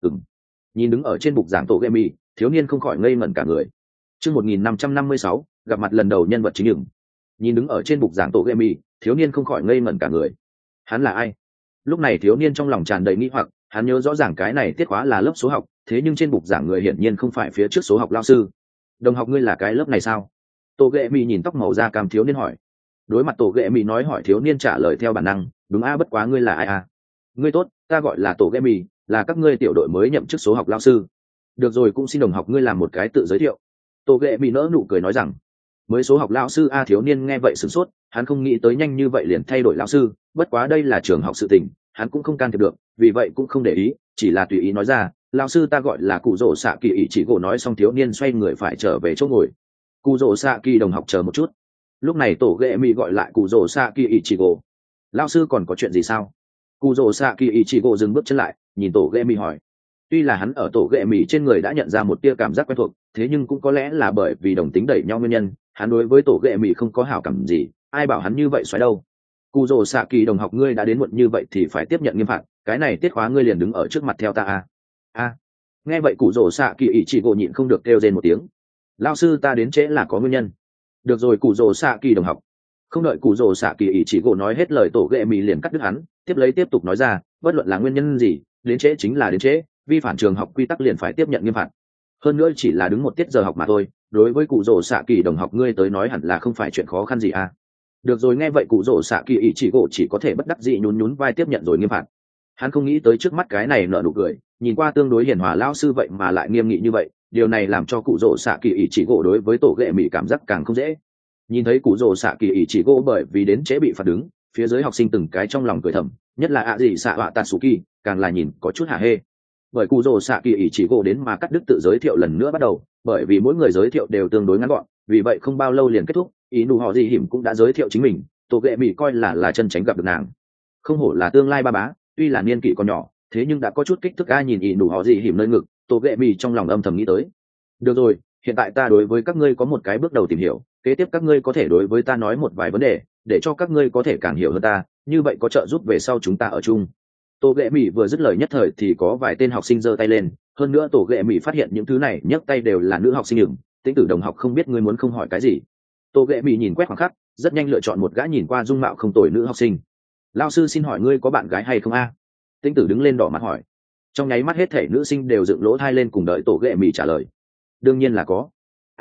Nhìn đứng ở trên bục giảng Tổ Gệ Mì, thiếu niên không khỏi ngây ngẩn cả người. Chương 1556, gặp mặt lần đầu nhân vật chính ửng. Nhìn đứng ở trên bục giảng Tổ Gệ Mì, thiếu niên không khỏi ngây ngẩn cả người. Hắn là ai? Lúc này thiếu niên trong lòng tràn đầy nghi hoặc, hắn nhớ rõ ràng cái này tiết khóa là lớp số học, thế nhưng trên bục giảng người hiển nhiên không phải phía trước số học lao sư. Đồng học, ngươi là cái lớp này sao? Tổ Gệ Mì nhìn tóc màu da cam thiếu niên hỏi. Đối mặt Tổ Gệ Mì nói hỏi, thiếu niên trả lời theo bản năng, đúng a, bất quá ngươi là ai a? Ngươi tốt, ta gọi là Tổ Gệ Mì, là các ngươi tiểu đội mới nhậm chức số học lao sư. Được rồi, cũng xin đồng học ngươi làm một cái tự giới thiệu. Tổ Gệ Mì nỡ nụ cười nói rằng. Mới số học lao sư a? Thiếu niên nghe vậy sửng sốt, hắn không nghĩ tới nhanh như vậy liền thay đổi lao sư, bất quá đây là trường học sự tình, hắn cũng không can thiệp được, vì vậy cũng không để ý, chỉ là tùy ý nói ra, lao sư ta gọi là cụ rỗ xạ kỳ ý chỉ gỗ. Nói xong thiếu niên xoay người phải trở về chỗ ngồi. Cụ rỗ xạ kỳ đồng học chờ một chút. Lúc này Tổ Gệ Mì gọi lại cụ rỗ xạ kỳ ý chỉ gỗ. Lao sư còn có chuyện gì sao? Cụ rỗ xạ kỳ ý chỉ gỗ dừng bước chân lại, nhìn tổ ghệ mì hỏi. Tuy là hắn ở tổ ghệ mì trên người đã nhận ra một tia cảm giác quen thuộc, thế nhưng cũng có lẽ là bởi vì đồng tính đẩy nhau nguyên nhân, hắn đối với tổ ghệ mì không có hảo cảm gì. Ai bảo hắn như vậy xoáy đâu. Cụ rồ xạ kỳ đồng học, ngươi đã đến muộn như vậy thì phải tiếp nhận nghiêm phạt, cái này tiết khóa ngươi liền đứng ở trước mặt theo ta à. Nghe vậy cụ rồ xạ kỳ ỷ chỉ gỗ nhịn không được kêu rên một tiếng. Lao sư, ta đến trễ là có nguyên nhân. Được rồi cụ rồ xạ kỳ đồng học. Không đợi cụ rồ xạ kỳ ỷ chỉ gỗ nói hết lời, tổ ghệ mì liền cắt đứt hắn, tiếp tục nói ra, bất luận là nguyên nhân gì, đến trễ chính là đến trễ, vi phạm trường học quy tắc liền phải tiếp nhận nghiêm phạt. Hơn nữa chỉ là đứng một tiết giờ học mà thôi, đối với cụ rồ xạ kỳ đồng học ngươi tới nói hẳn là không phải chuyện khó khăn gì à. Được rồi, nghe vậy cụ rồ xạ kỳ ỷ chỉ gỗ chỉ có thể bất đắc dĩ nhún vai tiếp nhận rồi nghiêm phạt. Hắn không nghĩ tới trước mắt cái này nở nụ cười, nhìn qua tương đối hiền hòa lao sư vậy mà lại nghiêm nghị như vậy, điều này làm cho cụ rồ xạ kỳ ỷ chỉ gỗ đối với tổ ghệ mì cảm giác càng không dễ. Nhìn thấy cụ rồ xạ kỳ ỷ chỉ gỗ bởi vì đến trễ bị phạt đứng, phía dưới học sinh từng cái trong lòng cười thầm, nhất là ạ gì xạ họa tatsuki càng là nhìn có chút hả hê. Bởi cụ rồ xạ kỳ ỷ chỉ gỗ đến mà cắt đứt tự giới thiệu lần nữa bắt đầu, bởi vì mỗi người giới thiệu đều tương đối ngắn gọn, vì vậy không bao lâu liền kết thúc. Ý nụ họ gì hiểm cũng đã giới thiệu chính mình, tổ ghệ mì coi là chân tránh gặp được nàng. Không hổ là tương lai ba bá, tuy là niên kỷ còn nhỏ, thế nhưng đã có chút kích thước. Ai nhìn ý nụ họ gì hiểm nơi ngực, tổ ghệ mì trong lòng âm thầm nghĩ tới. Được rồi, hiện tại ta đối với các ngươi có một cái bước đầu tìm hiểu, kế tiếp các ngươi có thể đối với ta nói một vài vấn đề, để cho các ngươi có thể càng hiểu hơn ta, như vậy có trợ giúp về sau chúng ta ở chung. Tổ ghệ mì vừa dứt lời nhất thời thì có vài tên học sinh giơ tay lên, hơn nữa tổ ghệ mì phát hiện những thứ này nhấc tay đều là nữ học sinh. Tĩnh tử đồng học, không biết ngươi muốn không hỏi cái gì. Tổ ghệ mì nhìn quét khoảng khắc, rất nhanh lựa chọn một gã nhìn qua dung mạo không tồi nữ học sinh. Lao sư xin hỏi ngươi có bạn gái hay không a? Tĩnh tử đứng lên đỏ mặt hỏi. Trong nháy mắt hết thể nữ sinh đều dựng lỗ tai lên cùng đợi tổ ghệ mì trả lời. Đương nhiên là có.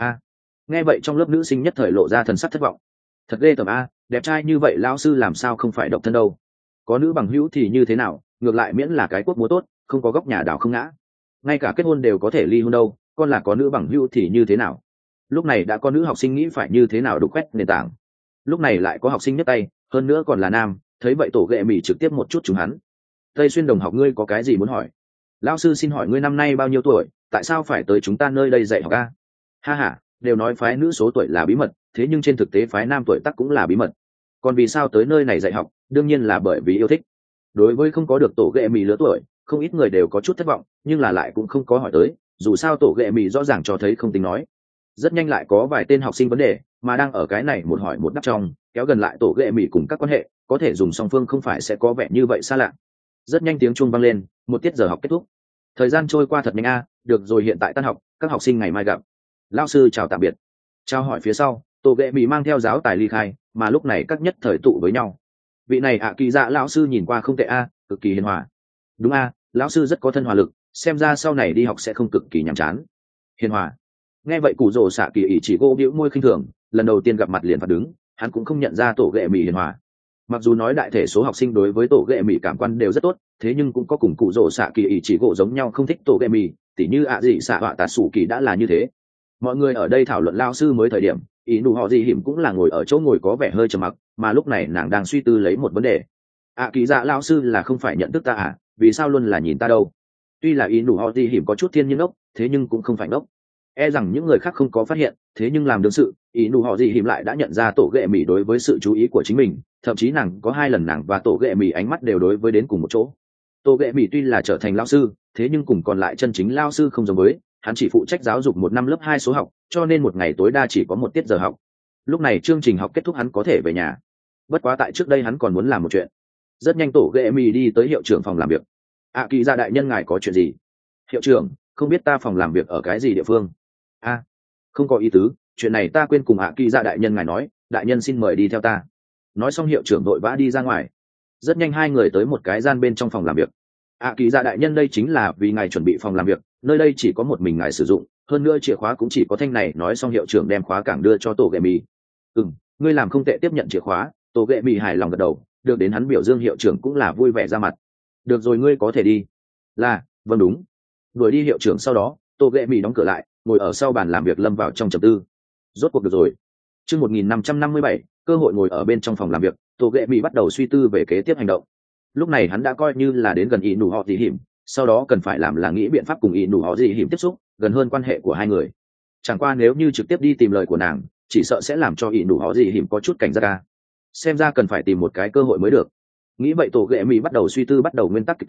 Nghe vậy trong lớp nữ sinh nhất thời lộ ra thần sắc thất vọng. Thật ghê tởm a, đẹp trai như vậy lão sư làm sao không phải độc thân đâu. Có nữ bằng hữu thì như thế nào, ngược lại miễn là cái quốc múa tốt, không có góc nhà đảo không ngã. Ngay cả kết hôn đều có thể ly hôn đâu, còn là có nữ bằng hữu thì như thế nào. Lúc này đã có nữ học sinh nghĩ phải như thế nào đục khoét nền tảng. Lúc này lại có học sinh nhấc tay, hơn nữa còn là nam, thấy vậy tổ ghệ mì trực tiếp một chút chúng hắn. Tây Xuyên đồng học, ngươi có cái gì muốn hỏi? Lão sư xin hỏi ngươi năm nay bao nhiêu tuổi, tại sao phải tới chúng ta nơi đây dạy học a? Ha ha, đều nói phái nữ số tuổi là bí mật, thế nhưng trên thực tế phái nam tuổi tác cũng là bí mật. Còn vì sao tới nơi này dạy học, đương nhiên là bởi vì yêu thích. Đối với không có được tổ ghệ mì lứa tuổi, không ít người đều có chút thất vọng, nhưng là lại cũng không có hỏi tới, dù sao tổ ghệ mì rõ ràng cho thấy không tính nói. Rất nhanh lại có vài tên học sinh vấn đề, mà đang ở cái này một hỏi một đáp trong, kéo gần lại tổ ghệ mì cùng các quan hệ, có thể dùng song phương không phải sẽ có vẻ như vậy xa lạ. Rất nhanh tiếng chuông vang lên, một tiết giờ học kết thúc. Thời gian trôi qua thật nhanh a, được rồi, hiện tại tan học, các học sinh ngày mai gặp. Lão sư chào tạm biệt. Chào hỏi phía sau, tổ ghệ mì mang theo giáo tài ly khai, mà lúc này các nhất thời tụ với nhau. Vị này ạ kỳ dạ lão sư nhìn qua không tệ a, cực kỳ hiền hòa. Đúng a, lão sư rất có thân hòa lực, xem ra sau này đi học sẽ không cực kỳ nhàm chán. Hiền hòa. Nghe vậy cụ rồ xạ kỳ ỷ chỉ gỗ bĩu môi khinh thường, lần đầu tiên gặp mặt liền phạt đứng, hắn cũng không nhận ra tổ ghệ mì hiền hòa. Mặc dù nói đại thể số học sinh đối với tổ ghệ mì cảm quan đều rất tốt, thế nhưng cũng có cùng cụ rồ xạ kỳ ỷ chỉ gỗ giống nhau không thích tổ ghệ mì, tỉ như ạ gì xạ họa tà sủ kỳ đã là như thế. Mọi người ở đây thảo luận lao sư mới thời điểm, ý nụ họ gì hiểm cũng là ngồi ở chỗ ngồi có vẻ hơi trầm mặc, mà lúc này nàng đang suy tư lấy một vấn đề. Kỳ dạ lao sư là không phải nhận thức ta à, vì sao luôn là nhìn ta đâu? Tuy là ý nụ họ gì hiểm có chút thiên nhiên ốc, thế nhưng cũng không phải ốc. E rằng những người khác không có phát hiện, thế nhưng làm đương sự, ý nụ họ gì hiểm lại đã nhận ra tổ ghệ mì đối với sự chú ý của chính mình, thậm chí nàng có 2 lần nàng và tổ ghệ mì ánh mắt đều đối với đến cùng một chỗ. Tổ ghệ mì tuy là trở thành lao sư, thế nhưng cùng còn lại chân chính lao sư không giống với, hắn chỉ phụ trách giáo dục một năm lớp 2 số học, cho nên một ngày tối đa chỉ có một tiết giờ học. Lúc này chương trình học kết thúc hắn có thể về nhà. Bất quá tại trước đây hắn còn muốn làm một chuyện. Rất nhanh tổ ghệ mì đi tới hiệu trưởng phòng làm việc. Kỳ dạ đại nhân, ngài có chuyện gì? Hiệu trưởng, không biết ta phòng làm việc ở cái gì địa phương? Không có ý tứ, chuyện này ta quên cùng kỳ dạ đại nhân ngài nói, đại nhân xin mời đi theo ta. Nói xong hiệu trưởng vội vã đi ra ngoài. Rất nhanh 2 người tới một cái gian bên trong phòng làm việc. Kỳ dạ đại nhân, đây chính là vì ngài chuẩn bị phòng làm việc, nơi đây chỉ có một mình ngài sử dụng, hơn nữa chìa khóa cũng chỉ có thanh này. Nói xong hiệu trưởng đem khóa cảng đưa cho tổ ghệ mì. Ngươi làm không tệ, tiếp nhận chìa khóa. Tổ ghệ mì hài lòng gật đầu, được đến hắn biểu dương hiệu trưởng cũng là vui vẻ ra mặt. Được rồi, ngươi có thể đi. Vâng đúng. Đuổi đi hiệu trưởng sau đó, tổ ghệ mì đóng cửa lại, ngồi ở sau bàn làm việc lâm vào trong trầm tư. Rốt cuộc được rồi. Chương 1557, cơ hội ngồi ở bên trong phòng làm việc, tổ ghệ mì bắt đầu suy tư về kế tiếp hành động. Lúc này hắn đã coi như là đến gần ý nụ họ gì hiểm, sau đó cần phải làm là nghĩ biện pháp cùng ý nụ họ gì hiểm tiếp xúc gần hơn quan hệ của 2 người. Chẳng qua nếu như trực tiếp đi tìm lời của nàng, chỉ sợ sẽ làm cho ý nụ họ gì hiểm có chút cảnh giác ca. Xem ra cần phải tìm một cái cơ hội mới được. Nghĩ vậy tổ ghệ mì bắt đầu suy tư, bắt đầu nguyên tắc kịch tình,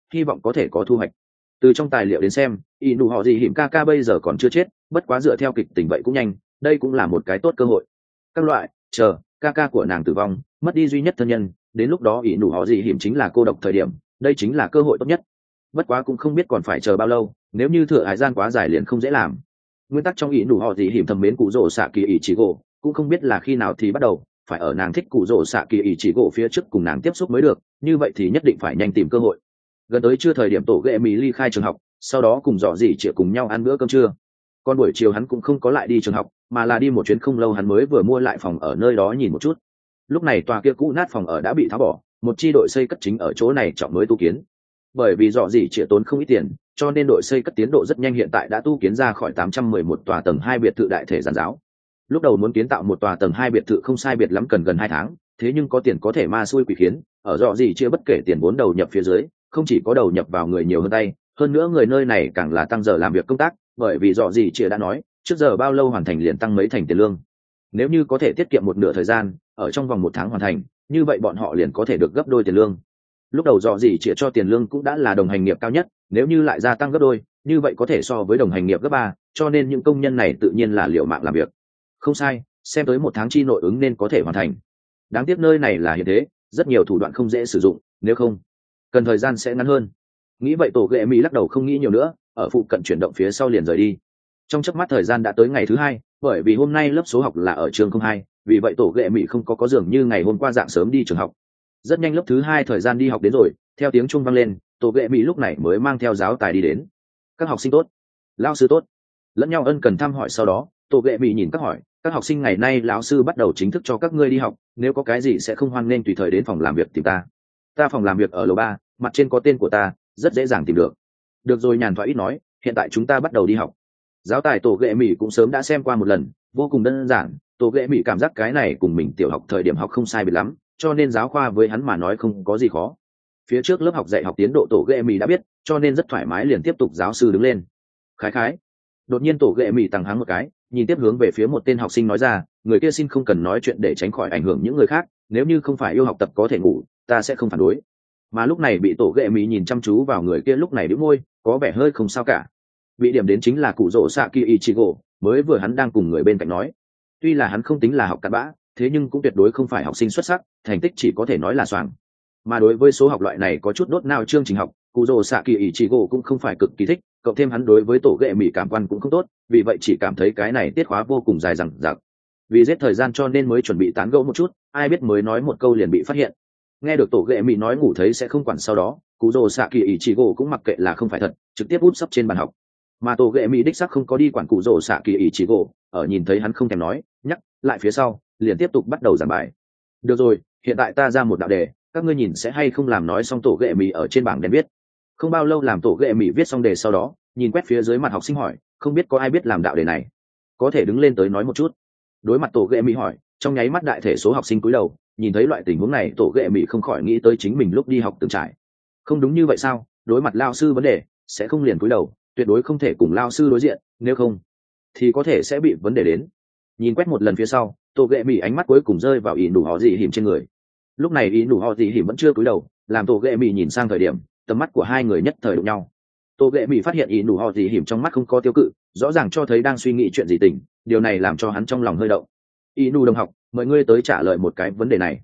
hy vọng có thể có thu hoạch. Từ trong tài liệu đến xem, y nụ họ gì hiểm ca ca bây giờ còn chưa chết, bất quá dựa theo kịch tình vậy cũng nhanh, đây cũng là một cái tốt cơ hội. Các loại, chờ ca ca của nàng tử vong, mất đi duy nhất thân nhân, đến lúc đó y nụ họ gì hiểm chính là cô độc thời điểm, đây chính là cơ hội tốt nhất. Bất quá cũng không biết còn phải chờ bao lâu, nếu như thừa hải gian quá dài liền không dễ làm. Nguyên tắc trong y nụ họ gì hiểm thầm mến cụ rồ xạ kỳ ý chỉ gỗ, cũng không biết là khi nào thì bắt đầu, phải ở nàng thích cụ rồ xạ kỳ ý chỉ gỗ phía trước cùng nàng tiếp xúc mới được, như vậy thì nhất định phải nhanh tìm cơ hội. Gần tới trưa thời điểm tổ ghệ mỹ ly khai trường học, sau đó cùng dọ dỉ chĩa cùng nhau ăn bữa cơm trưa. Còn buổi chiều hắn cũng không có lại đi trường học, mà là đi một chuyến không lâu hắn mới vừa mua lại phòng ở nơi đó nhìn một chút. Lúc này tòa kia cũ nát phòng ở đã bị tháo bỏ, một chi đội xây cất chính ở chỗ này trọng mới tu kiến. Bởi vì dọ dỉ chĩa tốn không ít tiền, cho nên đội xây cất tiến độ rất nhanh, hiện tại đã tu kiến ra khỏi 811 tòa tầng 2 biệt thự đại thể giản giáo. Lúc đầu muốn kiến tạo một tòa tầng 2 biệt thự không sai biệt lắm cần gần 2 tháng, thế nhưng có tiền có thể ma xui quỷ khiến, ở dọ dỉ chĩa bất kể tiền vốn đầu nhập phía dưới, không chỉ có đầu nhập vào người nhiều hơn tay, hơn nữa người nơi này càng là tăng giờ làm việc công tác, bởi vì dọ dỉ chĩa đã nói trước giờ bao lâu hoàn thành liền tăng mấy thành tiền lương. Nếu như có thể tiết kiệm một nửa thời gian, ở trong vòng 1 tháng hoàn thành, như vậy bọn họ liền có thể được gấp đôi tiền lương. Lúc đầu dọ dỉ chĩa cho tiền lương cũng đã là đồng hành nghiệp cao nhất, nếu như lại gia tăng gấp đôi, như vậy có thể so với đồng hành nghiệp gấp 3, cho nên những công nhân này tự nhiên là liều mạng làm việc. Không sai, xem tới 1 tháng chi nội ứng nên có thể hoàn thành. Đáng tiếc nơi này là hiện thế, rất nhiều thủ đoạn không dễ sử dụng, nếu không cần thời gian sẽ ngắn hơn. Nghĩ vậy tổ ghệ mỹ lắc đầu không nghĩ nhiều nữa, ở phụ cận chuyển động phía sau liền rời đi. Trong chớp mắt thời gian đã tới ngày thứ 2, bởi vì hôm nay lớp số học là ở trường 02, vì vậy tổ ghệ mỹ không có dường như ngày hôm qua dạng sớm đi trường học. Rất nhanh lớp thứ 2 thời gian đi học đến rồi, theo tiếng chuông vang lên, tổ ghệ mỹ lúc này mới mang theo giáo tài đi đến. Các học sinh tốt, lão sư tốt, lẫn nhau ân cần thăm hỏi, sau đó tổ ghệ mỹ nhìn các hỏi, các học sinh ngày nay lão sư bắt đầu chính thức cho các ngươi đi học, nếu có cái gì sẽ không hoan nên tùy thời đến phòng làm việc tìm ta. Ta phòng làm việc ở lầu 3, mặt trên có tên của ta, rất dễ dàng tìm được. Được rồi, nhàn thoại ít nói, hiện tại chúng ta bắt đầu đi học. Giáo tài tổ ghệ mỹ cũng sớm đã xem qua một lần, vô cùng đơn giản, tổ ghệ mỹ cảm giác cái này cùng mình tiểu học thời điểm học không sai biệt lắm, cho nên giáo khoa với hắn mà nói không có gì khó. Phía trước lớp học dạy học tiến độ tổ ghệ mỹ đã biết, cho nên rất thoải mái liền tiếp tục. Giáo sư đứng lên. Khái khái. Đột nhiên tổ ghệ mỹ tăng háng một cái, nhìn tiếp hướng về phía một tên học sinh nói ra, người kia xin không cần nói chuyện để tránh khỏi ảnh hưởng những người khác, nếu như không phải yêu học tập có thể ngủ, ta sẽ không phản đối. Mà lúc này bị tổ ghệ mỹ nhìn chăm chú vào người kia, lúc này bĩu môi, có vẻ hơi không sao cả. Bị điểm đến chính là cụ rỗ xạ kỳ ichigo, mới vừa hắn đang cùng người bên cạnh nói. Tuy là hắn không tính là học cặn bã, thế nhưng cũng tuyệt đối không phải học sinh xuất sắc, thành tích chỉ có thể nói là xoàng. Mà đối với số học loại này có chút đốt nao chương trình học, cụ rỗ xạ kỳ ichigo cũng không phải cực kỳ thích, cộng thêm hắn đối với tổ ghệ mỹ cảm quan cũng không tốt, vì vậy chỉ cảm thấy cái này tiết khóa vô cùng dài dằng dặc. Vì giết thời gian cho nên mới chuẩn bị tán gẫu một chút, ai biết mới nói một câu liền bị phát hiện. Nghe được tổ ghệ mỹ nói ngủ thấy sẽ không quản, sau đó cụ rồ xạ kỳ ichigo cũng mặc kệ là không phải thật, trực tiếp úp sấp trên bàn học. Mà tổ ghệ mỹ đích sắc không có đi quản cụ rồ xạ kỳ ichigo, ở nhìn thấy hắn không thèm nói nhắc lại phía sau, liền tiếp tục bắt đầu giảng bài. Được rồi, hiện tại ta ra một đạo đề, các ngươi nhìn sẽ hay không làm. Nói xong tổ ghệ mỹ ở trên bảng đen viết. Không bao lâu làm tổ ghệ mỹ viết xong đề, sau đó nhìn quét phía dưới mặt học sinh hỏi, không biết có ai biết làm đạo đề này, có thể đứng lên tới nói một chút. Đối mặt tổ ghệ mỹ hỏi, trong nháy mắt đại thể số học sinh cúi đầu. Nhìn thấy loại tình huống này, tổ ghệ mỹ không khỏi nghĩ tới chính mình lúc đi học từng trải. Không đúng như vậy sao? Đối mặt lao sư vấn đề sẽ không liền cúi đầu, tuyệt đối không thể cùng lao sư đối diện, nếu không thì có thể sẽ bị vấn đề đến. Nhìn quét một lần phía sau, tổ ghệ mỹ ánh mắt cuối cùng rơi vào ý nụ họ dị hiểm trên người. Lúc này ý nụ họ dị hiểm vẫn chưa cúi đầu, làm tổ ghệ mỹ nhìn sang thời điểm, tầm mắt của hai người nhất thời đụng nhau. Tổ ghệ mỹ phát hiện ý nụ họ dị hiểm trong mắt không có tiêu cự, rõ ràng cho thấy đang suy nghĩ chuyện gì tình, điều này làm cho hắn trong lòng hơi động. Ý nụ đồng học, mời ngươi tới trả lời một cái vấn đề này.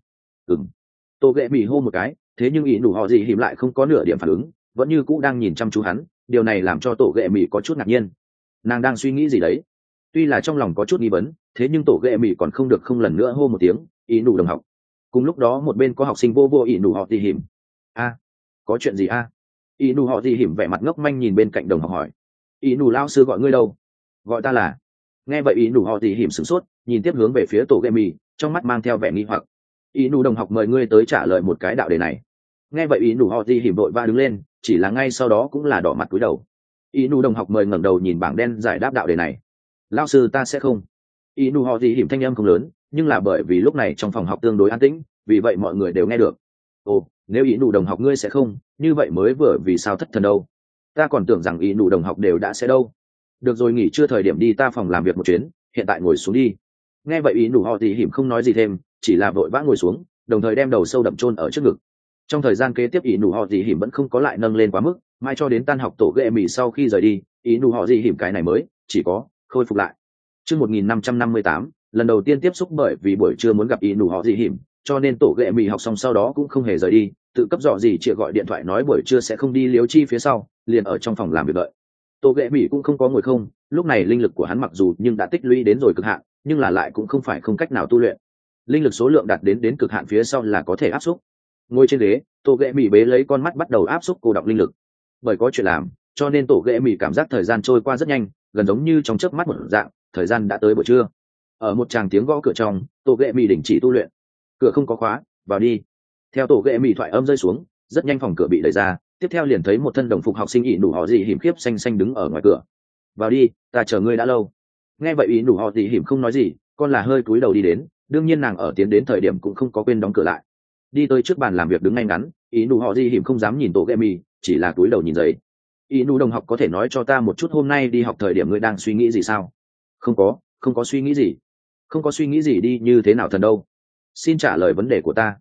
Tổ ghệ mỹ hô một cái, thế nhưng ý nụ họ dị hiểm lại không có nửa điểm phản ứng, vẫn như cũ đang nhìn chăm chú hắn, điều này làm cho tổ ghệ mỹ có chút ngạc nhiên. Nàng đang suy nghĩ gì đấy? Tuy là trong lòng có chút nghi vấn, thế nhưng tổ ghệ mỹ còn không được không lần nữa hô một tiếng, ý nụ đồng học. Cùng lúc đó một bên có học sinh vô ý nụ họ dị hiểm. A, có chuyện gì a? Ý nụ họ dị hiểm vẻ mặt ngốc manh nhìn bên cạnh đồng học hỏi. Ý nụ lao sư gọi ngươi đâu? Gọi ta là. Nghe vậy ý nụ họ dị hiểm sửng sốt, nhìn tiếp hướng về phía tổ ghệ mỹ, trong mắt mang theo vẻ nghi hoặc. Ý nụ đồng học, mời ngươi tới trả lời một cái đạo đề này. Nghe vậy ý nụ họ dị hiểm vội va đứng lên, chỉ là ngay sau đó cũng là đỏ mặt cúi đầu. Ý nụ đồng học mời ngẩng đầu nhìn bảng đen giải đáp đạo đề này. Lao sư ta sẽ không. Ý nụ họ dị hiểm thanh âm không lớn, nhưng là bởi vì lúc này trong phòng học tương đối an tĩnh, vì vậy mọi người đều nghe được. Ồ, nếu ý nụ đồng học ngươi sẽ không, như vậy mới vừa vì sao thất thần đâu? Ta còn tưởng rằng ý nụ đồng học đều đã sẽ đâu. Được rồi, nghỉ trưa thời điểm đi ta phòng làm việc một chuyến, hiện tại ngồi xuống đi. Nghe vậy ý nụ họ dị hiểm không nói gì thêm, chỉ là vội vã ngồi xuống, đồng thời đem đầu sâu đậm chôn ở trước ngực. Trong thời gian kế tiếp ý nụ họ gì hiểm vẫn không có lại nâng lên quá mức, mai cho đến tan học tổ ghệ mì sau khi rời đi, ý nụ họ gì hiểm cái này mới chỉ có khôi phục lại. Chương 1558, lần đầu tiên tiếp xúc, bởi vì buổi trưa muốn gặp ý nụ họ gì hiểm, cho nên tổ ghệ mì học xong sau đó cũng không hề rời đi, tự cấp dọ gì chị gọi điện thoại nói buổi trưa sẽ không đi liếu chi phía sau, liền ở trong phòng làm việc đợi. Tổ ghệ mì cũng không có ngồi không, lúc này linh lực của hắn mặc dù nhưng đã tích lũy đến rồi cực hạn, nhưng là lại cũng không phải không cách nào tu luyện. Linh lực số lượng đạt đến cực hạn phía sau là có thể áp xúc. Ngồi trên ghế, tổ ghệ mì bế lấy con mắt bắt đầu áp xúc cô đọng linh lực. Bởi có chuyện làm, cho nên tổ ghệ mì cảm giác thời gian trôi qua rất nhanh, gần giống như trong chớp mắt một dạng, thời gian đã tới buổi trưa. Ở một tràng tiếng gõ cửa trong, tổ ghệ mì đình chỉ tu luyện. Cửa không có khóa, vào đi. Theo tổ ghệ mì thoại âm rơi xuống, rất nhanh phòng cửa bị đẩy ra, tiếp theo liền thấy một thân đồng phục học sinh ỷ nụ họ gì hiểm khiếp xanh xanh đứng ở ngoài cửa. Vào đi, ta chờ ngươi đã lâu. Nghe vậy ỷ nụ họ gì hiểm không nói gì, con là hơi cúi đầu đi đến, đương nhiên nàng ở tiến đến thời điểm cũng không có quên đóng cửa lại. Đi tới trước bàn làm việc đứng ngay ngắn, ỷ nụ họ gì hiểm không dám nhìn tổ ghệ mì, chỉ là cúi đầu nhìn giấy. Ỷ nụ đồng học, có thể nói cho ta một chút hôm nay đi học thời điểm ngươi đang suy nghĩ gì sao? Không có suy nghĩ gì. Không có suy nghĩ gì đi như thế nào thần đâu? Xin trả lời vấn đề của ta.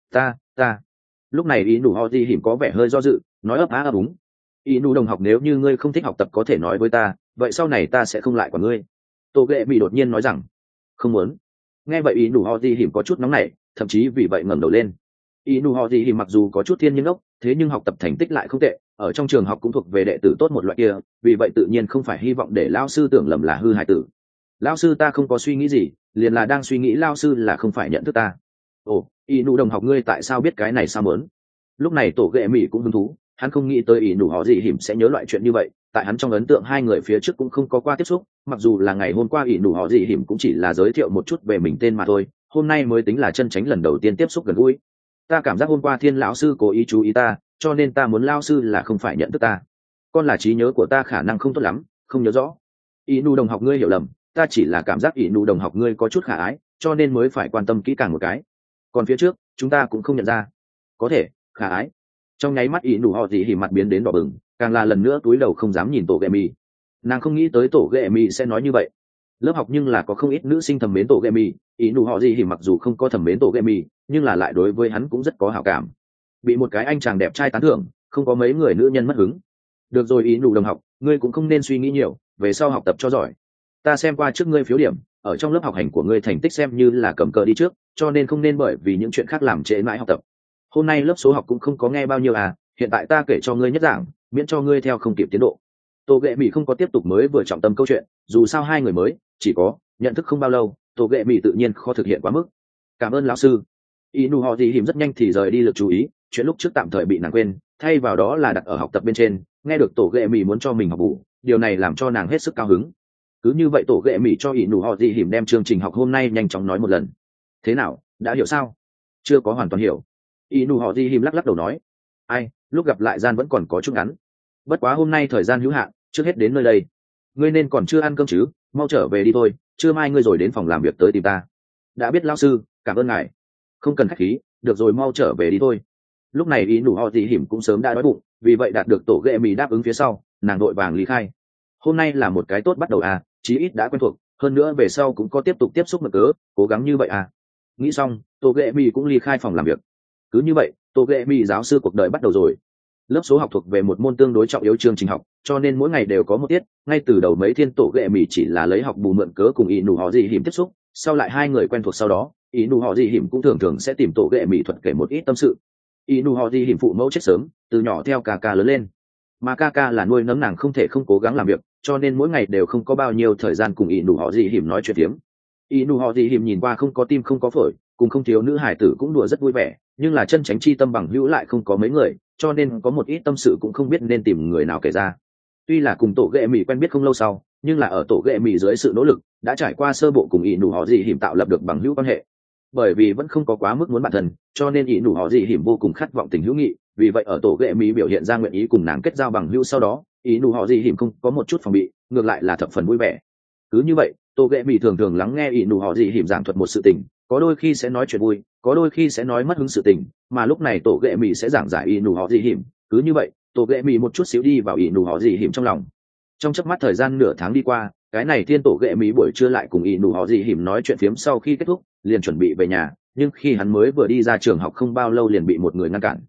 Ta. Lúc này ỷ nụ họ gì hiểm có vẻ hơi do dự, nói ấp á ấp úng. Ỷ nụ đồng học, nếu như ngươi không thích học tập có thể nói với ta, vậy sau này ta sẽ không lại quản ngươi. Tổ ghệ mì đột nhiên nói rằng không muốn. Nghe vậy ỷ nụ họ gì hiểm có chút nóng nảy, thậm chí vì vậy ngẩng đầu lên. ỷ nụ họ gì hiểm mặc dù có chút thiên nhiên ốc, thế nhưng học tập thành tích lại không tệ, ở trong trường học cũng thuộc về đệ tử tốt một loại kia, vì vậy tự nhiên không phải hy vọng để lao sư tưởng lầm là hư hại tử. Lao sư ta không có suy nghĩ gì, liền là đang suy nghĩ lao sư là không phải nhận thức ta. Ồ, ỷ nụ đồng học, ngươi tại sao biết cái này sao muốn? Lúc này tổ ghệ mỹ cũng hứng thú, hắn không nghĩ tới ỷ nụ họ gì hiểm sẽ nhớ loại chuyện như vậy, tại hắn trong ấn tượng hai người phía trước cũng không có qua tiếp xúc, mặc dù là ngày hôm qua ỷ nụ họ gì hiểm cũng chỉ là giới thiệu một chút về mình tên mà thôi, hôm nay mới tính là chân chính lần đầu tiên tiếp xúc gần gũi. Ta cảm giác hôm qua thiên lão sư cố ý chú ý ta, cho nên ta muốn lao sư là không phải nhận thức ta. Con là trí nhớ của ta khả năng không tốt lắm, không nhớ rõ. ỷ nụ đồng học, ngươi hiểu lầm, ta chỉ là cảm giác ỷ nụ đồng học ngươi có chút khả ái, cho nên mới phải quan tâm kỹ càng một cái. Còn phía trước chúng ta cũng không nhận ra. Có thể khả ái. Trong nháy mắt ỷ nụ họ gì hiểm mặt biến đến đỏ bừng, càng là lần nữa túi đầu không dám nhìn tổ ghệ mì. Nàng không nghĩ tới tổ ghệ mì sẽ nói như vậy. Lớp học nhưng là có không ít nữ sinh thầm mến tổ ghệ mì, ỷ nụ họ gì hiểm mặc dù không có thầm mến tổ ghệ mì, nhưng là lại đối với hắn cũng rất có hảo cảm. Bị một cái anh chàng đẹp trai tán thưởng, không có mấy người nữ nhân mất hứng. Được rồi ỷ nụ đồng học, ngươi cũng không nên suy nghĩ nhiều, về sau học tập cho giỏi. Ta xem qua trước ngươi phiếu điểm, ở trong lớp học hành của ngươi thành tích xem như là cầm cờ đi trước, cho nên không nên bởi vì những chuyện khác làm trễ mãi học tập. Hôm nay lớp số học cũng không có nghe bao nhiêu à, hiện tại ta kể cho ngươi nhất giảng, miễn cho ngươi theo không kịp tiến độ. Tổ ghệ mỹ không có tiếp tục mới vừa trọng tâm câu chuyện, dù sao hai người mới chỉ có nhận thức không bao lâu, tổ ghệ mỹ tự nhiên khó thực hiện quá mức. Cảm ơn lão sư. ỷ nụ họ gì hiểm rất nhanh thì rời đi lực chú ý, chuyện lúc trước tạm thời bị nàng quên, thay vào đó là đặt ở học tập bên trên. Nghe được tổ ghệ mỹ muốn cho mình học bù, điều này làm cho nàng hết sức cao hứng. Cứ như vậy tổ ghệ mỹ cho ỷ nụ họ gì hiểm đem chương trình học hôm nay nhanh chóng nói một lần. Thế nào, đã hiểu sao? Chưa có hoàn toàn hiểu. ỷ nụ họ gì hiểm lắc lắc đầu nói, ai, lúc gặp lại gian vẫn còn có chút ngắn, bất quá hôm nay thời gian hữu hạn, trước hết đến nơi đây. Ngươi nên còn chưa ăn cơm chứ, mau trở về đi thôi, trưa mai ngươi rồi đến phòng làm việc tới tìm ta. Đã biết lão sư, cảm ơn ngài. Không cần khách khí, được rồi, mau trở về đi thôi. Lúc này ỷ nụ họ gì hiểm cũng sớm đã đói bụng, vì vậy đạt được tổ ghệ mì đáp ứng phía sau, nàng đội vàng lý khai. Hôm nay là một cái tốt bắt đầu à, chí ít đã quen thuộc, hơn nữa về sau cũng có tiếp tục tiếp xúc mực cớ, cố gắng như vậy à. Nghĩ xong, tổ ghệ mì cũng ly khai phòng làm việc. Cứ như vậy, tổ ghệ mì giáo sư cuộc đời bắt đầu rồi. Lớp số học thuộc về một môn tương đối trọng yếu chương trình học, cho nên mỗi ngày đều có một tiết. Ngay từ đầu mấy thiên tổ ghệ mì chỉ là lấy học bù mượn cớ cùng ỷ nụ họ gì hiểm tiếp xúc, sau lại hai người quen thuộc sau đó, ỷ nụ họ gì hiểm cũng thường thường sẽ tìm tổ ghệ mì thuật kể một ít tâm sự. ỷ nụ họ gì hiểm phụ mẫu chết sớm, từ nhỏ theo ca ca lớn lên, mà ca ca là nuôi nấng nàng không thể không cố gắng làm việc, cho nên mỗi ngày đều không có bao nhiêu thời gian cùng ỷ nụ họ gì hiểm nói chuyện tiếm. ỷ nụ họ gì hiểm nhìn qua không có tim không có phổi, cùng không thiếu nữ hải tử cũng đùa rất vui vẻ, nhưng là chân tránh chi tâm bằng hữu lại không có mấy người, cho nên có một ít tâm sự cũng không biết nên tìm người nào kể ra. Tuy là cùng tổ ghệ mì quen biết không lâu sau, nhưng là ở tổ ghệ mì dưới sự nỗ lực đã trải qua sơ bộ cùng ỷ nụ họ gì hiểm tạo lập được bằng hữu quan hệ. Bởi vì vẫn không có quá mức muốn bản thân, cho nên ỷ nụ họ gì hiểm vô cùng khát vọng tình hữu nghị, vì vậy ở tổ ghệ mì biểu hiện ra nguyện ý cùng nàng kết giao bằng hữu sau đó, ỷ nụ họ gì hiểm không có một chút phòng bị, ngược lại là thập phần vui vẻ. Cứ như vậy, tổ ghệ mì thường thường lắng nghe ỷ nụ họ gì hiểm giảng thuật một sự tình, có đôi khi sẽ nói chuyện vui, có đôi khi sẽ nói mất hứng sự tình, mà lúc này tổ ghệ mì sẽ giảng giải ỷ nụ họ gì hiểm. Cứ như vậy, tổ ghệ mì một chút xíu đi vào ỷ nụ họ gì hiểm trong lòng. Trong chớp mắt thời gian nửa tháng đi qua, cái này thiên tổ ghệ mì buổi trưa lại cùng ỷ nụ họ gì hiểm nói chuyện phiếm, sau khi kết thúc liền chuẩn bị về nhà, nhưng khi hắn mới vừa đi ra trường học không bao lâu liền bị một người ngăn cản.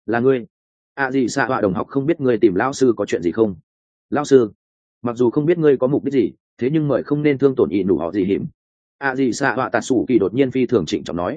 là ngươi. ạ gì xạ họa đồng học không biết ngươi tìm lão sư có chuyện gì không? Lão sư, mặc dù không biết ngươi có mục đích gì, thế nhưng mời không nên thương tổn ỷ nụ họ gì hiểm. ạ gì xạ họa tạt sủ kỳ đột nhiên phi thường trịnh trọng nói.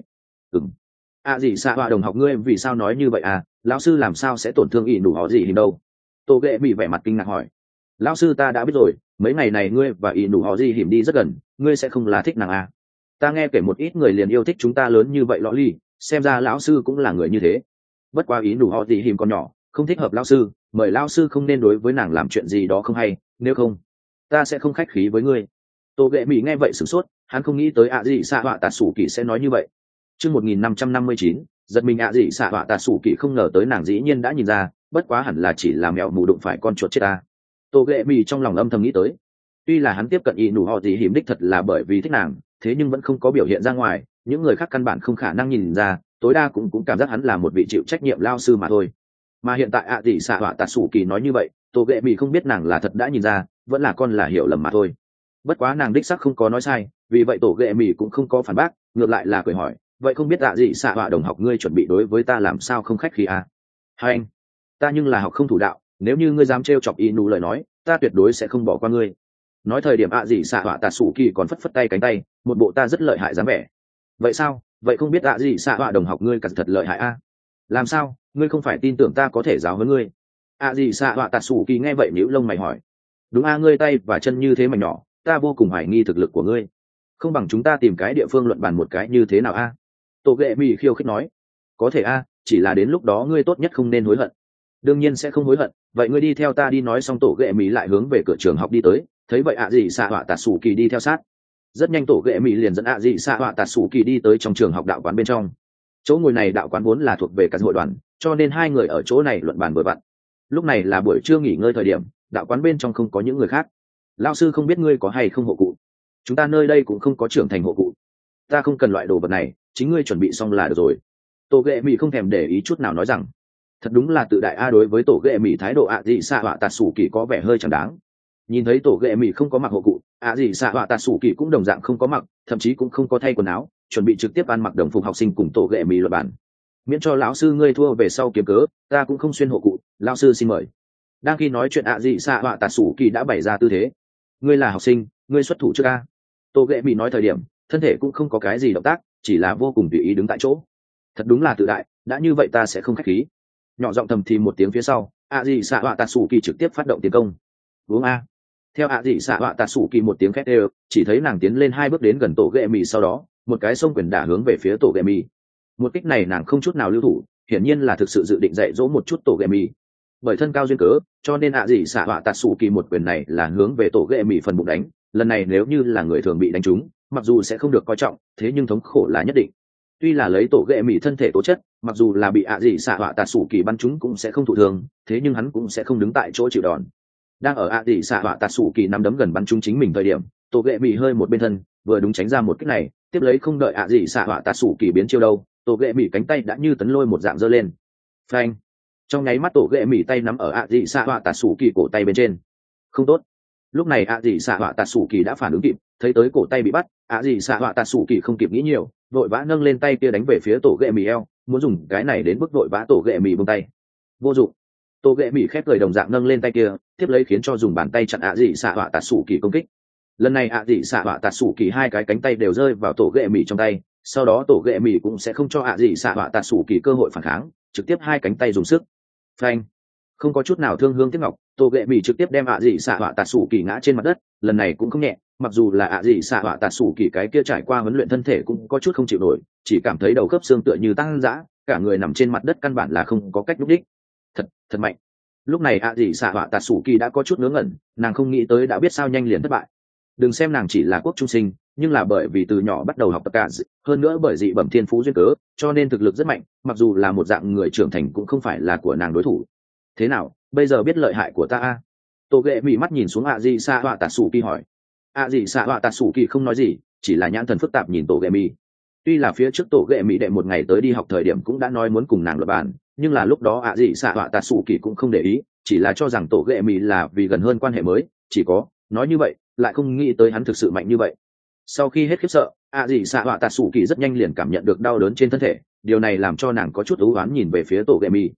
ạ gì xạ họa đồng học, ngươi vì sao nói như vậy à? Lão sư làm sao sẽ tổn thương ỷ nụ họ gì hiểm đâu? Tô ghệ bị vẻ mặt kinh ngạc hỏi. Lão sư, ta đã biết rồi, mấy ngày này ngươi và ỷ nụ họ gì hiểm đi rất gần, ngươi sẽ không là thích nàng à? Ta nghe kể một ít người liền yêu thích chúng ta lớn như vậy lõ ly, xem ra lão sư cũng là người như thế. Bất quá ỷ nụ họ gì hiểm còn nhỏ, không thích hợp lão sư, mời lão sư không nên đối với nàng làm chuyện gì đó không hay, nếu không ta sẽ không khách khí với ngươi. Tô ghệ mỹ nghe vậy sửng sốt, hắn không nghĩ tới ạ dị xạ họa tạt sủ kỳ sẽ nói như vậy. Chương 1559, giật mình, ạ dị xạ họa tạt sủ kỳ không ngờ tới nàng dĩ nhiên đã nhìn ra, bất quá hẳn là chỉ là mèo mù đụng phải con chuột chết ta. Tô ghệ mỹ trong lòng âm thầm nghĩ tới. Tuy là hắn tiếp cận ỷ nụ họ gì hiểm đích thật là bởi vì thích nàng, thế nhưng vẫn không có biểu hiện ra ngoài, những người khác căn bản không khả năng nhìn ra, tối đa cũng cảm giác hắn là một vị chịu trách nhiệm lao sư mà thôi. Mà hiện tại ạ dị xạ họa tạt sủ kỳ nói như vậy, Tô ghệ mỹ không biết nàng là thật đã nhìn ra, vẫn là con là hiểu lầm mà thôi. Bất quá nàng đích sắc không có nói sai, vì vậy tổ ghệ mỹ cũng không có phản bác, ngược lại là cười hỏi, vậy không biết ạ dị xạ họa đồng học ngươi chuẩn bị đối với ta làm sao không khách khí à? Hai anh, ta nhưng là học không thủ đạo, nếu như ngươi dám trêu chọc y nụ lời nói, ta tuyệt đối sẽ không bỏ qua ngươi. Nói thời điểm ạ dị xạ họa tạt sủ kỳ còn phất phất tay cánh tay, một bộ ta rất lợi hại dáng vẻ. Vậy sao, vậy không biết ạ dị xạ họa đồng học ngươi cả thật lợi hại à? Làm sao, ngươi không phải tin tưởng ta có thể giáo huấn ngươi? ạ dị xạ họa tạt sủ kỳ nghe vậy nhíu lông mày hỏi. Đúng a, ngươi tay và chân như thế mà nhỏ, ta vô cùng hoài nghi thực lực của ngươi. Không bằng chúng ta tìm cái địa phương luận bàn một cái như thế nào a? Tô ghệ mỹ khiêu khích nói. Có thể a, chỉ là đến lúc đó ngươi tốt nhất không nên hối hận. Đương nhiên sẽ không hối hận, vậy ngươi đi theo ta đi. Nói xong tổ ghệ mỹ lại hướng về cửa trường học đi tới, thấy vậy ạ dị xạ họa tạt sủ kỳ đi theo sát. Rất nhanh tổ ghệ mỹ liền dẫn ạ dị xạ họa tạt sủ kỳ đi tới trong trường học đạo quán bên trong. Chỗ ngồi này đạo quán vốn là thuộc về cả hội đoàn, cho nên hai người ở chỗ này luận bàn vừa vặn. Lúc này là buổi trưa nghỉ ngơi thời điểm, đạo quán bên trong không có những người khác. Lão sư, không biết ngươi có hay không hộ cụ? Chúng ta nơi đây cũng không có trưởng thành hộ cụ. Ta không cần loại đồ vật này, chính ngươi chuẩn bị xong là được rồi. Tổ ghệ mỹ không thèm để ý chút nào nói rằng. Thật đúng là tự đại a. Đối với tổ ghệ mỹ thái độ ạ dị xạ họa tạt sủ kỳ có vẻ hơi chẳng đáng. Nhìn thấy tổ ghệ mỹ không có mặc hộ cụ, ạ dị xạ họa tạt sủ kỳ cũng đồng dạng không có mặc, thậm chí cũng không có thay quần áo, chuẩn bị trực tiếp ăn mặc đồng phục học sinh cùng tổ ghệ mỹ luận bàn. Miễn cho lão sư ngươi thua về sau kiếm cớ, ta cũng không xuyên hộ cụ. Lão sư xin mời. Đang khi nói chuyện ạ dị xạ họa tạt sủ kỳ đã bày ra tư thế. Ngươi là học sinh, ngươi xuất thủ trước a. Tô ghệ mỹ nói thời điểm, thân thể cũng không có cái gì động tác, chỉ là vô cùng tùy ý đứng tại chỗ. Thật đúng là tự đại, đã như vậy ta sẽ không khách khí. Nhỏ giọng thầm thì một tiếng phía sau, ạ dị xạ họa tạt sủ kỳ trực tiếp phát động tiến công. Uống a. Theo ạ dị xạ họa tạt sủ kỳ một tiếng khét đều, chỉ thấy nàng tiến lên 2 bước đến gần tổ ghệ mỹ, sau đó một cái xông quyền đả hướng về phía tổ ghệ mỹ. Một kích này nàng không chút nào lưu thủ, hiển nhiên là thực sự dự định dạy dỗ một chút tổ ghệ mỹ. Bởi thân cao duyên cớ, cho nên ạ dị xạ họa tạt sủ kỳ một quyền này là hướng về tổ ghệ mỹ phần bụng đánh. Lần này nếu như là người thường bị đánh trúng, mặc dù sẽ không được coi trọng, thế nhưng thống khổ là nhất định. Tuy là lấy tổ ghệ mỹ thân thể tố chất, mặc dù là bị ạ dị xạ họa tạt sủ kỳ bắn trúng cũng sẽ không thụ thương, thế nhưng hắn cũng sẽ không đứng tại chỗ chịu đòn. Đang ở ạ dị xạ họa tạt sủ kỳ nắm đấm gần bắn trúng chính mình thời điểm, tổ ghệ mỹ hơi một bên thân, vừa đúng tránh ra một kích này, tiếp lấy không đợi ạ dị xạ họa tạt sủ kỳ biến chiêu đâu, tổ ghệ mỹ cánh tay đã như tấn lôi một dạng giơ lên. Phanh! Trong nháy mắt tổ ghệ mỹ tay nắm ở ạ dị xạ họa tạt sủ kỳ cổ tay bên trên. Không tốt! Lúc này ạ dị xạ họa tạt sủ kỳ đã phản ứng kịp, thấy tới cổ tay bị bắt, ạ dị xạ họa tạt sủ kỳ không kịp nghĩ nhiều, vội vã nâng lên tay kia đánh về phía tổ ghệ mỹ eo, muốn dùng cái này đến bức vội vã tổ ghệ mỹ buông tay. Vô dụng. Tổ ghệ mỹ khép cười đồng dạng nâng lên tay kia, tiếp lấy khiến cho dùng bàn tay chặn ạ dị xạ họa tạt sủ kỳ công kích. Lần này ạ dị xạ họa tạt sủ kỳ hai cái cánh tay đều rơi vào tổ ghệ mỹ trong tay, sau đó tổ ghệ mỹ cũng sẽ không cho ạ dị xạ họa tạt sủ kỳ cơ hội phản kháng, trực tiếp hai cánh tay dùng sức. Phanh! Không có chút nào thương hương tiếc ngọc, tổ ghệ mỹ trực tiếp đem ạ dị xạ họa tạt sủ kỳ ngã trên mặt đất. Lần này cũng không nhẹ, mặc dù là ạ dị xạ họa tạt sủ kỳ cái kia trải qua huấn luyện thân thể cũng có chút không chịu nổi, chỉ cảm thấy đầu khớp xương tựa như tăng dã, cả người nằm trên mặt đất căn bản là không có cách lúc đích. Thật mạnh. Lúc này ạ dị xạ họa tạt sủ kỳ đã có chút ngớ ngẩn, nàng không nghĩ tới đã biết sao nhanh liền thất bại. Đừng xem nàng chỉ là quốc trung sinh, nhưng là bởi vì từ nhỏ bắt đầu học tập cả, hơn nữa bởi dị bẩm thiên phú duyên cớ, cho nên thực lực rất mạnh, mặc dù là một dạng người trưởng thành cũng không phải là của nàng đối thủ. Thế nào, bây giờ biết lợi hại của ta a? Tô ghệ mỹ mắt nhìn xuống ạ dị xạ họa tạt sủ kỳ hỏi. ạ dị xạ họa tạt sủ kỳ không nói gì, chỉ là nhãn thần phức tạp nhìn tổ ghệ mỹ. Tuy là phía trước tổ ghệ mỹ đệ một ngày tới đi học thời điểm cũng đã nói muốn cùng nàng luận bàn, nhưng là lúc đó ạ dị xạ họa tạt sủ kỳ cũng không để ý, chỉ là cho rằng tổ ghệ mỹ là vì gần hơn quan hệ mới, chỉ có nói như vậy lại không nghĩ tới hắn thực sự mạnh như vậy. Sau khi hết khiếp sợ, ạ dị xạ họa tạt sủ kỳ rất nhanh liền cảm nhận được đau đớn trên thân thể, điều này làm cho nàng có chút ưu oán nhìn về phía tổ ghệ mỹ.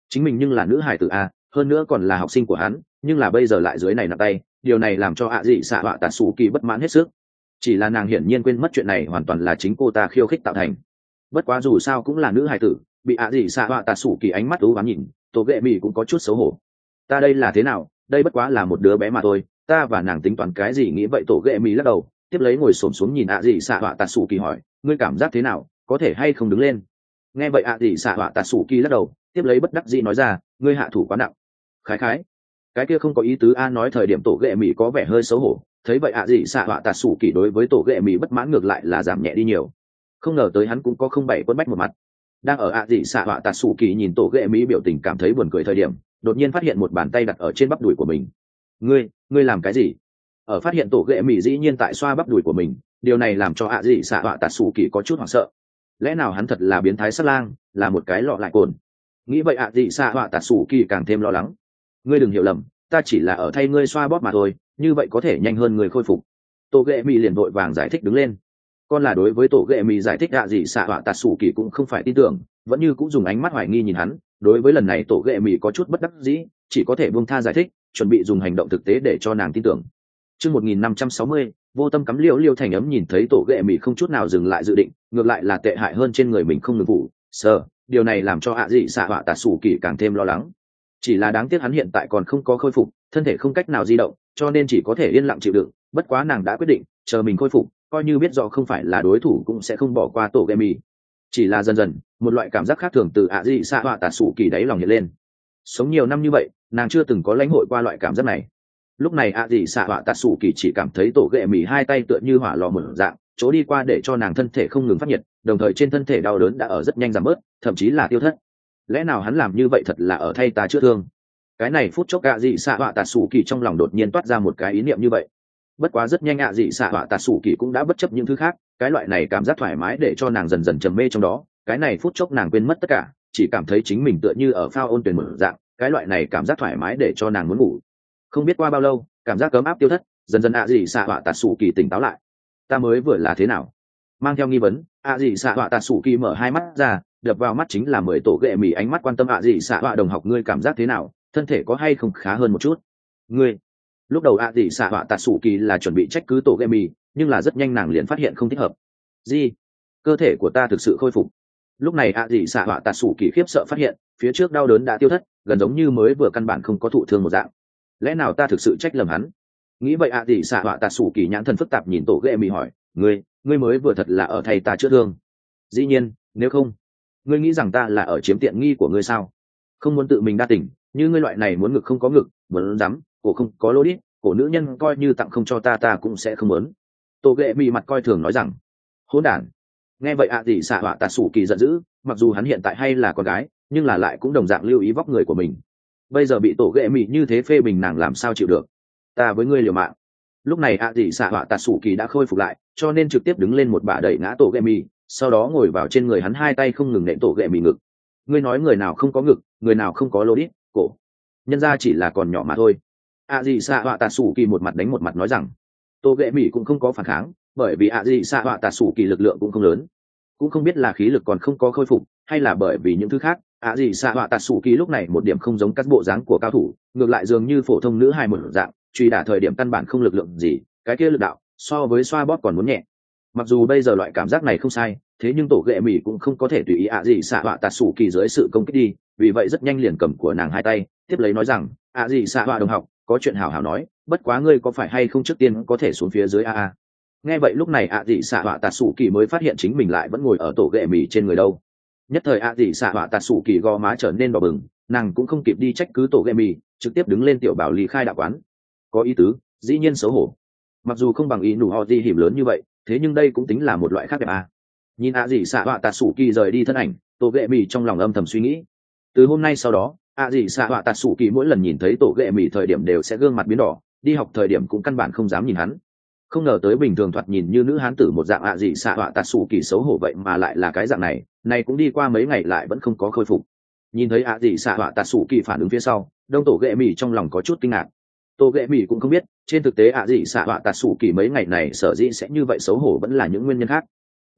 chính mình nhưng là nữ hài tử a, hơn nữa còn là học sinh của hắn, nhưng là bây giờ lại dưới này nặng tay, điều này làm cho ạ dị xạ họa tạ sủ kỳ bất mãn hết sức. Chỉ là nàng hiển nhiên quên mất chuyện này hoàn toàn là chính cô ta khiêu khích tạo thành. Bất quá dù sao cũng là nữ hài tử, bị ạ dị xạ họa tạ sủ kỳ ánh mắt ú ám nhìn, tổ ghệ mì cũng có chút xấu hổ. Ta đây là thế nào, đây bất quá là một đứa bé mà thôi, ta và nàng tính toán cái gì nghĩ vậy. Tổ ghệ mì lắc đầu, tiếp lấy ngồi xổm xuống nhìn ạ dị xạ họa tạ sủ kỳ hỏi, ngươi cảm giác thế nào, có thể hay không đứng lên? Nghe vậy ạ dị xạ họa tạ sủ kỳ lắc đầu, tiếp lấy bất đắc dĩ nói ra, ngươi hạ thủ quá nặng. Khái khái, cái kia không có ý tứ a. Nói thời điểm tổ ghệ mì có vẻ hơi xấu hổ, thấy vậy ạ dị xạ họa tạ sủ kỳ đối với tổ ghệ mì bất mãn ngược lại là giảm nhẹ đi nhiều. Không ngờ tới hắn cũng có không bảy quân bách một mặt. Đang ở ạ dị xạ họa tạ sủ kỳ nhìn tổ ghệ mì biểu tình cảm thấy buồn cười thời điểm, đột nhiên phát hiện một bàn tay đặt ở trên bắp đùi của mình. Ngươi làm cái gì? Ở phát hiện tổ ghệ mì dĩ nhiên tại xoa bắp đùi của mình, điều này làm cho ạ dị xạ họa tạ sủ kỳ có chút hoảng sợ. Lẽ nào hắn thật là biến thái sát lang, là một cái lọ lại cồn? Nghĩ vậy ạ dị xạ họa tạ sủ kỳ càng thêm lo lắng. Ngươi đừng hiểu lầm, ta chỉ là ở thay ngươi xoa bóp mà thôi, như vậy có thể nhanh hơn người khôi phục. Tổ ghệ mì liền vội vàng giải thích đứng lên. Con là đối với tổ ghệ mì giải thích ạ dị xạ họa tạ sủ kỳ cũng không phải tin tưởng, vẫn như cũng dùng ánh mắt hoài nghi nhìn hắn. Đối với lần này tổ ghệ mì có chút bất đắc dĩ, chỉ có thể buông tha giải thích, chuẩn bị dùng hành động thực tế để cho nàng tin tưởng. Chương 1560, vô tâm cắm liêu thành ấm nhìn thấy tổ ghệ mì không chút nào dừng lại dự định, ngược lại là tệ hại hơn trên người mình không ngừng vụ sờ, điều này làm cho ạ dị xạ họa tạ sủ kỳ càng thêm lo lắng. Chỉ là đáng tiếc hắn hiện tại còn không có khôi phục, thân thể không cách nào di động, cho nên chỉ có thể yên lặng chịu đựng. Bất quá nàng đã quyết định, chờ mình khôi phục, coi như biết rõ không phải là đối thủ cũng sẽ không bỏ qua tổ ghệ mì. Chỉ là dần dần, một loại cảm giác khác thường từ ạ dị xạ họa tạ sủ kỳ đáy lòng hiện lên. Sống nhiều năm như vậy, nàng chưa từng có lãnh hội qua loại cảm giác này. Lúc này ạ dị xạ họa tạ sủ kỳ chỉ cảm thấy tổ ghệ mì hai tay tựa như hỏa lò mở dạng, chỗ đi qua để cho nàng thân thể không ngừng phát nhiệt, đồng thời trên thân thể đau đớn đã ở rất nhanh giảm bớt, thậm chí là tiêu thất. Lẽ nào hắn làm như vậy thật là ở thay ta chữa thương? Cái này phút chốc ạ dị xạ họa tạ sủ kỳ trong lòng đột nhiên toát ra một cái ý niệm như vậy. Bất quá rất nhanh ạ dị xạ họa tạ sủ kỳ cũng đã bất chấp những thứ khác, cái loại này cảm giác thoải mái để cho nàng dần dần trầm mê trong đó. Cái này phút chốc nàng quên mất tất cả, chỉ cảm thấy chính mình tựa như ở phao ôn tuyển mở dạng, cái loại này cảm giác thoải mái để cho nàng muốn ngủ. Không biết qua bao lâu, cảm giác cấm áp tiêu thất, dần dần ạ dị xạ họa tạ sủ kỳ tỉnh táo lại. Ta mới vừa là thế nào? Mang theo nghi vấn, ạ dị xạ họa tạ sủ kỳ mở hai mắt ra, đập vào mắt chính là 10 tổ ghệ mì ánh mắt quan tâm. ạ dị xạ họa đồng học, ngươi cảm giác thế nào, thân thể có hay không khá hơn một chút? Ngươi lúc đầu ạ dị xạ họa tạ sủ kỳ là chuẩn bị trách cứ tổ ghệ mì, nhưng là rất nhanh nàng liền phát hiện không thích hợp. Gì? Cơ thể của ta thực sự khôi phục? Lúc này ạ dị xạ họa tạ sủ kỳ khiếp sợ phát hiện phía trước đau đớn đã tiêu thất, gần giống như mới vừa căn bản không có thụ thương một dạng. Lẽ nào ta thực sự trách lầm hắn? Nghĩ vậy ạ dị xạ họa tạ sủ kỳ nhãn thần phức tạp nhìn tổ ghệ mì hỏi, ngươi mới vừa thật là ở thay ta chữa thương? Dĩ nhiên, nếu không, ngươi nghĩ rằng ta là ở chiếm tiện nghi của ngươi sao? Không muốn tự mình đa tình, như ngươi loại này muốn ngực không có ngực, muốn dám cổ không có lỗ đít, cổ nữ nhân coi như tặng không cho ta cũng sẽ không muốn. Tổ ghệ mì mặt coi thường nói rằng, hỗn đản. Nghe vậy ạ dị xạ họa tạ sủ kỳ giận dữ, mặc dù hắn hiện tại hay là con gái, nhưng là lại cũng đồng dạng lưu ý vóc người của mình. Bây giờ bị tổ ghệ mì như thế phê bình, nàng làm sao chịu được? Ta với ngươi liều mạng. Lúc này ạ dị xạ họa tạ sủ kỳ đã khôi phục lại, cho nên trực tiếp đứng lên một bả đẩy ngã tổ ghệ mì, sau đó ngồi vào trên người hắn, hai tay không ngừng nện tổ ghệ mì ngực. Ngươi nói người nào không có ngực, người nào không có lô đít, cổ, nhân ra chỉ là còn nhỏ mà thôi. ạ dị xạ họa tạ sủ kỳ một mặt đánh một mặt nói rằng. Tổ ghệ mì cũng không có phản kháng, bởi vì ạ dị xạ họa tạ sủ kỳ lực lượng cũng không lớn, cũng không biết là khí lực còn không có khôi phục hay là bởi vì những thứ khác. ạ dị xạ họa tạ sủ kỳ lúc này một điểm không giống các bộ dáng của cao thủ, ngược lại dường như phổ thông nữ hài một dạng, truy đả thời điểm căn bản không lực lượng gì, cái kia lực đạo so với xoa bóp còn muốn nhẹ. Mặc dù bây giờ loại cảm giác này không sai, thế nhưng tổ ghệ mì cũng không có thể tùy ý ạ dị xạ họa tạ sủ kỳ dưới sự công kích đi, vì vậy rất nhanh liền cầm của nàng hai tay tiếp lấy nói rằng, ạ dị xạ họa đồng học, có chuyện hảo hảo nói, bất quá ngươi có phải hay không trước tiên có thể xuống phía dưới a? Nghe vậy lúc này ạ dị xạ họa tạ sủ kỳ mới phát hiện chính mình lại vẫn ngồi ở tổ ghệ mì trên người đâu. Nhất thời ạ dị xạ họa tạ sủ kỳ gò má trở nên đỏ bừng, nàng cũng không kịp đi trách cứ tổ ghệ mì, trực tiếp đứng lên tiểu bảo lý khai đạo quán. Có ý tứ, dĩ nhiên xấu hổ. Mặc dù không bằng ý nụ họ di hiểm lớn như vậy, thế nhưng đây cũng tính là một loại khác đẹp a. Nhìn ạ dị xạ họa tạ sủ kỳ rời đi thân ảnh, tổ ghệ mì trong lòng âm thầm suy nghĩ. Từ hôm nay sau đó, ạ dị xạ họa tạ sủ kỳ mỗi lần nhìn thấy tổ ghệ mì thời điểm đều sẽ gương mặt biến đỏ, đi học thời điểm cũng căn bản không dám nhìn hắn. Không ngờ tới bình thường thoạt nhìn như nữ hán tử một dạng ạ dị xạ họa tạ sủ kỳ xấu hổ vậy mà lại là cái dạng này, này cũng đi qua mấy ngày lại vẫn không có khôi phục. Nhìn thấy ạ dị xạ họa tạ sủ kỳ phản ứng phía sau, đông tổ ghệ mì trong lòng có chút kinh ngạc. Tổ ghệ mì cũng không biết trên thực tế ạ dị xạ họa tạ sủ kỳ mấy ngày này sở dĩ sẽ như vậy xấu hổ vẫn là những nguyên nhân khác.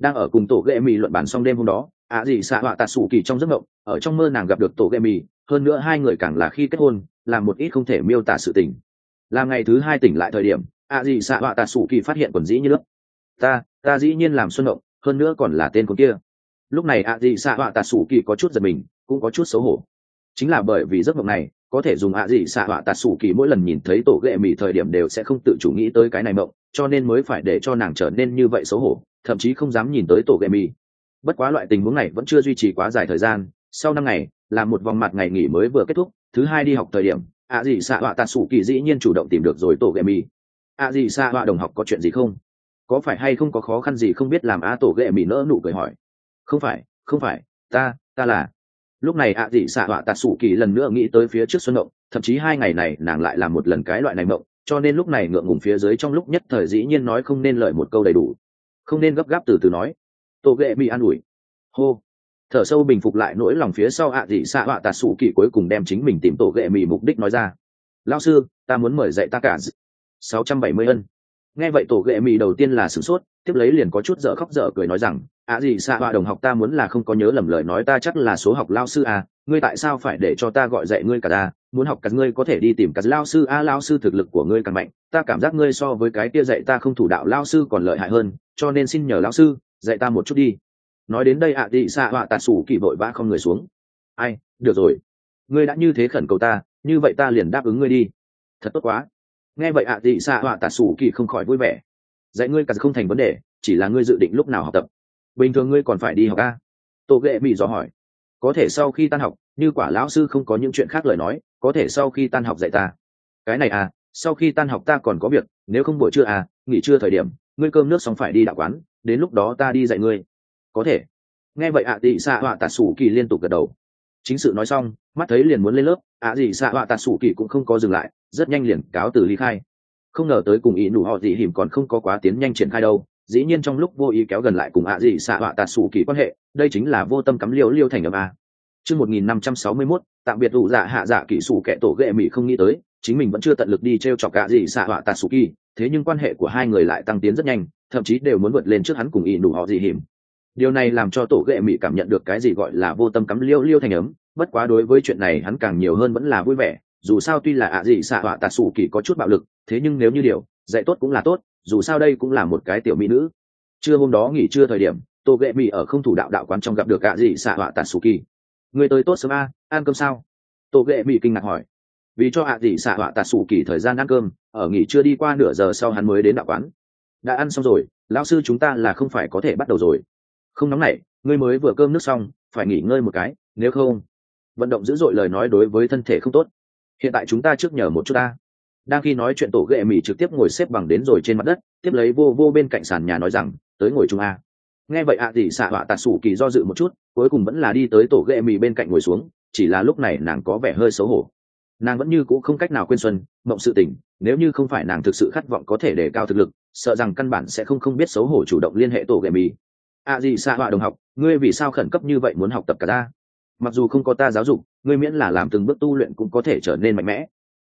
Đang ở cùng tổ ghệ mì luận bàn xong đêm hôm đó, ạ gì xạ họa tạ sủ kỳ trong giấc mộng, ở trong mơ nàng gặp được tổ ghệ mì, hơn nữa hai người càng là khi kết hôn, làm một ít không thể miêu tả sự tình. Làm ngày thứ hai tỉnh lại thời điểm, ạ gì xạ họa tạ sủ kỳ phát hiện quần dĩ như nước. Ta dĩ nhiên làm xuân mộng, hơn nữa còn là tên con kia. Lúc này ạ gì xạ họa tạ sủ kỳ có chút giật mình, cũng có chút xấu hổ. Chính là bởi vì giấc mộng này, có thể dùng ạ gì xạ họa tạ sủ kỳ mỗi lần nhìn thấy tổ ghệ mì thời điểm đều sẽ không tự chủ nghĩ tới cái này mộng, cho nên mới phải để cho nàng trở nên như vậy xấu hổ, thậm chí không dám nhìn tới tổ ghệ mì. Bất quá loại tình huống này vẫn chưa duy trì quá dài thời gian, sau 5 ngày, làm một vòng mặt ngày nghỉ mới vừa kết thúc, thứ hai đi học thời điểm, ạ gì xạ họa tạ sủ kỳ dĩ nhiên chủ động tìm được rồi tổ ghệ mì. ạ gì xạ họa đồng học có chuyện gì không? Có phải hay không có khó khăn gì không biết làm tổ ghệ mì nỡ nụ cười hỏi. Không phải, ta là. Lúc này ạ gì xạ họa tạ sủ kỳ lần nữa nghĩ tới phía trước xuân mộng, thậm chí 2 ngày này nàng lại làm một lần cái loại này mộng, cho nên lúc này ngượng ngùng phía dưới trong lúc nhất thời dĩ nhiên nói không nên lời một câu đầy đủ. Không nên gấp gáp từ từ nói. Tổ ghệ mì an ủi. Hô. Thở sâu bình phục lại nỗi lòng phía sau ạ gì xạ họa tạ sủ kỳ cuối cùng đem chính mình tìm tổ ghệ mì mục đích nói ra. Lão sư, ta muốn mời dạy ta cả 670 ân. Nghe vậy tổ ghệ mì đầu tiên là sửng sốt, tiếp lấy liền có chút dở khóc dở cười nói rằng, ạ gì xạ họa đồng học ta muốn là không có nhớ lầm lời nói ta chắc là số học lao sư à, ngươi tại sao phải để cho ta gọi dạy ngươi cả ra, muốn học cả ngươi có thể đi tìm cả lao sư a, lao sư thực lực của ngươi càng mạnh, ta cảm giác ngươi so với cái kia dạy ta không thủ đạo lao sư còn lợi hại hơn, cho nên xin nhờ lao sư dạy ta một chút đi. Nói đến đây ạ gì xạ họa tạ sủ kỳ vội vã không người xuống. Ai, được rồi, ngươi đã như thế khẩn cầu ta, như vậy ta liền đáp ứng ngươi đi. Thật tốt quá. Nghe vậy ạ gì xạ họa tạ sủ kỳ không khỏi vui vẻ. Dạy ngươi cả không thành vấn đề, chỉ là ngươi dự định lúc nào học tập. Bình thường ngươi còn phải đi học a? Tô ghệ bị dò hỏi. Có thể sau khi tan học, như quả lão sư không có những chuyện khác lời nói, có thể sau khi tan học dạy ta. Cái này à, sau khi tan học ta còn có việc, nếu không buổi trưa à, nghỉ trưa thời điểm, ngươi cơm nước xong phải đi đạo quán, đến lúc đó ta đi dạy ngươi. Có thể. Nghe vậy ạ gì xạ họa tạ sủ kỳ liên tục gật đầu. Chính sự nói xong, mắt thấy liền muốn lên lớp, ạ gì xạ họa tạ sủ kỳ cũng không có dừng lại, rất nhanh liền cáo từ ly khai. Không ngờ tới cùng ý nụ họ gì hiểm còn không có quá tiến nhanh triển khai đâu, dĩ nhiên trong lúc vô ý kéo gần lại cùng ạ gì xạ họa tạ sủ kỳ quan hệ, đây chính là vô tâm cắm liêu thành âm a. Chương 1561, tạm biệt ủ dạ hạ dạ kỹ sủ kẻ tổ ghệ mỹ không nghĩ tới, chính mình vẫn chưa tận lực đi treo chọc ạ gì xạ họa tạ sủ kỳ, thế nhưng quan hệ của hai người lại tăng tiến rất nhanh, thậm chí đều muốn vượt lên trước hắn cùng ý nụ họ gì hiểm. Điều này làm cho tổ ghệ mỹ cảm nhận được cái gì gọi là vô tâm cắm liêu thành ấm, bất quá đối với chuyện này hắn càng nhiều hơn vẫn là vui vẻ, dù sao tuy là ạ gì xạ họa tạ sủ kỳ có chút bạo lực, thế nhưng nếu như điều dạy tốt cũng là tốt, dù sao đây cũng là một cái tiểu mỹ nữ. Trưa hôm đó nghỉ trưa thời điểm, tô ghệ mỹ ở không thủ đạo đạo quán trong gặp được ạ gì xạ họa tạ sủ kỳ. Người tới tốt sớm a, ăn cơm sao? Tô ghệ mỹ kinh ngạc hỏi. Vì cho ạ gì xạ họa tạ sủ kỳ thời gian ăn cơm, ở nghỉ trưa đi qua nửa giờ sau hắn mới đến đạo quán. Đã ăn xong rồi, lão sư chúng ta là không phải có thể bắt đầu rồi. Không nóng nảy, ngươi mới vừa cơm nước xong, phải nghỉ ngơi một cái, nếu không vận động dữ dội lời nói đối với thân thể không tốt. Hiện tại chúng ta trước nhờ một chút ta. Đang khi nói chuyện tổ ghệ mỹ trực tiếp ngồi xếp bằng đến rồi trên mặt đất, tiếp lấy vô bên cạnh sàn nhà nói rằng, tới ngồi chung a. Nghe vậy ạ gì xạ họa tạ sủ kỳ do dự một chút, cuối cùng vẫn là đi tới tổ ghệ mỹ bên cạnh ngồi xuống, chỉ là lúc này nàng có vẻ hơi xấu hổ. Nàng vẫn như cũ không cách nào quên xuân mộng sự tình, nếu như không phải nàng thực sự khát vọng có thể đề cao thực lực, sợ rằng căn bản sẽ không biết xấu hổ chủ động liên hệ tổ ghệ mỹ. ạ gì xạ họa đồng học, ngươi vì sao khẩn cấp như vậy muốn học tập cả ta? Mặc dù không có ta giáo dục, ngươi miễn là làm từng bước tu luyện cũng có thể trở nên mạnh mẽ.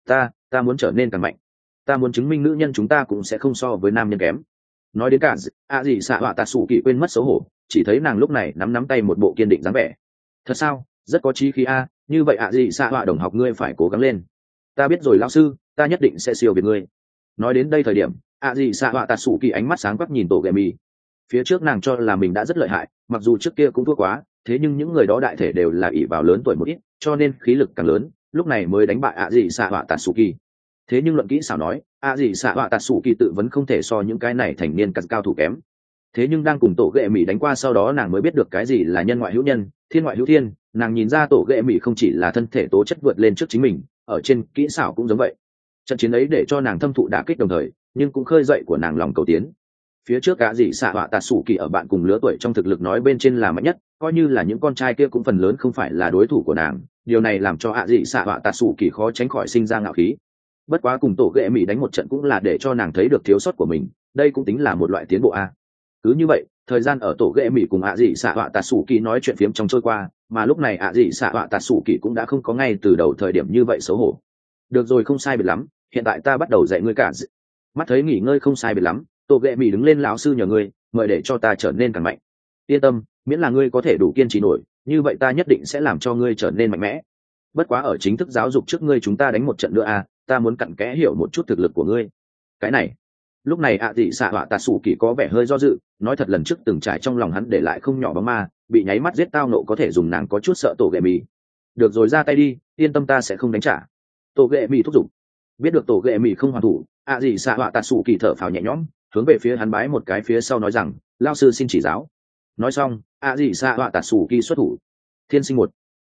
Ta muốn trở nên càng mạnh. Ta muốn chứng minh nữ nhân chúng ta cũng sẽ không so với nam nhân kém. Nói đến cả ạ gì xạ họa tạ sủ kỳ quên mất xấu hổ, chỉ thấy nàng lúc này nắm tay một bộ kiên định dáng vẻ. Thật sao, rất có chí khí a, như vậy ạ gì xạ họa đồng học ngươi phải cố gắng lên. Ta biết rồi lão sư, ta nhất định sẽ siêu việt ngươi. Nói đến đây thời điểm, ạ gì xạ họa tạ sủ kỳ ánh mắt sáng quắc nhìn tổ ghệ mì. Phía trước nàng cho là mình đã rất lợi hại, mặc dù trước kia cũng thua quá, thế nhưng những người đó đại thể đều là ỷ vào lớn tuổi một ít, cho nên khí lực càng lớn, lúc này mới đánh bại ạ gì xạ họa tạ sủ kỳ. Thế nhưng luận kỹ xảo nói, ạ gì xạ họa tạ sủ kỳ tự vẫn không thể so những cái này thành niên cắt cao thủ kém. Thế nhưng đang cùng tổ ghệ mỹ đánh qua sau đó nàng mới biết được cái gì là nhân ngoại hữu nhân, thiên ngoại hữu thiên, nàng nhìn ra tổ ghệ mỹ không chỉ là thân thể tố chất vượt lên trước chính mình, ở trên kỹ xảo cũng giống vậy. Trận chiến ấy để cho nàng thâm thụ đả kích đồng thời, nhưng cũng khơi dậy của nàng lòng cầu tiến. Phía trước cả gì xạ họa tạ sủ kỳ ở bạn cùng lứa tuổi trong thực lực nói bên trên là mạnh nhất, coi như là những con trai kia cũng phần lớn không phải là đối thủ của nàng, điều này làm cho ạ gì xạ họa tạ sủ kỳ khó tránh khỏi sinh ra ngạo khí. Bất quá cùng tổ ghệ mỹ đánh một trận cũng là để cho nàng thấy được thiếu sót của mình, đây cũng tính là một loại tiến bộ a. Cứ như vậy, thời gian ở tổ ghệ mỹ cùng ạ gì xạ họa tạ sủ kỳ nói chuyện phiếm trong trôi qua, mà lúc này ạ gì xạ họa tạ sủ kỳ cũng đã không có ngay từ đầu thời điểm như vậy xấu hổ. Được rồi, không sai biệt lắm, hiện tại ta bắt đầu dạy ngươi cả. Mắt thấy nghỉ ngơi không sai biệt lắm, tổ ghệ mỹ đứng lên, lão sư nhờ ngươi, mời để cho ta trở nên càng mạnh. Yên tâm, miễn là ngươi có thể đủ kiên trì nổi, như vậy ta nhất định sẽ làm cho ngươi trở nên mạnh mẽ. Bất quá ở chính thức giáo dục trước ngươi chúng ta đánh một trận nữa à, ta muốn cặn kẽ hiểu một chút thực lực của ngươi. Cái này, lúc này ạ dị xạ họa tạt sủ kỳ có vẻ hơi do dự, nói thật lần trước từng trải trong lòng hắn để lại không nhỏ bóng ma, bị nháy mắt giết tao nộ có thể dùng nàng có chút sợ tổ ghệ mì. Được rồi, ra tay đi, yên tâm ta sẽ không đánh trả. Tổ ghệ mì thúc giục. Biết được tổ ghệ mì không hoàn thủ, ạ dị xạ họa tạt sủ kỳ thở phào nhẹ nhõm, hướng về phía hắn bái một cái phía sau nói rằng, lao sư xin chỉ giáo. Nói xong, ạ dị xạ họa tạt sủ kỳ xuất thủ. Thiên sinh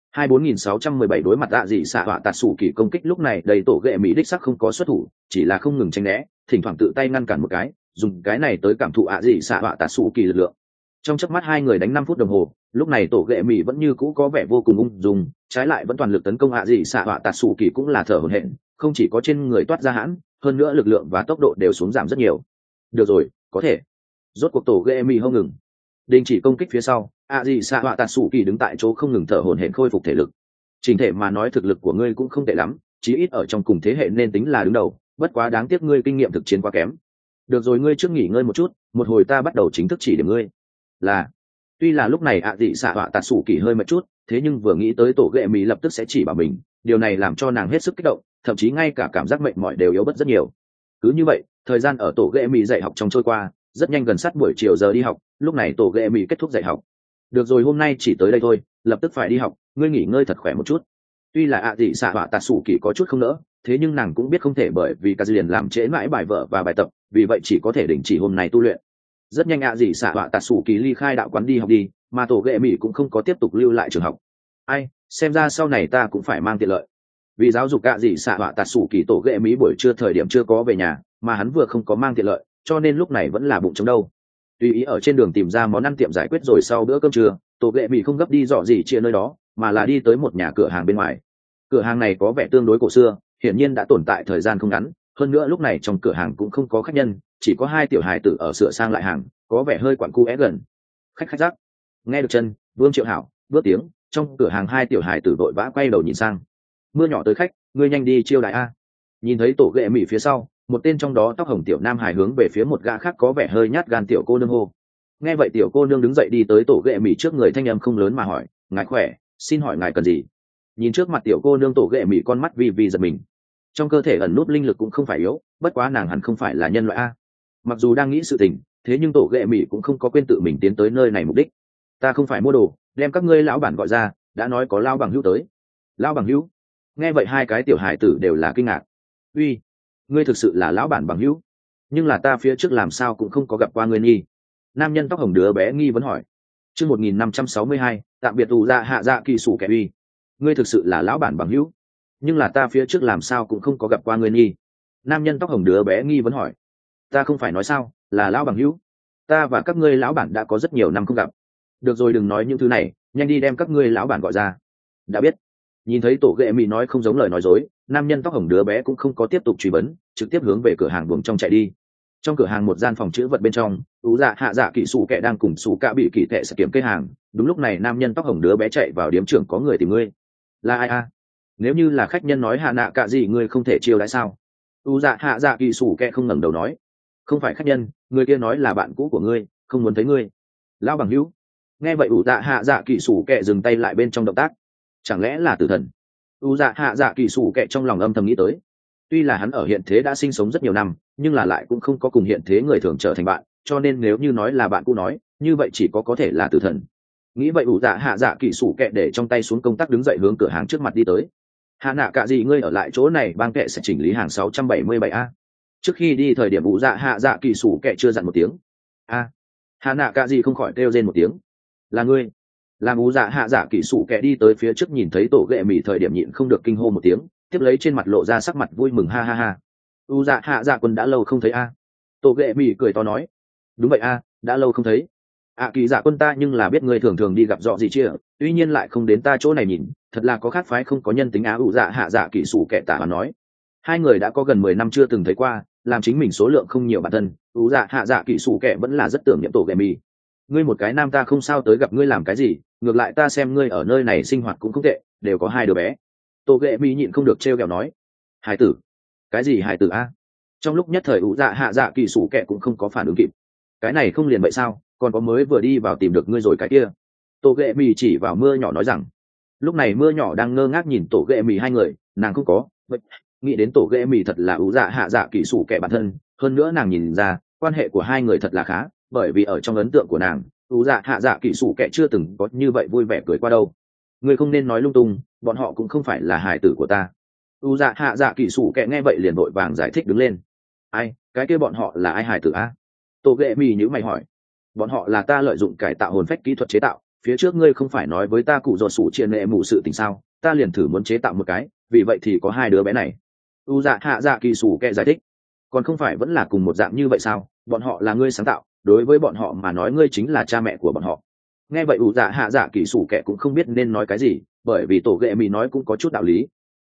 1-24.617 đối mặt ạ dị xạ họa tạt sủ kỳ công kích lúc này đầy tổ ghệ mỹ đích sắc không có xuất thủ, chỉ là không ngừng tránh né, thỉnh thoảng tự tay ngăn cản một cái, dùng cái này tới cảm thụ ạ dị xạ họa tạt sủ kỳ lực lượng. Trong chớp mắt hai người đánh 5 phút đồng hồ, lúc này tổ ghệ mỹ vẫn như cũ có vẻ vô cùng ung dung, trái lại vẫn toàn lực tấn công ạ dị xạ họa tạt sủ kỳ cũng là thở hổn hển, không chỉ có trên người toát ra hãn, hơn nữa lực lượng và tốc độ đều xuống giảm rất nhiều. Được rồi, có thể. Rốt cuộc tổ ghệ mỹ không ngừng đình chỉ công kích phía sau, ạ dị xạ họa tạt sủ kỳ đứng tại chỗ không ngừng thở hổn hển khôi phục thể lực. Trình thể mà nói thực lực của ngươi cũng không tệ lắm, chí ít ở trong cùng thế hệ nên tính là đứng đầu, bất quá đáng tiếc ngươi kinh nghiệm thực chiến quá kém. Được rồi, ngươi trước nghỉ ngơi một chút, một hồi ta bắt đầu chính thức chỉ điểm ngươi. Là. Tuy là lúc này ạ dị xạ họa tạt sủ kỳ hơi mệt chút, thế nhưng vừa nghĩ tới tổ ghệ mỹ lập tức sẽ chỉ bảo mình, điều này làm cho nàng hết sức kích động, thậm chí ngay cả cảm giác mệt mỏi đều yếu bớt rất nhiều. Cứ như vậy, thời gian ở tổ ghệ mỹ dạy học trong trôi qua, rất nhanh gần sát buổi chiều giờ đi học, lúc này tổ ghệ mỹ kết thúc dạy học. Được rồi, hôm nay chỉ tới đây thôi, lập tức phải đi học, ngươi nghỉ ngơi thật khỏe một chút. Tuy là ạ dị xạ họa tạt sủ kỳ có chút không nỡ, thế nhưng nàng cũng biết không thể bởi vì cả liền làm trễ mãi bài vở và bài tập, vì vậy chỉ có thể đình chỉ hôm nay tu luyện. Rất nhanh ạ dị xạ họa tạt sủ kỳ ly khai đạo quán đi học đi, mà tổ ghệ mỹ cũng không có tiếp tục lưu lại trường học. Ai, xem ra sau này ta cũng phải mang tiện lợi. Vì giáo dục ạ dị xạ họa tạt sủ kỳ, tổ ghệ mỹ buổi trưa thời điểm chưa có về nhà, mà hắn vừa không có mang tiện lợi, cho nên lúc này vẫn là bụng trống đâu. Tùy ý ở trên đường tìm ra món ăn tiệm giải quyết rồi sau bữa cơm trưa, tổ ghệ mỹ không gấp đi dọ gì chia nơi đó, mà là đi tới một nhà cửa hàng bên ngoài. Cửa hàng này có vẻ tương đối cổ xưa, hiển nhiên đã tồn tại thời gian không ngắn, hơn nữa lúc này trong cửa hàng cũng không có khách nhân, chỉ có 2 tiểu hài tử ở sửa sang lại hàng, có vẻ hơi quặn cu é gần. Khách rắc. Nghe được chân Vương Triệu Hảo bước tiếng, trong cửa hàng 2 tiểu hài tử vội vã quay đầu nhìn sang. Mưa nhỏ tới khách, ngươi nhanh đi chiêu đại a. Nhìn thấy tổ ghệ mỹ phía sau, một tên trong đó tóc hồng tiểu nam hài hướng về phía một gã khác có vẻ hơi nhát gan tiểu cô nương hô. Nghe vậy tiểu cô nương đứng dậy đi tới tổ ghệ mỹ trước người, thanh âm không lớn mà hỏi, ngài khỏe, xin hỏi ngài cần gì? Nhìn trước mặt tiểu cô nương, tổ ghệ mỹ con mắt vi giật mình. Trong cơ thể ẩn nút linh lực cũng không phải yếu, bất quá nàng hẳn không phải là nhân loại a. Mặc dù đang nghĩ sự tình, thế nhưng tổ ghệ mỹ cũng không có quên tự mình tiến tới nơi này mục đích. Ta không phải mua đồ, đem các ngươi lão bản gọi ra, đã nói có lão bằng hữu tới. Lão bằng hữu? Nghe vậy 2 cái tiểu hải tử đều là kinh ngạc. Uy, ngươi thực sự là lão bản bằng hữu? Nhưng là ta phía trước làm sao cũng không có gặp qua ngươi nghi. Nam nhân tóc hồng đứa bé nghi vấn hỏi. Chương 1562, tạm biệt tù dạ hạ dạ kỳ sủ kẻ uy. Ngươi thực sự là lão bản bằng hữu? Nhưng là ta phía trước làm sao cũng không có gặp qua ngươi nghi. Nam nhân tóc hồng đứa bé nghi vấn hỏi. Ta không phải nói sao, là lão bằng hữu. Ta và các ngươi lão bản đã có rất nhiều năm không gặp. Được rồi, đừng nói những thứ này, nhanh đi đem các ngươi lão bản gọi ra. Đã biết. Nhìn thấy tổ ghệ mỹ nói không giống lời nói dối, nam nhân tóc hồng đứa bé cũng không có tiếp tục truy vấn, trực tiếp hướng về cửa hàng buồng trong chạy đi. Trong cửa hàng một gian phòng chữ vật bên trong, ú dạ hạ dạ kỳ sủ kẻ đang cùng sủ cả bị kỳ tệ sẽ kiểm kê hàng. Đúng lúc này nam nhân tóc hồng đứa bé chạy vào điếm trưởng, có người tìm ngươi. Là ai a? Nếu như là khách nhân nói hạ nạ cả gì ngươi không thể chiêu đãi sao? Ú dạ hạ dạ kỳ sủ kẻ không ngẩng đầu nói. Không phải khách nhân, người kia nói là bạn cũ của ngươi, không muốn thấy ngươi. Lão bằng hữu. Nghe vậy ủ dạ hạ dạ kỳ sủ kẻ dừng tay lại bên trong động tác. Chẳng lẽ là tử thần? U dạ hạ dạ kỳ sủ kệ trong lòng âm thầm nghĩ tới. Tuy là hắn ở hiện thế đã sinh sống rất nhiều năm, nhưng là lại cũng không có cùng hiện thế người thường trở thành bạn, cho nên nếu như nói là bạn cũ nói, như vậy chỉ có thể là tử thần. Nghĩ vậy ủ dạ hạ dạ kỳ sủ kệ để trong tay xuống công tác, đứng dậy hướng cửa hàng trước mặt đi tới. Hạ nạ cả gì ngươi ở lại chỗ này, bang kệ sẽ chỉnh lý hàng 677 a. Trước khi đi thời điểm ủ dạ hạ dạ kỳ sủ kệ chưa dặn một tiếng. A. Hạ nạ cả gì không khỏi kêu rên một tiếng. Là ngươi? Làm ú dạ hạ dạ kỳ sủ kẻ đi tới phía trước, nhìn thấy tổ ghệ mỹ thời điểm nhịn không được kinh hô một tiếng, tiếp lấy trên mặt lộ ra sắc mặt vui mừng, ha ha ha. U dạ hạ dạ quân đã lâu không thấy a. Tổ ghệ mỹ cười to nói. Đúng vậy a, đã lâu không thấy. Kỳ dạ quân ta nhưng là biết ngươi thường thường đi gặp dọ gì chia, tuy nhiên lại không đến ta chỗ này nhìn, thật là có khác phái không có nhân tính á. U dạ hạ dạ kỳ sủ kẻ tả mà nói. Hai người đã có gần 10 năm chưa từng thấy qua, làm chính mình số lượng không nhiều bản thân, U dạ hạ dạ kỳ sủ kẻ vẫn là rất tưởng niệm tổ ghệ mỹ. Ngươi một cái nam ta không sao tới gặp ngươi làm cái gì, ngược lại ta xem ngươi ở nơi này sinh hoạt cũng không tệ, đều có 2 đứa bé. Tô ghệ mỹ nhịn không được trêu ghẹo nói. Hải tử? Cái gì hải tử a? Trong lúc nhất thời ủ dạ hạ dạ kỳ sủ kẹ cũng không có phản ứng kịp. cái này không liền vậy sao, còn có mới vừa đi vào tìm được ngươi rồi cái kia. Tổ ghệ mì chỉ vào mưa nhỏ nói rằng. Lúc này mưa nhỏ đang ngơ ngác nhìn tổ ghệ mì hai người, nàng không có vậy nghĩ đến tổ ghệ mì thật là ủ dạ hạ dạ kỹ sủ kẻ bản thân, hơn nữa nàng nhìn ra quan hệ của hai người thật là khá, bởi vì ở trong ấn tượng của nàng ủ dạ hạ dạ kỹ sủ kẻ chưa từng có như vậy vui vẻ cười qua đâu. Ngươi không nên nói lung tung, bọn họ cũng không phải là hài tử của ta. ủ dạ hạ dạ kỹ sủ kẻ nghe vậy liền vội vàng giải thích đứng lên. Ai, cái kia bọn họ là ai hài tử a? Tổ ghệ mì nhữ mày hỏi. Bọn họ là ta lợi dụng cải tạo hồn phách kỹ thuật chế tạo, phía trước ngươi không phải nói với ta cụ dột sủ triệt nệ mù sự tình sao, ta liền thử muốn chế tạo một cái, vì vậy thì có hai đứa bé này. U dạ hạ dạ kỳ sủ kệ giải thích. Còn không phải vẫn là cùng một dạng như vậy sao, bọn họ là ngươi sáng tạo, đối với bọn họ mà nói ngươi chính là cha mẹ của bọn họ. Nghe vậy U dạ hạ dạ kỳ sủ kệ cũng không biết nên nói cái gì, bởi vì tổ ghệ mì nói cũng có chút đạo lý.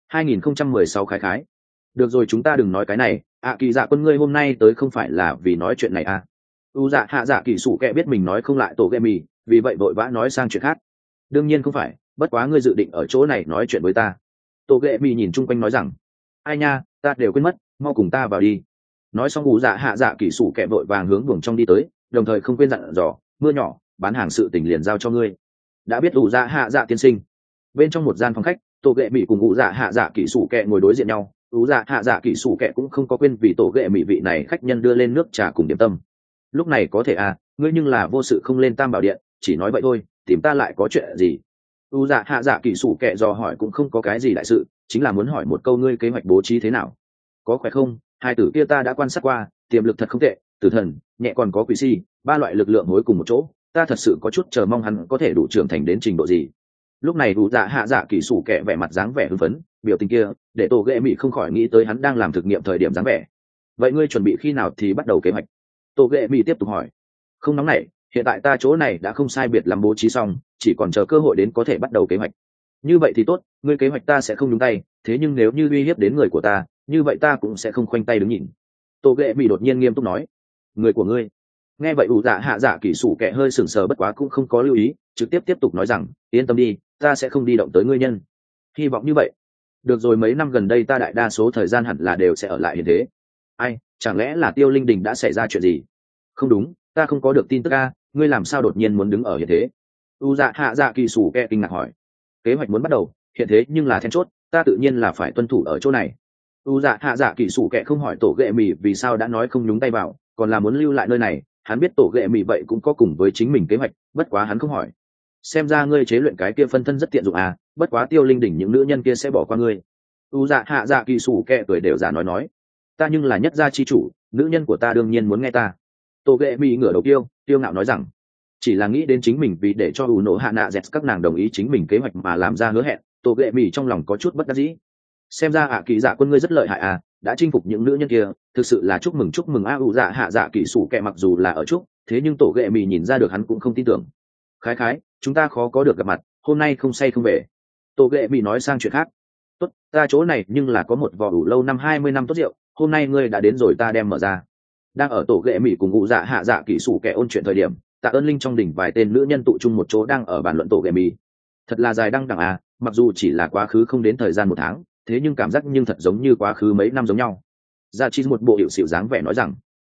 2016 khái khái. Được rồi, chúng ta đừng nói cái này, kỳ dạ quân ngươi hôm nay tới không phải là vì nói chuyện này à? U dạ hạ dạ kỳ sủ kệ biết mình nói không lại tổ ghệ mì, vì vậy vội vã nói sang chuyện khác. Đương nhiên không phải, bất quá ngươi dự định ở chỗ này nói chuyện với ta. Tổ ghệ mì nhìn chung quanh nói rằng. Ai nha, ta đều quên mất, mau cùng ta vào đi. Nói xong U dạ hạ dạ kỳ sủ kệ vội vàng hướng buồng trong đi tới, đồng thời không quên dặn dò, mưa nhỏ bán hàng sự tình liền giao cho ngươi. Đã biết U dạ hạ dạ tiên sinh. Bên trong một gian phòng khách, tổ ghệ mì cùng U dạ hạ dạ kỳ sủ kệ ngồi đối diện nhau. U dạ hạ dạ kỳ sủ kệ cũng không có quên vì tổ ghệ mì vị này khách nhân đưa lên nước trà cùng điểm tâm. Lúc này có thể à, ngươi nhưng là vô sự không lên Tam Bảo Điện, chỉ nói vậy thôi, tìm ta lại có chuyện gì? U dạ hạ dạ kỳ sủ kệ dò hỏi cũng không có cái gì đại sự, chính là muốn hỏi một câu ngươi kế hoạch bố trí thế nào. Có khỏe không? Hai tử kia ta đã quan sát qua, tiềm lực thật không tệ, tử thần nhẹ còn có quỷ si, ba loại lực lượng hối cùng một chỗ, ta thật sự có chút chờ mong hắn có thể đủ trưởng thành đến trình độ gì. Lúc này U dạ hạ dạ kỳ sủ kệ vẻ mặt dáng vẻ hưng phấn, biểu tình kia để tổ ghệ mị không khỏi nghĩ tới hắn đang làm thực nghiệm thời điểm dáng vẻ. Vậy ngươi chuẩn bị khi nào thì bắt đầu kế hoạch? Tổ ghệ mị tiếp tục hỏi. Không nóng nảy, hiện tại ta chỗ này đã không sai biệt làm bố trí xong, chỉ còn chờ cơ hội đến có thể bắt đầu kế hoạch. Như vậy thì tốt, ngươi kế hoạch ta sẽ không nhúng tay, thế nhưng nếu như uy hiếp đến người của ta, như vậy ta cũng sẽ không khoanh tay đứng nhìn. Tổ ghệ mị đột nhiên nghiêm túc nói. Người của ngươi? Nghe vậy U dạ hạ dạ kỳ sủ kệ hơi sừng sờ, bất quá cũng không có lưu ý, trực tiếp tục nói rằng, yên tâm đi, ta sẽ không đi động tới ngươi nhân. Hy vọng như vậy. Được rồi, mấy năm gần đây ta đại đa số thời gian hẳn là đều sẽ ở lại hiện thế. Ai, chẳng lẽ là Tiêu Linh Đình đã xảy ra chuyện gì? Không đúng, ta không có được tin tức a, ngươi làm sao đột nhiên muốn đứng ở hiện thế? U dạ hạ dạ kỳ sủ kệ kinh ngạc hỏi. Kế hoạch muốn bắt đầu, hiện thế nhưng là then chốt, ta tự nhiên là phải tuân thủ ở chỗ này. U dạ hạ dạ kỳ sủ kệ không hỏi tổ ghệ mì vì sao đã nói không nhúng tay vào, còn là muốn lưu lại nơi này. Hắn biết tổ ghệ mì vậy cũng có cùng với chính mình kế hoạch, bất quá hắn không hỏi. Xem ra ngươi chế luyện cái kia phân thân rất tiện dụng à, bất quá Tiêu Linh Đỉnh những nữ nhân kia sẽ bỏ qua ngươi. U dạ hạ dạ kỳ sủ kệ cười đều giả nói. Ta nhưng là nhất gia chi chủ, nữ nhân của ta đương nhiên muốn nghe ta. Tổ ghệ mì ngửa đầu tiêu ngạo nói rằng. Chỉ là nghĩ đến chính mình vì để cho U nổ hạ nạ dẹt các nàng đồng ý chính mình kế hoạch mà làm ra hứa hẹn, tổ ghệ mì trong lòng có chút bất đắc dĩ. Xem ra kỳ dạ quân ngươi rất lợi hại à, đã chinh phục những nữ nhân kia, thực sự là chúc mừng a. U dạ hạ dạ kỳ sủ kệ mặc dù là ở chúc, thế nhưng tổ ghệ mì nhìn ra được hắn cũng không tin tưởng. Khái, chúng ta khó có được gặp mặt, hôm nay không say không về. Tổ ghệ mì nói sang chuyện khác. Tốt, ta chỗ này nhưng là có một vò đủ lâu 20 năm tốt rượu, hôm nay ngươi đã đến rồi ta đem mở ra. Đang ở tổ ghệ mì cùng U dạ hạ dạ kỳ sủ kệ ôn chuyện thời điểm, Tạ Ơn Linh trong đỉnh vài tên nữ nhân tụ chung một chỗ đang ở bàn luận tổ ghệ mì. Thật là dài đăng đẳng à, mặc dù chỉ là quá khứ không đến thời gian 1 tháng, thế nhưng cảm giác nhưng thật giống như quá khứ mấy năm giống nhau. Dạ Chi một bộ hiệu xịu dáng vẻ nói rằng,